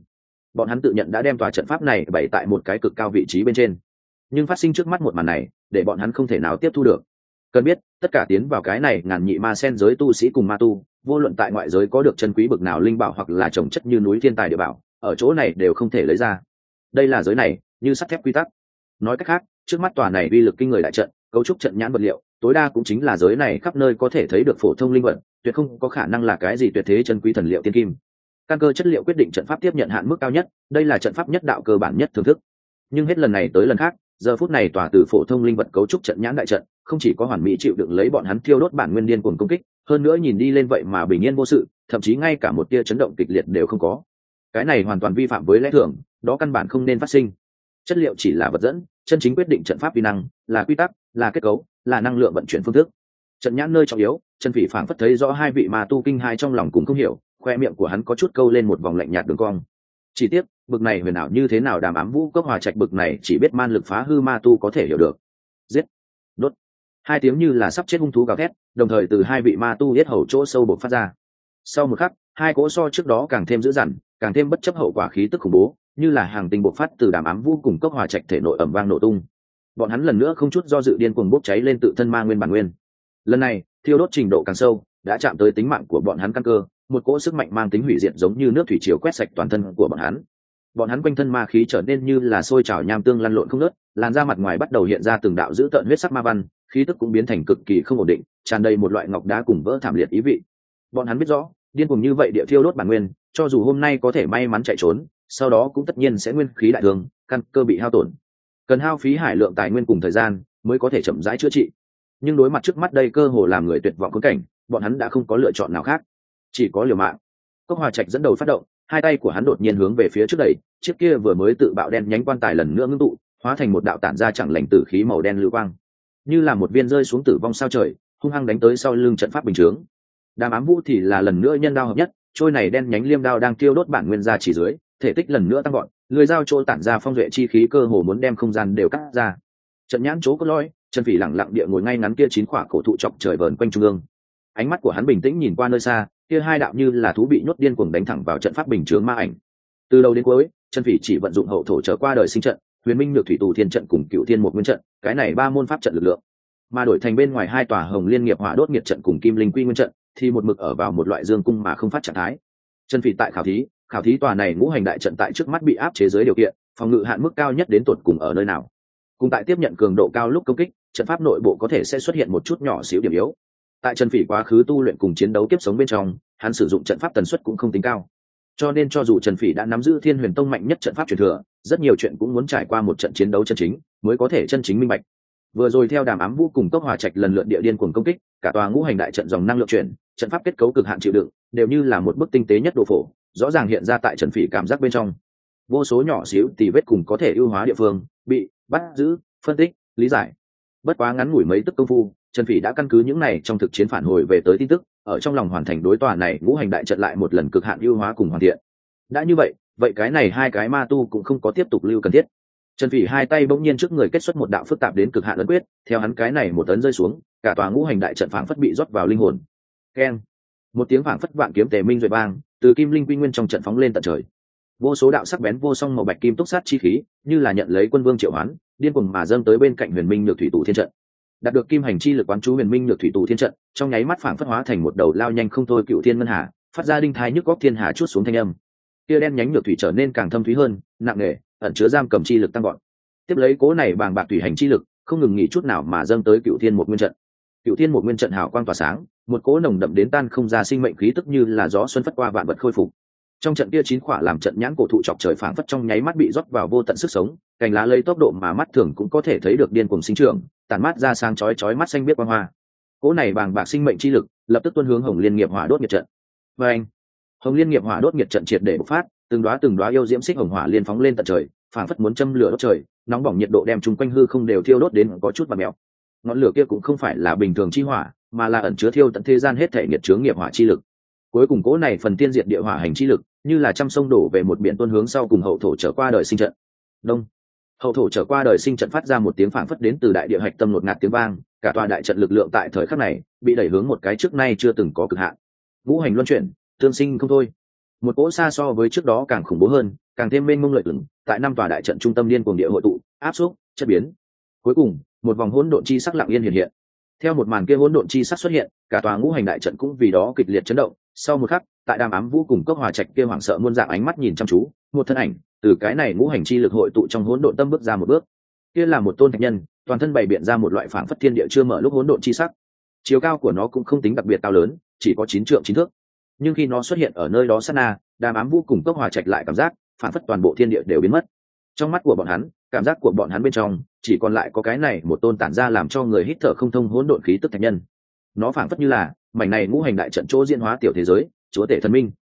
bọn hắn tự nhận đã đem tòa trận pháp này bày tại một cái cực cao vị trí bên trên, nhưng phát sinh trước mắt một màn này để bọn hắn không thể nào tiếp thu được. Cần biết tất cả tiến vào cái này ngàn nhị ma sen giới tu sĩ cùng ma tu, vô luận tại ngoại giới có được chân quý bực nào linh bảo hoặc là trồng chất như núi thiên tài địa bảo, ở chỗ này đều không thể lấy ra. Đây là giới này như sắt thép quy tắc. Nói cách khác, trước mắt tòa này uy lực kinh người đại trận, cấu trúc trận nhãn vật liệu tối đa cũng chính là giới này khắp nơi có thể thấy được phổ thông linh vật, tuyệt không có khả năng là cái gì tuyệt thế chân quý thần liệu tiên kim. Căn cơ chất liệu quyết định trận pháp tiếp nhận hạn mức cao nhất, đây là trận pháp nhất đạo cơ bản nhất thưởng thức. Nhưng hết lần này tới lần khác, giờ phút này tòa từ phổ thông linh vật cấu trúc trận nhãn đại trận không chỉ có hoàn mỹ chịu đựng lấy bọn hắn thiêu đốt bản nguyên điên cuồng công kích, hơn nữa nhìn đi lên vậy mà bình yên vô sự, thậm chí ngay cả một tia chấn động kịch liệt đều không có. Cái này hoàn toàn vi phạm với lẽ thường, đó căn bản không nên phát sinh. Chất liệu chỉ là vật dẫn, chân chính quyết định trận pháp vi năng là quy tắc, là kết cấu, là năng lượng vận chuyển phương thức. Trận nhãn nơi trọng yếu, Trần Phỉ phảng phất thấy rõ hai vị ma tu kinh hai trong lòng cũng không hiểu, khoe miệng của hắn có chút câu lên một vòng lạnh nhạt đường cong. Chỉ tiếc, bực này huyền ảo như thế nào Đàm Ám Vũ Cốc Hòa Trạch bực này chỉ biết man lực phá hư ma tu có thể hiểu được. Giết, đốt. Hai tiếng như là sắp chết hung thú gào thét, đồng thời từ hai vị ma tu yết hầu chỗ sâu bộc phát ra. Sau một khắc, hai cỗ so trước đó càng thêm dữ dằn, càng thêm bất chấp hậu quả khí tức khủng bố, như là hàng tinh bộc phát từ Đàm Ám Vũ cùng Cốc Hòa Trạch thể nội ầm vang nổ tung. Bọn hắn lần nữa không chút do dự điên cuồng bốc cháy lên tự thân ma nguyên bản nguyên. Lần này, thiêu đốt trình độ càng sâu, đã chạm tới tính mạng của bọn hắn căn cơ, một cỗ sức mạnh mang tính hủy diệt giống như nước thủy triều quét sạch toàn thân của bọn hắn. Bọn hắn quanh thân ma khí trở nên như là sôi trào nham tương lăn lộn không ngớt, làn da mặt ngoài bắt đầu hiện ra từng đạo dữ tợn huyết sắc ma văn, khí tức cũng biến thành cực kỳ không ổn định, tràn đầy một loại ngọc đá cùng vỡ thảm liệt ý vị. Bọn hắn biết rõ, điên cuồng như vậy địa thiêu đốt bản nguyên, cho dù hôm nay có thể may mắn chạy trốn, sau đó cũng tất nhiên sẽ nguyên khí đại thương, căn cơ bị hao tổn. Cần hao phí hải lượng tài nguyên cùng thời gian mới có thể chậm rãi chữa trị. Nhưng đối mặt trước mắt đây cơ hồ làm người tuyệt vọng khốn cảnh, bọn hắn đã không có lựa chọn nào khác, chỉ có liều mạng. Cốc Hòa Trạch dẫn đầu phát động, hai tay của hắn đột nhiên hướng về phía trước đẩy, chiếc kia vừa mới tự bạo đen nhánh quan tài lần nữa ngưng tụ, hóa thành một đạo tản ra chẳng lành tử khí màu đen lưu quang, như là một viên rơi xuống tử vong sao trời, hung hăng đánh tới sau lưng trận pháp bình chướng. Đàm Ám Vũ thì là lần nữa nhân đao hợp nhất, trôi này đen nhánh liêm đao đang tiêu đốt bản nguyên ra chỉ dưới, thể tích lần nữa tăng gọn, lưỡi dao chỗ tản ra phong duệ chi khí cơ hồ muốn đem không gian đều cắt ra. Trận nhãn chỗ có lõi, Trần Phỉ lặng lặng địa ngồi ngay ngắn kia chín quả cổ thụ chọc trời vờn quanh trung ương. Ánh mắt của hắn bình tĩnh nhìn qua nơi xa, kia hai đạo như là thú bị nhốt điên cuồng đánh thẳng vào trận pháp bình chướng ma ảnh. Từ đầu đến cuối, Trần Phỉ chỉ vận dụng hậu thổ trở qua đời sinh trận, Huyền Minh Nhược Thủy Tù Thiên trận cùng Cựu Thiên một nguyên trận, cái này ba môn pháp trận lực lượng. Mà đổi thành bên ngoài hai tòa Hồng Liên Nghiệp Hỏa Đốt Nghiệt trận cùng Kim Linh Quy Nguyên trận, thì một mực ở vào một loại dương cung mà không phát trạng thái. Trần Phỉ tại khảo thí, khảo thí tòa này ngũ hành đại trận tại trước mắt bị áp chế dưới điều kiện, phòng ngự hạn mức cao nhất đến tột cùng ở nơi nào? Cùng tại tiếp nhận cường độ cao lúc công kích, trận pháp nội bộ có thể sẽ xuất hiện một chút nhỏ xíu điểm yếu. Tại Trần Phỉ quá khứ tu luyện cùng chiến đấu kiếp sống bên trong, hắn sử dụng trận pháp tần suất cũng không tính cao. Cho nên cho dù Trần Phỉ đã nắm giữ Thiên Huyền Tông mạnh nhất trận pháp truyền thừa, rất nhiều chuyện cũng muốn trải qua một trận chiến đấu chân chính, mới có thể chân chính minh bạch. Vừa rồi theo Đàm Ám Vũ cùng Cốc Hòa Trạch lần lượt địa điên cuồng công kích, cả tòa ngũ hành đại trận dòng năng lượng chuyển, trận pháp kết cấu cực hạn chịu đựng, đều như là một bức tinh tế nhất đồ phổ, rõ ràng hiện ra tại Trần Phỉ cảm giác bên trong. Vô số nhỏ xíu tì vết cùng có thể ưu hóa địa phương, bị bắt giữ, phân tích, lý giải. Bất quá ngắn ngủi mấy tức công phu, Trần Phỉ đã căn cứ những này trong thực chiến phản hồi về tới tin tức, ở trong lòng hoàn thành đối tòa này ngũ hành đại trận lại một lần cực hạn ưu hóa cùng hoàn thiện. Đã như vậy, vậy cái này hai cái ma tu cũng không có tiếp tục lưu cần thiết. Trần Phỉ hai tay bỗng nhiên trước người kết xuất một đạo phức tạp đến cực hạn ấn quyết, theo hắn cái này một ấn rơi xuống, cả tòa ngũ hành đại trận phảng phất bị rót vào linh hồn. Keng! Một tiếng phảng phất vạn kiếm tề minh rồi vang, từ Kim Linh Quy Nguyên trong trận phóng lên tận trời. Vô số đạo sắc bén vô song màu bạch kim túc sát chi khí, như là nhận lấy quân vương triệu hoán, điên cuồng mà dâng tới bên cạnh Huyền Minh Nhược Thủy Tù Thiên trận. Đạt được kim hành chi lực quán chú Huyền Minh Nhược Thủy Tù Thiên trận, trong nháy mắt phảng phất hóa thành một đầu lao nhanh không thôi cựu thiên ngân hà, phát ra đinh thai nhức góc thiên hà chuốt xuống thanh âm. Kia đen nhánh nhược thủy trở nên càng thâm thúy hơn, nặng nề, ẩn chứa giam cầm chi lực tăng gọn. Tiếp lấy cố này bàng bạc thủy hành chi lực, không ngừng nghỉ chút nào mà dâng tới Cựu Thiên một nguyên trận. Cựu Thiên một nguyên trận hào quang tỏa sáng, một cỗ nồng đậm đến tan không ra sinh mệnh khí tức như là gió xuân phất qua vạn vật khôi phục. Trong trận kia chín khỏa làm trận nhãn cổ thụ chọc trời phảng phất trong nháy mắt bị rót vào vô tận sức sống, cành lá lấy tốc độ mà mắt thường cũng có thể thấy được điên cuồng sinh trưởng, tàn mát ra sang chói chói mắt xanh biếc quang hoa. Cỗ này bàng bạc sinh mệnh chi lực, lập tức tuôn hướng Hồng Liên Nghiệp Hỏa Đốt Nghiệt trận. Và anh, Hồng Liên Nghiệp Hỏa Đốt Nghiệt trận triệt để bộc phát, từng đóa từng đóa yêu diễm xích hồng hỏa liên phóng lên tận trời, phảng phất muốn châm lửa đốt trời, nóng bỏng nhiệt độ đem chung quanh hư không đều thiêu đốt đến có chút bặm mèo. Ngọn lửa kia cũng không phải là bình thường chi hỏa, mà là ẩn chứa thiêu tận thế gian hết thể nghiệt chướng nghiệp hỏa chi lực. Cuối cùng cỗ này phần tiên diệt địa hỏa hành chi lực, như là trăm sông đổ về một biển tuôn hướng sau cùng hậu thổ trở qua đời sinh trận. Đông. Hậu thổ trở qua đời sinh trận phát ra một tiếng phảng phất đến từ đại địa hạch tâm ngột ngạt tiếng vang, cả tòa đại trận lực lượng tại thời khắc này bị đẩy hướng một cái trước nay chưa từng có cực hạn. Ngũ hành luân chuyển, tương sinh không thôi. Một cỗ xa so với trước đó càng khủng bố hơn, càng thêm mênh mông lợi ứng tại năm tòa đại trận trung tâm liên cuồng địa hội tụ áp xúc chất biến. Cuối cùng một vòng hỗn độn chi sắc lặng yên hiện hiện. Theo một màn kia hỗn độn chi sắc xuất hiện, cả tòa ngũ hành đại trận cũng vì đó kịch liệt chấn động. Sau một khắc, tại Đàm Ám Vũ cùng Cốc Hòa Trạch kia hoảng sợ muôn dạng ánh mắt nhìn chăm chú, một thân ảnh từ cái này ngũ hành chi lực hội tụ trong hỗn độn tâm bước ra một bước. Kia là một tôn thạch nhân, toàn thân bày biện ra một loại phảng phất thiên địa chưa mở lúc hỗn độn chi sắc. Chiều cao của nó cũng không tính đặc biệt cao lớn, chỉ có chín trượng chín thước. Nhưng khi nó xuất hiện ở nơi đó sát na, Đàm Ám Vũ cùng Cốc Hòa Trạch lại cảm giác phảng phất toàn bộ thiên địa đều biến mất. Trong mắt của bọn hắn, cảm giác của bọn hắn bên trong chỉ còn lại có cái này một tôn tản ra làm cho người hít thở không thông hỗn độn khí tức thạch nhân. Nó phảng phất như là mảnh này ngũ hành đại trận chỗ diễn hóa tiểu thế giới, chúa tể thần minh.